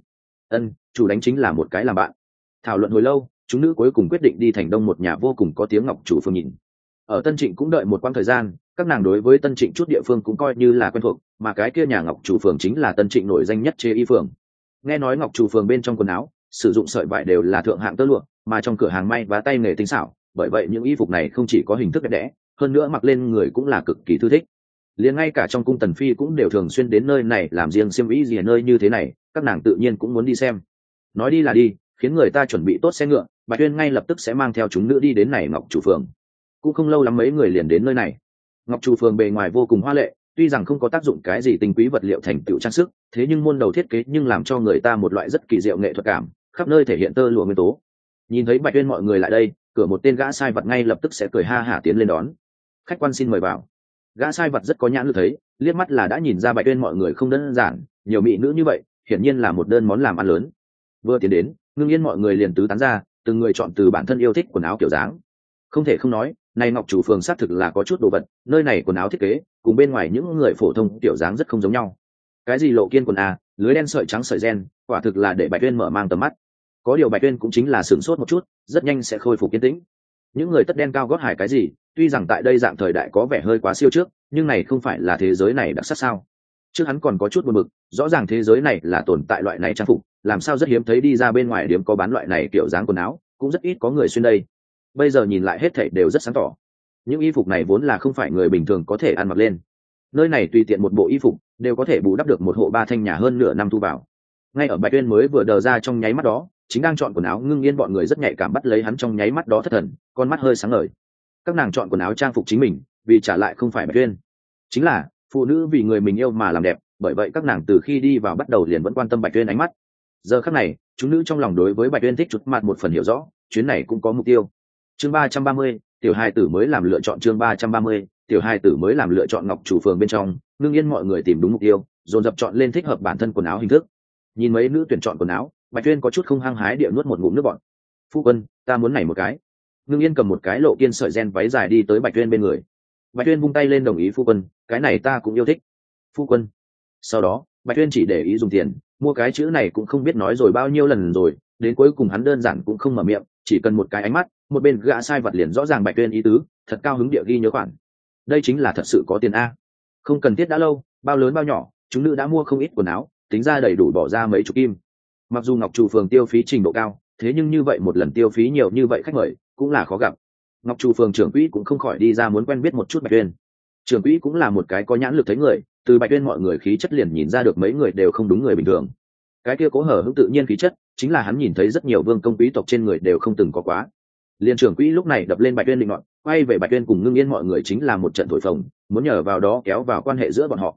Chủ đánh chính là một cái làm bạn. Thảo luận hồi lâu, chúng nữ cuối cùng quyết định đi thành Đông một nhà vô cùng có tiếng Ngọc Chủ Phương nhìn. Ở Tân Trịnh cũng đợi một quãng thời gian, các nàng đối với Tân Trịnh chút địa phương cũng coi như là quen thuộc, mà cái kia nhà Ngọc Chủ Phường chính là Tân Trịnh nổi danh nhất chế y phường. Nghe nói Ngọc Chủ Phường bên trong quần áo sử dụng sợi vải đều là thượng hạng tơ lụa, mà trong cửa hàng may vá tay nghề tinh xảo, bởi vậy những y phục này không chỉ có hình thức đẹp đẽ, hơn nữa mặc lên người cũng là cực kỳ thư thích. Liền ngay cả trong cung Tần phi cũng đều thường xuyên đến nơi này làm riêng xiêm y gì ở nơi như thế này, các nàng tự nhiên cũng muốn đi xem. Nói đi là đi, khiến người ta chuẩn bị tốt xe ngựa, Bạch Tuyên ngay lập tức sẽ mang theo chúng nữ đi đến này Ngọc Chủ Phường. Cũng không lâu lắm mấy người liền đến nơi này. Ngọc Chủ Phường bề ngoài vô cùng hoa lệ, tuy rằng không có tác dụng cái gì tinh quý vật liệu thành tựu trang sức, thế nhưng muôn đầu thiết kế nhưng làm cho người ta một loại rất kỳ diệu nghệ thuật cảm, khắp nơi thể hiện tơ lụa nguyên tố. Nhìn thấy Bạch Tuyên mọi người lại đây, cửa một tên gã sai vật ngay lập tức sẽ cười ha hả tiến lên đón. Khách quan xin mời vào. Gã sai vật rất có nhãn lực thấy, liếc mắt là đã nhìn ra Bạch Tuyên mọi người không đơn giản, nhiều mỹ nữ như vậy, hiển nhiên là một đơn món làm ăn lớn. Vừa tiến đến, Ngưng Yên mọi người liền tứ tán ra, từng người chọn từ bản thân yêu thích quần áo kiểu dáng. Không thể không nói, này Ngọc Chủ Phường xác thực là có chút đồ vật, nơi này quần áo thiết kế cùng bên ngoài những người phổ thông kiểu dáng rất không giống nhau. Cái gì lộ kiên quần a, lưới đen sợi trắng sợi ren, quả thực là để Bạch Tuyên mở mang tầm mắt. Có điều Bạch Tuyên cũng chính là sửng sốt một chút, rất nhanh sẽ khôi phục kiên tĩnh. Những người tất đen cao gót hải cái gì, tuy rằng tại đây dạng thời đại có vẻ hơi quá siêu trước, nhưng này không phải là thế giới này đặc sắc sao? Trước hắn còn có chút buồn bực, rõ ràng thế giới này là tồn tại loại này trang phục, làm sao rất hiếm thấy đi ra bên ngoài điểm có bán loại này kiểu dáng quần áo, cũng rất ít có người xuyên đây. Bây giờ nhìn lại hết thảy đều rất sáng tỏ. Những y phục này vốn là không phải người bình thường có thể ăn mặc lên. Nơi này tùy tiện một bộ y phục đều có thể bù đắp được một hộ ba thanh nhà hơn nửa năm thu vào. Ngay ở Bạch Tuyên mới vừa đờ ra trong nháy mắt đó, chính đang chọn quần áo Ngưng Yên bọn người rất nhạy cảm bắt lấy hắn trong nháy mắt đó thất thần, con mắt hơi sáng ngời. Các nàng chọn quần áo trang phục chính mình, vì trả lại không phải Bạch Tuyên, chính là phụ nữ vì người mình yêu mà làm đẹp, bởi vậy các nàng từ khi đi vào bắt đầu liền vẫn quan tâm Bạch Tuyên ánh mắt. Giờ khắc này, chúng nữ trong lòng đối với Bạch Tuyên thích chút mặt một phần hiểu rõ, chuyến này cũng có mục tiêu. Chương 330, tiểu hài tử mới làm lựa chọn. Chương 330, tiểu hài tử mới làm lựa chọn. Ngọc Chủ Phường bên trong, Ngưng Yên mọi người tìm đúng mục tiêu, dồn dập chọn lên thích hợp bản thân quần áo hình thức. Nhìn mấy nữ tuyển chọn quần áo, Bạch Tuyên có chút không hăng hái địa nuốt một ngụm nước bọt. Phu quân, ta muốn này một cái. Ngưng Yên cầm một cái lộ kiên sợi ren váy dài đi tới Bạch Tuyên bên người. Bạch Tuyên vung tay lên đồng ý. Phu quân, cái này ta cũng yêu thích. Phu quân. Sau đó Bạch Tuyên chỉ để ý dùng tiền mua cái chữ này cũng không biết nói rồi bao nhiêu lần rồi, đến cuối cùng hắn đơn giản cũng không mở miệng, chỉ cần một cái ánh mắt, một bên gã sai vật liền rõ ràng Bạch Tuyên ý tứ, thật cao hứng địa ghi nhớ khoản. Đây chính là thật sự có tiền a. Không cần thiết đã lâu, bao lớn bao nhỏ, chúng nữ đã mua không ít quần áo, tính ra đầy đủ bỏ ra mấy chục kim. Mặc dù Ngọc Chủ Phường tiêu phí trình độ cao, thế nhưng như vậy một lần tiêu phí nhiều như vậy khách mời cũng là khó gặp. Ngọc Chủ Phường trưởng quỹ cũng không khỏi đi ra muốn quen biết một chút Bạch Tuyên. Trưởng quỹ cũng là một cái có nhãn lực thấy người, từ Bạch Tuyên mọi người khí chất liền nhìn ra được mấy người đều không đúng người bình thường. Cái kia Cố Hở hững tự nhiên khí chất, chính là hắn nhìn thấy rất nhiều vương công quý tộc trên người đều không từng có quá. Liên trưởng quỹ lúc này đập lên Bạch Tuyên định nọt, quay về Bạch Tuyên cùng Ngưng Yên mọi người chính là một trận thổi phồng, muốn nhờ vào đó kéo vào quan hệ giữa bọn họ.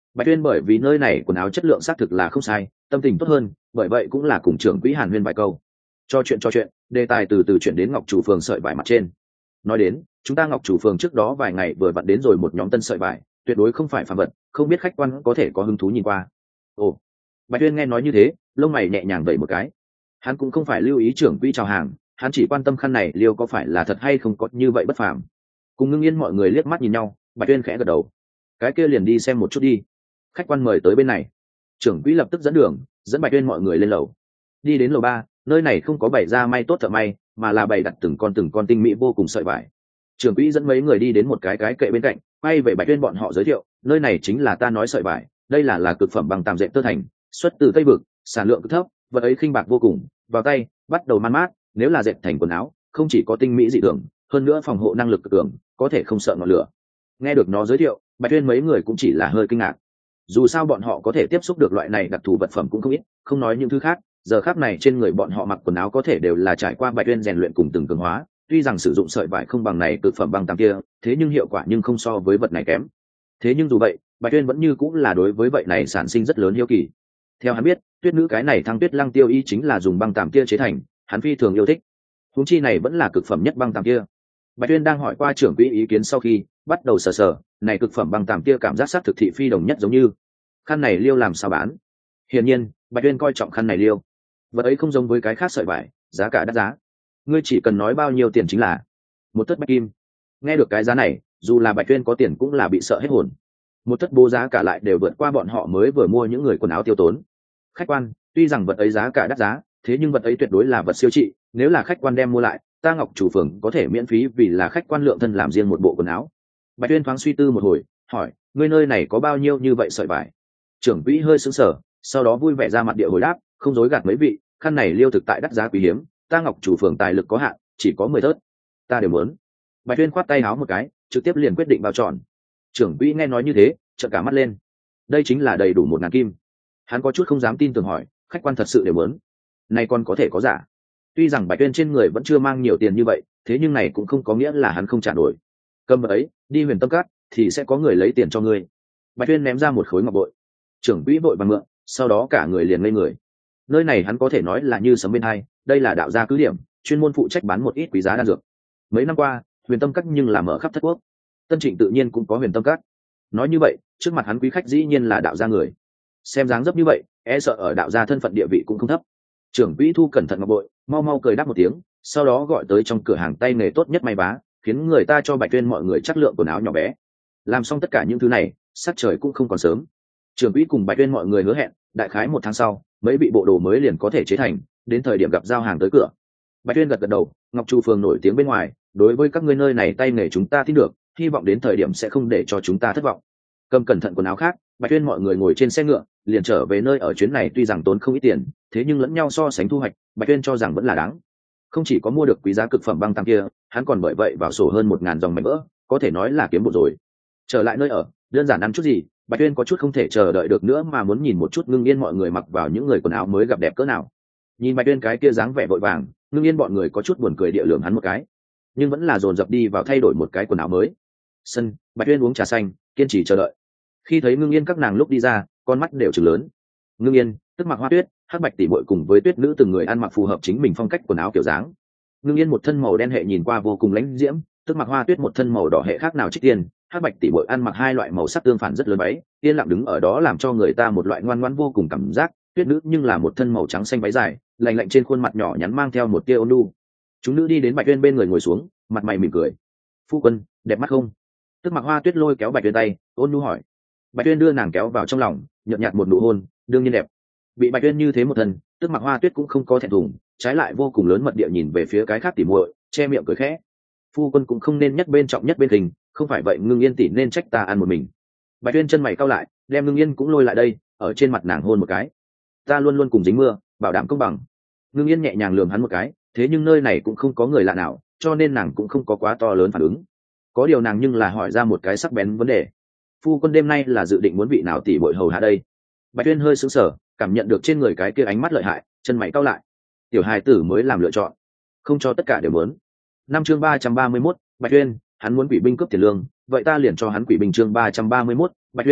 Bạch Tuyên bởi vì nơi này quần áo chất lượng xác thực là không sai, tâm tình tốt hơn, bởi vậy cũng là cùng trưởng quỹ Hàn Huyên vài câu. Cho chuyện, đề tài từ từ chuyển đến Ngọc Chủ Phường sợi vải mặt trên. Nói đến, chúng ta Ngọc Chủ Phường trước đó vài ngày vừa vặn đến rồi một nhóm tân sợi vải, tuyệt đối không phải phàm vật, không biết khách quan có thể có hứng thú nhìn qua. Ồ, Bạch Tuyên nghe nói như thế, lông mày nhẹ nhàng vẩy một cái. Hắn cũng không phải lưu ý trưởng quỹ chào hàng, hắn chỉ quan tâm khăn này liêu có phải là thật hay không có như vậy bất phàm. Cùng Ngưng Yên mọi người liếc mắt nhìn nhau, Bạch Tuyên khẽ gật đầu. Cái kia liền đi xem một chút đi. Khách quan mời tới bên này. Trưởng quỹ lập tức dẫn đường, dẫn Bạch Tuyên mọi người lên lầu. Đi đến lầu 3, nơi này không có bày ra may tốt thợ may, mà là bày đặt từng con tinh mỹ vô cùng sợi vải. Trưởng quỹ dẫn mấy người đi đến một cái kệ bên cạnh, quay về Bạch Tuyên bọn họ giới thiệu, nơi này chính là ta nói sợi vải, đây là cực phẩm bằng tàm dệt tơ thành, xuất từ Tây vực, sản lượng cực thấp, vật ấy khinh bạc vô cùng, vào tay bắt đầu man mát, nếu là dệt thành quần áo, không chỉ có tinh mỹ dị thường, hơn nữa phòng hộ năng lực cực cường, có thể không sợ ngọn lửa. Nghe được nó giới thiệu, Bạch Tuyên mấy người cũng chỉ là hơi kinh ngạc. Dù sao bọn họ có thể tiếp xúc được loại này đặc thù vật phẩm cũng không ít, không nói những thứ khác, giờ khắc này trên người bọn họ mặc quần áo có thể đều là trải qua Bạch Tuyên rèn luyện cùng từng cường hóa, tuy rằng sử dụng sợi vải không bằng này cực phẩm băng tam kia, thế nhưng hiệu quả nhưng không so với vật này kém. Thế nhưng dù vậy, Bạch Tuyên vẫn như cũng là đối với vậy này sản sinh rất lớn hiếu kỳ. Theo hắn biết, tuyết nữ cái này Thăng Tuyết Lăng Tiêu Y chính là dùng băng tàm kia chế thành, hắn phi thường yêu thích. Huống chi này vẫn là cực phẩm nhất băng tàm kia. Bạch Tuyên đang hỏi qua trưởng quỹ ý kiến sau khi bắt đầu sờ, này cực phẩm băng tàm kia cảm giác sắc thực thị phi đồng nhất giống như. Khăn này liêu làm sao bán? Hiển nhiên, Bạch Tuyên coi trọng khăn này liêu. Vật ấy không giống với cái khác sợi vải, giá cả đắt giá. Ngươi chỉ cần nói bao nhiêu tiền chính là một tấc bạch kim. Nghe được cái giá này, dù là Bạch Tuyên có tiền cũng là bị sợ hết hồn. Một tấc bố giá cả lại đều vượt qua bọn họ mới vừa mua những người quần áo tiêu tốn. Khách quan, tuy rằng vật ấy giá cả đắt giá, thế nhưng vật ấy tuyệt đối là vật siêu trị, nếu là khách quan đem mua lại, ta Ngọc Chủ Phường có thể miễn phí vì là khách quan lượng thân làm riêng một bộ quần áo. Bạch Tuyên thoáng suy tư một hồi, hỏi, ngươi nơi này có bao nhiêu như vậy sợi vải? Trưởng quỹ hơi sững sờ, sau đó vui vẻ ra mặt địa hồi đáp, không dối gạt mấy vị, khăn này liêu thực tại đắt giá quý hiếm, ta Ngọc Chủ Phường tài lực có hạn, chỉ có 10 thớt, ta đều muốn. Bạch Tuyên khoát tay háo một cái, trực tiếp liền quyết định bao tròn. Trưởng quỹ nghe nói như thế, trợn cả mắt lên. Đây chính là đầy đủ 1000 kim. Hắn có chút không dám tin tưởng hỏi, khách quan thật sự đều muốn? Này còn có thể có giả? Tuy rằng Bạch Tuyên trên người vẫn chưa mang nhiều tiền như vậy, thế nhưng này cũng không có nghĩa là hắn không trả nổi. Cầm ấy, đi Huyền Tâm Các thì sẽ có người lấy tiền cho ngươi. Bạch Tuyên ném ra một khối ngọc bội. Trưởng quỹ vội vàng mượn, sau đó cả người liền ngây người. Nơi này hắn có thể nói là như sấm bên hai, đây là đạo gia cứ điểm, chuyên môn phụ trách bán một ít quý giá đan dược. Mấy năm qua, Huyền Tâm Các nhưng là mở khắp thất quốc. Tân Trịnh tự nhiên cũng có Huyền Tâm Các. Nói như vậy, trước mặt hắn quý khách dĩ nhiên là đạo gia người. Xem dáng dấp như vậy, e sợ ở đạo gia thân phận địa vị cũng không thấp. Trưởng quỹ thu cẩn thận ngọc bội, mau mau cười đáp một tiếng, sau đó gọi tới trong cửa hàng tay nghề tốt nhất may vá, khiến người ta cho Bạch Tuyên mọi người chất lượng quần áo nhỏ bé. Làm xong tất cả những thứ này, sắc trời cũng không còn sớm. Trưởng quỹ cùng Bạch Tuyên mọi người hứa hẹn, đại khái 1 tháng sau, mấy vị bộ đồ mới liền có thể chế thành, đến thời điểm gặp giao hàng tới cửa. Bạch Tuyên gật gật đầu, Ngọc Chu Phường nổi tiếng bên ngoài, đối với các ngươi nơi này tay nghề chúng ta tin được, hy vọng đến thời điểm sẽ không để cho chúng ta thất vọng. Cầm cẩn thận quần áo khác, Bạch Tuyên mọi người ngồi trên xe ngựa, liền trở về nơi ở chuyến này tuy rằng tốn không ít tiền, thế nhưng lẫn nhau so sánh thu hoạch, Bạch Tuyên cho rằng vẫn là đáng. Không chỉ có mua được quý giá cực phẩm băng tam kia, hắn còn bởi vậy vào sổ hơn 1000 dòng mảnh vỡ, có thể nói là kiếm bộ rồi. Trở lại nơi ở, đơn giản ăn chút gì, Bạch Tuyên có chút không thể chờ đợi được nữa mà muốn nhìn một chút Ngưng Yên mọi người mặc vào những người quần áo mới gặp đẹp cỡ nào. Nhìn Bạch Tuyên cái kia dáng vẻ vội vàng, Ngưng Yên bọn người có chút buồn cười địa lườm hắn một cái, nhưng vẫn là dồn dập đi vào thay đổi một cái quần áo mới. Sân, Bạch Tuyên uống trà xanh, kiên trì chờ đợi. Khi thấy Ngưng Yên các nàng lúc đi ra, con mắt đều trừng lớn. Ngưng Yên, tức Mặc Hoa Tuyết, Hắc Bạch tỷ muội cùng với Tuyết nữ từng người ăn mặc phù hợp chính mình phong cách quần áo kiểu dáng. Ngưng Yên một thân màu đen hệ nhìn qua vô cùng lãnh diễm, tức Mặc Hoa Tuyết một thân màu đỏ hệ khác nào trích tiên, Hắc Bạch tỷ muội ăn mặc hai loại màu sắc tương phản rất lớn váy, yên lặng đứng ở đó làm cho người ta một loại ngoan ngoãn vô cùng cảm giác. Tuyết nữ nhưng là một thân màu trắng xanh váy dài, lạnh lạnh trên khuôn mặt nhỏ nhắn mang theo một tia ôn nhu. Chúng nữ đi đến Bạch Tuyên bên người ngồi xuống, mặt mày mỉm cười. "Phu quân, đẹp mắt không?" Tức Mặc Hoa Tuyết lôi kéo Bạch Tuyên tay, ôn nhu hỏi. Bạch Tuyên đưa nàng kéo vào trong lòng, nhợt nhạt một nụ hôn, đương nhiên đẹp. Bị Bạch Tuyên như thế một thân, Tức Mặc Hoa Tuyết cũng không có thẹn thùng, trái lại vô cùng lớn mật địa nhìn về phía cái khác tỉ muội, che miệng cười khẽ. "Phu quân cũng không nên nhất bên trọng nhất bên hình, không phải vậy Ngưng Yên tỷ nên trách ta ăn một mình." Bạch Tuyên chân mày cau lại, đem Ngưng Yên cũng lôi lại đây, ở trên mặt nàng hôn một cái. "Ta luôn luôn cùng dính mưa, bảo đảm công bằng." Ngưng Yên nhẹ nhàng lườm hắn một cái, thế nhưng nơi này cũng không có người lạ nào, cho nên nàng cũng không có quá to lớn phản ứng. Có điều nàng nhưng là hỏi ra một cái sắc bén vấn đề. "Phu quân đêm nay là dự định muốn vị nào tỷ muội hầu hạ đây?" Bạch Tuyên hơi sững sờ, cảm nhận được trên người cái kia ánh mắt lợi hại, chân mày cau lại. Tiểu hài tử mới làm lựa chọn, không cho tất cả đều muốn. Năm chương 331, Bạch Tuyên, hắn muốn quỷ binh cướp tiền lương, vậy ta liền cho hắn quỷ binh chương 331, Bạch Tuyên,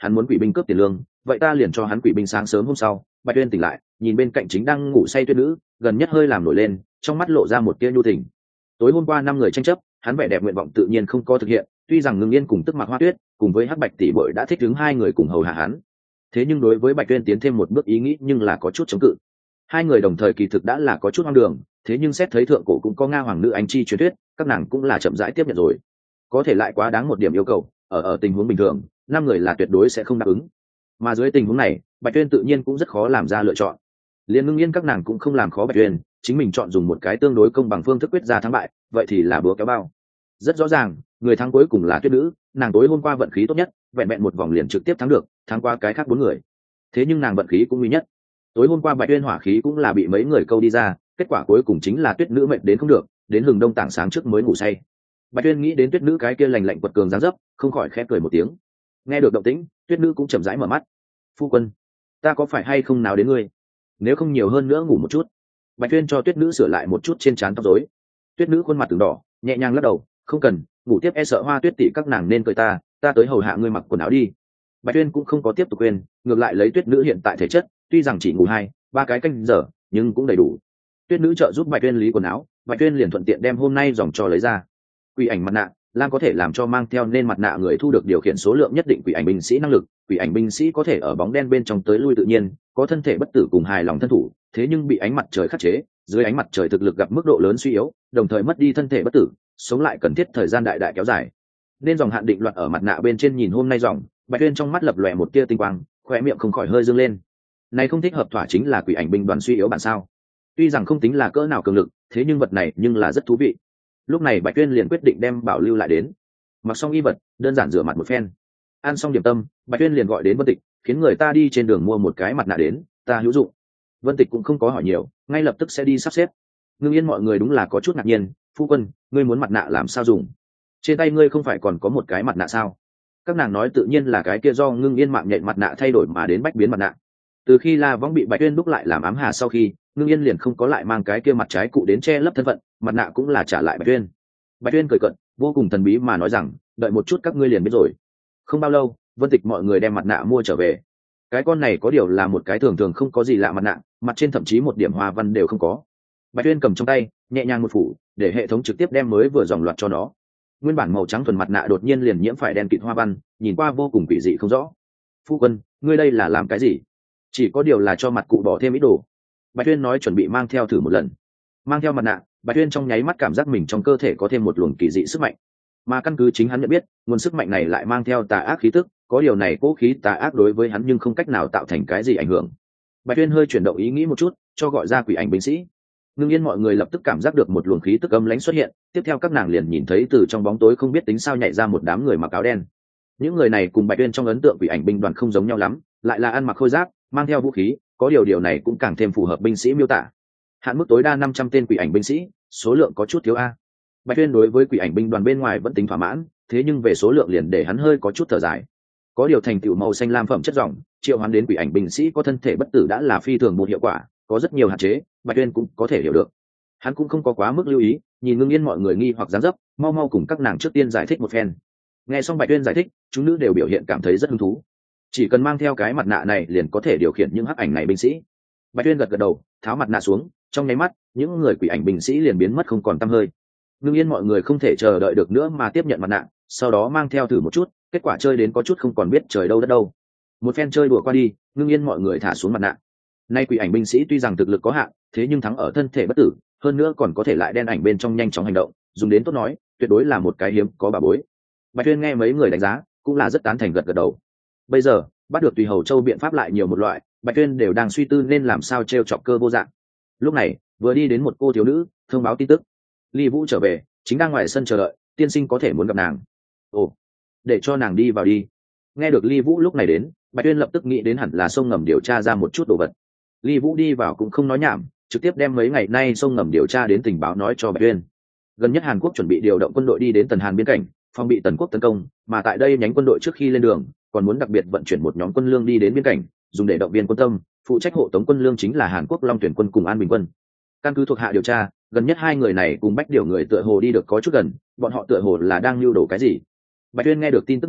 hắn muốn quỷ binh cướp tiền lương, vậy ta liền cho hắn quỷ binh. Sáng sớm hôm sau, Bạch Uyên tỉnh lại, nhìn bên cạnh chính đang ngủ say tuyết nữ, gần nhất hơi làm nổi lên, trong mắt lộ ra một tia nhu tình. Tối hôm qua 5 người tranh chấp, hắn vẻ đẹp nguyện vọng tự nhiên không có thực hiện, tuy rằng Ngưng Yên cùng Tức Mặc Hoa Tuyết cùng với Hắc Bạch tỷ muội đã thích ứng 2 người cùng hầu hạ hắn, thế nhưng đối với Bạch Uyên tiến thêm một bước ý nghĩ nhưng là có chút chống cự. 2 người đồng thời kỳ thực đã là có chút hoang đường, thế nhưng xét thấy thượng cổ cũng có Nga hoàng nữ anh chi truyền thuyết, các nàng cũng là chậm rãi tiếp nhận rồi. Có thể lại quá đáng một điểm yêu cầu, ở tình huống bình thường, 5 người là tuyệt đối sẽ không đáp ứng. Mà dưới tình huống này, Bạch Uyên tự nhiên cũng rất khó làm ra lựa chọn. Liên Ngưng Yên các nàng cũng không làm khó Bạch Uyên, chính mình chọn dùng một cái tương đối công bằng phương thức quyết ra thắng bại, vậy thì là búa kéo bao. Rất rõ ràng, người thắng cuối cùng là Tuyết nữ, nàng tối hôm qua vận khí tốt nhất, vẹn vẹn một vòng liền trực tiếp thắng được, thắng qua cái khác 4 người. Thế nhưng nàng vận khí cũng nguy nhất. Tối hôm qua Bạch Uyên hỏa khí cũng là bị mấy người câu đi ra, kết quả cuối cùng chính là Tuyết nữ mệt đến không được, đến hừng đông tảng sáng trước mới ngủ say. Bạch Uyên nghĩ đến Tuyết nữ cái kia lành lạnh quật cường dáng dấp, không khỏi khẽ cười một tiếng. Nghe được động tĩnh, Tuyết nữ cũng chậm rãi mở mắt. Phu quân, ta có phải hay không nào đến ngươi? Nếu không nhiều hơn nữa ngủ một chút. Bạch Uyên cho Tuyết nữ sửa lại một chút trên trán tóc rối. Tuyết nữ khuôn mặt từng đỏ, nhẹ nhàng lắc đầu, không cần, ngủ tiếp e sợ Hoa Tuyết tỷ các nàng nên cười ta tới hầu hạ ngươi mặc quần áo đi. Bạch Uyên cũng không có tiếp tục quên, ngược lại lấy Tuyết nữ hiện tại thể chất, tuy rằng chỉ ngủ 2-3 cái canh giờ, nhưng cũng đầy đủ. Tuyết nữ trợ giúp Bạch Uyên lý quần áo, Bạch Uyên liền thuận tiện đem hôm nay dòng cho lấy ra. Quỷ ảnh mặt nạ, Lam có thể làm cho mang theo nên mặt nạ người thu được điều khiển số lượng nhất định quỷ ảnh binh sĩ năng lực. Quỷ ảnh binh sĩ có thể ở bóng đen bên trong tới lui tự nhiên, có thân thể bất tử cùng hài lòng thân thủ, thế nhưng bị ánh mặt trời khắc chế, dưới ánh mặt trời thực lực gặp mức độ lớn suy yếu, đồng thời mất đi thân thể bất tử, sống lại cần thiết thời gian đại đại kéo dài. Nên dòng hạn định luật ở mặt nạ bên trên nhìn hôm nay dòng, Bạch Uyên trong mắt lập lòe một tia tinh quang, khóe miệng không khỏi hơi dương lên. Này không thích hợp thỏa chính là quỷ ảnh binh đoàn suy yếu bản sao? Tuy rằng không tính là cỡ nào cường lực, thế nhưng vật này nhưng là rất thú vị. Lúc này Bạch Uyên liền quyết định đem bảo lưu lại đến. Mặc xong y vật, đơn giản rửa mặt một phen, ăn xong điểm tâm, Bạch Uyên liền gọi đến Vân Tịch, khiến người ta đi trên đường mua một cái mặt nạ đến, ta hữu dụng. Vân Tịch cũng không có hỏi nhiều, ngay lập tức sẽ đi sắp xếp. Ngưng Yên mọi người đúng là có chút ngạc nhiên, phu quân, ngươi muốn mặt nạ làm sao dùng? Trên tay ngươi không phải còn có một cái mặt nạ sao? Các nàng nói tự nhiên là cái kia do Ngưng Yên mạng nhện mặt nạ thay đổi mà đến bách biến mặt nạ. Từ khi La Võng bị Bạch Uyên đúc lại làm ám hà sau khi, Ngưng Yên liền không có lại mang cái kia mặt trái cụ đến che lấp thân phận, mặt nạ cũng là trả lại Bạch Uyên. Bạch Uyên cười cợt, vô cùng thần bí mà nói rằng, đợi một chút các ngươi liền biết rồi. Không bao lâu, Vân Tịch mọi người đem mặt nạ mua trở về. Cái con này có điều là một cái thường thường không có gì lạ mặt nạ, mặt trên thậm chí một điểm hoa văn đều không có. Bạch Uyên cầm trong tay, nhẹ nhàng một phủ, để hệ thống trực tiếp đem mới vừa dòng loạt cho nó. Nguyên bản màu trắng thuần mặt nạ đột nhiên liền nhiễm phải đen kịt hoa văn, nhìn qua vô cùng quỷ dị không rõ. Phu quân, ngươi đây là làm cái gì? Chỉ có điều là cho mặt cụ bỏ thêm ít đồ. Bạch Uyên nói chuẩn bị mang theo thử một lần. Mang theo mặt nạ, Bạch Uyên trong nháy mắt cảm giác mình trong cơ thể có thêm một luồng kỳ dị sức mạnh. Mà căn cứ chính hắn nhận biết, nguồn sức mạnh này lại mang theo tà ác khí tức, có điều này cố khí tà ác đối với hắn nhưng không cách nào tạo thành cái gì ảnh hưởng. Bạch Uyên hơi chuyển động ý nghĩ một chút, cho gọi ra quỷ ảnh binh sĩ. Ngưng Yên mọi người lập tức cảm giác được một luồng khí tức âm lãnh xuất hiện, tiếp theo các nàng liền nhìn thấy từ trong bóng tối không biết tính sao nhảy ra một đám người mặc áo đen. Những người này cùng Bạch Uyên trong ấn tượng quỷ ảnh binh đoàn không giống nhau lắm, lại là ăn mặc khôi giáp, mang theo vũ khí, có điều này cũng càng thêm phù hợp binh sĩ miêu tả. Hạn mức tối đa 500 tên quỷ ảnh binh sĩ, số lượng có chút thiếu a. Bạch Uyên đối với quỷ ảnh binh đoàn bên ngoài vẫn tính thỏa mãn, thế nhưng về số lượng liền để hắn hơi có chút thở dài. Có điều thành tựu màu xanh lam phẩm chất ròng, triệu hoán đến quỷ ảnh binh sĩ có thân thể bất tử đã là phi thường một hiệu quả, có rất nhiều hạn chế, Bạch Uyên cũng có thể hiểu được. Hắn cũng không có quá mức lưu ý, nhìn Ngưng Yên mọi người nghi hoặc dáng dấp, mau mau cùng các nàng trước tiên giải thích một phen. Nghe xong Bạch Uyên giải thích, chúng nữ đều biểu hiện cảm thấy rất hứng thú. Chỉ cần mang theo cái mặt nạ này liền có thể điều khiển những hắc ảnh này binh sĩ. Bạch Uyên gật gật đầu, tháo mặt nạ xuống, trong nháy mắt, những người quỷ ảnh binh sĩ liền biến mất không còn tăm hơi. Ngưng Yên mọi người không thể chờ đợi được nữa mà tiếp nhận mặt nạ, sau đó mang theo thử một chút, kết quả chơi đến có chút không còn biết trời đâu đất đâu. Một phen chơi đùa qua đi, Ngưng Yên mọi người thả xuống mặt nạ. Nay quỷ ảnh binh sĩ tuy rằng thực lực có hạn, thế nhưng thắng ở thân thể bất tử, hơn nữa còn có thể lại đen ảnh bên trong nhanh chóng hành động, dùng đến tốt nói, tuyệt đối là một cái hiếm có bà bối. Bạch Uyên nghe mấy người đánh giá, cũng là rất tán thành gật gật đầu. Bây giờ, bắt được Tùy Hầu Châu biện pháp lại nhiều một loại, Bạch Uyên đều đang suy tư nên làm sao trêu chọc Cơ Vô Dạng. Lúc này, vừa đi đến một cô thiếu nữ, thông báo tin tức. Ly Vũ trở về, chính đang ngoài sân chờ đợi, tiên sinh có thể muốn gặp nàng. Ồ, để cho nàng đi vào đi. Nghe được Ly Vũ lúc này đến, Bạch Uyên lập tức nghĩ đến hẳn là sông ngầm điều tra ra một chút đồ vật. Ly Vũ đi vào cũng không nói nhảm, trực tiếp đem mấy ngày nay sông ngầm điều tra đến tình báo nói cho Bạch Uyên. Gần nhất Hàn Quốc chuẩn bị điều động quân đội đi đến Tần Hàn biên cảnh, phòng bị Tần quốc tấn công, mà tại đây nhánh quân đội trước khi lên đường, còn muốn đặc biệt vận chuyển một nhóm quân lương đi đến biên cảnh, dùng để động viên quân tâm, phụ trách hộ tống quân lương chính là Hàn Quốc Long Tuyển quân cùng An Bình quân. Căn cứ thuộc hạ điều tra, gần nhất hai người này cùng Bách Điều người tựa hồ đi được có chút gần, bọn họ tựa hồ là đang lưu đồ cái gì. Bạch Uyên nghe được tin tức này,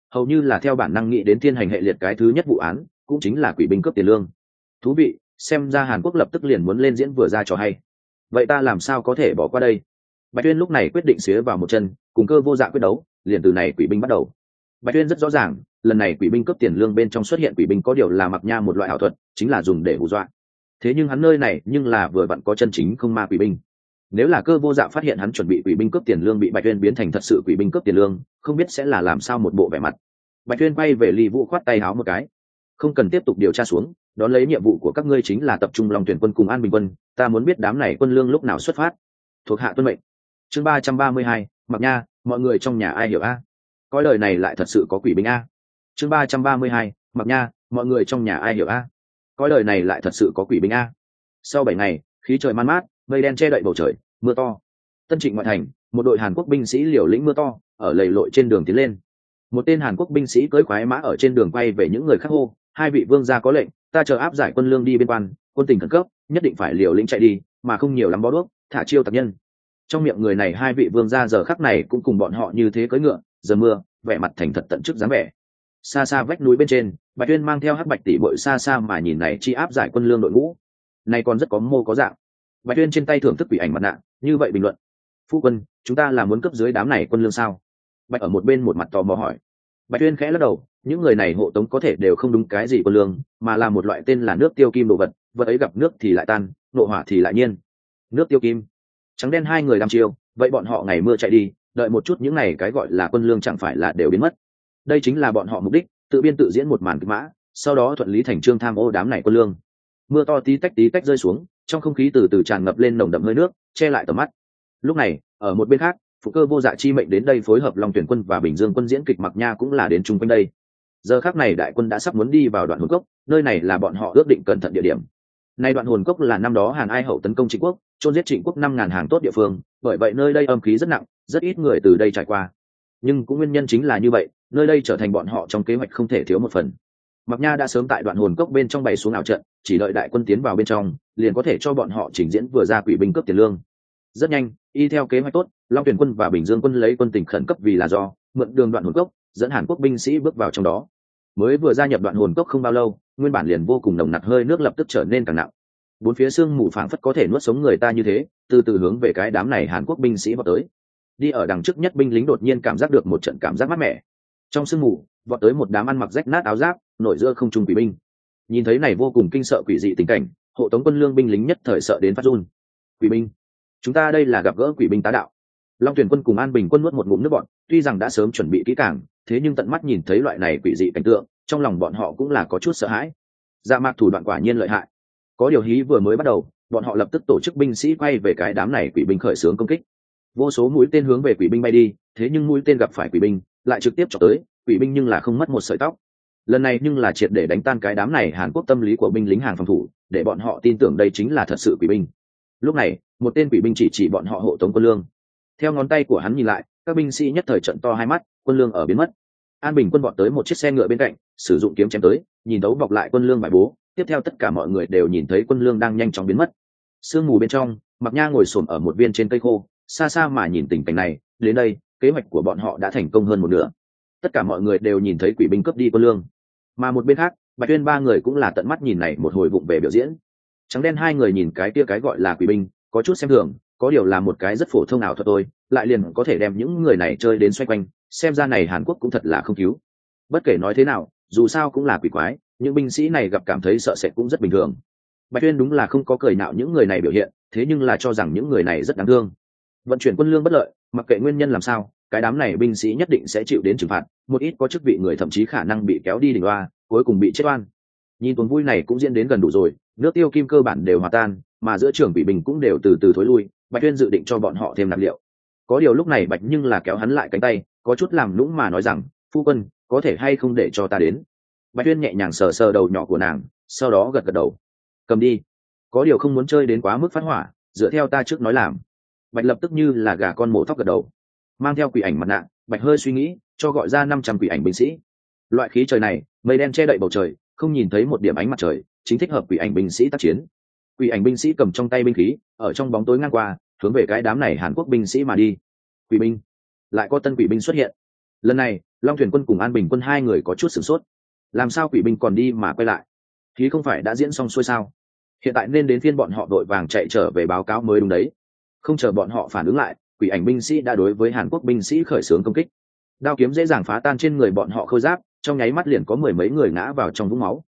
hầu như là theo bản năng nghĩ đến thiên hành hệ liệt cái thứ nhất vụ án, cũng chính là quỷ binh cướp tiền lương. Thú vị, xem ra Hàn Quốc lập tức liền muốn lên diễn vừa ra trò hay. Vậy ta làm sao có thể bỏ qua đây? Bạch Tuyên lúc này quyết định xía vào một chân, cùng Cơ Vô Dạ quyết đấu, liền từ này quỷ binh bắt đầu. Bạch Tuyên rất rõ ràng, lần này quỷ binh cướp tiền lương bên trong xuất hiện quỷ binh có điều là Mặc Nha một loại ảo thuật, chính là dùng để hù dọa. Thế nhưng hắn nơi này nhưng là vừa vặn có chân chính không ma quỷ binh. Nếu là Cơ Vô Dạ phát hiện hắn chuẩn bị quỷ binh cướp tiền lương bị Bạch Tuyên biến thành thật sự quỷ binh cướp tiền lương, không biết sẽ là làm sao một bộ vẻ mặt. Bạch Tuyên quay về Lý Vũ khoát tay háo một cái, không cần tiếp tục điều tra xuống, đón lấy nhiệm vụ của các ngươi chính là tập trung Long Tuyển quân cùng An Bình quân, ta muốn biết đám này quân lương lúc nào xuất phát. Thuộc hạ tuân mệnh. Chương 332, Mặc Nha, mọi người trong nhà ai hiểu a? Coi đời này lại thật sự có quỷ binh a. Chương 332, Mặc Nha, mọi người trong nhà ai hiểu a? Coi đời này lại thật sự có quỷ binh a. Sau 7 ngày, khí trời man mát, mây đen che đậy bầu trời, mưa to. Tân Trịnh ngoại thành, một đội Hàn Quốc binh sĩ liều lĩnh mưa to, ở lầy lội trên đường tiến lên. Một tên Hàn Quốc binh sĩ cưỡi khoái mã ở trên đường quay về những người khác hô, hai vị vương gia có lệnh, ta chờ áp giải quân lương đi biên quan, quân tình khẩn cấp, nhất định phải liều lĩnh chạy đi, mà không nhiều lắm bó đuốc, thả chiêu tặc nhân. Trong miệng người này hai vị vương gia giờ khắc này cũng cùng bọn họ như thế cưỡi ngựa, giờ mưa, vẻ mặt thành thật tận chức dáng vẻ. Xa xa vách núi bên trên, Bạch Tuyên mang theo Hắc Bạch tỷ muội xa xa mà nhìn này chi áp giải quân lương đội ngũ. Này còn rất có mô có dạng. Bạch Tuyên trên tay thưởng thức quỷ ảnh mặt nạ, như vậy bình luận: "Phu quân, chúng ta là muốn cấp dưới đám này quân lương sao?" Bạch ở một bên một mặt tò mò hỏi. Bạch Tuyên khẽ lắc đầu, những người này hộ tống có thể đều không đúng cái gì quân lương, mà là một loại tên là nước tiêu kim đồ vật, vật ấy gặp nước thì lại tan, nộ hỏa thì lại nhiên. Nước tiêu kim. Trắng đen hai người đăm chiêu, vậy bọn họ ngày mưa chạy đi, đợi một chút những này cái gọi là quân lương chẳng phải là đều biến mất. Đây chính là bọn họ mục đích, tự biên tự diễn một màn kịch mã, sau đó thuận lý thành trương tham ô đám này quân lương. Mưa to tí tách rơi xuống, trong không khí từ từ tràn ngập lên nồng đậm hơi nước, che lại tầm mắt. Lúc này, ở một bên khác, Phụ Cơ Vô Dạ chi mệnh đến đây phối hợp Long Tuyển quân và Bình Dương quân diễn kịch Mặc Nha cũng là đến chung quanh đây. Giờ khắc này đại quân đã sắp muốn đi vào đoạn hồn cốc, nơi này là bọn họ ước định cẩn thận địa điểm. Nay đoạn hồn cốc là năm đó Hàn Ai Hậu tấn công Trịnh quốc, chôn giết Trịnh quốc 5.000 hàng tốt địa phương, bởi vậy nơi đây âm khí rất nặng, rất ít người từ đây trải qua. Nhưng cũng nguyên nhân chính là như vậy, nơi đây trở thành bọn họ trong kế hoạch không thể thiếu một phần. Mặc Nha đã sớm tại đoạn hồn cốc bên trong bày xuống ảo trận, chỉ đợi đại quân tiến vào bên trong, liền có thể cho bọn họ trình diễn vừa ra quỷ binh cướp tiền lương. Rất nhanh, y theo kế hoạch tốt, Long Tuyển quân và Bình Dương quân lấy quân tình khẩn cấp vì là do mượn đường đoạn hồn cốc, dẫn Hàn Quốc binh sĩ bước vào trong đó. Mới vừa gia nhập đoạn hồn cốc không bao lâu, nguyên bản liền vô cùng nồng nặc hơi nước lập tức trở nên càng nặng. Bốn phía sương mù phảng phất có thể nuốt sống người ta như thế, từ từ hướng về cái đám này Hàn Quốc binh sĩ vọt tới. Đi ở đằng trước nhất binh lính đột nhiên cảm giác được một trận cảm giác mát mẻ. Trong sương mù, vọt tới một đám ăn mặc rách nát áo giáp, nổi giữa không trung quỷ binh. Nhìn thấy này vô cùng kinh sợ quỷ dị tình cảnh, hộ tống quân lương binh lính nhất thời sợ đến phát run. Quỷ binh, chúng ta đây là gặp gỡ quỷ binh tá đạo. Long Tuyển quân cùng An Bình quân nuốt một ngụm nước bọt, tuy rằng đã sớm chuẩn bị kỹ càng, thế nhưng tận mắt nhìn thấy loại này quỷ dị cảnh tượng, trong lòng bọn họ cũng là có chút sợ hãi. Dạ Mạc thủ đoạn quả nhiên lợi hại. Có điều hí vừa mới bắt đầu, bọn họ lập tức tổ chức binh sĩ quay về cái đám này quỷ binh khởi xướng công kích. Vô số mũi tên hướng về quỷ binh bay đi, thế nhưng mũi tên gặp phải quỷ binh, lại trực tiếp chọc tới, quỷ binh nhưng là không mất một sợi tóc. Lần này nhưng là triệt để đánh tan cái đám này Hàn Quốc tâm lý của binh lính hàng phòng thủ, để bọn họ tin tưởng đây chính là thật sự quỷ binh. Lúc này, một tên quỷ binh chỉ bọn họ hộ tống quân lương. Theo ngón tay của hắn nhìn lại, các binh sĩ nhất thời trận to hai mắt, quân lương ở biến mất. An Bình quân vọt tới một chiếc xe ngựa bên cạnh, sử dụng kiếm chém tới, nhìn đấu bọc lại quân lương bài bố. Tiếp theo tất cả mọi người đều nhìn thấy quân lương đang nhanh chóng biến mất. Sương mù bên trong, Mặc Nha ngồi xổm ở một viên trên cây khô, xa xa mà nhìn tình cảnh này. Đến đây, kế hoạch của bọn họ đã thành công hơn một nửa. Tất cả mọi người đều nhìn thấy quỷ binh cướp đi quân lương, mà một bên khác, Bạch Tuyên ba người cũng là tận mắt nhìn này một hồi vụng về biểu diễn. Trắng đen hai người nhìn cái kia cái gọi là quỷ binh, có chút xem thường, có điều là một cái rất phổ thông ảo thuật thôi, lại liền có thể đem những người này chơi đến xoay quanh, xem ra này Hàn Quốc cũng thật là không cứu. Bất kể nói thế nào, dù sao cũng là quỷ quái, những binh sĩ này gặp cảm thấy sợ sệt cũng rất bình thường. Bạch Tuyên đúng là không có cười nhạo những người này biểu hiện, thế nhưng là cho rằng những người này rất đáng thương. Vận chuyển quân lương bất lợi, mặc kệ nguyên nhân làm sao, cái đám này binh sĩ nhất định sẽ chịu đến trừng phạt, một ít có chức vị người thậm chí khả năng bị kéo đi đỉnh oa, cuối cùng bị chết oan. Nhìn tuần vui này cũng diễn đến gần đủ rồi, nước tiêu kim cơ bản đều hòa tan, mà giữa trường bị bình cũng đều từ từ thối lui. Bạch Tuyên dự định cho bọn họ thêm nạp liệu. Có điều lúc này Bạch nhưng là kéo hắn lại cánh tay, có chút làm nũng mà nói rằng, phu quân, có thể hay không để cho ta đến. Bạch Tuyên nhẹ nhàng sờ sờ đầu nhỏ của nàng, sau đó gật gật đầu. Cầm đi. Có điều không muốn chơi đến quá mức phát hỏa, dựa theo ta trước nói làm. Bạch lập tức như là gà con mổ thóc gật đầu. Mang theo quỷ ảnh mặt nạ, Bạch hơi suy nghĩ, cho gọi ra 500 quỷ ảnh binh sĩ. Loại khí trời này, mây đen che đậy bầu trời, không nhìn thấy một điểm ánh mặt trời, chính thích hợp quỷ ảnh binh sĩ tác chiến. Quỷ ảnh binh sĩ cầm trong tay binh khí, ở trong bóng tối ngang qua, hướng về cái đám này Hàn Quốc binh sĩ mà đi. Quỷ binh, lại có tân quỷ binh xuất hiện. Lần này Long Thuyền Quân cùng An Bình Quân hai người có chút sửng sốt. Làm sao quỷ binh còn đi mà quay lại? Thì không phải đã diễn xong xuôi sao? Hiện tại nên đến phiên bọn họ đội vàng chạy trở về báo cáo mới đúng đấy. Không chờ bọn họ phản ứng lại, quỷ ảnh binh sĩ đã đối với Hàn Quốc binh sĩ khởi xướng công kích. Đao kiếm dễ dàng phá tan trên người bọn họ khôi giáp, trong nháy mắt liền có mười mấy người ngã vào trong vũng máu.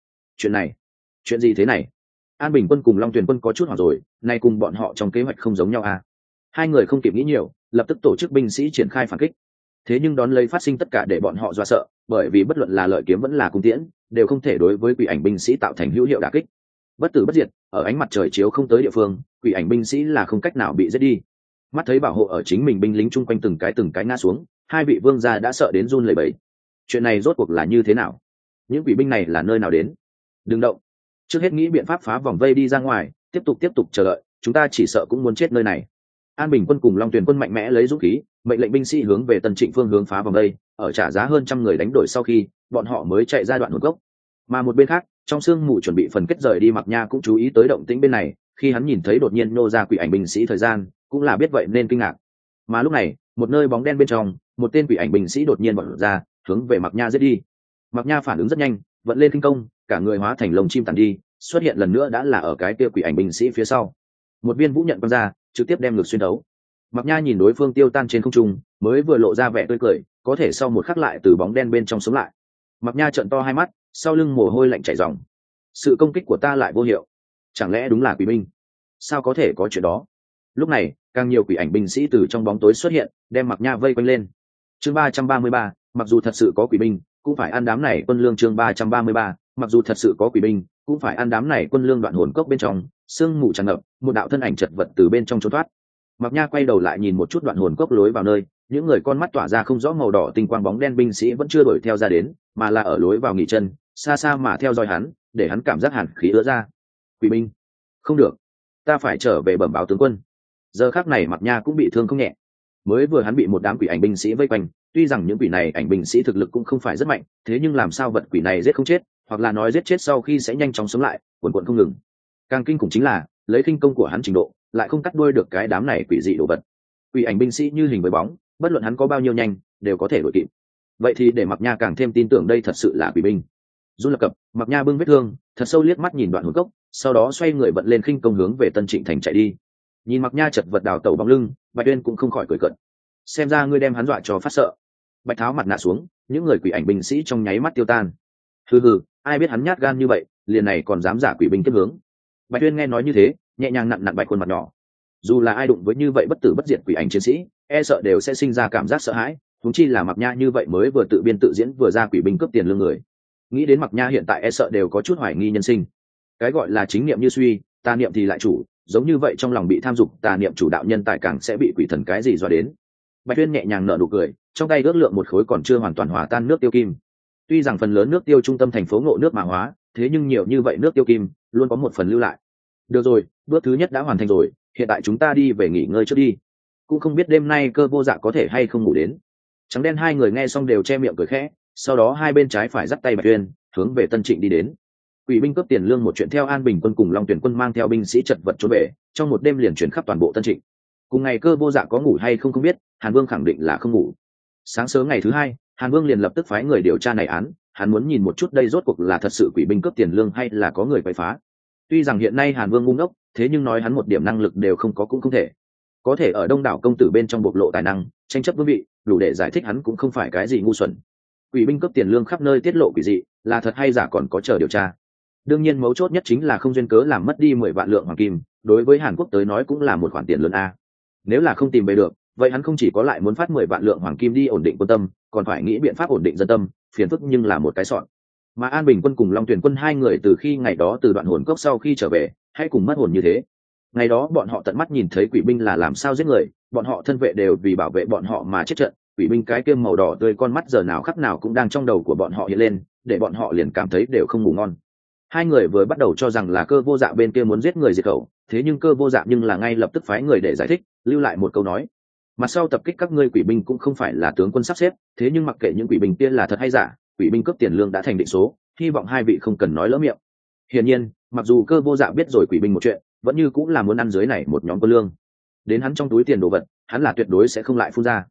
Chuyện gì thế này? An Bình Quân cùng Long Tuyền Quân có chút hoảng rồi, nay cùng bọn họ trong kế hoạch không giống nhau à? Hai người không kịp nghĩ nhiều, lập tức tổ chức binh sĩ triển khai phản kích. Thế nhưng đón lấy phát sinh tất cả để bọn họ dọa sợ, bởi vì bất luận là lợi kiếm vẫn là cung tiễn, đều không thể đối với quỷ ảnh binh sĩ tạo thành hữu hiệu đả kích. Bất tử bất diệt, ở ánh mặt trời chiếu không tới địa phương, quỷ ảnh binh sĩ là không cách nào bị giết đi. Mắt thấy bảo hộ ở chính mình binh lính chung quanh từng cái ngã xuống, hai vị vương gia đã sợ đến run lẩy bẩy. Chuyện này rốt cuộc là như thế nào? Những quỷ binh này là nơi nào đến? Đừng động, trước hết nghĩ biện pháp phá vòng vây đi ra ngoài, tiếp tục chờ đợi, chúng ta chỉ sợ cũng muốn chết nơi này. An Bình Quân cùng Long Tuyền Quân mạnh mẽ lấy dũng khí, mệnh lệnh binh sĩ hướng về Tân Trịnh phương hướng phá vòng vây, ở trả giá hơn trăm người đánh đổi sau khi, bọn họ mới chạy ra đoạn hồn gốc. Mà một bên khác, trong sương mù chuẩn bị phần kết rời đi, Mạc Nha cũng chú ý tới động tĩnh bên này, khi hắn nhìn thấy đột nhiên nô ra quỷ ảnh binh sĩ thời gian, cũng là biết vậy nên kinh ngạc. Mà lúc này, một nơi bóng đen bên trong, một tên quỷ ảnh binh sĩ đột nhiên bật ra, hướng về Mạc Nha giết đi. Mạc Nha phản ứng rất nhanh, vận lên kinh công, cả người hóa thành lồng chim tản đi, xuất hiện lần nữa đã là ở cái kia quỷ ảnh binh sĩ phía sau. Một viên vũ nhận quăng ra, trực tiếp đem ngực xuyên thấu. Mạc Nha nhìn đối phương tiêu tan trên không trung, mới vừa lộ ra vẻ tươi cười, có thể sau một khắc lại từ bóng đen bên trong sống lại. Mạc Nha trợn to hai mắt, sau lưng mồ hôi lạnh chảy ròng. Sự công kích của ta lại vô hiệu, chẳng lẽ đúng là quỷ binh? Sao có thể có chuyện đó? Lúc này, càng nhiều quỷ ảnh binh sĩ từ trong bóng tối xuất hiện, đem Mạc Nha vây quanh lên. Chương 333, mặc dù thật sự có quỷ binh, cũng phải ăn đám này quân lương. Chương 333, mặc dù thật sự có quỷ binh, cũng phải ăn đám này quân lương. Đoạn hồn cốc bên trong, sương mù tràn ngập, một đạo thân ảnh chật vật từ bên trong trốn thoát. Mạc Nha quay đầu lại nhìn một chút đoạn hồn cốc lối vào nơi, những người con mắt tỏa ra không rõ màu đỏ tinh quang bóng đen binh sĩ vẫn chưa đuổi theo ra đến, mà là ở lối vào nghỉ chân, xa xa mà theo dõi hắn, để hắn cảm giác hàn khí ứa ra. Quỷ binh, không được, ta phải trở về bẩm báo tướng quân. Giờ khắc này Mạc Nha cũng bị thương không nhẹ. Mới vừa hắn bị một đám quỷ ảnh binh sĩ vây quanh, tuy rằng những quỷ này ảnh binh sĩ thực lực cũng không phải rất mạnh, thế nhưng làm sao vật quỷ này giết không chết, hoặc là nói giết chết sau khi sẽ nhanh chóng sống lại, quần quần không ngừng. Càng kinh khủng chính là, lấy kinh công của hắn trình độ, lại không cắt đuôi được cái đám này quỷ dị đồ vật. Quỷ ảnh binh sĩ như hình với bóng, bất luận hắn có bao nhiêu nhanh, đều có thể đuổi kịp. Vậy thì để Mạc Nha càng thêm tin tưởng đây thật sự là quỷ binh. Run lập cập, Mạc Nha bưng vết thương, thật sâu liếc mắt nhìn đoạn hồn cốc, sau đó xoay người vận lên khinh công hướng về Tân Trịnh thành chạy đi. Nhìn Mạc Nha chật vật đào tẩu bóng lưng, Bạch Uyên cũng không khỏi cười cợt. Xem ra ngươi đem hắn dọa cho phát sợ. Bạch tháo mặt nạ xuống, những người quỷ ảnh binh sĩ trong nháy mắt tiêu tan. Hừ, ai biết hắn nhát gan như vậy, liền này còn dám giả quỷ binh tiếp hướng. Bạch Uyên nghe nói như thế, nhẹ nhàng nặn Bạch khuôn mặt nhỏ. Dù là ai đụng với như vậy bất tử bất diệt quỷ ảnh chiến sĩ, e sợ đều sẽ sinh ra cảm giác sợ hãi, huống chi là Mạc Nha như vậy mới vừa tự biên tự diễn vừa ra quỷ binh cướp tiền lương người. Nghĩ đến Mạc Nha hiện tại e sợ đều có chút hoài nghi nhân sinh. Cái gọi là chính niệm như suy, tà niệm thì lại chủ, giống như vậy trong lòng bị tham dục tà niệm chủ đạo nhân tài càng sẽ bị quỷ thần cái gì dọa đến. Bạch Uyên nhẹ nhàng nở nụ cười, trong tay ước lượng một khối còn chưa hoàn toàn hòa tan nước tiêu kim. Tuy rằng phần lớn nước tiêu trung tâm thành phố ngộ nước mà hóa, thế nhưng nhiều như vậy nước tiêu kim luôn có một phần lưu lại. Được rồi, bước thứ nhất đã hoàn thành rồi, hiện tại chúng ta đi về nghỉ ngơi trước đi. Cũng không biết đêm nay Cơ Vô Dạ có thể hay không ngủ đến. Trắng đen hai người nghe xong đều che miệng cười khẽ, sau đó hai bên trái phải dắt tay Bạch Uyên hướng về Tân Trịnh đi đến. Quỷ binh cướp tiền lương một chuyện theo An Bình Quân cùng Long Tuyển Quân mang theo binh sĩ chật vật trốn về, trong một đêm liền chuyển khắp toàn bộ Tân Trịnh. Cùng ngày Cơ Vô Dạ có ngủ hay không biết, Hàn Vương khẳng định là không ngủ. Sáng sớm ngày thứ hai, Hàn Vương liền lập tức phái người điều tra này án, hắn muốn nhìn một chút đây rốt cuộc là thật sự quỷ binh cướp tiền lương hay là có người quậy phá. Tuy rằng hiện nay Hàn Vương ngu ngốc, thế nhưng nói hắn một điểm năng lực đều không có cũng không thể. Có thể ở đông đảo công tử bên trong bộc lộ tài năng, tranh chấp vương vị, đủ để giải thích hắn cũng không phải cái gì ngu xuẩn. Quỷ binh cướp tiền lương khắp nơi tiết lộ quỷ dị, là thật hay giả còn có chờ điều tra. Đương nhiên mấu chốt nhất chính là không duyên cớ làm mất đi 10 vạn lượng hoàng kim, đối với Hàn Quốc tới nói cũng là một khoản tiền lớn a. Nếu là không tìm về được, vậy hắn không chỉ có lại muốn phát 10 vạn lượng hoàng kim đi ổn định quân tâm, còn phải nghĩ biện pháp ổn định dân tâm, phiền phức nhưng là một cái sọn. Mà An Bình Quân cùng Long Tuyển Quân hai người từ khi ngày đó từ đoạn hồn cốc sau khi trở về, hay cùng mất hồn như thế. Ngày đó bọn họ tận mắt nhìn thấy quỷ binh là làm sao giết người, bọn họ thân vệ đều vì bảo vệ bọn họ mà chết trận, quỷ binh cái kia màu đỏ tươi con mắt giờ nào khắc nào cũng đang trong đầu của bọn họ hiện lên, để bọn họ liền cảm thấy đều không ngủ ngon. Hai người vừa bắt đầu cho rằng là Cơ Vô Dạ bên kia muốn giết người diệt khẩu, thế nhưng Cơ Vô Dạ nhưng là ngay lập tức phái người để giải thích, lưu lại một câu nói: mặt sau tập kích các ngươi quỷ binh cũng không phải là tướng quân sắp xếp, thế nhưng mặc kệ những quỷ binh kia là thật hay giả, quỷ binh cướp tiền lương đã thành định số, hy vọng hai vị không cần nói lỡ miệng. Hiển nhiên, mặc dù Cơ Vô Dạ biết rồi quỷ binh một chuyện, vẫn như cũng là muốn ăn dưới này một nhóm quân lương. Đến hắn trong túi tiền đồ vật, hắn là tuyệt đối sẽ không lại phun ra.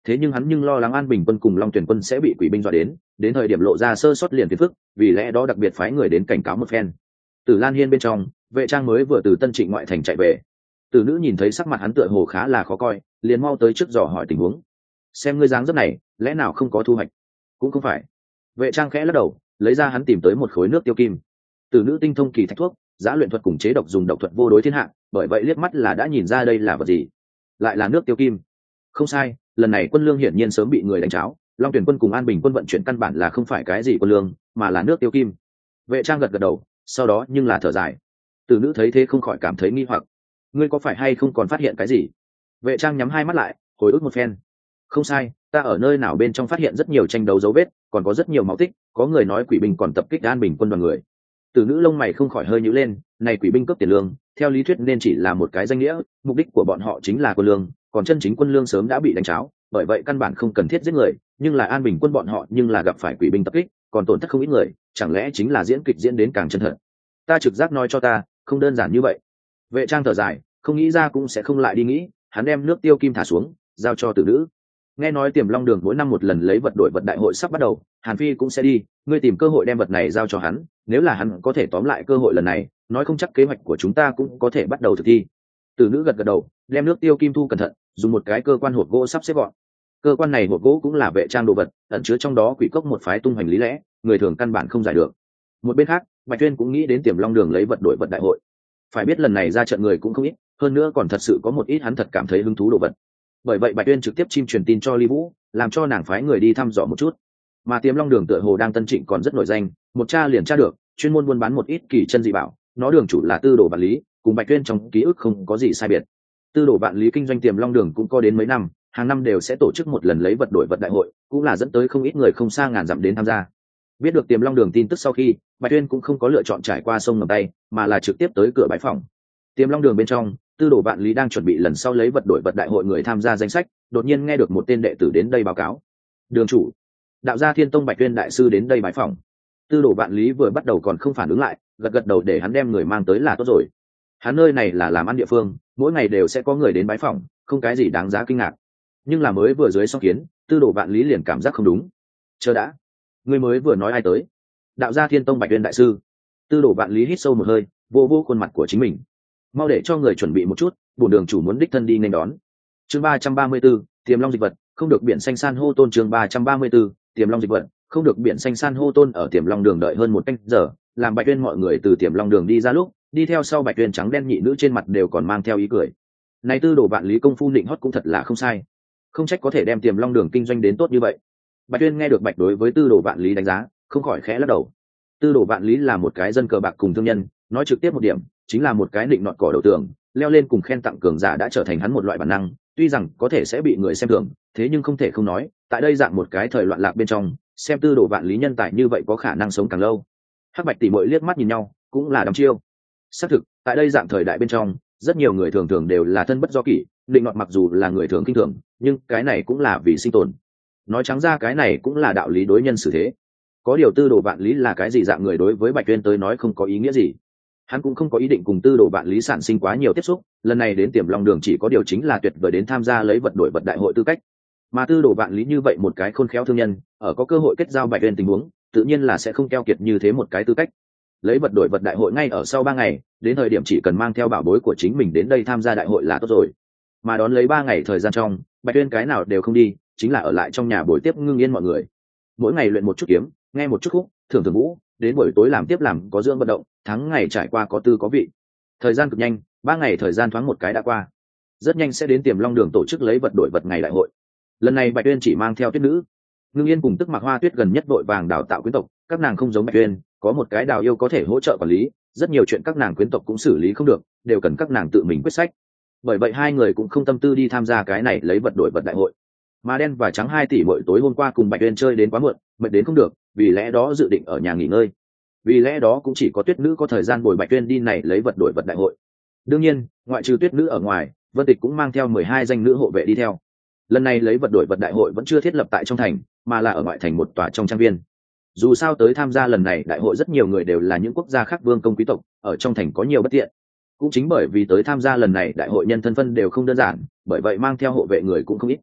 thế nhưng hắn nhưng lo lắng An Bình quân cùng Long Tuyển quân sẽ bị quỷ binh dọa đến thời điểm lộ ra sơ sót liền phiền phức, vì lẽ đó đặc biệt phái người đến cảnh cáo một phen. Từ Lan Hiên bên trong, Vệ Trang mới vừa từ Tân Trịnh ngoại thành chạy về. Từ nữ nhìn thấy sắc mặt hắn tựa hồ khá là khó coi, liền mau tới trước dò hỏi tình huống. Xem ngươi dáng dấp này, lẽ nào không có thu hoạch? Cũng không phải. Vệ Trang khẽ lắc đầu, lấy ra hắn tìm tới một khối nước tiêu kim. Từ nữ tinh thông kỳ thạch thuốc, giá luyện thuật cùng chế độc dùng độc thuật vô đối thiên hạ, bởi vậy liếc mắt là đã nhìn ra đây là vật gì. Lại là nước tiêu kim. Không sai, lần này quân lương hiển nhiên sớm bị người đánh cháo, Long Tuyển quân cùng An Bình quân vận chuyển căn bản là không phải cái gì quân lương, mà là nước tiêu kim. Vệ Trang gật gật đầu, sau đó nhưng là thở dài. Từ nữ thấy thế không khỏi cảm thấy nghi hoặc, ngươi có phải hay không còn phát hiện cái gì? Vệ Trang nhắm hai mắt lại, hồi ức một phen. Không sai, ta ở nơi nào bên trong phát hiện rất nhiều tranh đấu dấu vết, còn có rất nhiều máu tích, có người nói quỷ binh còn tập kích An Bình quân đoàn người. Từ nữ lông mày không khỏi hơi nhíu lên, này quỷ binh cướp tiền lương, theo lý thuyết nên chỉ là một cái danh nghĩa, mục đích của bọn họ chính là quân lương, còn chân chính quân lương sớm đã bị đánh cháo, bởi vậy căn bản không cần thiết giết người, nhưng là An Bình quân bọn họ nhưng là gặp phải quỷ binh tập kích, còn tổn thất không ít người, chẳng lẽ chính là diễn kịch diễn đến càng chân thật? Ta trực giác nói cho ta, không đơn giản như vậy. Vệ Trang thở dài, không nghĩ ra cũng sẽ không lại đi nghĩ, hắn đem nước tiêu kim thả xuống, giao cho Tử nữ. Nghe nói Tiềm Long Đường mỗi năm một lần lấy vật đổi vật đại hội sắp bắt đầu, Hàn Phi cũng sẽ đi, ngươi tìm cơ hội đem vật này giao cho hắn, nếu là hắn có thể tóm lại cơ hội lần này, nói không chắc kế hoạch của chúng ta cũng có thể bắt đầu thực thi. Tử nữ gật gật đầu, đem nước tiêu kim thu cẩn thận, dùng một cái cơ quan hộp gỗ sắp xếp gọn. Cơ quan này hộp gỗ cũng là Vệ Trang đồ vật, ẩn chứa trong đó quỷ cốc một phái tung hoành lý lẽ, người thường căn bản không giải được. Một bên khác, Bạch Tuyên cũng nghĩ đến Tiềm Long Đường lấy vật đổi vật đại hội. Phải biết lần này ra trận người cũng không ít, hơn nữa còn thật sự có một ít hắn thật cảm thấy hứng thú đồ vật. Bởi vậy Bạch Tuyên trực tiếp chim truyền tin cho Ly Vũ, làm cho nàng phái người đi thăm dò một chút. Mà Tiềm Long Đường tựa hồ đang Tân Trịnh còn rất nổi danh, một tra liền tra được, chuyên môn buôn bán một ít kỳ chân dị bảo, nó đường chủ là Tư Đồ Vạn Lý, cùng Bạch Tuyên trong ký ức không có gì sai biệt. Tư Đồ Vạn Lý kinh doanh Tiềm Long Đường cũng có đến mấy năm, hàng năm đều sẽ tổ chức một lần lấy vật đổi vật đại hội, cũng là dẫn tới không ít người không xa ngàn dặm đến tham gia. Biết được Tiềm Long Đường tin tức sau khi, Bạch Tuyên cũng không có lựa chọn trải qua sông ngầm tay, mà là trực tiếp tới cửa bái phòng. Tiềm Long Đường bên trong, Tư Đồ Vạn Lý đang chuẩn bị lần sau lấy vật đổi vật đại hội người tham gia danh sách, đột nhiên nghe được một tên đệ tử đến đây báo cáo. Đường chủ, Đạo gia Thiên Tông Bạch Tuyên đại sư đến đây bái phòng. Tư Đồ Vạn Lý vừa bắt đầu còn không phản ứng lại, gật gật đầu để hắn đem người mang tới là tốt rồi. Hắn nơi này là làm ăn địa phương, mỗi ngày đều sẽ có người đến bái phòng, không cái gì đáng giá kinh ngạc. Nhưng là mới vừa dưới song kiến, Tư Đồ Vạn Lý liền cảm giác không đúng. Chờ đã, người mới vừa nói ai tới? Đạo gia Thiên Tông Bạch Tuyên đại sư. Tư Đồ Vạn Lý hít sâu một hơi, vô vô khuôn mặt của chính mình. Mau để cho người chuẩn bị một chút, bổn đường chủ muốn đích thân đi nên đón. Chương 334, Tiềm Long dịch vật, không được biển xanh san hô tôn. Chương 334, Tiềm Long dịch vật, không được biển xanh san hô tôn. Ở Tiềm Long Đường đợi hơn một canh giờ, làm Bạch Tuyên mọi người từ Tiềm Long Đường đi ra lúc, đi theo sau Bạch Tuyên trắng đen nhị nữ trên mặt đều còn mang theo ý cười. Này Tư Đồ Vạn Lý công phu nịnh hót cũng thật là không sai, không trách có thể đem Tiềm Long Đường kinh doanh đến tốt như vậy. Bạch Tuyên nghe được Bạch đối với Tư Đồ Vạn Lý đánh giá, không khỏi khẽ lắc đầu. Tư Đồ Vạn Lý là một cái dân cờ bạc cùng thương nhân, nói trực tiếp một điểm, chính là một cái nịnh nọt cỏ đầu tường, leo lên cùng khen tặng cường giả đã trở thành hắn một loại bản năng, tuy rằng có thể sẽ bị người xem thường, thế nhưng không thể không nói, tại đây dạng một cái thời loạn lạc bên trong, xem Tư Đồ Vạn Lý nhân tài như vậy có khả năng sống càng lâu. Hắc Bạch tỷ muội liếc mắt nhìn nhau, cũng là đăm chiêu. Xác thực, tại đây dạng thời đại bên trong, rất nhiều người thường thường đều là thân bất do kỷ, định nọt mặc dù là người thường kinh thường, nhưng cái này cũng là vì sinh tồn. Nói trắng ra cái này cũng là đạo lý đối nhân xử thế. Có điều Tư Đồ Vạn Lý là cái gì dạng người đối với Bạch Tuyên tới nói không có ý nghĩa gì. Hắn cũng không có ý định cùng Tư Đồ Vạn Lý sản sinh quá nhiều tiếp xúc, lần này đến Tiềm Long Đường chỉ có điều chính là tuyệt vời đến tham gia lấy vật đổi vật đại hội tư cách. Mà Tư Đồ Vạn Lý như vậy một cái khôn khéo thương nhân, ở có cơ hội kết giao Bạch Tuyên tình huống, tự nhiên là sẽ không keo kiệt như thế một cái tư cách. Lấy vật đổi vật đại hội ngay ở sau 3 ngày, đến thời điểm chỉ cần mang theo bảo bối của chính mình đến đây tham gia đại hội là tốt rồi. Mà đón lấy 3 ngày thời gian trong, Bạch Tuyên cái nào đều không đi, chính là ở lại trong nhà buổi tiếp ngưng yên mọi người. Mỗi ngày luyện một chút kiếm, nghe một chút khúc, thưởng thưởng vũ, đến buổi tối làm tiếp làm có dưỡng vận động, tháng ngày trải qua có tư có vị. Thời gian cực nhanh, 3 ngày thời gian thoáng một cái đã qua. Rất nhanh sẽ đến Tiềm Long Đường tổ chức lấy vật đổi vật ngày đại hội. Lần này Bạch Tuyên chỉ mang theo Tuyết nữ. Ngưng Yên cùng Tức Mặc Hoa Tuyết gần nhất vội vàng đào tạo quyến tộc, các nàng không giống Bạch Tuyên, có một cái đào yêu có thể hỗ trợ quản lý, rất nhiều chuyện các nàng quyến tộc cũng xử lý không được, đều cần các nàng tự mình quyết sách. Bởi vậy hai người cũng không tâm tư đi tham gia cái này lấy vật đổi vật đại hội. Mà Đen và Trắng 2 tỷ muội tối hôm qua cùng Bạch Tuyên chơi đến quá muộn, mệt đến không được, vì lẽ đó dự định ở nhà nghỉ ngơi. Vì lẽ đó cũng chỉ có Tuyết nữ có thời gian bồi Bạch Tuyên đi này lấy vật đổi vật đại hội. Đương nhiên, ngoại trừ Tuyết nữ ở ngoài, Vân Tịch cũng mang theo 12 danh nữ hộ vệ đi theo. Lần này lấy vật đổi vật đại hội vẫn chưa thiết lập tại trong thành, mà là ở ngoại thành một tòa trong trang viên. Dù sao tới tham gia lần này đại hội rất nhiều người đều là những quốc gia khác vương công quý tộc, ở trong thành có nhiều bất tiện. Cũng chính bởi vì tới tham gia lần này đại hội nhân thân phân đều không đơn giản, bởi vậy mang theo hộ vệ người cũng không ít.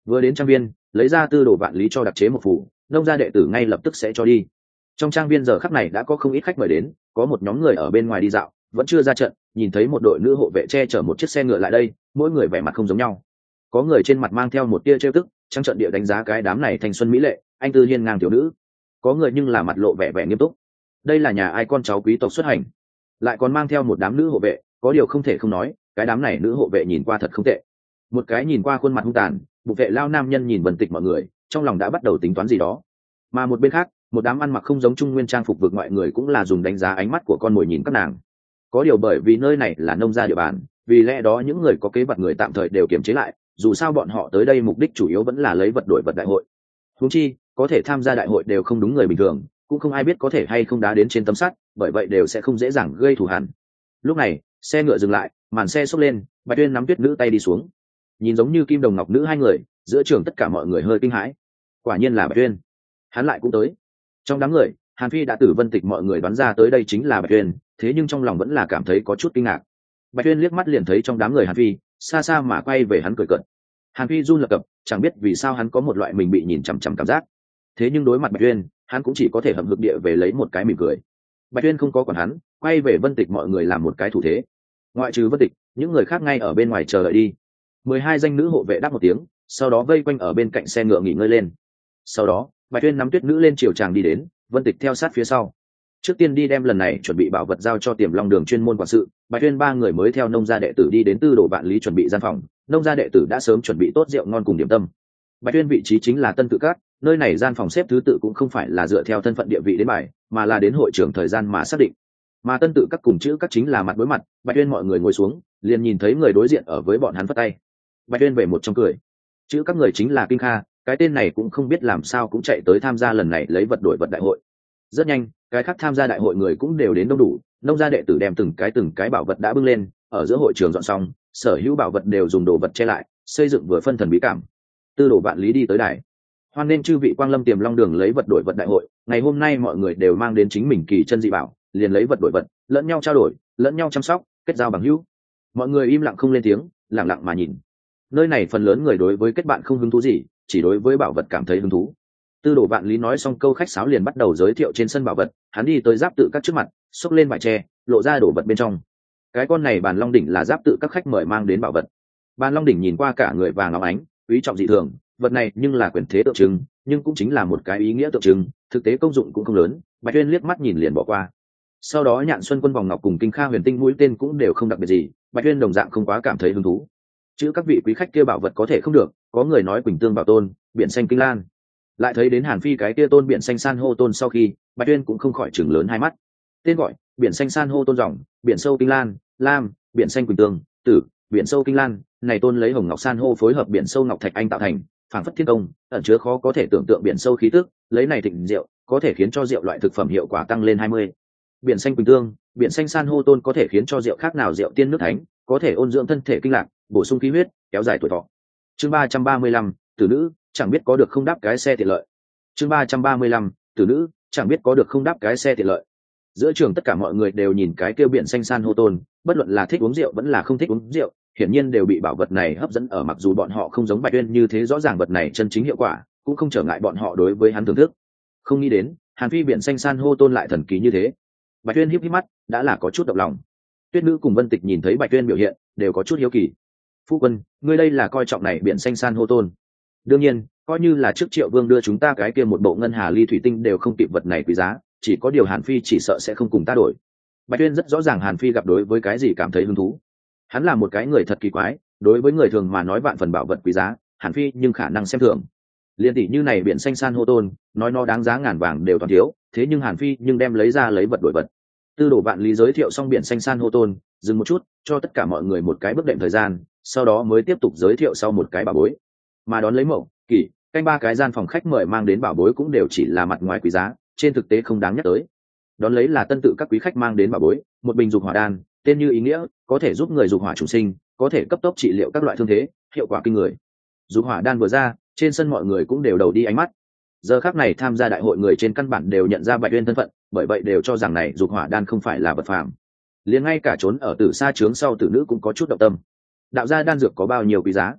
Vừa đến trang viên, lấy ra tư đồ vạn lý cho đặc chế một phủ, nông gia đệ tử ngay lập tức sẽ cho đi. Trong trang viên giờ khắc này đã có không ít khách mời đến, có một nhóm người ở bên ngoài đi dạo, vẫn chưa ra trận, nhìn thấy một đội nữ hộ vệ che chở một chiếc xe ngựa lại đây, mỗi người vẻ mặt không giống nhau. Có người trên mặt mang theo một tia trêu tức, trắng trợn địa đánh giá cái đám này thanh xuân mỹ lệ, anh tư hiên ngang tiểu nữ. Có người nhưng là mặt lộ vẻ vẻ nghiêm túc. Đây là nhà ai con cháu quý tộc xuất hành, lại còn mang theo một đám nữ hộ vệ, có điều không thể không nói, cái đám này nữ hộ vệ nhìn qua thật không tệ. Một cái nhìn qua khuôn mặt hung tàn, bục vệ lao nam nhân nhìn Vân Tịch mọi người, trong lòng đã bắt đầu tính toán gì đó. Mà một bên khác, một đám ăn mặc không giống trung nguyên trang phục vực ngoại người cũng là dùng đánh giá ánh mắt của con mồi nhìn các nàng. Có điều bởi vì nơi này là nông gia địa bàn, vì lẽ đó những người có kế vật người tạm thời đều kiềm chế lại, dù sao bọn họ tới đây mục đích chủ yếu vẫn là lấy vật đổi vật đại hội. Huống chi, có thể tham gia đại hội đều không đúng người bình thường, cũng không ai biết có thể hay không đá đến trên tấm sắt, bởi vậy đều sẽ không dễ dàng gây thù hằn. Lúc này, xe ngựa dừng lại, màn xe xốc lên, Bạch Tuyên nắm Tuyết nữ tay đi xuống. Nhìn giống như kim đồng ngọc nữ hai người, giữa trường tất cả mọi người hơi kinh hãi. Quả nhiên là Bạch Tuyên, hắn lại cũng tới. Trong đám người, Hàn Phi đã từ Vân Tịch mọi người đoán ra tới đây chính là Bạch Tuyên, thế nhưng trong lòng vẫn là cảm thấy có chút kinh ngạc. Bạch Tuyên liếc mắt liền thấy trong đám người Hàn Phi, xa xa mà quay về hắn cười cợt. Hàn Phi run lập cập, chẳng biết vì sao hắn có một loại mình bị nhìn chằm chằm cảm giác. Thế nhưng đối mặt Bạch Tuyên, hắn cũng chỉ có thể hậm hực địa về lấy một cái mỉm cười. Bạch Tuyên không có quản hắn, quay về Vân Tịch mọi người làm một cái thủ thế. Ngoại trừ Vân Tịch, những người khác ngay ở bên ngoài chờ đợi đi. 12 danh nữ hộ vệ đáp một tiếng, sau đó vây quanh ở bên cạnh xe ngựa nghỉ ngơi lên. Sau đó, Bạch Tuyên nắm Tuyết nữ lên chiều tràng đi đến, Vân Tịch theo sát phía sau. Trước tiên đi đem lần này chuẩn bị bảo vật giao cho Tiềm Long Đường chuyên môn quản sự, Bạch Tuyên ba người mới theo nông gia đệ tử đi đến tư đồ vạn lý chuẩn bị gian phòng. Nông gia đệ tử đã sớm chuẩn bị tốt rượu ngon cùng điểm tâm. Bạch Tuyên vị trí chính là Tân Tự Các, nơi này gian phòng xếp thứ tự cũng không phải là dựa theo thân phận địa vị đến bài, mà là đến hội trưởng thời gian mà xác định. Mà Tân Tự Các cùng chữ các chính là mặt đối mặt, Bạch Tuyên mọi người ngồi xuống, liền nhìn thấy người đối diện ở với bọn hắn phất tay. Bạch Tuyên về một trong cười. Chữ các người chính là Kinh Kha, cái tên này cũng không biết làm sao cũng chạy tới tham gia lần này lấy vật đổi vật đại hội. Rất nhanh, cái khác tham gia đại hội người cũng đều đến đông đủ, nông gia đệ tử đem từng cái bảo vật đã bưng lên, ở giữa hội trường dọn xong, sở hữu bảo vật đều dùng đồ vật che lại, xây dựng vừa phân thần bí cảm. Tư đồ vạn lý đi tới đài. Hoan nên chư vị quang lâm Tiềm Long Đường lấy vật đổi vật đại hội, ngày hôm nay mọi người đều mang đến chính mình kỳ chân dị bảo, liền lấy vật đổi vật, lẫn nhau trao đổi, lẫn nhau chăm sóc, kết giao bằng hữu. Mọi người im lặng không lên tiếng, lặng lặng mà nhìn. Nơi này phần lớn người đối với kết bạn không hứng thú gì, chỉ đối với bảo vật cảm thấy hứng thú. Tư đồ vạn lý nói xong câu khách sáo liền bắt đầu giới thiệu trên sân bảo vật, hắn đi tới giáp tự các trước mặt, xốc lên vải tre, lộ ra đồ vật bên trong. Cái con này bàn long đỉnh là giáp tự các khách mời mang đến bảo vật. Bàn long đỉnh nhìn qua cả người vàng óng ánh, quý trọng dị thường, vật này nhưng là quyền thế tượng trưng, nhưng cũng chính là một cái ý nghĩa tượng trưng, thực tế công dụng cũng không lớn. Bạch Tuyên liếc mắt nhìn liền bỏ qua. Sau đó Nhạn Xuân Quân vòng ngọc cùng Kinh Kha huyền tinh mũi tên cũng đều không đặc biệt gì, Bạch Tuyên đồng dạng không quá cảm thấy hứng thú. Chứ các vị quý khách kia bảo vật có thể không được, có người nói Quỳnh Tương Bảo Tôn, Biển Xanh Kinh Lan. Lại thấy đến Hàn Phi cái kia tôn Biển Xanh San hô tôn sau khi, Bạch Tuyên cũng không khỏi chừng lớn hai mắt. Tên gọi: Biển Xanh San hô tôn ròng, Biển Sâu Kinh Lan, Lam, Biển Xanh Quỳnh Tương, Tử, Biển Sâu Kinh Lan, này tôn lấy hồng ngọc san hô phối hợp biển sâu ngọc thạch anh tạo thành, phảng phất thiên công, ẩn chứa khó có thể tưởng tượng biển sâu khí tức, lấy này thịnh rượu, có thể khiến cho rượu loại thực phẩm hiệu quả tăng lên 20. Biển Xanh Quỳnh Tương, Biển Xanh San hô tôn có thể khiến cho rượu khác nào rượu tiên nước thánh, có thể ôn dưỡng thân thể kinh lạc, bổ sung khí huyết, kéo dài tuổi thọ. Chương 335, tử nữ, chẳng biết có được không đáp cái xe tiện lợi. Chương 335, tử nữ, chẳng biết có được không đáp cái xe tiện lợi. Giữa trường tất cả mọi người đều nhìn cái kia Biển Xanh San hô tôn, bất luận là thích uống rượu vẫn là không thích uống rượu, hiển nhiên đều bị bảo vật này hấp dẫn ở, mặc dù bọn họ không giống Bạch Tuyên như thế rõ ràng vật này chân chính hiệu quả, cũng không trở ngại bọn họ đối với hắn thưởng thức. Không nghĩ đến, Hàn Phi Biển Xanh San hô tôn lại thần kỳ như thế. Bạch Tuyên híp híp mắt, đã là có chút động lòng. Tuyết nữ cùng Vân Tịch nhìn thấy Bạch Tuyên biểu hiện, đều có chút hiếu kỳ. Phu quân, ngươi đây là coi trọng này Biển Xanh San hô tôn? Đương nhiên, coi như là trước Triệu Vương đưa chúng ta cái kia một bộ ngân hà ly thủy tinh đều không kịp vật này quý giá, chỉ có điều Hàn Phi chỉ sợ sẽ không cùng ta đổi. Bạch Tuyên rất rõ ràng Hàn Phi gặp đối với cái gì cảm thấy hứng thú. Hắn là một cái người thật kỳ quái, đối với người thường mà nói vạn phần bảo vật quý giá, Hàn Phi nhưng khả năng xem thường. Liên tỷ như này Biển Xanh San hô tôn, nói nó đáng giá ngàn vàng đều toàn thiếu, thế nhưng Hàn Phi nhưng đem lấy ra lấy vật đổi vật. Tư đồ vạn lý giới thiệu xong Biển Xanh San hô tôn, dừng một chút, cho tất cả mọi người một cái bước đệm thời gian, sau đó mới tiếp tục giới thiệu sau một cái bảo bối. Mà đón lấy Mậu, Kỷ, canh ba cái gian phòng khách mời mang đến bảo bối cũng đều chỉ là mặt ngoài quý giá, trên thực tế không đáng nhắc tới. Đón lấy là Tân Tự các quý khách mang đến bảo bối, một bình dục hỏa đan, tên như ý nghĩa, có thể giúp người dục hỏa trùng sinh, có thể cấp tốc trị liệu các loại thương thế, hiệu quả kinh người. Dục hỏa đan vừa ra, trên sân mọi người cũng đều đầu đi ánh mắt. Giờ khắc này tham gia đại hội người trên căn bản đều nhận ra Bạch Tuyên thân phận, bởi vậy đều cho rằng này dục hỏa đan không phải là vật phàm. Liền ngay cả trốn ở Tử Sa trướng sau tử nữ cũng có chút động tâm. Đạo gia đan dược có bao nhiêu quý giá?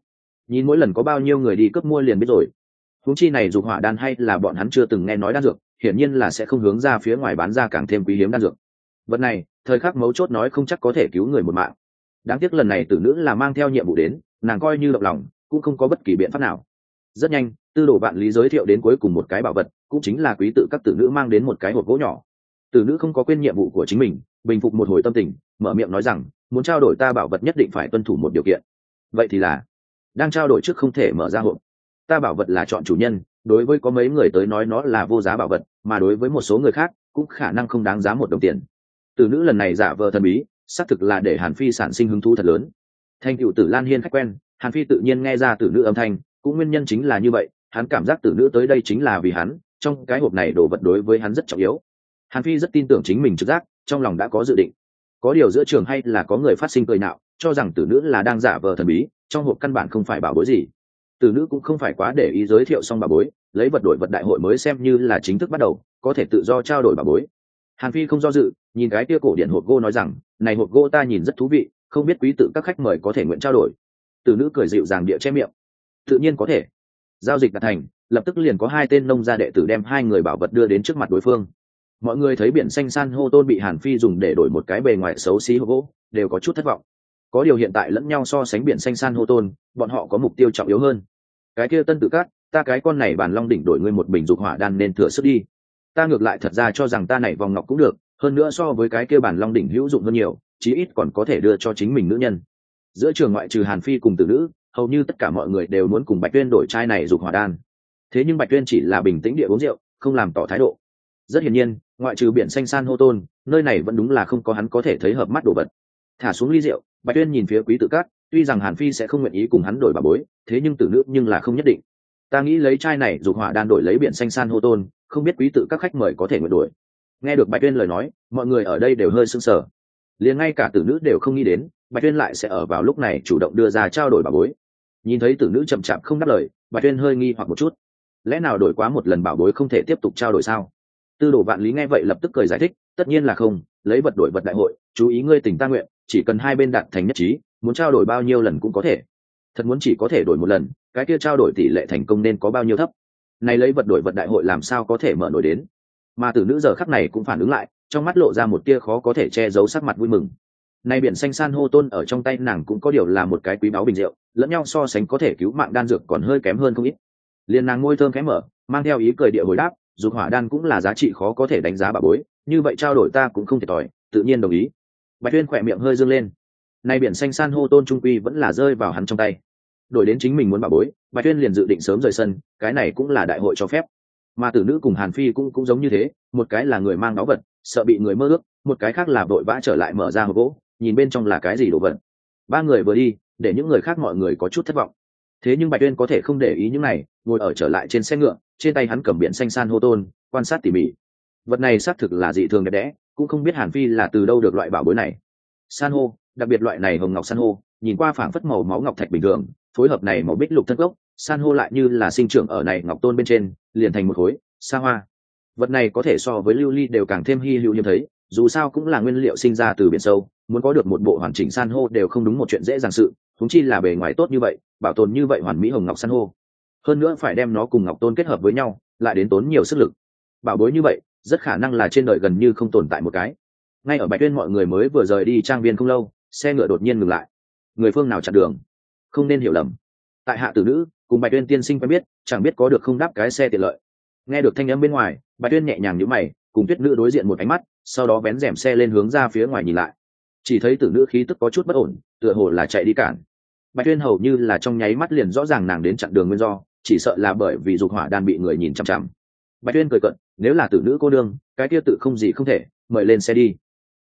nhìn mỗi lần có bao nhiêu người đi cướp mua liền biết rồi. Huống chi này dục hỏa đan hay là bọn hắn chưa từng nghe nói đan dược, hiển nhiên là sẽ không hướng ra phía ngoài bán ra càng thêm quý hiếm đan dược. Vật này thời khắc mấu chốt nói không chắc có thể cứu người một mạng. Đáng tiếc lần này tử nữ là mang theo nhiệm vụ đến, nàng coi như động lòng cũng không có bất kỳ biện pháp nào. Rất nhanh Tư Đồ Vạn Lý giới thiệu đến cuối cùng một cái bảo vật, cũng chính là quý tự các tử nữ mang đến một cái hộp gỗ nhỏ. Tử nữ không có quên nhiệm vụ của chính mình, bình phục một hồi tâm tình, mở miệng nói rằng muốn trao đổi ta bảo vật nhất định phải tuân thủ một điều kiện. Vậy thì là đang trao đổi trước không thể mở ra hộp. Ta bảo vật là chọn chủ nhân, đối với có mấy người tới nói nó là vô giá bảo vật, mà đối với một số người khác cũng khả năng không đáng giá một đồng tiền. Tử nữ lần này giả vờ thần bí, xác thực là để Hàn Phi sản sinh hứng thú thật lớn. Thanh cựu Tử Lan Hiên khách quen, Hàn Phi tự nhiên nghe ra tử nữ âm thanh, cũng nguyên nhân chính là như vậy, hắn cảm giác tử nữ tới đây chính là vì hắn, trong cái hộp này đồ vật đối với hắn rất trọng yếu. Hàn Phi rất tin tưởng chính mình trực giác, trong lòng đã có dự định. Có điều giữa trường hay là có người phát sinh cười nhạo, cho rằng tử nữ là đang giả vờ thần bí, trong hộp căn bản không phải bảo bối gì. Tử nữ cũng không phải quá để ý giới thiệu xong bảo bối, lấy vật đổi vật đại hội mới xem như là chính thức bắt đầu, có thể tự do trao đổi bảo bối. Hàn Phi không do dự, nhìn cái kia cổ điển hộp gỗ nói rằng, này hộp gỗ ta nhìn rất thú vị, không biết quý tự các khách mời có thể nguyện trao đổi. Tử nữ cười dịu dàng địa che miệng, tự nhiên có thể. Giao dịch đạt thành, lập tức liền có hai tên nông gia đệ tử đem hai người bảo vật đưa đến trước mặt đối phương. Mọi người thấy biển xanh san hô tôn bị Hàn Phi dùng để đổi một cái bề ngoài xấu xí hộp gỗ, đều có chút thất vọng. Có điều hiện tại lẫn nhau so sánh biển xanh san hô tôn, bọn họ có mục tiêu trọng yếu hơn. Cái kia Tân Tự Cát, ta cái con này bản long đỉnh đổi ngươi một bình dục hỏa đan nên thừa sức đi. Ta ngược lại thật ra cho rằng ta này vòng ngọc cũng được, hơn nữa so với cái kia bản long đỉnh hữu dụng hơn nhiều, chí ít còn có thể đưa cho chính mình nữ nhân. Giữa trường ngoại trừ Hàn Phi cùng tử nữ, hầu như tất cả mọi người đều muốn cùng Bạch Tuyên đổi chai này dục hỏa đan. Thế nhưng Bạch Tuyên chỉ là bình tĩnh địa uống rượu, không làm tỏ thái độ. Rất hiển nhiên, ngoại trừ biển xanh san hô tôn, nơi này vẫn đúng là không có hắn có thể thấy hợp mắt đồ vật. Thả xuống ly rượu, Bạch Tuyên nhìn phía Quý Tự Cát, tuy rằng Hàn Phi sẽ không nguyện ý cùng hắn đổi bảo bối, thế nhưng tử nữ nhưng là không nhất định. Ta nghĩ lấy chai này dục hỏa đan đổi lấy biển xanh san hô tôn, không biết Quý Tự các khách mời có thể nguyện đổi. Nghe được Bạch Tuyên lời nói, mọi người ở đây đều hơi sững sờ. Liền ngay cả tử nữ đều không nghĩ đến, Bạch Tuyên lại sẽ ở vào lúc này chủ động đưa ra trao đổi bảo bối. Nhìn thấy tử nữ chậm chạp không đáp lời, Bạch Tuyên hơi nghi hoặc một chút. Lẽ nào đổi quá một lần bảo bối không thể tiếp tục trao đổi sao? Tư Đồ Vạn Lý nghe vậy lập tức cười giải thích, tất nhiên là không, lấy vật đổi vật đại hội, chú ý ngươi tình ta nguyện, chỉ cần hai bên đạt thành nhất trí, muốn trao đổi bao nhiêu lần cũng có thể. Thật muốn chỉ có thể đổi một lần, cái kia trao đổi tỷ lệ thành công nên có bao nhiêu thấp? Này lấy vật đổi vật đại hội làm sao có thể mở nổi đến? Mà tử nữ giờ khắc này cũng phản ứng lại, trong mắt lộ ra một tia khó có thể che giấu sắc mặt vui mừng. Này biển xanh san hô tôn ở trong tay nàng cũng có điều là một cái quý báu bình rượu, lẫn nhau so sánh có thể cứu mạng đan dược còn hơi kém hơn không ít. Liền nàng môi thơm khẽ mở, mang theo ý cười địa hồi đáp, dục hỏa đan cũng là giá trị khó có thể đánh giá bà bối, như vậy trao đổi ta cũng không thiệt thòi, tự nhiên đồng ý. Bạch Tuyên khỏe miệng hơi dương lên. Này biển xanh san hô tôn trung quy vẫn là rơi vào hắn trong tay. Đổi đến chính mình muốn bà bối, Bạch Tuyên liền dự định sớm rời sân, cái này cũng là đại hội cho phép. Mà tử nữ cùng Hàn Phi cũng giống như thế, một cái là người mang báu vật, sợ bị người mơ ước, một cái khác là vội vã trở lại mở ra hộp gỗ, nhìn bên trong là cái gì đồ vật. Ba người vừa đi, để những người khác mọi người có chút thất vọng. Thế nhưng Bạch Tuyên có thể không để ý những này, ngồi ở trở lại trên xe ngựa, trên tay hắn cầm biển xanh san hô tôn, quan sát tỉ mỉ. Vật này xác thực là dị thường đẹp đẽ, cũng không biết Hàn Phi là từ đâu được loại bảo bối này. San hô, đặc biệt loại này hồng ngọc san hô, nhìn qua phảng phất màu máu ngọc thạch bình thường, phối hợp này màu bích lục thân gốc, san hô lại như là sinh trưởng ở này ngọc tôn bên trên, liền thành một khối sa hoa. Vật này có thể so với lưu ly đều càng thêm hi hữu hiếm thấy, dù sao cũng là nguyên liệu sinh ra từ biển sâu, muốn có được một bộ hoàn chỉnh san hô đều không đúng một chuyện dễ dàng sự, huống chi là bề ngoài tốt như vậy, bảo tồn như vậy hoàn mỹ hồng ngọc san hô. Hơn nữa phải đem nó cùng ngọc tôn kết hợp với nhau, lại đến tốn nhiều sức lực. Bảo bối như vậy, rất khả năng là trên đời gần như không tồn tại một cái. Ngay ở Bạch Tuyên mọi người mới vừa rời đi trang viên không lâu, xe ngựa đột nhiên ngừng lại. Người phương nào chặn đường? Không nên hiểu lầm. Tại hạ tử nữ, cùng Bạch Tuyên tiên sinh quen biết, chẳng biết có được không đáp cái xe tiện lợi. Nghe được thanh âm bên ngoài, Bạch Tuyên nhẹ nhàng nhíu mày, cùng Tuyết nữ đối diện một ánh mắt, sau đó vén rèm xe lên hướng ra phía ngoài nhìn lại. Chỉ thấy tử nữ khí tức có chút bất ổn, tựa hồ là chạy đi cản. Bạch Tuyên hầu như là trong nháy mắt liền rõ ràng nàng đến chặn đường nguyên do, chỉ sợ là bởi vì dục hỏa đan bị người nhìn chằm chằm. Bạch Tuyên cười cợt, nếu là tử nữ cô đương, cái kia tự không gì không thể, mời lên xe đi.